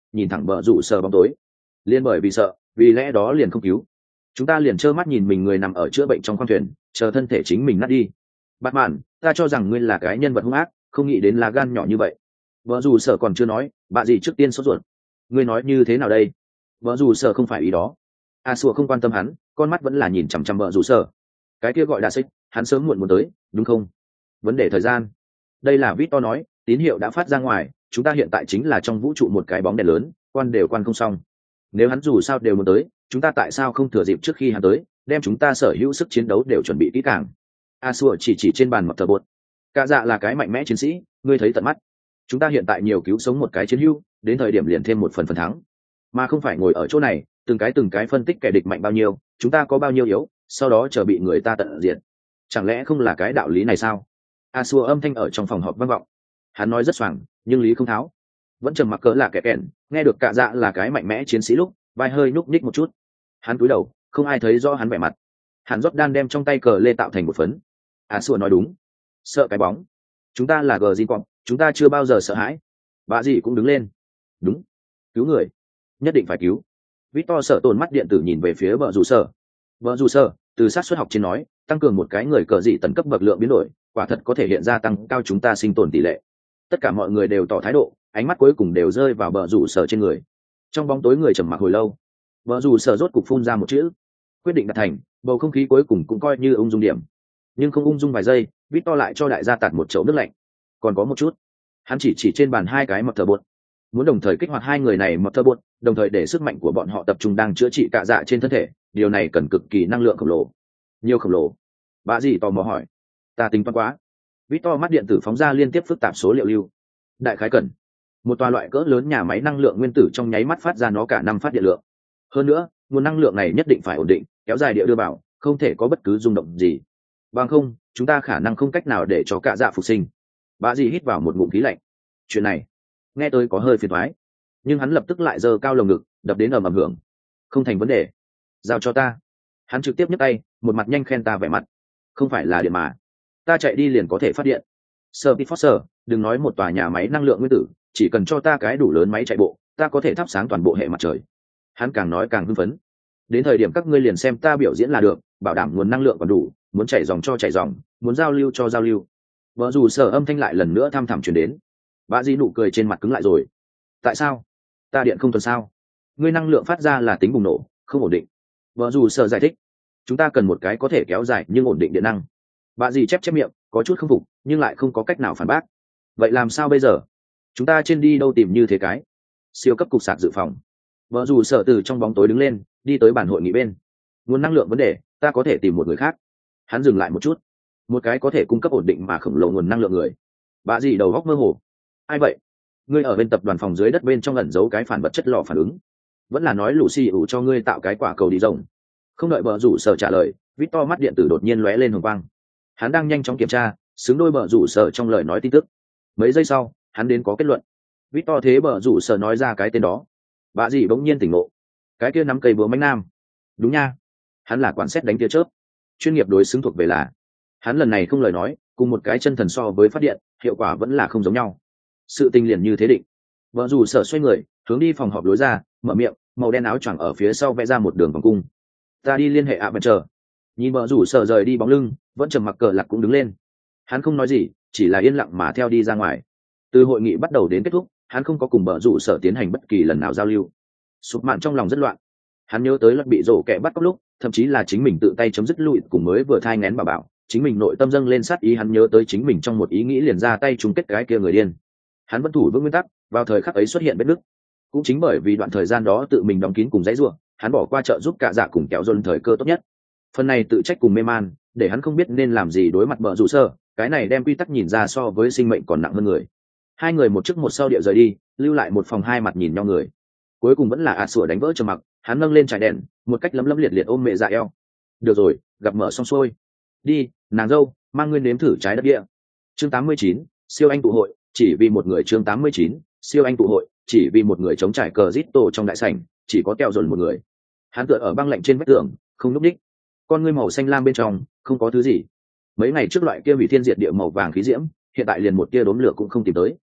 nhìn thẳng bờ rủ sở bóng tối. Liên bởi vì sợ, vì lẽ đó liền không cứu. Chúng ta liền trơ mắt nhìn mình người nằm ở chữa bệnh trong khoang thuyền, chờ thân thể chính mình nát đi. Bạn mạn, ta cho rằng ngươi là cái nhân vật hung ác, không nghĩ đến là gan nhỏ như vậy. Bờ rủ sở còn chưa nói, bạn gì trước tiên sốt ruột. Ngươi nói như thế nào đây? Bờ rủ sở không phải ý đó. A Sủa không quan tâm hắn, con mắt vẫn là nhìn chằm chằm bờ rủ sở. Cái kia gọi đa xích, hắn sớm muộn muốn tới, đúng không? Vấn đề thời gian. Đây là Victor nói, tín hiệu đã phát ra ngoài, chúng ta hiện tại chính là trong vũ trụ một cái bóng đèn lớn, quan đều quan không xong. Nếu hắn dù sao đều muốn tới, chúng ta tại sao không thừa dịp trước khi hắn tới, đem chúng ta sở hữu sức chiến đấu đều chuẩn bị kỹ càng. A Sủa chỉ chỉ trên bàn mập thờ bột. Cả dạ là cái mạnh mẽ chiến sĩ, ngươi thấy tận mắt. Chúng ta hiện tại nhiều cứu sống một cái chiến hữu, đến thời điểm liền thêm một phần phần thắng, mà không phải ngồi ở chỗ này, từng cái từng cái phân tích kẻ địch mạnh bao nhiêu, chúng ta có bao nhiêu yếu, sau đó chờ bị người ta tận diệt. Chẳng lẽ không là cái đạo lý này sao? A Sủa âm thanh ở trong phòng họp vang vọng. Hắn nói rất xoàng, nhưng lý không tháo. Vẫn trầm mặc cỡ là kẻ kẹn, nghe được cả dạ là cái mạnh mẽ chiến sĩ lúc, vai hơi nhúc nhích một chút. Hắn cúi đầu, không ai thấy rõ hắn vẻ mặt. Hắn rót đan đem trong tay cờ lê tạo thành một phấn. A Sủa nói đúng, sợ cái bóng. Chúng ta là gờ gì còn, chúng ta chưa bao giờ sợ hãi. Bà gì cũng đứng lên. Đúng, cứu người, nhất định phải cứu. Victor sợ tổn mắt điện tử nhìn về phía vợ rủ sở. Vợ rủ sở, từ sát xuất học trên nói, tăng cường một cái người cờ dị tấn cấp bậc lượng biến đổi, quả thật có thể hiện ra tăng cao chúng ta sinh tồn tỷ lệ. Tất cả mọi người đều tỏ thái độ, ánh mắt cuối cùng đều rơi vào vợ rủ sở trên người. Trong bóng tối người trầm mặc hồi lâu, vợ rủ sở rốt cục phun ra một chữ, quyết định đạt thành. Bầu không khí cuối cùng cũng coi như ung dung điểm, nhưng không ung dung vài giây, Victor lại cho đại gia tạt một chậu nước lạnh. Còn có một chút, hắn chỉ chỉ trên bàn hai cái mập thờ bột, muốn đồng thời kích hoạt hai người này mập thờ bột, đồng thời để sức mạnh của bọn họ tập trung đang chữa trị cạ dạ trên thân thể. Điều này cần cực kỳ năng lượng khổng lồ. Nhiều khổng lồ? Bà gì tò mò hỏi. Ta tính toán quá. Victor mắt điện tử phóng ra liên tiếp phức tạp số liệu lưu. Đại khái cần một tòa loại cỡ lớn nhà máy năng lượng nguyên tử trong nháy mắt phát ra nó cả năm phát điện lượng. Hơn nữa, nguồn năng lượng này nhất định phải ổn định, kéo dài địa đưa vào, không thể có bất cứ rung động gì. Bằng không, chúng ta khả năng không cách nào để cho cạ dạ phục sinh. Bà gì hít vào một ngụm khí lạnh. Chuyện này, nghe tôi có hơi phiền toái, nhưng hắn lập tức lại giơ cao lồng ngực, đập đến ầm ầm hưởng. Không thành vấn đề, giao cho ta. Hắn trực tiếp nhấc tay, một mặt nhanh khen ta vẻ mặt. Không phải là điện mà, ta chạy đi liền có thể phát điện. Sir Pitfoster, đừng nói một tòa nhà máy năng lượng nguyên tử, chỉ cần cho ta cái đủ lớn máy chạy bộ, ta có thể thắp sáng toàn bộ hệ mặt trời. Hắn càng nói càng hưng phấn. Đến thời điểm các ngươi liền xem ta biểu diễn là được, bảo đảm nguồn năng lượng còn đủ, muốn chảy dòng cho chảy dòng, muốn giao lưu cho giao lưu. Vợ dù sở âm thanh lại lần nữa thăm thẳm truyền đến. Bà Di nụ cười trên mặt cứng lại rồi. Tại sao? Ta điện không tuần sao? Ngươi năng lượng phát ra là tính bùng nổ, không ổn định. Vợ dù sở giải thích. Chúng ta cần một cái có thể kéo dài nhưng ổn định điện năng. Bà Di chép chép miệng, có chút không phục, nhưng lại không có cách nào phản bác. Vậy làm sao bây giờ? Chúng ta trên đi đâu tìm như thế cái? Siêu cấp cục sạc dự phòng. Vợ dù sở từ trong bóng tối đứng lên, đi tới bàn hội nghị bên. Nguồn năng lượng vấn đề, ta có thể tìm một người khác. Hắn dừng lại một chút. Một cái có thể cung cấp ổn định mà khổng lồ nguồn năng lượng người. Bà Di đầu góc mơ hồ. Ai vậy? Ngươi ở bên tập đoàn phòng dưới đất bên trong ẩn giấu cái phản vật chất lò phản ứng, vẫn là nói Lucy ủ cho ngươi tạo cái quả cầu đi rồng? Không đợi bờ rủ sở trả lời, Victor mắt điện tử đột nhiên lóe lên hồng quang. Hắn đang nhanh chóng kiểm tra, xứng đôi bờ rủ sở trong lời nói tin tức. Mấy giây sau, hắn đến có kết luận. Victor thế bờ rủ sở nói ra cái tên đó. Bà dì bỗng nhiên tỉnh ngộ. Cái kia nắm cây búa mánh nam. Đúng nha, hắn là quản xét đánh tia chớp, chuyên nghiệp đối xứng thuộc về là. Hắn lần này không lời nói, cùng một cái chân thần so với phát điện, hiệu quả vẫn là không giống nhau. Sự tình liền như thế định. Vợ rủ sở xoay người, hướng đi phòng họp lối ra, mở miệng, màu đen áo choàng ở phía sau vẽ ra một đường vòng cung. Ta đi liên hệ ạ vẫn chờ. Nhìn vợ rủ sở rời đi bóng lưng, vẫn trầm mặc cờ lạc cũng đứng lên. Hắn không nói gì, chỉ là yên lặng mà theo đi ra ngoài. Từ hội nghị bắt đầu đến kết thúc, hắn không có cùng vợ rủ sở tiến hành bất kỳ lần nào giao lưu. Sụp mạn trong lòng rất loạn. Hắn nhớ tới luật bị rổ kẻ bắt cóc lúc, thậm chí là chính mình tự tay chấm dứt lụi cùng mới vừa thai ngén bà bảo, chính mình nội tâm dâng lên sát ý. Hắn nhớ tới chính mình trong một ý nghĩ liền ra tay chung kết cái kia người điên. Hắn vẫn thủ vững nguyên tắc, vào thời khắc ấy xuất hiện vết nứt. Cũng chính bởi vì đoạn thời gian đó tự mình đóng kín cùng dãy rủa, hắn bỏ qua trợ giúp cả dạ cùng kéo dồn thời cơ tốt nhất. Phần này tự trách cùng mê man, để hắn không biết nên làm gì đối mặt bờ rủ sơ, cái này đem quy tắc nhìn ra so với sinh mệnh còn nặng hơn người. Hai người một trước một sau điệu rời đi, lưu lại một phòng hai mặt nhìn nhau người. Cuối cùng vẫn là ạt sủa đánh vỡ trầm mặc, hắn nâng lên trải đèn, một cách lấm lấm liệt liệt ôm mẹ dạ eo. Được rồi, gặp mở xong xuôi. Đi, nàng dâu, mang ngươi nếm thử trái đất địa. Chương tám mươi chín, siêu anh tụ hội, chỉ vì một người. Chương tám mươi chín, siêu anh tụ hội, chỉ vì một người. Chống trải cờ rít tổ trong đại sảnh, chỉ có kẹo dồn một người. Hắn tựa ở băng lạnh trên vách tường, không núp đích. Con ngươi màu xanh lam bên trong, không có thứ gì. Mấy ngày trước loại kia hủy thiên diệt địa màu vàng khí diễm, hiện tại liền một tia đốm lửa cũng không tìm tới.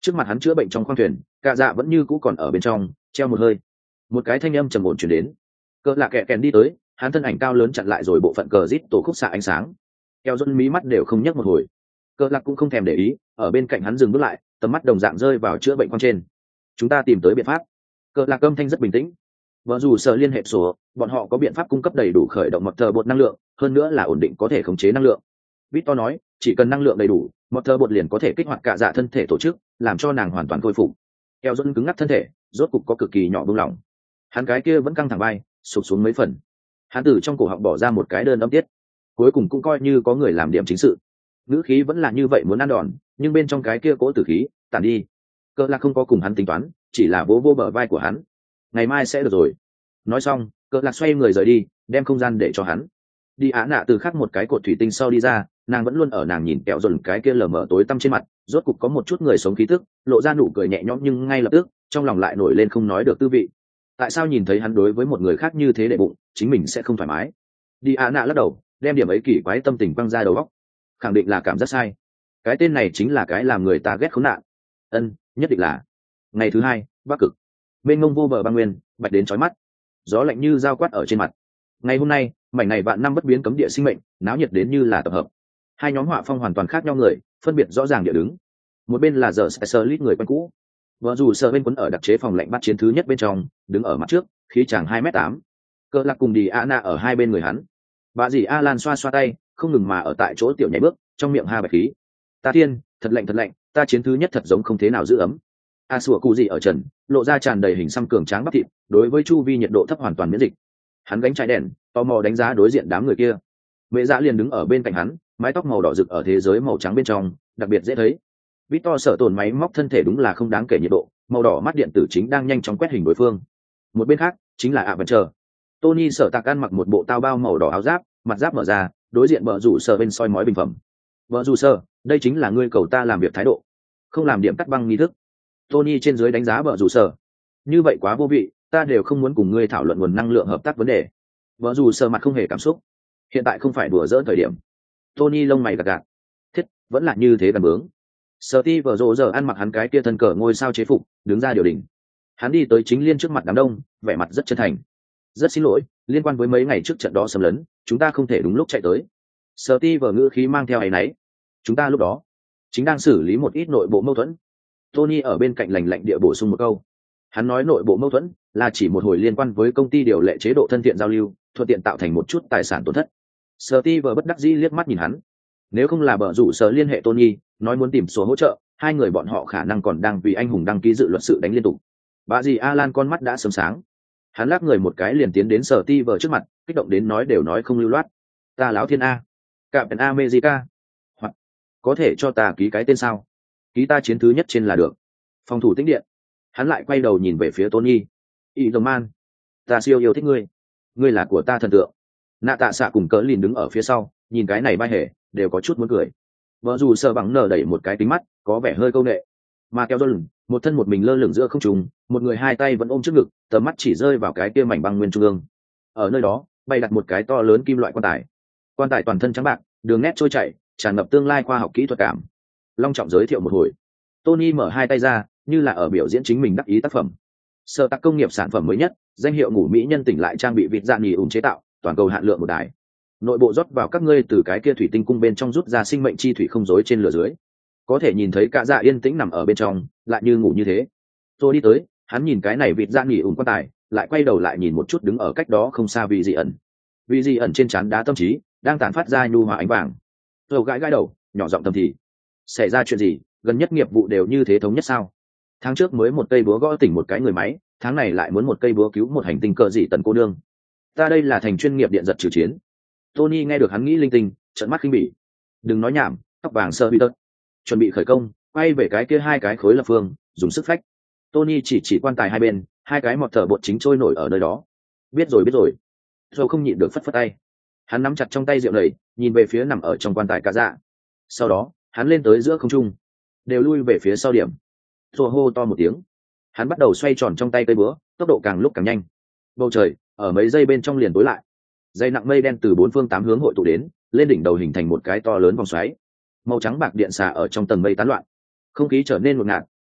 trước mặt hắn chữa bệnh trong khoang thuyền, cạ dạ vẫn như cũ còn ở bên trong treo một hơi. Một cái thanh âm trầm ổn chuyển đến, cỡ lạ kẹ kèn đi tới, hắn thân ảnh cao lớn chặn lại rồi bộ phận cờ rít tổ khúc xạ ánh sáng. Keo Dôn mí mắt đều không nhấc một hồi, cỡ lạc cũng không thèm để ý, ở bên cạnh hắn dừng bước lại, tầm mắt đồng dạng rơi vào chữa bệnh khoang trên. Chúng ta tìm tới biện pháp. Cỡ lạc âm thanh rất bình tĩnh. Vợ dù sở liên hệ số, bọn họ có biện pháp cung cấp đầy đủ khởi động một tờ bột năng lượng, hơn nữa là ổn định có thể khống chế năng lượng. Victor nói, chỉ cần năng lượng đầy đủ, một tờ bột liền có thể kích hoạt cả dạ thân thể tổ chức, làm cho nàng hoàn toàn khôi phục. Keo Dôn cứng ngắc thân thể, rốt cục có cực kỳ nhỏ buông lỏng. Hắn cái kia vẫn căng thẳng vai, sụp xuống mấy phần. Hắn từ trong cổ họng bỏ ra một cái đơn âm tiết, cuối cùng cũng coi như có người làm điểm chính sự. Ngữ khí vẫn là như vậy muốn ăn đòn, nhưng bên trong cái kia cỗ tử khí tản đi. Cỡ lạc không có cùng hắn tính toán, chỉ là vỗ vô bờ vai của hắn. Ngày mai sẽ được rồi. Nói xong, cỡ lạc xoay người rời đi, đem không gian để cho hắn. Đi Á Nạ từ khắc một cái cột thủy tinh sau đi ra, nàng vẫn luôn ở nàng nhìn Kẹo Dồn cái kia lờ mờ tối tăm trên mặt, rốt cục có một chút người sống khí tức, lộ ra nụ cười nhẹ nhõm, nhưng ngay lập tức trong lòng lại nổi lên không nói được tư vị. Tại sao nhìn thấy hắn đối với một người khác như thế đệ bụng, chính mình sẽ không thoải mái? Đi Á Nạ lắc đầu, đem điểm ấy kỳ quái tâm tình quăng ra đầu óc. Khẳng định là cảm giác sai. Cái tên này chính là cái làm người ta ghét khốn nạn. Ân, nhất định là. Ngày thứ hai, Bắc Cực. Mênh mông vô bờ băng nguyên, bạch đến chói mắt. Gió lạnh như dao quát ở trên mặt. Ngày hôm nay, mảnh này vạn năm bất biến cấm địa sinh mệnh, náo nhiệt đến như là tập hợp. Hai nhóm họa phong hoàn toàn khác nhau người, phân biệt rõ ràng địa đứng. Một bên là giờ Specialist người quen cũ. Vợ dù sợ bên quấn ở đặc chế phòng lạnh bắt chiến thứ nhất bên trong, đứng ở mặt trước, khí chàng hai mét tám. Cỡ lạc cùng đi Ana ở hai bên người hắn. Bà dì Alan xoa xoa tay, không ngừng mà ở tại chỗ tiểu nhảy bước, trong miệng ha bạch khí. Ta thiên, thật lạnh thật lạnh, ta chiến thứ nhất thật giống không thế nào giữ ấm. A sủa cụ gì ở trần, lộ ra tràn đầy hình xăm cường tráng bắp thịt, đối với chu vi nhiệt độ thấp hoàn toàn miễn dịch. Hắn gánh trái đèn, tò mò đánh giá đối diện đám người kia. Mẹ Dạ liền đứng ở bên cạnh hắn, mái tóc màu đỏ rực ở thế giới màu trắng bên trong, đặc biệt dễ thấy. Victor sở tổn máy móc thân thể đúng là không đáng kể nhiệt độ, màu đỏ mắt điện tử chính đang nhanh chóng quét hình đối phương. Một bên khác chính là ạ vẫn chờ. Tony sở tạc ăn mặc một bộ tao bao màu đỏ áo giáp, mặt giáp mở ra, đối diện bờ rủ sở bên soi mói bình phẩm. Bờ rủ sở, đây chính là ngươi cầu ta làm việc thái độ, không làm điểm cắt băng nghi thức. Tony trên dưới đánh giá bờ rủ sở. Như vậy quá vô vị, ta đều không muốn cùng ngươi thảo luận nguồn năng lượng hợp tác vấn đề. Bờ rủ sở mặt không hề cảm xúc. Hiện tại không phải đùa dỡ thời điểm. Tony lông mày gạt gạt. Thiết, vẫn là như thế gần bướng. Steve giờ giờ ăn mặc hắn cái kia thân cờ ngôi sao chế phục, đứng ra điều đình. Hắn đi tới chính liên trước mặt đám đông, vẻ mặt rất chân thành. Rất xin lỗi, liên quan với mấy ngày trước trận đó xâm lấn, chúng ta không thể đúng lúc chạy tới. Steve ngữ khí mang theo áy náy. Chúng ta lúc đó chính đang xử lý một ít nội bộ mâu thuẫn. Tony ở bên cạnh lành lạnh địa bổ sung một câu. Hắn nói nội bộ mâu thuẫn là chỉ một hồi liên quan với công ty điều lệ chế độ thân thiện giao lưu, thuận tiện tạo thành một chút tài sản tổn thất. Steve bất đắc dĩ liếc mắt nhìn hắn. Nếu không là bờ rủ sở liên hệ Tony, nói muốn tìm số hỗ trợ, hai người bọn họ khả năng còn đang vì anh hùng đăng ký dự luật sự đánh liên tục. Bà dì Alan con mắt đã sớm sáng. Hắn lắc người một cái liền tiến đến Steve trước mặt, kích động đến nói đều nói không lưu loát. Ta láo thiên a, Captain America, hoặc có thể cho ta ký cái tên sao? Ký ta chiến thứ nhất trên là được. Phòng thủ tĩnh điện. Hắn lại quay đầu nhìn về phía Tony. Y đồng man, ta siêu yêu thích ngươi, ngươi là của ta thần tượng. Nạ tạ xạ cùng cỡ lìn đứng ở phía sau, nhìn cái này vai hề, đều có chút muốn cười. Vợ dù sợ bằng nở đẩy một cái kính mắt, có vẻ hơi câu nệ. Mà kéo John, một thân một mình lơ lửng giữa không trung, một người hai tay vẫn ôm trước ngực, tầm mắt chỉ rơi vào cái kia mảnh băng nguyên trung ương. Ở nơi đó, bày đặt một cái to lớn kim loại quan tài. Quan tài toàn thân trắng bạc, đường nét trôi chảy, tràn ngập tương lai khoa học kỹ thuật cảm. Long trọng giới thiệu một hồi. Tony mở hai tay ra, như là ở biểu diễn chính mình đắc ý tác phẩm. Sở tác công nghiệp sản phẩm mới nhất, danh hiệu ngủ mỹ nhân tỉnh lại trang bị vịt dạng nhì ủng chế tạo, toàn cầu hạn lượng một đài. Nội bộ rót vào các ngươi từ cái kia thủy tinh cung bên trong rút ra sinh mệnh chi thủy không rối trên lửa dưới. Có thể nhìn thấy cả dạ yên tĩnh nằm ở bên trong, lại như ngủ như thế. Tôi đi tới, hắn nhìn cái này vịt dạng nhì ủng quan tài, lại quay đầu lại nhìn một chút đứng ở cách đó không xa vì dị ẩn. Vì dị ẩn trên trán đá tâm trí, đang tản phát ra nhu hòa ánh vàng. Tôi gãi gãi đầu, nhỏ giọng thầm thì. Xảy ra chuyện gì, gần nhất nghiệp vụ đều như thế thống nhất sao? Tháng trước mới một cây búa gõ tỉnh một cái người máy, tháng này lại muốn một cây búa cứu một hành tinh cờ dị tần cô nương. Ta đây là thành chuyên nghiệp điện giật trừ chiến. Tony nghe được hắn nghĩ linh tinh, trợn mắt khinh bỉ. Đừng nói nhảm, tóc vàng sơ bị tật. Chuẩn bị khởi công, quay về cái kia hai cái khối lập phương, dùng sức phách. Tony chỉ chỉ quan tài hai bên, hai cái mọt thở bột chính trôi nổi ở nơi đó. Biết rồi biết rồi. Rồi không nhịn được phất phất tay. Hắn nắm chặt trong tay rượu nầy, nhìn về phía nằm ở trong quan tài cả dạ. Sau đó, hắn lên tới giữa không trung, đều lui về phía sau điểm. Rồi hô to một tiếng. Hắn bắt đầu xoay tròn trong tay cây búa, tốc độ càng lúc càng nhanh. Bầu trời ở mấy giây bên trong liền tối lại. Dây nặng mây đen từ bốn phương tám hướng hội tụ đến, lên đỉnh đầu hình thành một cái to lớn vòng xoáy. Màu trắng bạc điện xà ở trong tầng mây tán loạn. Không khí trở nên ngột ngạt,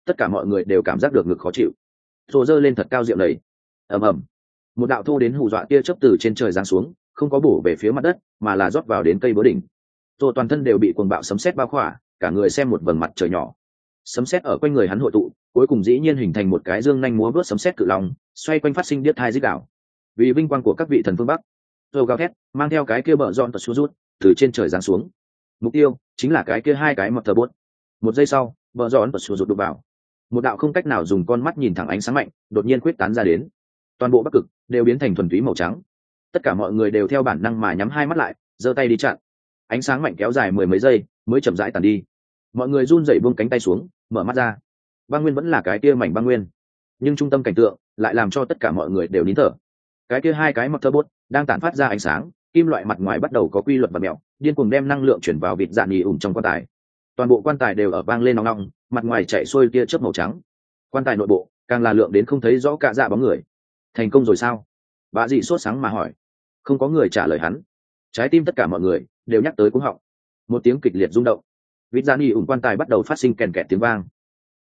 tất cả mọi người đều cảm giác được ngực khó chịu. Rồ giơ lên thật cao rượu đầy. Ầm ầm. Một đạo thô đến hù dọa tia chớp từ trên trời giáng xuống, không có bổ về phía mặt đất, mà là rót vào đến cây búa đỉnh. Rồ toàn thân đều bị cuồng bạo sấm sét bao khỏa, cả người xem một vầng mặt trời nhỏ. Sấm sét ở quanh người hắn hội tụ, cuối cùng dĩ nhiên hình thành một cái dương nhanh múa vớt sấm sét cự long, xoay quanh phát sinh điếc thai rít đảo. Vì vinh quang của các vị thần phương Bắc, Rồ gào thét, mang theo cái kia bờ giòn tật xuống rút, từ trên trời giáng xuống. Mục tiêu chính là cái kia hai cái mập thờ bốt. Một giây sau, bờ giòn tật xuống rút đụng vào. Một đạo không cách nào dùng con mắt nhìn thẳng ánh sáng mạnh, đột nhiên quyết tán ra đến. Toàn bộ Bắc Cực đều biến thành thuần túy màu trắng. Tất cả mọi người đều theo bản năng mà nhắm hai mắt lại, giơ tay đi chặn. Ánh sáng mạnh kéo dài mười mấy giây, mới chậm rãi tàn đi. Mọi người run rẩy buông cánh tay xuống, mở mắt ra. Băng nguyên vẫn là cái kia mảnh băng nguyên, nhưng trung tâm cảnh tượng lại làm cho tất cả mọi người đều nín thở. Cái kia hai cái mặc thơ bốt đang tản phát ra ánh sáng, kim loại mặt ngoài bắt đầu có quy luật và mèo, điên cuồng đem năng lượng chuyển vào vịt dạn nhì ủng trong quan tài. Toàn bộ quan tài đều ở vang lên nóng nóng, mặt ngoài chạy xuôi tia chớp màu trắng. Quan tài nội bộ càng là lượng đến không thấy rõ cả dạ bóng người. Thành công rồi sao? Bà dì sốt sáng mà hỏi. Không có người trả lời hắn. Trái tim tất cả mọi người đều nhắc tới cuống họng. Một tiếng kịch liệt rung động. Vịt dạn nhì ủng quan tài bắt đầu phát sinh kèn kẹt tiếng vang.